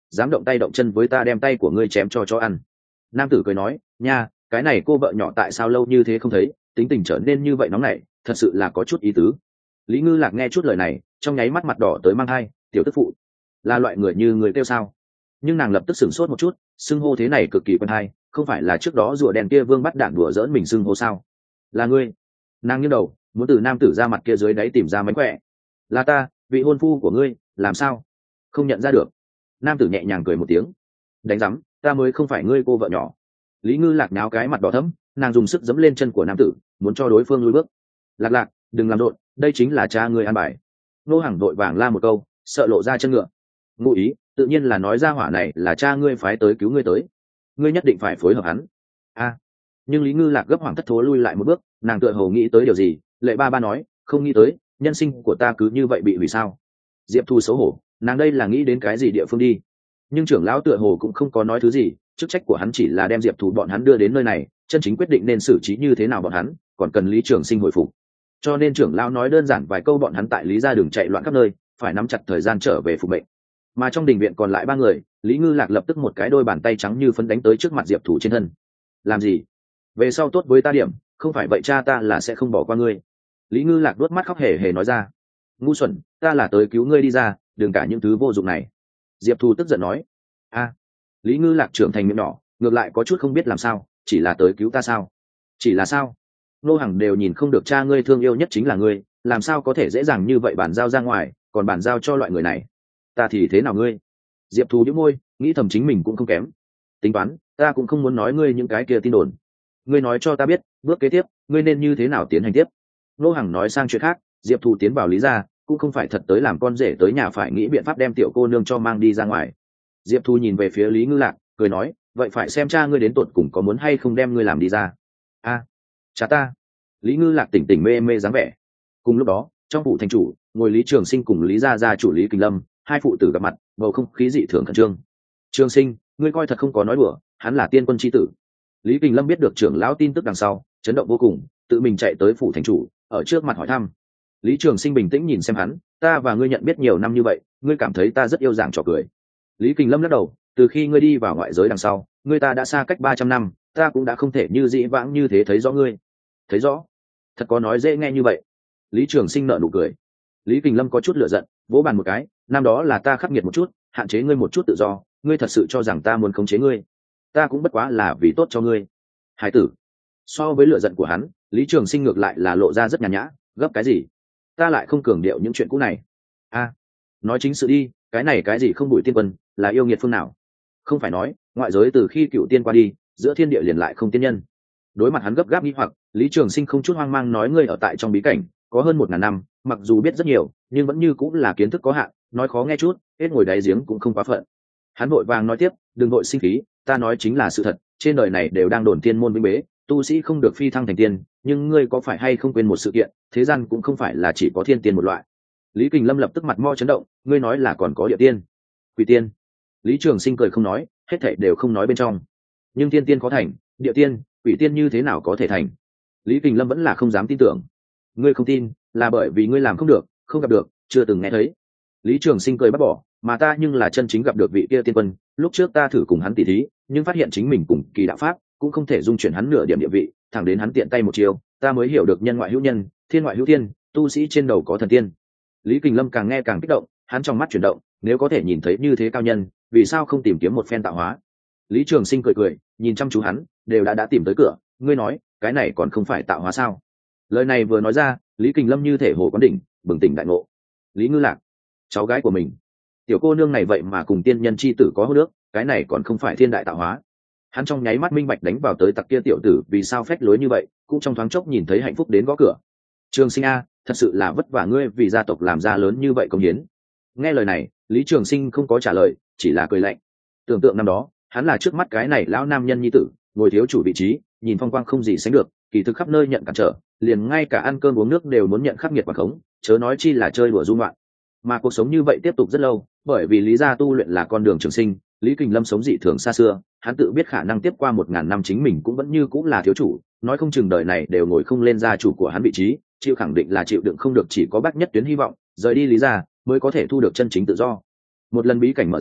S1: dám động tay động chân với ta đem tay của ngươi chém cho chó ăn. Nam tử cười nói, nha, cái này cô vợ nhỏ tại sao lâu như thế không thấy, tính tình trở nên như vậy nóng nảy, thật sự là có chút ý tứ. Lý Ngư Lạc nghe chút lời này, trong nháy mắt mặt đỏ tới mang hai, tiểu tức phụ là loại người như người kêu sao? Nhưng nàng lập tức sửng sốt một chút, xưng hô thế này cực kỳ quen hay, không phải là trước đó rùa đèn kia vương bắt đạn đùa dỡn mình xưng hô sao? Là ngươi? Nàng nghiêng đầu, muốn từ nam tử ra mặt kia dưới đáy tìm ra mánh khỏe. Là ta, vị hôn phu của ngươi, làm sao? Không nhận ra được. Nam tử nhẹ nhàng cười một tiếng. Đánh rắm, ta mới không phải ngươi cô vợ nhỏ. Lý Ngư Lạc náo cái mặt đỏ thẫm, nàng dùng sức giẫm lên chân của nam tử, muốn cho đối phương lùi bước. Lạc Lạc, đừng làm rộn, đây chính là cha ngươi an bài. Nô Hàng đội vàng la một câu, sợ lộ ra chân ngựa. Ngụ ý tự nhiên là nói ra hỏa này là cha ngươi phái tới cứu ngươi tới, ngươi nhất định phải phối hợp hắn. A, à, nhưng Lý Ngư Lạc gấp hoảng thất thố lui lại một bước, nàng tựa hồ nghĩ tới điều gì, lệ ba ba nói, không nghĩ tới, nhân sinh của ta cứ như vậy bị hủy sao? Diệp Thu xấu hổ, nàng đây là nghĩ đến cái gì địa phương đi? Nhưng trưởng lão tựa hồ cũng không có nói thứ gì, chức trách của hắn chỉ là đem Diệp Thu bọn hắn đưa đến nơi này, chân chính quyết định nên xử trí như thế nào bọn hắn, còn cần Lý Trường Sinh hồi phục. Cho nên trưởng lão nói đơn giản vài câu bọn hắn tại Lý gia đường chạy loạn khắp nơi, phải nắm chặt thời gian trở về phục mệnh. Mà trong đình viện còn lại ba người, Lý Ngư Lạc lập tức một cái đôi bàn tay trắng như phấn đánh tới trước mặt Diệp Thủ trên thân. Làm gì? Về sau tốt với ta điểm, không phải vậy cha ta là sẽ không bỏ qua ngươi. Lý Ngư Lạc đuốt mắt khóc hề hề nói ra. Ngu xuẩn, ta là tới cứu ngươi đi ra, đừng cả những thứ vô dụng này. Diệp Thu tức giận nói. A, Lý Ngư Lạc trưởng thành miệng nhỏ, ngược lại có chút không biết làm sao, chỉ là tới cứu ta sao? Chỉ là sao? Nô Hằng đều nhìn không được cha ngươi thương yêu nhất chính là ngươi, làm sao có thể dễ dàng như vậy bàn giao ra ngoài, còn bàn giao cho loại người này? Ta thì thế nào ngươi? Diệp Thu nhếch môi, nghĩ thầm chính mình cũng không kém. Tính toán, ta cũng không muốn nói ngươi những cái kia tin đồn. Ngươi nói cho ta biết, bước kế tiếp, ngươi nên như thế nào tiến hành tiếp? Nô Hằng nói sang chuyện khác, Diệp Thu tiến vào Lý gia, cũng không phải thật tới làm con rể tới nhà phải nghĩ biện pháp đem tiểu cô nương cho mang đi ra ngoài. Diệp Thu nhìn về phía Lý Ngư Lạc, cười nói, vậy phải xem cha ngươi đến tột cùng có muốn hay không đem ngươi làm đi ra. A, à, cha ta. Lý Ngư Lạc tỉnh tỉnh mê mê dáng vẻ. Cùng lúc đó, trong phủ thành chủ, ngồi Lý Trường Sinh cùng Lý gia gia chủ Lý Kình Lâm, hai phụ tử gặp mặt, bầu không khí dị thường khẩn trương. Trường Sinh, ngươi coi thật không có nói đùa, hắn là tiên quân chi tử. Lý Kình Lâm biết được trưởng lão tin tức đằng sau, chấn động vô cùng, tự mình chạy tới phủ thành chủ, ở trước mặt hỏi thăm. Lý Trường Sinh bình tĩnh nhìn xem hắn, ta và ngươi nhận biết nhiều năm như vậy, ngươi cảm thấy ta rất yêu dạng trò cười. Lý Kình Lâm lắc đầu, từ khi ngươi đi vào ngoại giới đằng sau, ngươi ta đã xa cách ba trăm năm, ta cũng đã không thể như dĩ vãng như thế thấy rõ ngươi. Thấy rõ? Thật có nói dễ nghe như vậy? Lý Trường Sinh nở nụ cười. Lý Kình Lâm có chút lửa giận, vỗ bàn một cái, năm đó là ta khắc nghiệt một chút, hạn chế ngươi một chút tự do, ngươi thật sự cho rằng ta muốn khống chế ngươi? Ta cũng bất quá là vì tốt cho ngươi. Hải tử. So với lửa giận của hắn, Lý Trường Sinh ngược lại là lộ ra rất nhàn nhã, gấp cái gì? Ta lại không cường điệu những chuyện cũ này. A, à, nói chính sự đi, cái này cái gì không Bùi tiên quân, là yêu nghiệt phương nào? Không phải nói, ngoại giới từ khi cựu tiên qua đi, giữa thiên địa liền lại không tiên nhân. Đối mặt hắn gấp gáp nghi hoặc, Lý Trường Sinh không chút hoang mang nói, ngươi ở tại trong bí cảnh có hơn một ngàn năm, mặc dù biết rất nhiều, nhưng vẫn như cũng là kiến thức có hạn, nói khó nghe chút, hết ngồi đáy giếng cũng không quá phận. Hắn vội vàng nói tiếp, đừng vội sinh khí, ta nói chính là sự thật, trên đời này đều đang đồn tiên môn vĩnh bế, tu sĩ không được phi thăng thành tiên, nhưng ngươi có phải hay không quên một sự kiện, thế gian cũng không phải là chỉ có thiên tiên một loại. Lý Kình Lâm lập tức mặt mo chấn động, ngươi nói là còn có địa tiên, quỷ tiên? Lý Trường Sinh cười không nói, hết thảy đều không nói bên trong. Nhưng thiên tiên có thành, địa tiên, quỷ tiên như thế nào có thể thành? Lý Kình Lâm vẫn là không dám tin tưởng. Ngươi không tin, là bởi vì ngươi làm không được, không gặp được, chưa từng nghe thấy. Lý Trường Sinh cười bắt bỏ, mà ta nhưng là chân chính gặp được vị kia tiên quân, lúc trước ta thử cùng hắn tỉ thí, nhưng phát hiện chính mình cùng kỳ đạo pháp cũng không thể dung chuyển hắn nửa điểm địa vị, thẳng đến hắn tiện tay một chiều, ta mới hiểu được nhân ngoại hữu nhân, thiên ngoại hữu thiên, tu sĩ trên đầu có thần tiên. Lý Kình Lâm càng nghe càng kích động, hắn trong mắt chuyển động, nếu có thể nhìn thấy như thế cao nhân, vì sao không tìm kiếm một phen tạo hóa? Lý Trường Sinh cười cười, nhìn chăm chú hắn, đều đã đã tìm tới cửa, ngươi nói, cái này còn không phải tạo hóa sao? Lời này vừa nói ra, Lý Kình Lâm như thể hồ quán đỉnh, bừng tỉnh đại ngộ. Lý Ngư Lạc, cháu gái của mình, tiểu cô nương này vậy mà cùng tiên nhân chi tử có hô nước, cái này còn không phải thiên đại tạo hóa? Hắn trong nháy mắt minh bạch đánh vào tới tặc kia tiểu tử vì sao phách lối như vậy, cũng trong thoáng chốc nhìn thấy hạnh phúc đến gõ cửa. Trường Sinh a, thật sự là vất vả ngươi vì gia tộc làm ra lớn như vậy công hiến. Nghe lời này, Lý Trường Sinh không có trả lời, chỉ là cười lạnh. Tưởng tượng năm đó, hắn là trước mắt cái này lão nam nhân nhi tử, ngồi thiếu chủ vị trí, nhìn phong quang không gì sánh được, kỳ thực khắp nơi nhận cản trở, liền ngay cả ăn cơm uống nước đều muốn nhận khắc nghiệt quản khống, chớ nói chi là chơi đùa du ngoạn. Mà cuộc sống như vậy tiếp tục rất lâu, bởi vì Lý gia tu luyện là con đường trường sinh, Lý Kình Lâm sống dị thường xa xưa, hắn tự biết khả năng tiếp qua một ngàn năm chính mình cũng vẫn như cũng là thiếu chủ, nói không chừng đời này đều ngồi không lên gia chủ của hắn vị trí, chịu khẳng định là chịu đựng không được, chỉ có bác nhất tuyến hy vọng rời đi Lý gia mới có thể thu được chân chính tự do. Một lần bí cảnh mở ra,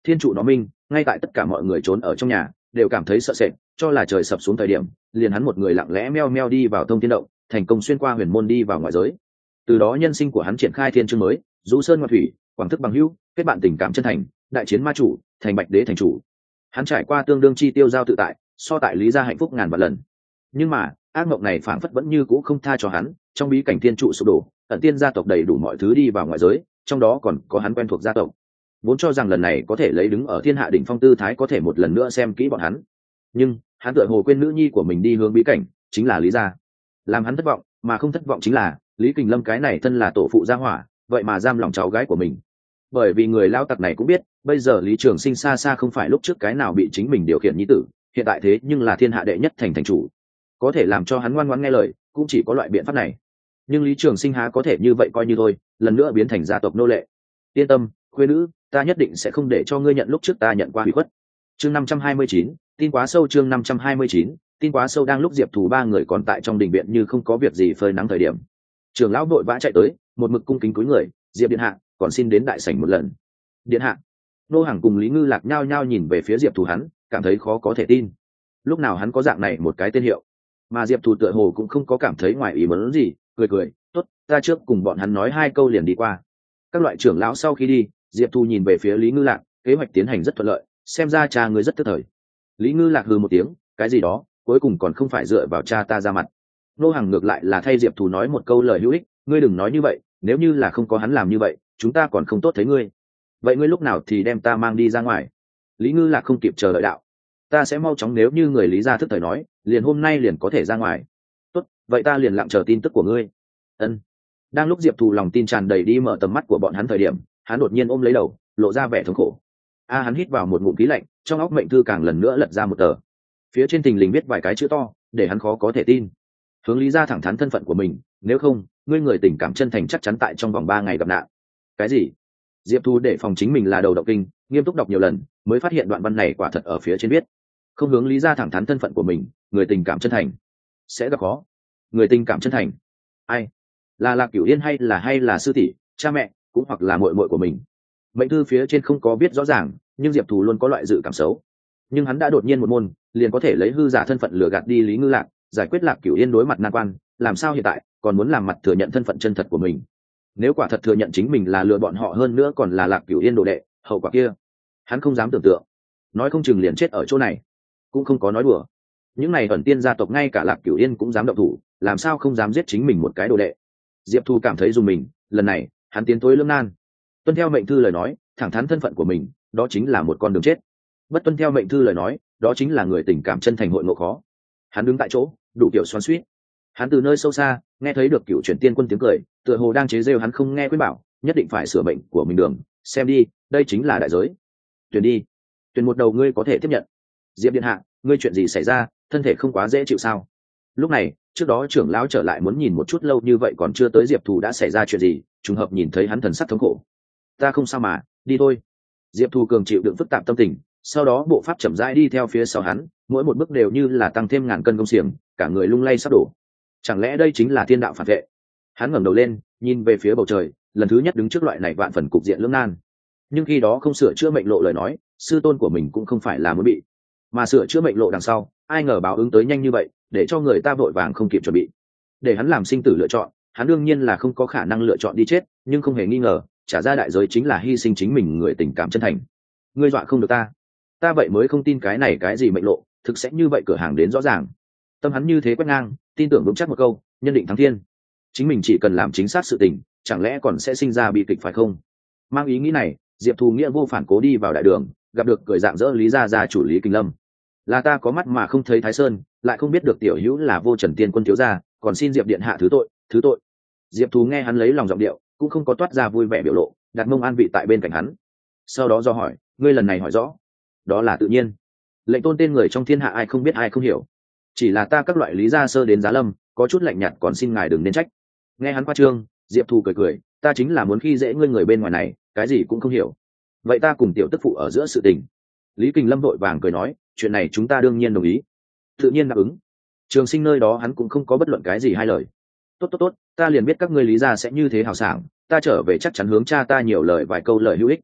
S1: thiên trụ nó minh, ngay tại tất cả mọi người trốn ở trong nhà đều cảm thấy sợ sệt, cho là trời sập xuống thời điểm, liền hắn một người lặng lẽ meo meo đi vào thông thiên động, thành công xuyên qua huyền môn đi vào ngoại giới. Từ đó nhân sinh của hắn triển khai thiên chương mới, du sơn ngoại thủy, quảng thức bằng hữu, kết bạn tình cảm chân thành, đại chiến ma chủ, thành bạch đế thành chủ. Hắn trải qua tương đương chi tiêu giao tự tại, so tại lý gia hạnh phúc ngàn vạn lần. Nhưng mà ác mộng này phảng phất vẫn như cũ không tha cho hắn, trong bí cảnh thiên trụ sụp đổ, ẩn tiên gia tộc đầy đủ mọi thứ đi vào ngoại giới, trong đó còn có hắn quen thuộc gia tộc. Vốn cho rằng lần này có thể lấy đứng ở thiên hạ đỉnh phong tư thái có thể một lần nữa xem kỹ bọn hắn, nhưng hắn tựa hồ quên nữ nhi của mình đi hướng bí cảnh chính là lý gia. Làm hắn thất vọng, mà không thất vọng chính là lý kình lâm cái này thân là tổ phụ gia hỏa, vậy mà giam lòng cháu gái của mình. Bởi vì người lao tặc này cũng biết bây giờ lý trường sinh xa xa không phải lúc trước cái nào bị chính mình điều khiển nhi tử, hiện tại thế nhưng là thiên hạ đệ nhất thành thành chủ, có thể làm cho hắn ngoan ngoãn nghe lời cũng chỉ có loại biện pháp này. Nhưng lý trường sinh há có thể như vậy coi như thôi, lần nữa biến thành gia tộc nô lệ. Yên tâm khuê nữ, ta nhất định sẽ không để cho ngươi nhận lúc trước ta nhận qua hủy khuất. Chương năm trăm hai mươi chín, tin quá sâu. Chương năm trăm hai mươi chín, tin quá sâu. Đang lúc diệp thù ba người còn tại trong đình viện như không có việc gì phơi nắng thời điểm, trưởng lão vội vã chạy tới, một mực cung kính cúi người, diệp điện hạ còn xin đến đại sảnh một lần. Điện hạ. Nô Hàng cùng Lý Ngư Lạc nhao nhao nhìn về phía diệp thù, hắn cảm thấy khó có thể tin. Lúc nào hắn có dạng này một cái tên hiệu, mà diệp thù tựa hồ cũng không có cảm thấy ngoài ý muốn gì, cười cười, tốt, ta trước cùng bọn hắn nói hai câu liền đi qua. Các loại trưởng lão sau khi đi, diệp thù nhìn về phía Lý Ngư Lạc, kế hoạch tiến hành rất thuận lợi, xem ra cha ngươi rất tức thời. Lý Ngư Lạc hừ một tiếng, cái gì đó cuối cùng còn không phải dựa vào cha ta ra mặt. Nô Hàng ngược lại là thay diệp thù nói một câu lời hữu ích, ngươi đừng nói như vậy, nếu như là không có hắn làm như vậy chúng ta còn không tốt thấy ngươi. Vậy ngươi lúc nào thì đem ta mang đi ra ngoài? Lý Ngư Lạc không kịp chờ đợi đạo, ta sẽ mau chóng, nếu như người lý gia thức thời nói liền hôm nay liền có thể ra ngoài. Tốt, vậy ta liền lặng chờ tin tức của ngươi. Ân. Đang lúc diệp thù lòng tin tràn đầy đi mở tầm mắt của bọn hắn thời điểm, hắn đột nhiên ôm lấy đầu, lộ ra vẻ thống khổ. A hắn hít vào một ngụm khí lạnh, trong óc mệnh thư càng lần nữa lật ra một tờ, phía trên thình lình viết vài cái chữ to để hắn khó có thể tin. Hướng lý gia thẳng thắn thân phận của mình, nếu không ngươi người tình cảm chân thành chắc chắn tại trong vòng ba ngày gặp nạn. Cái gì? Diệp Thu để phòng chính mình là đầu độc kinh, nghiêm túc đọc nhiều lần mới phát hiện đoạn văn này quả thật ở phía trên viết không hướng lý gia thẳng thắn thân phận của mình, người tình cảm chân thành sẽ gặp khó. Người tình cảm chân thành, ai? Là Lạc Cửu Yên hay là hay là sư tỷ, cha mẹ, cũng hoặc là muội muội của mình? Mệnh thư phía trên không có viết rõ ràng, nhưng Diệp Thù luôn có loại dự cảm xấu. Nhưng hắn đã đột nhiên một môn, liền có thể lấy hư giả thân phận lừa gạt đi Lý Ngư Lạc, giải quyết Lạc Cửu Yên đối mặt nan quan, làm sao hiện tại còn muốn làm mặt thừa nhận thân phận chân thật của mình? Nếu quả thật thừa nhận chính mình là lừa bọn họ, hơn nữa còn là Lạc Cửu Yên đồ đệ, hậu quả kia hắn không dám tưởng tượng, nói không chừng liền chết ở chỗ này. Cũng không có nói đùa, những này ẩn tiên gia tộc ngay cả Lạc Cửu Yên cũng dám động thủ, làm sao không dám giết chính mình một cái đồ đệ? Diệp Thu cảm thấy dùng mình, lần này hắn tiến tối lưỡng nan. Tuân theo mệnh thư lời nói, thẳng thắn thân phận của mình, đó chính là một con đường chết. Bất tuân theo mệnh thư lời nói, đó chính là người tình cảm chân thành hội ngộ khó. Hắn đứng tại chỗ, đủ kiểu xoắn xuýt. Hắn từ nơi sâu xa nghe thấy được Cửu Chuyển Tiên Quân tiếng cười, tựa hồ đang chế giễu hắn không nghe khuyên bảo, nhất định phải sửa mệnh của mình đường. Xem đi, đây chính là đại giới. Tuyển đi, tuyển một đầu ngươi có thể tiếp nhận. Diệp điện hạ, ngươi chuyện gì xảy ra, thân thể không quá dễ chịu sao? Lúc này, trước đó trưởng lão trở lại muốn nhìn một chút, lâu như vậy còn chưa tới, Diệp Thù đã xảy ra chuyện gì? Trùng hợp nhìn thấy hắn thần sắc thống khổ. Ta không sao mà, đi thôi. Diệp Thù cường chịu đựng phức tạp tâm tình, sau đó bộ pháp chậm rãi đi theo phía sau hắn, mỗi một bước đều như là tăng thêm ngàn cân công xiềng, cả người lung lay sắp đổ. Chẳng lẽ đây chính là thiên đạo phản vệ? Hắn ngẩng đầu lên, nhìn về phía bầu trời, lần thứ nhất đứng trước loại này vạn phần cục diện lưỡng nan. Nhưng khi đó không sửa chữa mệnh lộ lời nói, sư tôn của mình cũng không phải là muốn bị, mà sửa chữa mệnh lộ đằng sau, ai ngờ báo ứng tới nhanh như vậy, để cho người ta vội vàng không kịp chuẩn bị. Để hắn làm sinh tử lựa chọn, hắn đương nhiên là không có khả năng lựa chọn đi chết, nhưng không hề nghi ngờ, trả ra đại giới chính là hy sinh chính mình người tình cảm chân thành. Ngươi dọa không được ta, ta vậy mới không tin cái này cái gì mệnh lộ, thực sẽ như vậy cửa hàng đến rõ ràng. Tâm hắn như thế quét ngang, tin tưởng vững chắc một câu, nhân định thắng thiên. Chính mình chỉ cần làm chính xác sự tình, chẳng lẽ còn sẽ sinh ra bi kịch phải không? Mang ý nghĩ này, Diệp Thù nghĩa vô phản cố đi vào đại đường, gặp được cười dạng dỡ Lý gia gia chủ Lý Kình Lâm. Là ta có mắt mà không thấy Thái Sơn, lại không biết được tiểu hữu là Vô Trần Tiên Quân thiếu gia, còn xin Diệp điện hạ thứ tội, thứ tội. Diệp Thù nghe hắn lấy lòng giọng điệu, cũng không có toát ra vui vẻ biểu lộ, đặt mông an vị tại bên cạnh hắn. Sau đó do hỏi, ngươi lần này hỏi rõ? Đó là tự nhiên. Lệnh tôn tên người trong thiên hạ ai không biết ai không hiểu. Chỉ là ta các loại lý gia sơ đến Giá Lâm, có chút lạnh nhạt, còn xin ngài đừng nên trách. Nghe hắn qua trương, Diệp Thù cười cười, ta chính là muốn khi dễ ngươi người bên ngoài này, cái gì cũng không hiểu. Vậy ta cùng tiểu tức phụ ở giữa sự tình. Lý Kình Lâm vội vàng cười nói, chuyện này chúng ta đương nhiên đồng ý, tự nhiên đáp ứng. Trường Sinh nơi đó hắn cũng không có bất luận cái gì hai lời. Tốt tốt tốt, ta liền biết các ngươi Lý gia sẽ như thế hào sảng, ta trở về chắc chắn hướng cha ta nhiều lời vài câu lời hữu ích.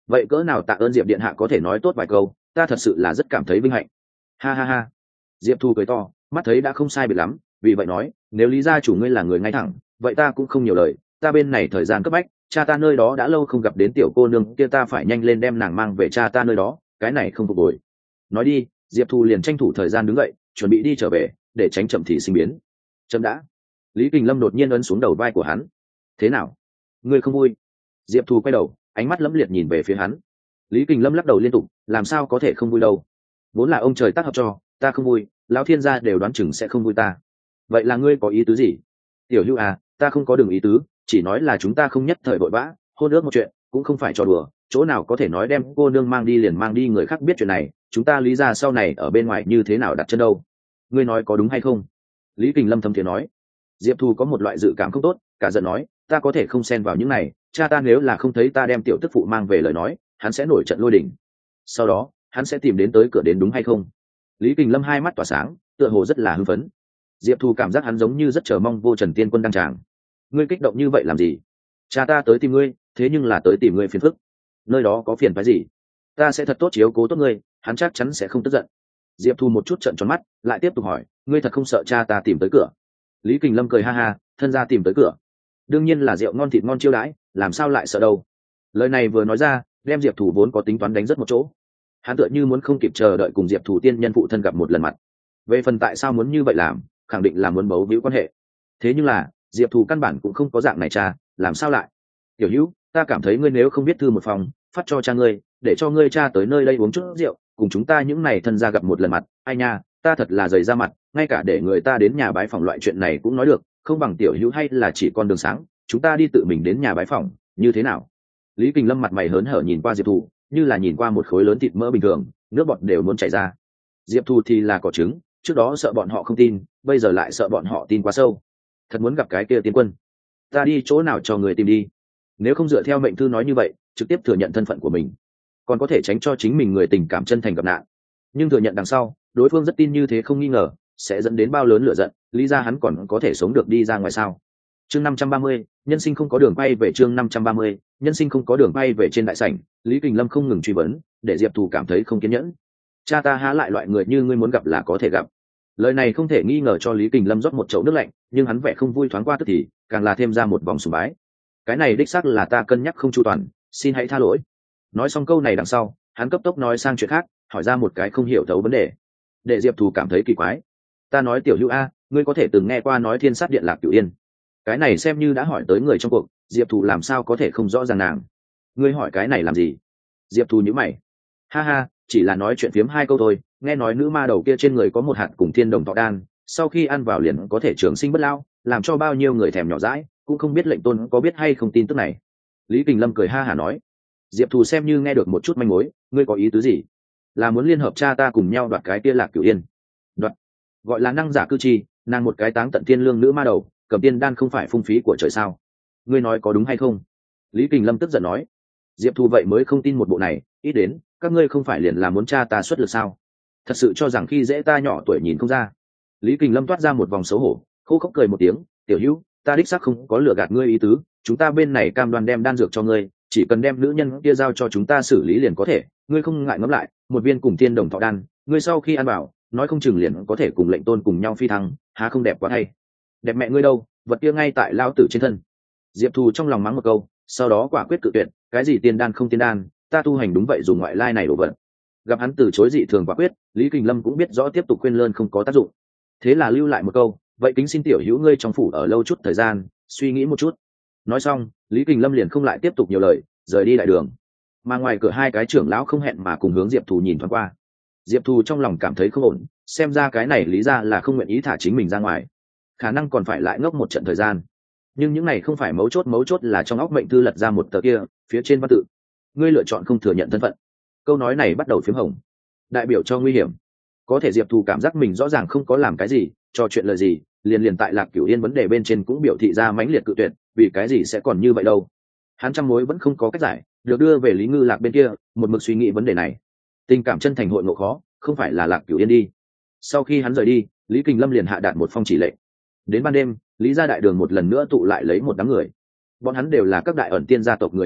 S1: vậy cỡ nào tạ ơn diệp điện hạ có thể nói tốt vài câu, ta thật sự là rất cảm thấy vinh hạnh. Ha ha ha. Diệp Thu cười to, mắt thấy đã không sai biệt lắm, vì vậy nói, nếu lý gia chủ ngươi là người ngay thẳng, vậy ta cũng không nhiều lời, ta bên này thời gian cấp bách, cha ta nơi đó đã lâu không gặp đến tiểu cô nương kia, ta phải nhanh lên đem nàng mang về cha ta nơi đó, cái này không phục hồi. Nói đi, Diệp Thu liền tranh thủ thời gian đứng dậy, chuẩn bị đi trở về, để tránh chậm thì sinh biến. Chậm đã. Lý Kình Lâm đột nhiên ấn xuống đầu vai của hắn. Thế nào? Ngươi không vui? Diệp Thu quay đầu, ánh mắt lẫm liệt nhìn về phía hắn. Lý Kình Lâm lắc đầu liên tục, làm sao có thể không vui đâu? Vốn là ông trời tác hợp cho, ta không vui, lão thiên gia đều đoán chừng sẽ không vui ta. Vậy là ngươi có ý tứ gì? Tiểu Hữu à, ta không có đường ý tứ, chỉ nói là chúng ta không nhất thời vội vã, hôn ước một chuyện, cũng không phải trò đùa, chỗ nào có thể nói đem cô nương mang đi liền mang đi, người khác biết chuyện này, chúng ta lý ra sau này ở bên ngoài như thế nào đặt chân đâu? Ngươi nói có đúng hay không? Lý Kình Lâm thầm thì nói. Diệp Thu có một loại dự cảm không tốt, cả giận nói, ta có thể không xen vào những này, cha ta nếu là không thấy ta đem tiểu tức phụ mang về lời nói, hắn sẽ nổi trận lôi đình. Sau đó, hắn sẽ tìm đến tới cửa đến đúng hay không? Lý Kình Lâm hai mắt tỏa sáng, tựa hồ rất là hưng phấn. Diệp Thu cảm giác hắn giống như rất chờ mong vô Trần Tiên Quân đăng tràng. Ngươi kích động như vậy làm gì? Cha ta tới tìm ngươi, thế nhưng là tới tìm ngươi phiền phức. Nơi đó có phiền phái gì? Ta sẽ thật tốt chiếu cố tốt ngươi, hắn chắc chắn sẽ không tức giận. Diệp Thu một chút trợn tròn mắt, lại tiếp tục hỏi, ngươi thật không sợ cha ta tìm tới cửa? Lý Kình Lâm cười ha ha, thân gia tìm tới cửa, đương nhiên là rượu ngon thịt ngon chiêu đãi, làm sao lại sợ đâu. Lời này vừa nói ra, đem Diệp Thủ vốn có tính toán đánh rất một chỗ. Hắn tựa như muốn không kịp chờ đợi cùng Diệp Thủ tiên nhân phụ thân gặp một lần mặt. Về phần tại sao muốn như vậy làm, khẳng định là muốn bấu víu quan hệ. Thế nhưng là Diệp Thủ căn bản cũng không có dạng này cha, làm sao lại? Tiểu Hữu, ta cảm thấy ngươi nếu không biết thư một phòng, phát cho cha ngươi, để cho ngươi cha tới nơi đây uống chút rượu, cùng chúng ta những này thân gia gặp một lần mặt. Ai nha, ta thật là dày ra mặt, ngay cả để người ta đến nhà bái phòng loại chuyện này cũng nói được, không bằng Tiểu Hữu hay là chỉ con đường sáng, chúng ta đi tự mình đến nhà bái phòng, như thế nào? Lý Kình Lâm mặt mày hớn hở nhìn qua Diệp Thủ, như là nhìn qua một khối lớn thịt mỡ bình thường, nước bọt đều muốn chảy ra. Diệp Thủ thì là cỏ trứng, trước đó sợ bọn họ không tin, bây giờ lại sợ bọn họ tin quá sâu. Thật muốn gặp cái kia tiên quân, ta đi chỗ nào cho người tìm đi? Nếu không dựa theo mệnh thư nói như vậy, trực tiếp thừa nhận thân phận của mình, còn có thể tránh cho chính mình người tình cảm chân thành gặp nạn. Nhưng thừa nhận đằng sau, đối phương rất tin như thế không nghi ngờ, sẽ dẫn đến bao lớn lửa giận, lý ra hắn còn có thể sống được đi ra ngoài sao? Chương năm trăm ba mươi, nhân sinh không có đường bay về. Chương năm trăm ba mươi, nhân sinh không có đường bay về. Trên đại sảnh, Lý Kình Lâm không ngừng truy vấn, để Diệp Thủ cảm thấy không kiên nhẫn. Cha ta há lại loại người như ngươi muốn gặp là có thể gặp? Lời này không thể nghi ngờ cho Lý Kình Lâm rót một chậu nước lạnh, nhưng hắn vẻ không vui thoáng qua tức thì, càng là thêm ra một vòng sùng bái. Cái này đích xác là ta cân nhắc không chu toàn, xin hãy tha lỗi. Nói xong câu này đằng sau, hắn cấp tốc nói sang chuyện khác, hỏi ra một cái không hiểu thấu vấn đề, để Diệp Thủ cảm thấy kỳ quái. Ta nói Tiểu Hữu a, ngươi có thể từng nghe qua nói Thiên Sát Điện Lạc Cửu Yên? Cái này xem như đã hỏi tới người trong cuộc, Diệp Thủ làm sao có thể không rõ ràng nàng. Ngươi hỏi cái này làm gì? Diệp Thủ nhíu mày. Ha ha, chỉ là nói chuyện phiếm hai câu thôi, nghe nói nữ ma đầu kia trên người có một hạt cùng thiên đồng thọ đan, sau khi ăn vào liền có thể trường sinh bất lao, làm cho bao nhiêu người thèm nhỏ dãi, cũng không biết lệnh tôn có biết hay không tin tức này. Lý Kình Lâm cười ha hả nói. Diệp Thủ xem như nghe được một chút manh mối, ngươi có ý tứ gì? Là muốn liên hợp cha ta cùng nhau đoạt cái kia Lạc Cửu Yên? Đoạt? Gọi là năng giả cư chi, nàng một cái táng tận thiên lương nữ ma đầu, cầm tiên đan không phải phung phí của trời sao? Ngươi nói có đúng hay không? Lý Kình Lâm tức giận nói. Diệp Thủ vậy mới không tin một bộ này, ít đến các ngươi không phải liền là muốn cha ta xuất lực sao? Thật sự cho rằng khi dễ ta nhỏ tuổi nhìn không ra? Lý Kình Lâm toát ra một vòng xấu hổ, khô khốc cười một tiếng. Tiểu Hữu, ta đích xác không có lừa gạt ngươi ý tứ, chúng ta bên này cam đoan đem đan dược cho ngươi, chỉ cần đem nữ nhân kia giao cho chúng ta xử lý liền có thể, ngươi không ngại ngẫm lại, một viên cùng tiên đồng thọ đan, ngươi sau khi ăn vào, nói không chừng liền có thể cùng lệnh tôn cùng nhau phi thăng, há không đẹp quá hay? Đẹp mẹ ngươi đâu, vật kia ngay tại lao tử trên thân. Diệp Thù trong lòng mắng một câu, sau đó quả quyết cự tuyệt, cái gì tiên đan không tiên đan, ta tu hành đúng vậy dùng ngoại lai này đổ vật. Gặp hắn từ chối dị thường quả quyết, Lý Kình Lâm cũng biết rõ tiếp tục khuyên lơn không có tác dụng, thế là lưu lại một câu, vậy kính xin Tiểu Hữu ngươi trong phủ ở lâu chút thời gian, suy nghĩ một chút. Nói xong, Lý Kình Lâm liền không lại tiếp tục nhiều lời, rời đi đại đường. Mà ngoài cửa hai cái trưởng lão không hẹn mà cùng hướng Diệp Thù nhìn thoáng qua. Diệp Thù trong lòng cảm thấy không ổn, xem ra cái này lý ra là không nguyện ý thả chính mình ra ngoài, khả năng còn phải lại ngốc một trận thời gian. Nhưng những này không phải mấu chốt, mấu chốt là trong óc mệnh thư lật ra một tờ kia, phía trên văn tự, ngươi lựa chọn không thừa nhận thân phận. Câu nói này bắt đầu phiếm hồng, đại biểu cho nguy hiểm. Có thể Diệp Thù cảm giác mình rõ ràng không có làm cái gì, trò chuyện lời gì, liền liền tại Lạc Cửu Yên vấn đề bên trên cũng biểu thị ra mãnh liệt cự tuyệt, vì cái gì sẽ còn như vậy đâu. Hắn trăm mối vẫn không có cách giải, được đưa về Lý Ngư Lạc bên kia, một mực suy nghĩ vấn đề này. Tình cảm chân thành hội ngộ khó, không phải là Lạc Cửu Yên đi. Sau khi hắn rời đi, Lý Kình Lâm liền hạ đạt một phong chỉ lệnh. Đến ban đêm, Lý gia đại đường một lần nữa tụ lại lấy một đám người. Bọn hắn đều là các đại ẩn tiên gia tộc người nói chuyện,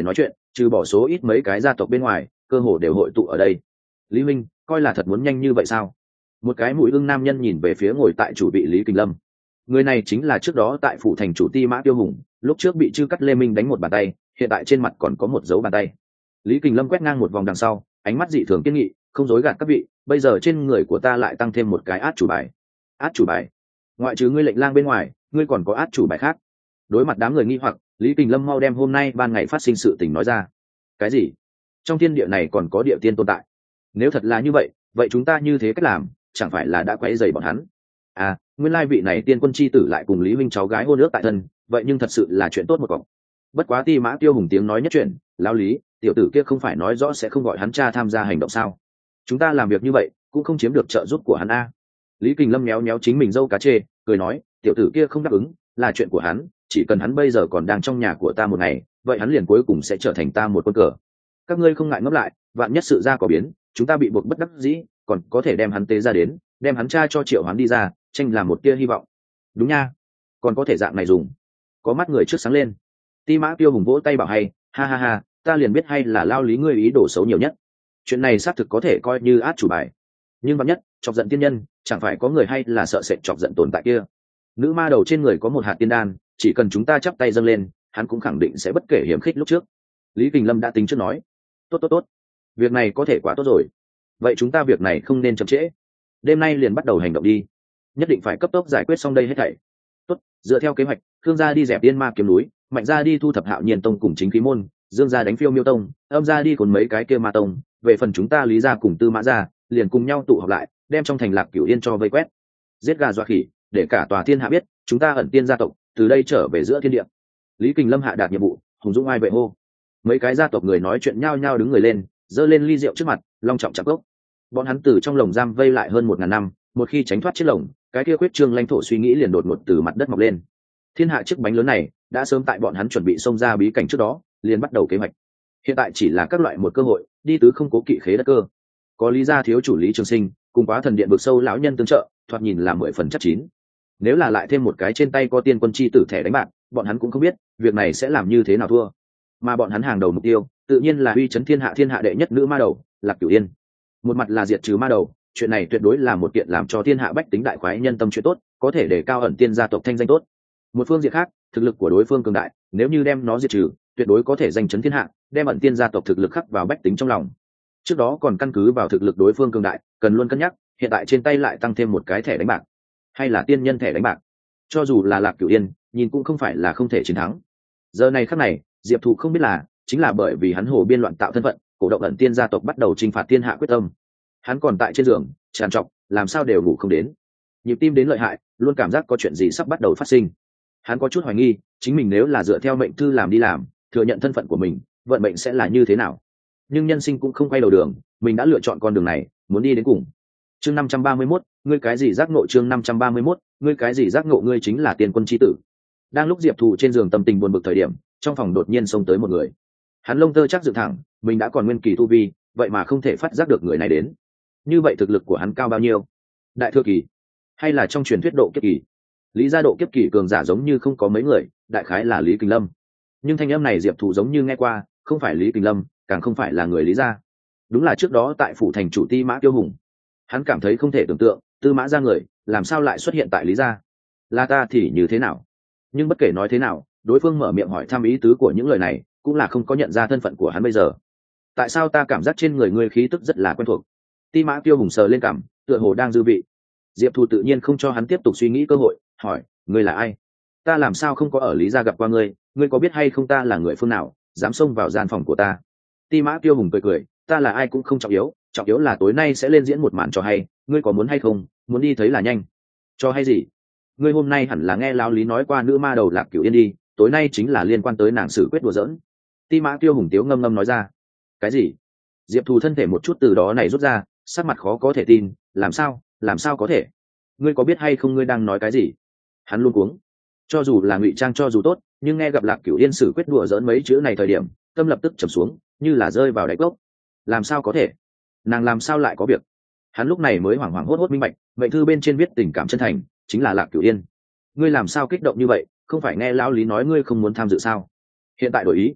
S1: trừ bỏ số ít mấy cái gia tộc bên ngoài cơ hồ đều hội tụ ở đây. Lý minh coi là thật muốn nhanh như vậy sao? Một cái mũi ưng nam nhân nhìn về phía ngồi tại chủ vị Lý Kình Lâm. Người này chính là trước đó tại phủ thành chủ Ti Mã Tiêu Hùng, lúc trước bị Chư Cắt Lê Minh đánh một bàn tay, hiện tại trên mặt còn có một dấu bàn tay. Lý Kình Lâm quét ngang một vòng đằng sau, ánh mắt dị thường kiên nghị, không dối gạt các vị, bây giờ trên người của ta lại tăng thêm một cái át chủ bài. Át chủ bài? Ngoại trừ ngươi lệnh lang bên ngoài, ngươi còn có át chủ bài khác? Đối mặt đám người nghi hoặc, Lý Kình Lâm mau đem hôm nay ban ngày phát sinh sự tình nói ra. Cái gì? Trong thiên địa này còn có địa tiên tồn tại? Nếu thật là như vậy, vậy chúng ta như thế cách làm, chẳng phải là đã quấy rầy bọn hắn? À, nguyên lai vị này tiên quân chi tử lại cùng Lý huynh cháu gái hôn ước tại thân, vậy nhưng thật sự là chuyện tốt một cọc. Bất quá Ti Mã Tiêu Hùng tiếng nói nhất chuyện, lão Lý, tiểu tử kia không phải nói rõ sẽ không gọi hắn cha tham gia hành động sao? Chúng ta làm việc như vậy cũng không chiếm được trợ giúp của hắn a. Lý Kình Lâm méo méo chính mình dâu cá chê, cười nói, tiểu tử kia không đáp ứng là chuyện của hắn, chỉ cần hắn bây giờ còn đang trong nhà của ta một ngày, vậy hắn liền cuối cùng sẽ trở thành ta một quân cờ. Các ngươi không ngại ngẫm lại, vạn nhất sự ra có biến, chúng ta bị buộc bất đắc dĩ, còn có thể đem hắn tế ra đến, đem hắn cha cho Triệu Hoán đi ra, tranh làm một tia hy vọng. Đúng nha, còn có thể dạng này dùng. Có mắt người trước sáng lên. Ti Mã Tiêu Hùng vỗ tay bảo hay, ha ha ha, ta liền biết hay là lao Lý ngươi ý đồ xấu nhiều nhất. Chuyện này xác thực có thể coi như át chủ bài, nhưng vạn nhất chọc giận tiên nhân, chẳng phải có người hay là sợ sệt chọc giận tồn tại kia. Nữ ma đầu trên người có một hạt tiên đan, chỉ cần chúng ta chắp tay dâng lên, hắn cũng khẳng định sẽ bất kể hiểm khích lúc trước. Lý Kình Lâm đã tính trước nói, tốt tốt tốt, việc này có thể quá tốt rồi. Vậy chúng ta việc này không nên chậm trễ, đêm nay liền bắt đầu hành động đi, nhất định phải cấp tốc giải quyết xong đây hết thảy. Tốt, dựa theo kế hoạch, Khương gia đi dẹp Tiên Ma Kiếm núi, Mạnh gia đi thu thập Hạo Nhiên tông cùng Chính Khí môn, Dương gia đánh Phiêu Miêu tông, Âm gia đi cuốn mấy cái kia ma tông, về phần chúng ta Lý gia cùng Tư Mã gia, liền cùng nhau tụ họp lại, đem trong thành Lạc Cửu Yên cho vây quét, giết gà dọa khỉ, để cả tòa thiên hạ biết chúng ta ẩn tiên gia tộc từ đây trở về giữa thiên địa. Lý Kình Lâm hạ đạt nhiệm vụ, hùng dũng ai vệ hô. Mấy cái gia tộc người nói chuyện nhao nhao đứng người lên, giơ lên ly rượu trước mặt, long trọng chạm cốc. Bọn hắn từ trong lồng giam vây lại hơn một ngàn năm, một khi tránh thoát chiếc lồng, cái kia quyết trương lãnh thổ suy nghĩ liền đột ngột từ mặt đất mọc lên. Thiên hạ chiếc bánh lớn này đã sớm tại bọn hắn chuẩn bị xông ra bí cảnh trước đó liền bắt đầu kế hoạch, hiện tại chỉ là các loại một cơ hội đi tứ không cố kỵ khế đất cơ. Có Lý gia thiếu chủ Lý Trường Sinh cùng Quá Thần Điện vực sâu lão nhân tương trợ, thoạt nhìn là mười phần chắc chín. Nếu là lại thêm một cái trên tay có tiên quân chi tử thẻ đánh bạc, bọn hắn cũng không biết việc này sẽ làm như thế nào thua. Mà bọn hắn hàng đầu mục tiêu tự nhiên là uy chấn thiên hạ thiên hạ đệ nhất nữ ma đầu Lạc Cửu Yên. Một mặt là diệt trừ ma đầu, chuyện này tuyệt đối là một kiện làm cho thiên hạ bách tính đại khoái nhân tâm chuyện tốt, có thể để cao ẩn tiên gia tộc thanh danh tốt. Một phương diện khác, thực lực của đối phương cường đại, nếu như đem nó diệt trừ, tuyệt đối có thể danh chấn thiên hạ, đem ẩn tiên gia tộc thực lực khắc vào bách tính trong lòng. Trước đó còn căn cứ vào thực lực đối phương cường đại, cần luôn cân nhắc, hiện tại trên tay lại tăng thêm một cái thẻ đánh bạc, hay là tiên nhân thẻ đánh bạc, cho dù là Lạc Cửu Yên, nhìn cũng không phải là không thể chiến thắng. Giờ này khắc này, Diệp Thụ không biết là, chính là bởi vì hắn hồ biên loạn tạo thân phận, cổ động ẩn tiên gia tộc bắt đầu chinh phạt thiên hạ quyết tâm. Hắn còn tại trên giường, tràn trọc, làm sao đều ngủ không đến. Nhịp tim đến lợi hại, luôn cảm giác có chuyện gì sắp bắt đầu phát sinh. Hắn có chút hoài nghi, chính mình nếu là dựa theo mệnh thư làm đi làm, thừa nhận thân phận của mình, vận mệnh sẽ là như thế nào. Nhưng nhân sinh cũng không quay đầu đường, mình đã lựa chọn con đường này, muốn đi đến cùng. Chương năm trăm ba mươi mốt, ngươi cái gì giác ngộ? Chương năm trăm ba mươi mốt, ngươi cái gì giác ngộ? Ngươi chính là tiên quân chi tử. Đang lúc Diệp Thụ trên giường tâm tình buồn bực thời điểm, trong phòng đột nhiên xông tới một người. Hắn lông tơ chắc dựng thẳng, mình đã còn nguyên kỳ tu vi, vậy mà không thể phát giác được người này đến. Như vậy thực lực của hắn cao bao nhiêu? Đại thừa kỳ, hay là trong truyền thuyết độ kiếp kỳ? Lý gia độ kiếp kỳ cường giả giống như không có mấy người, đại khái là Lý Kình Lâm. Nhưng thanh âm này Diệp Thụ giống như nghe qua, không phải Lý Kình Lâm, càng không phải là người Lý gia. Đúng là trước đó tại phủ thành chủ Ti Mã Tiêu Hùng. Hắn cảm thấy không thể tưởng tượng, Tư Mã gia người làm sao lại xuất hiện tại Lý gia? Là ta thì như thế nào? Nhưng bất kể nói thế nào, đối phương mở miệng hỏi thăm ý tứ của những lời này, cũng là không có nhận ra thân phận của hắn bây giờ. Tại sao ta cảm giác trên người ngươi khí tức rất là quen thuộc? Ti Mã Tiêu Hùng sờ lên cằm, tựa hồ đang dư vị. Diệp Thụ tự nhiên không cho hắn tiếp tục suy nghĩ cơ hội, hỏi, ngươi là ai? Ta làm sao không có ở Lý gia gặp qua ngươi, ngươi có biết hay không ta là người phương nào, dám xông vào gian phòng của ta? Ti Mã Tiêu Hùng cười cười, ta là ai cũng không trọng yếu, trọng yếu là tối nay sẽ lên diễn một màn trò hay, ngươi có muốn hay không? Muốn đi thấy là nhanh. Trò hay gì? Ngươi hôm nay hẳn là nghe lão Lý nói qua nữ ma đầu Lạc Cửu Yên đi, tối nay chính là liên quan tới nàng xử quyết đùa giỡn. Ti Mã Tiêu Hùng tiếu ngâm ngâm nói ra. Cái gì? Diệp Thù thân thể một chút từ đó này rút ra, sắc mặt khó có thể tin, làm sao, làm sao có thể? Ngươi có biết hay không ngươi đang nói cái gì? Hắn luôn cuống. Cho dù là ngụy trang cho dù tốt, nhưng nghe gặp Lạc Cửu Yên xử quyết đùa giỡn mấy chữ này thời điểm, tâm lập tức trầm xuống, như là rơi vào đáy cốc. Làm sao có thể? Nàng làm sao lại có việc? Hắn lúc này mới hoảng hoảng hốt hốt minh bạch, mệnh thư bên trên viết tình cảm chân thành, chính là Lạc Cửu Yên. Ngươi làm sao kích động như vậy, không phải nghe lão Lý nói ngươi không muốn tham dự sao? Hiện tại đổi ý.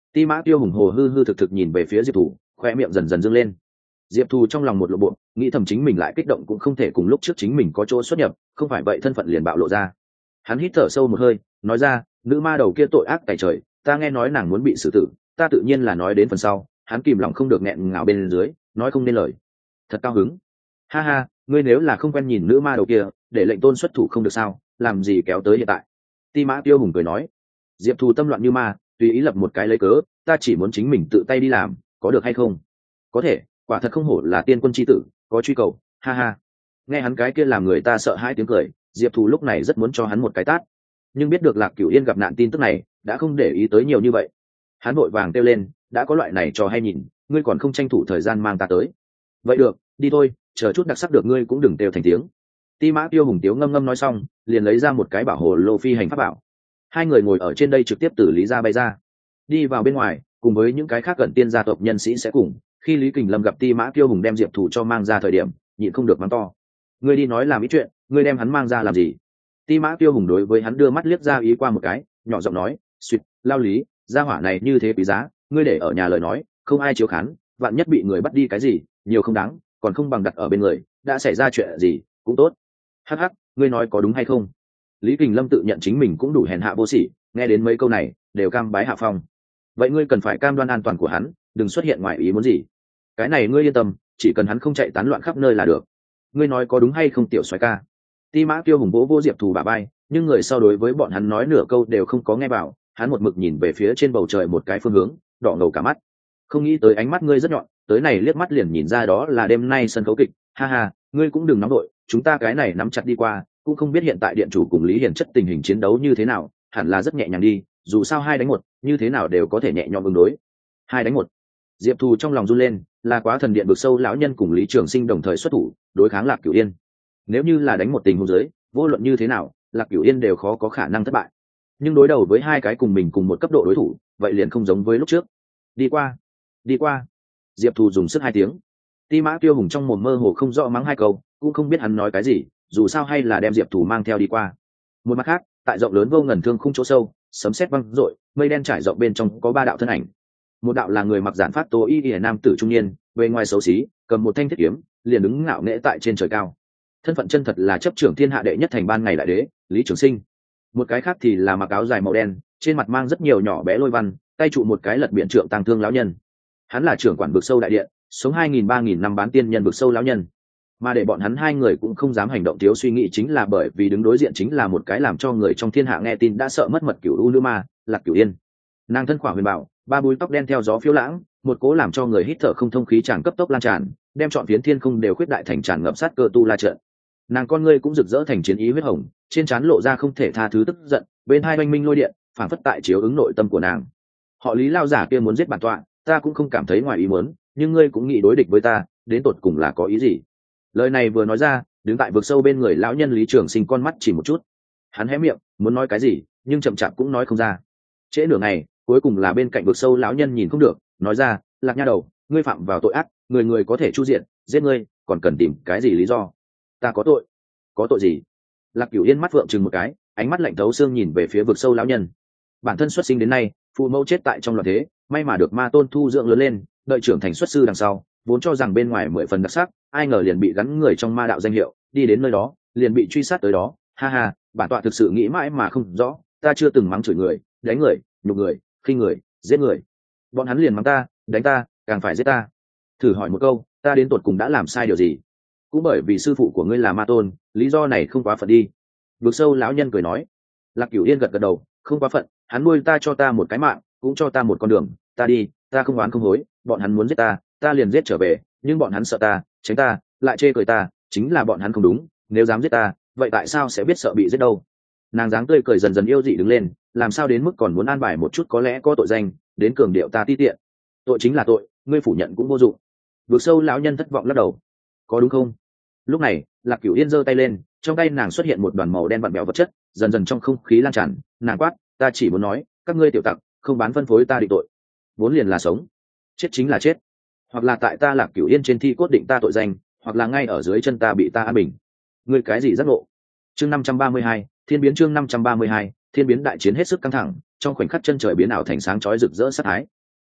S1: Ti Mã Tiêu hùng hồ hư hư thực thực nhìn về phía Diệp Thủ, khoe miệng dần dần dâng lên. Diệp Thủ trong lòng một lộ bộ, nghĩ thầm chính mình lại kích động cũng không thể cùng lúc trước chính mình có chỗ xuất nhập, không phải vậy thân phận liền bạo lộ ra. Hắn hít thở sâu một hơi, nói ra, nữ ma đầu kia tội ác tày trời, ta nghe nói nàng muốn bị xử tử, ta tự nhiên là nói đến phần sau. Hắn kìm lòng không được nghẹn ngào bên dưới, nói không nên lời. Thật cao hứng. Ha ha, ngươi nếu là không quen nhìn nữ ma đầu kia, để lệnh tôn xuất thủ không được sao, làm gì kéo tới hiện tại. Ti Mã Tiêu hùng cười nói. Diệp Thủ tâm loạn như ma, tùy ý lập một cái lấy cớ, ta chỉ muốn chính mình tự tay đi làm, có được hay không? Có thể, quả thật không hổ là tiên quân chi tử, có truy cầu, ha ha. Nghe hắn cái kia làm người ta sợ hãi tiếng cười, Diệp Thủ lúc này rất muốn cho hắn một cái tát, nhưng biết được Lạc Cửu Yên gặp nạn tin tức này, đã không để ý tới nhiều như vậy. Hắn vội vàng kêu lên, đã có loại này cho hay nhìn, ngươi còn không tranh thủ thời gian mang ta tới. Vậy được, đi thôi, chờ chút đặc sắc được ngươi cũng đừng kêu thành tiếng. Ti Mã Tiêu hùng tiếu ngâm ngâm nói xong, liền lấy ra một cái bảo hồ lô phi hành pháp bảo. Hai người ngồi ở trên đây trực tiếp từ Lý gia bay ra, đi vào bên ngoài, cùng với những cái khác gần tiên gia tộc nhân sĩ sẽ cùng. Khi Lý Kình Lâm gặp Ti Mã Tiêu hùng đem Diệp Thủ cho mang ra thời điểm, nhịn không được mắng to, ngươi đi nói làm ý chuyện, ngươi đem hắn mang ra làm gì? Ti Mã Tiêu hùng đối với hắn đưa mắt liếc ra ý qua một cái, nhỏ giọng nói, suýt, lao lý, gia hỏa này như thế quý giá, ngươi để ở nhà lời nói, không ai chiếu khán, vạn nhất bị người bắt đi cái gì, nhiều không đáng, còn không bằng đặt ở bên người, đã xảy ra chuyện gì, cũng tốt. Hắc hắc, ngươi nói có đúng hay không? Lý Kình Lâm tự nhận chính mình cũng đủ hèn hạ vô sỉ, nghe đến mấy câu này, đều cam bái hạ phong. Vậy ngươi cần phải cam đoan an toàn của hắn, đừng xuất hiện ngoài ý muốn gì. Cái này ngươi yên tâm, chỉ cần hắn không chạy tán loạn khắp nơi là được. Ngươi nói có đúng hay không tiểu soái ca? Ti Mã Tiêu hùng vỗ vô Diệp Thủ bả vai, nhưng người sau đối với bọn hắn nói nửa câu đều không có nghe vào, hắn một mực nhìn về phía trên bầu trời một cái phương hướng, đỏ ngầu cả mắt. Không nghĩ tới ánh mắt ngươi rất nhọn, tới này liếc mắt liền nhìn ra đó là đêm nay sân khấu kịch, ha ha, ngươi cũng đừng nóng đội, chúng ta cái này nắm chặt đi qua, cũng không biết hiện tại điện chủ cùng Lý Hiền chất tình hình chiến đấu như thế nào, hẳn là rất nhẹ nhàng đi, dù sao hai đánh một, như thế nào đều có thể nhẹ nhõm ứng đối. Hai đánh một. Diệp Thù trong lòng run lên, là quá thần điện vực sâu lão nhân cùng Lý Trường Sinh đồng thời xuất thủ, đối kháng Lạc Cửu Yên. Nếu như là đánh một tình huống dưới, vô luận như thế nào, Lạc Cửu Yên đều khó có khả năng thất bại. Nhưng đối đầu với hai cái cùng mình cùng một cấp độ đối thủ, vậy liền không giống với lúc trước. Đi qua, đi qua. Diệp Thù dùng sức hai tiếng. Ti Mã Tiêu hùng trong mồm mơ hồ không rõ mắng hai câu, cũng không biết hắn nói cái gì, dù sao hay là đem Diệp Thù mang theo đi qua. Một mặt khác, tại rộng lớn vô ngần thương khung chỗ sâu, sấm sét vang rội, mây đen trải rộng bên trong có ba đạo thân ảnh. Một đạo là người mặc giản phát tố y y nam tử trung niên, bề ngoài xấu xí, cầm một thanh thiết kiếm, liền đứng ngạo nghễ tại trên trời cao. Thân phận chân thật là chấp trưởng thiên hạ đệ nhất thành ban ngày đại đế, Lý Trường Sinh. Một cái khác thì là mặc áo dài màu đen, trên mặt mang rất nhiều nhỏ bé lôi văn, tay trụ một cái lật biển trượng tàng thương lão nhân. Hắn là trưởng quản vực sâu đại điện, sống hai nghìn ba nghìn năm bán tiên nhân vực sâu lão nhân. Mà để bọn hắn hai người cũng không dám hành động thiếu suy nghĩ chính là bởi vì đứng đối diện chính là một cái làm cho người trong thiên hạ nghe tin đã sợ mất mật cửu u nữ ma, Lạc Cửu Yên. Nàng thân khỏa huyền bảo, ba búi tóc đen theo gió phiêu lãng, một cố làm cho người hít thở không thông khí tràn cấp tốc lan tràn, đem trọn phiến thiên không đều khuyết đại thành tràn ngập sát cơ tu la trận. Nàng con ngươi cũng rực rỡ thành chiến ý huyết hồng, trên trán lộ ra không thể tha thứ tức giận, bên hai oanh minh lôi điện phản phất tại chiếu ứng nội tâm của nàng. Họ Lý lao giả kia muốn giết bản tọa, ta cũng không cảm thấy ngoài ý muốn, nhưng ngươi cũng nghĩ đối địch với ta, đến tột cùng là có ý gì? Lời này vừa nói ra, đứng tại vực sâu bên người lão nhân Lý Trường Sinh con mắt chỉ một chút, hắn hé miệng muốn nói cái gì, nhưng chậm chạp cũng nói không ra. Trễ nửa ngày, cuối cùng là bên cạnh vực sâu lão nhân nhìn không được, nói ra, Lạc nha đầu, ngươi phạm vào tội ác, người người có thể chu diện, giết ngươi, còn cần tìm cái gì lý do? Ta có tội? Có tội gì? Lạc Cửu Yên mắt vượng chừng một cái, ánh mắt lạnh thấu xương nhìn về phía vực sâu lão nhân. Bản thân xuất sinh đến nay, phụ mẫu chết tại trong loạn thế, may mà được ma tôn thu dưỡng lớn lên, đợi trưởng thành xuất sư đằng sau, vốn cho rằng bên ngoài mười phần đặc sắc, ai ngờ liền bị gắn người trong ma đạo danh hiệu, đi đến nơi đó, liền bị truy sát tới đó. Ha ha, bản tọa thực sự nghĩ mãi mà không rõ, ta chưa từng mắng chửi người, đánh người, nhục người, khinh người, giết người. Bọn hắn liền mắng ta, đánh ta, càng phải giết ta. Thử hỏi một câu, ta đến tột cùng đã làm sai điều gì? Cũng bởi vì sư phụ của ngươi là ma tôn, lý do này không quá phận đi. Vực sâu lão nhân cười nói. Lạc Cửu Yên gật gật đầu, không quá phận, hắn nuôi ta cho ta một cái mạng, cũng cho ta một con đường, ta đi, ta không oán không hối, bọn hắn muốn giết ta, ta liền giết trở về, nhưng bọn hắn sợ ta, tránh ta, lại chê cười ta, chính là bọn hắn không đúng, nếu dám giết ta, vậy tại sao sẽ biết sợ bị giết đâu? Nàng dáng tươi cười dần dần yêu dị đứng lên, làm sao đến mức còn muốn an bài một chút có lẽ có tội danh, đến cường điệu ta ti tiện. Tội chính là tội, ngươi phủ nhận cũng vô dụng. Vực sâu lão nhân thất vọng lắc đầu. Có đúng không? Lúc này, Lạc Cửu Yên giơ tay lên, trong tay nàng xuất hiện một đoàn màu đen vặn vẹo vật chất, dần dần trong không khí lan tràn, nàng quát, ta chỉ muốn nói, các ngươi tiểu tặc, không bán phân phối ta định tội. Vốn liền là sống, chết chính là chết. Hoặc là tại ta Lạc Cửu Yên trên thi cốt định ta tội danh, hoặc là ngay ở dưới chân ta bị ta an bình. Ngươi cái gì giác ngộ? Chương năm trăm ba mươi hai, Thiên biến chương năm trăm ba mươi hai, Thiên biến đại chiến hết sức căng thẳng, trong khoảnh khắc chân trời biến ảo thành sáng chói rực rỡ sát thái,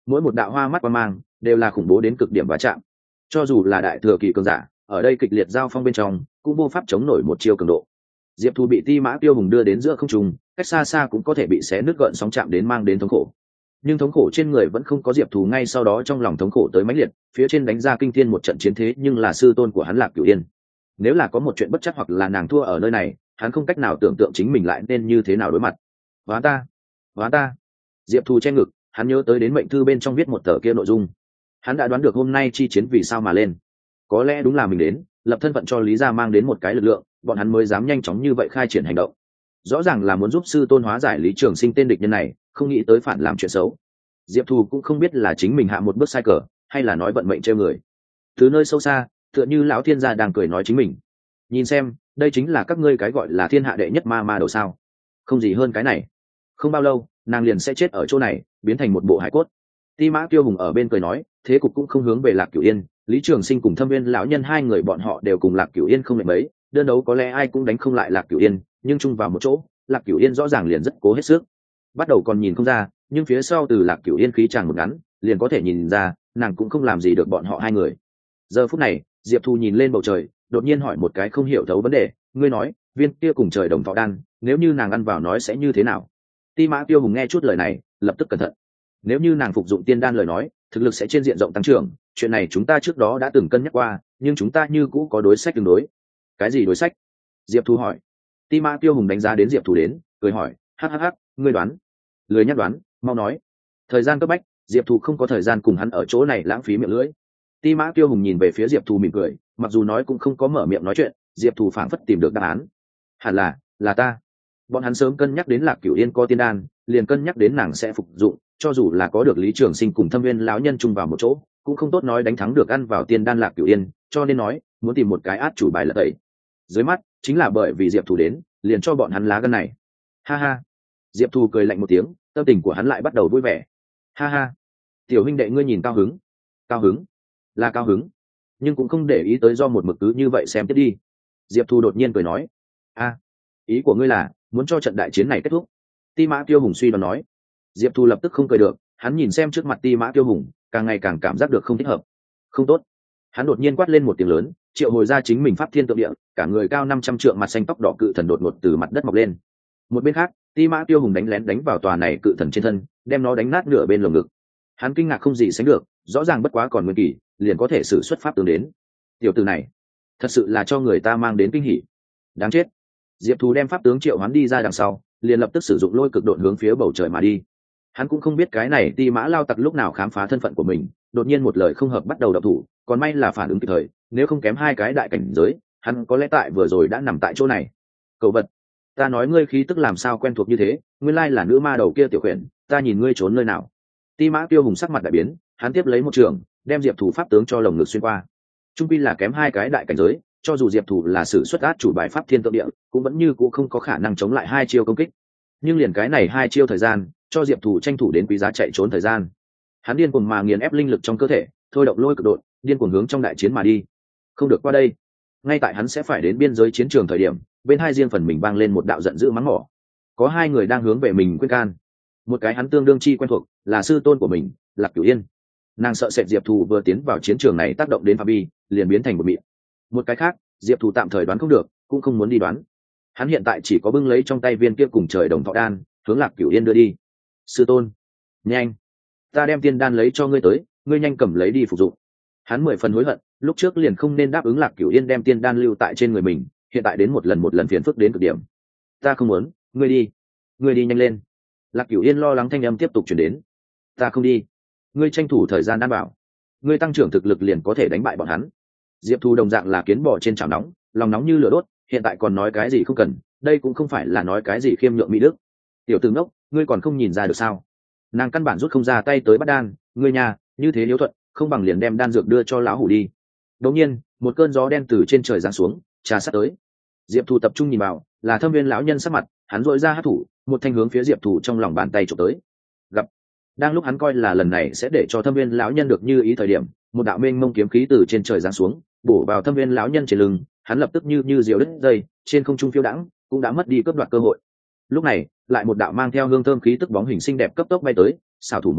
S1: mỗi một đạo hoa mắt qua mang đều là khủng bố đến cực điểm va chạm. Cho dù là đại thừa kỳ cường giả ở đây kịch liệt giao phong bên trong cũng vô pháp chống nổi một chiêu cường độ. Diệp Thu bị Ti Mã Tiêu Hùng đưa đến giữa không trung, cách xa xa cũng có thể bị xé nứt gợn sóng chạm đến mang đến thống khổ. Nhưng thống khổ trên người vẫn không có Diệp Thu ngay sau đó trong lòng thống khổ tới mãnh liệt, phía trên đánh ra kinh thiên một trận chiến thế nhưng là sư tôn của hắn Lạc Cửu Yên. Nếu là có một chuyện bất chắc hoặc là nàng thua ở nơi này, hắn không cách nào tưởng tượng chính mình lại nên như thế nào đối mặt. Hóa ta, hóa ta. Diệp Thu che ngực, hắn nhớ tới đến mệnh thư bên trong viết một tờ kia nội dung. Hắn đã đoán được hôm nay chi chiến vì sao mà lên. Có lẽ đúng là mình đến, lập thân phận cho Lý gia mang đến một cái lực lượng, bọn hắn mới dám nhanh chóng như vậy khai triển hành động. Rõ ràng là muốn giúp sư tôn hóa giải Lý Trường Sinh tên địch nhân này, không nghĩ tới phản làm chuyện xấu. Diệp Thu cũng không biết là chính mình hạ một bước sai cờ, hay là nói vận mệnh trêu người. Từ nơi sâu xa, tựa như lão thiên gia đang cười nói chính mình. Nhìn xem, đây chính là các ngươi cái gọi là thiên hạ đệ nhất ma ma đầu sao? Không gì hơn cái này. Không bao lâu, nàng liền sẽ chết ở chỗ này, biến thành một bộ hải cốt. Ti Mã Tiêu Hùng ở bên cười nói, thế cục cũng không hướng về Lạc Cửu Yên, Lý Trường Sinh cùng Thâm Viên lão nhân hai người bọn họ đều cùng Lạc Cửu Yên không lệ mấy, đơn đấu có lẽ ai cũng đánh không lại Lạc Cửu Yên, nhưng chung vào một chỗ, Lạc Cửu Yên rõ ràng liền rất cố hết sức. Bắt đầu còn nhìn không ra, nhưng phía sau từ Lạc Cửu Yên khí chàng một ngắn, liền có thể nhìn ra, nàng cũng không làm gì được bọn họ hai người. Giờ phút này, Diệp Thu nhìn lên bầu trời, đột nhiên hỏi một cái không hiểu thấu vấn đề, ngươi nói, viên kia cùng trời đồng thọ đan, nếu như nàng ăn vào nói sẽ như thế nào? Ti Mã Tiêu Hùng nghe chút lời này, lập tức cẩn thận. Nếu như nàng phục dụng tiên đan lời nói, thực lực sẽ trên diện rộng tăng trưởng, chuyện này chúng ta trước đó đã từng cân nhắc qua, nhưng chúng ta như cũ có đối sách tương đối. Cái gì đối sách? Diệp Thu hỏi. Ti Mã Tiêu Hùng đánh giá đến Diệp Thu đến, cười hỏi, hắc hắc hắc, ngươi đoán? Lười nhắc đoán, mau nói. Thời gian cấp bách, Diệp Thu không có thời gian cùng hắn ở chỗ này lãng phí miệng lưỡi. Ti Mã Tiêu Hùng nhìn về phía Diệp Thu mỉm cười, mặc dù nói cũng không có mở miệng nói chuyện, Diệp Thu phảng phất tìm được đáp án. Hẳn là, là ta. Bọn hắn sớm cân nhắc đến Lạc Cửu Yên có tiên đan, liền cân nhắc đến nàng sẽ phục dụng, cho dù là có được Lý Trường Sinh cùng Thâm Viên lão nhân chung vào một chỗ, cũng không tốt nói đánh thắng được ăn vào tiên đan Lạc Cửu Yên, cho nên nói muốn tìm một cái át chủ bài lật tẩy. Dưới mắt chính là bởi vì Diệp Thu đến, liền cho bọn hắn lá gan này. Ha ha. Diệp Thu cười lạnh một tiếng, tâm tình của hắn lại bắt đầu vui vẻ. Ha ha. Tiểu huynh đệ ngươi nhìn cao hứng. Cao hứng? Là cao hứng, nhưng cũng không để ý tới do một mực cứ như vậy xem tiếp đi. Diệp Thu đột nhiên cười nói, a, ý của ngươi là muốn cho trận đại chiến này kết thúc? Ti Mã Tiêu Hùng suy đoán nói. Diệp Thu lập tức không cười được, hắn nhìn xem trước mặt Ti Mã Tiêu Hùng, càng ngày càng cảm giác được không thích hợp. Không tốt. Hắn đột nhiên quát lên một tiếng lớn, triệu hồi ra chính mình pháp thiên tượng địa, cả người cao năm trăm trượng mặt xanh tóc đỏ cự thần đột ngột từ mặt đất mọc lên. Một bên khác, Ti Mã Tiêu Hùng đánh lén đánh vào tòa này cự thần trên thân, đem nó đánh nát nửa bên lồng ngực. Hắn kinh ngạc không gì sánh được, rõ ràng bất quá còn nguyên kỳ, liền có thể sử xuất pháp tướng đến. Tiểu tử này, thật sự là cho người ta mang đến kinh hỉ. Đáng chết. Diệp Thu đem pháp tướng triệu hoán đi ra đằng sau, liền lập tức sử dụng lôi cực độn hướng phía bầu trời mà đi. Hắn cũng không biết cái này Ti Mã lao tặc lúc nào khám phá thân phận của mình, đột nhiên một lời không hợp bắt đầu động thủ, còn may là phản ứng kịp thời, nếu không kém hai cái đại cảnh giới, hắn có lẽ tại vừa rồi đã nằm tại chỗ này. Cậu vật, ta nói ngươi khí tức làm sao quen thuộc như thế, nguyên lai là nữ ma đầu kia tiểu quyển, ta nhìn ngươi trốn nơi nào. Ti Mã Tiêu Hùng sắc mặt đại biến, hắn tiếp lấy một trường, đem Diệp Thủ pháp tướng cho lồng ngực xuyên qua. Trung quy là kém hai cái đại cảnh giới, cho dù Diệp Thủ là sử xuất át chủ bài pháp thiên tượng địa, cũng vẫn như cũ không có khả năng chống lại hai chiêu công kích. Nhưng liền cái này hai chiêu thời gian, cho Diệp Thủ tranh thủ đến quý giá chạy trốn thời gian. Hắn điên cuồng mà nghiền ép linh lực trong cơ thể, thôi động lôi cực độn, điên cuồng hướng trong đại chiến mà đi. Không được qua đây. Ngay tại hắn sẽ phải đến biên giới chiến trường thời điểm, bên hai riêng phần mình vang lên một đạo giận dữ mắng mỏ. Có hai người đang hướng về mình khuyên can. Một cái hắn tương đương chi quen thuộc, là sư tôn của mình, Lạc Cửu Yên. Nàng sợ sệt Diệp Thủ vừa tiến vào chiến trường này tác động đến Phạm Vi, liền biến thành một mịn. Một cái khác, Diệp Thủ tạm thời đoán không được, cũng không muốn đi đoán. Hắn hiện tại chỉ có bưng lấy trong tay viên kia cùng trời đồng thọ đan, hướng Lạc Cửu Yên đưa đi. Sư tôn, nhanh, ta đem tiên đan lấy cho ngươi tới, ngươi nhanh cầm lấy đi phục dụng. Hắn mười phần hối hận, lúc trước liền không nên đáp ứng Lạc Cửu Yên đem tiên đan lưu tại trên người mình, hiện tại đến một lần một lần phiền phức đến cực điểm. Ta không muốn, ngươi đi, ngươi đi nhanh lên. Lạc Cửu Yên lo lắng thanh âm tiếp tục truyền đến. Ta không đi, ngươi tranh thủ thời gian đảm bảo, ngươi tăng trưởng thực lực liền có thể đánh bại bọn hắn. Diệp Thu đồng dạng là kiến bò trên chảo nóng, lòng nóng như lửa đốt, hiện tại còn nói cái gì không cần, đây cũng không phải là nói cái gì khiêm nhượng mỹ đức. Tiểu tử ngốc, ngươi còn không nhìn ra được sao? Nàng căn bản rút không ra tay tới bắt đan, ngươi nhà, như thế hiếu thuận, không bằng liền đem đan dược đưa cho lão hủ đi. Đột nhiên, một cơn gió đen từ trên trời giáng xuống, trà sát tới. Diệp Thu tập trung nhìn vào, là Thâm Viên lão nhân sắc mặt, hắn rũa ra hất thủ, một thanh hướng phía Diệp Thu trong lòng bàn tay chụp tới. Gặp. Đang lúc hắn coi là lần này sẽ để cho Thâm Viên lão nhân được như ý thời điểm, một đạo mênh mông kiếm khí từ trên trời giáng xuống, bổ vào Thâm Viên lão nhân trên lưng, hắn lập tức như như diều đứt dây, trên không trung phiêu đãng, cũng đã mất đi cướp đoạt cơ hội. Lúc này, lại một đạo mang theo hương thơm khí tức bóng hình xinh đẹp cấp tốc bay tới, xảo thủ một chút,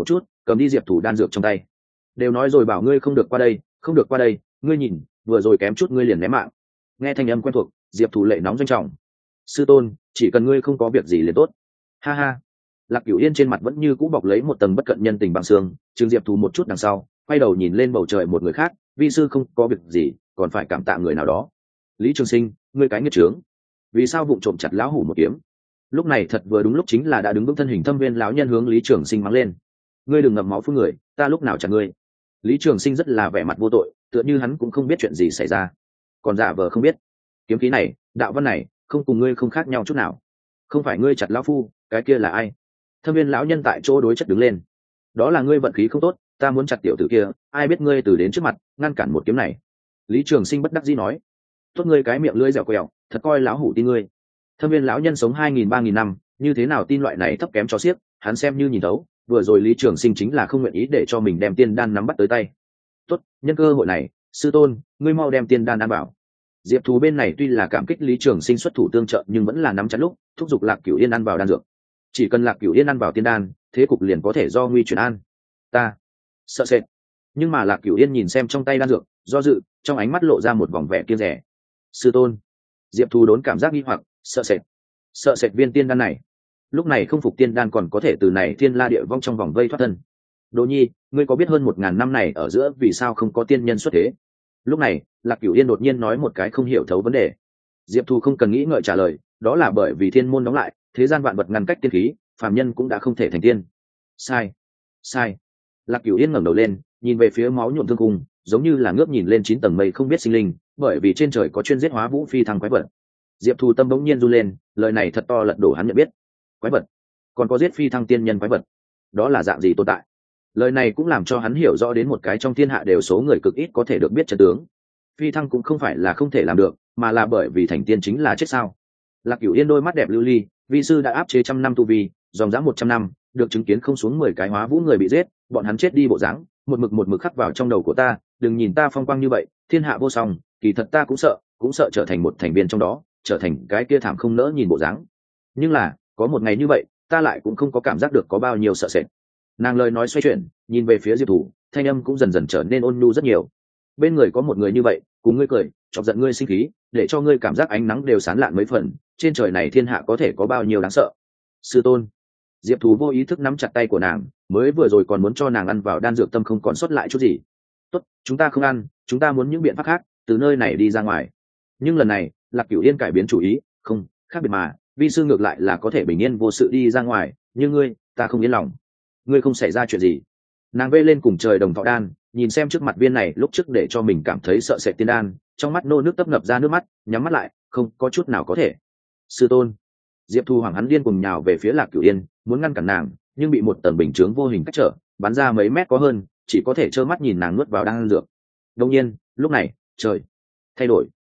S1: cầm đi diệp thủ đan dược trong tay. Đều nói rồi bảo ngươi không được qua đây, không được qua đây, ngươi nhìn vừa rồi kém chút ngươi liền ném mạng. Nghe thanh âm quen thuộc, diệp thủ lệ nóng doanh trọng. Sư tôn, chỉ cần ngươi không có việc gì liền tốt. Ha ha. Lạc Cửu Yên trên mặt vẫn như cũ bọc lấy một tầng bất cận nhân tình bằng xương, trường diệp thủ một chút đằng sau, quay đầu nhìn lên bầu trời một người khác, vi sư không có việc gì, còn phải cảm tạ người nào đó. Lý Trường Sinh, ngươi cái nghiệt trướng, vì sao vụng trộm chặt lão hủ một kiếm? Lúc này thật vừa đúng lúc chính là đã đứng vững thân hình Thâm Viên lão nhân hướng Lý Trường Sinh mắng lên. Ngươi đừng ngậm máu phun người, ta lúc nào chặt ngươi? Lý Trường Sinh rất là vẻ mặt vô tội, tựa như hắn cũng không biết chuyện gì xảy ra, còn giả vờ không biết. Kiếm khí này, đạo văn này, không cùng ngươi không khác nhau chút nào. Không phải ngươi chặt lão phu, cái kia là ai? Thâm Viên lão nhân tại chỗ đối chất đứng lên. Đó là ngươi vận khí không tốt, ta muốn chặt tiểu tử kia, ai biết ngươi từ đến trước mặt ngăn cản một kiếm này. Lý Trường Sinh bất đắc dĩ nói. Tốt ngươi cái miệng lưỡi dẻo quẹo, thật coi lão hủ tin ngươi. Thâm Viên lão nhân sống hai nghìn ba nghìn năm, như thế nào tin loại này thấp kém cho xiếc, hắn xem như nhìn thấu. Vừa rồi Lý Trường Sinh chính là không nguyện ý để cho mình đem tiên đan nắm bắt tới tay. Tốt, nhân cơ hội này, sư tôn, ngươi mau đem tiên đan ăn bảo. Diệp Thù bên này tuy là cảm kích Lý Trường Sinh xuất thủ tương trợ, nhưng vẫn là nắm chặt lúc thúc giục Lạc Cửu Yên ăn vào đan dược. Chỉ cần Lạc Cửu Yên ăn vào tiên đan, thế cục liền có thể do nguy chuyển an. Ta sợ sệt, nhưng mà Lạc Cửu Yên nhìn xem trong tay đan dược, do dự, trong ánh mắt lộ ra một vòng vẻ kiêng dè. Sư tôn. Diệp Thù đốn cảm giác nghi hoặc, sợ sệt, sợ sệt viên tiên đan này. Lúc này không phục tiên đan còn có thể từ này thiên la địa vong trong vòng vây thoát thân. Đỗ Nhi, ngươi có biết hơn một ngàn năm này ở giữa vì sao không có tiên nhân xuất thế? Lúc này, Lạc Cửu Yên đột nhiên nói một cái không hiểu thấu vấn đề. Diệp Thù không cần nghĩ ngợi trả lời, đó là bởi vì thiên môn đóng lại, thế gian vạn vật ngăn cách tiên khí, phàm nhân cũng đã không thể thành tiên. Sai, sai. Lạc Cửu Yên ngẩng đầu lên, nhìn về phía máu nhuộm thương cung, giống như là ngước nhìn lên chín tầng mây không biết sinh linh, bởi vì trên trời có chuyên giết hóa vũ phi thăng quái vật. Diệp Thù tâm bỗng nhiên run lên, lời này thật to lật đổ hắn nhận biết. Quái vật? Còn có giết phi thăng tiên nhân quái vật? Đó là dạng gì tồn tại? Lời này cũng làm cho hắn hiểu rõ đến một cái trong thiên hạ đều số người cực ít có thể được biết chân tướng. Phi thăng cũng không phải là không thể làm được, mà là bởi vì thành tiên chính là chết sao? Lạc Cửu Yên đôi mắt đẹp lưu ly, vi sư đã áp chế trăm năm tu vi, dòng dã một trăm năm, được chứng kiến không xuống mười cái hóa vũ người bị giết, bọn hắn chết đi bộ dáng, một mực một mực khắc vào trong đầu của ta. Đừng nhìn ta phong quang như vậy, thiên hạ vô song, kỳ thật ta cũng sợ, cũng sợ trở thành một thành viên trong đó, trở thành cái kia thảm không nỡ nhìn bộ dáng. Nhưng là, có một ngày như vậy, ta lại cũng không có cảm giác được có bao nhiêu sợ sệt. Nàng lời nói xoay chuyển, nhìn về phía Diệp Thủ, thanh âm cũng dần dần trở nên ôn nhu rất nhiều. Bên người có một người như vậy, cùng ngươi cười, chọc giận ngươi sinh khí, để cho ngươi cảm giác ánh nắng đều sáng lạn mấy phần, trên trời này thiên hạ có thể có bao nhiêu đáng sợ. Sư tôn. Diệp Thủ vô ý thức nắm chặt tay của nàng, mới vừa rồi còn muốn cho nàng ăn vào đan dược tâm không còn sót lại chút gì. Tốt, chúng ta không ăn, chúng ta muốn những biện pháp khác, từ nơi này đi ra ngoài. Nhưng lần này, Lạc Cửu Yên cải biến chủ ý, không, khác biệt mà, vi sư ngược lại là có thể bình yên vô sự đi ra ngoài, nhưng ngươi, ta không yên lòng. Ngươi không xảy ra chuyện gì? Nàng vê lên cùng trời đồng thọ đan, nhìn xem trước mặt viên này lúc trước để cho mình cảm thấy sợ sệt tiên đan, trong mắt nô nước tấp ngập ra nước mắt, nhắm mắt lại, không có chút nào có thể. Sư tôn. Diệp Thu Hoàng hắn điên cùng nhào về phía Lạc Cửu Yên, muốn ngăn cản nàng, nhưng bị một tầng bình chướng vô hình cách trở, bắn ra mấy mét có hơn, chỉ có thể trơ mắt nhìn nàng nuốt vào đan dược. Đương nhiên, lúc này, trời thay đổi.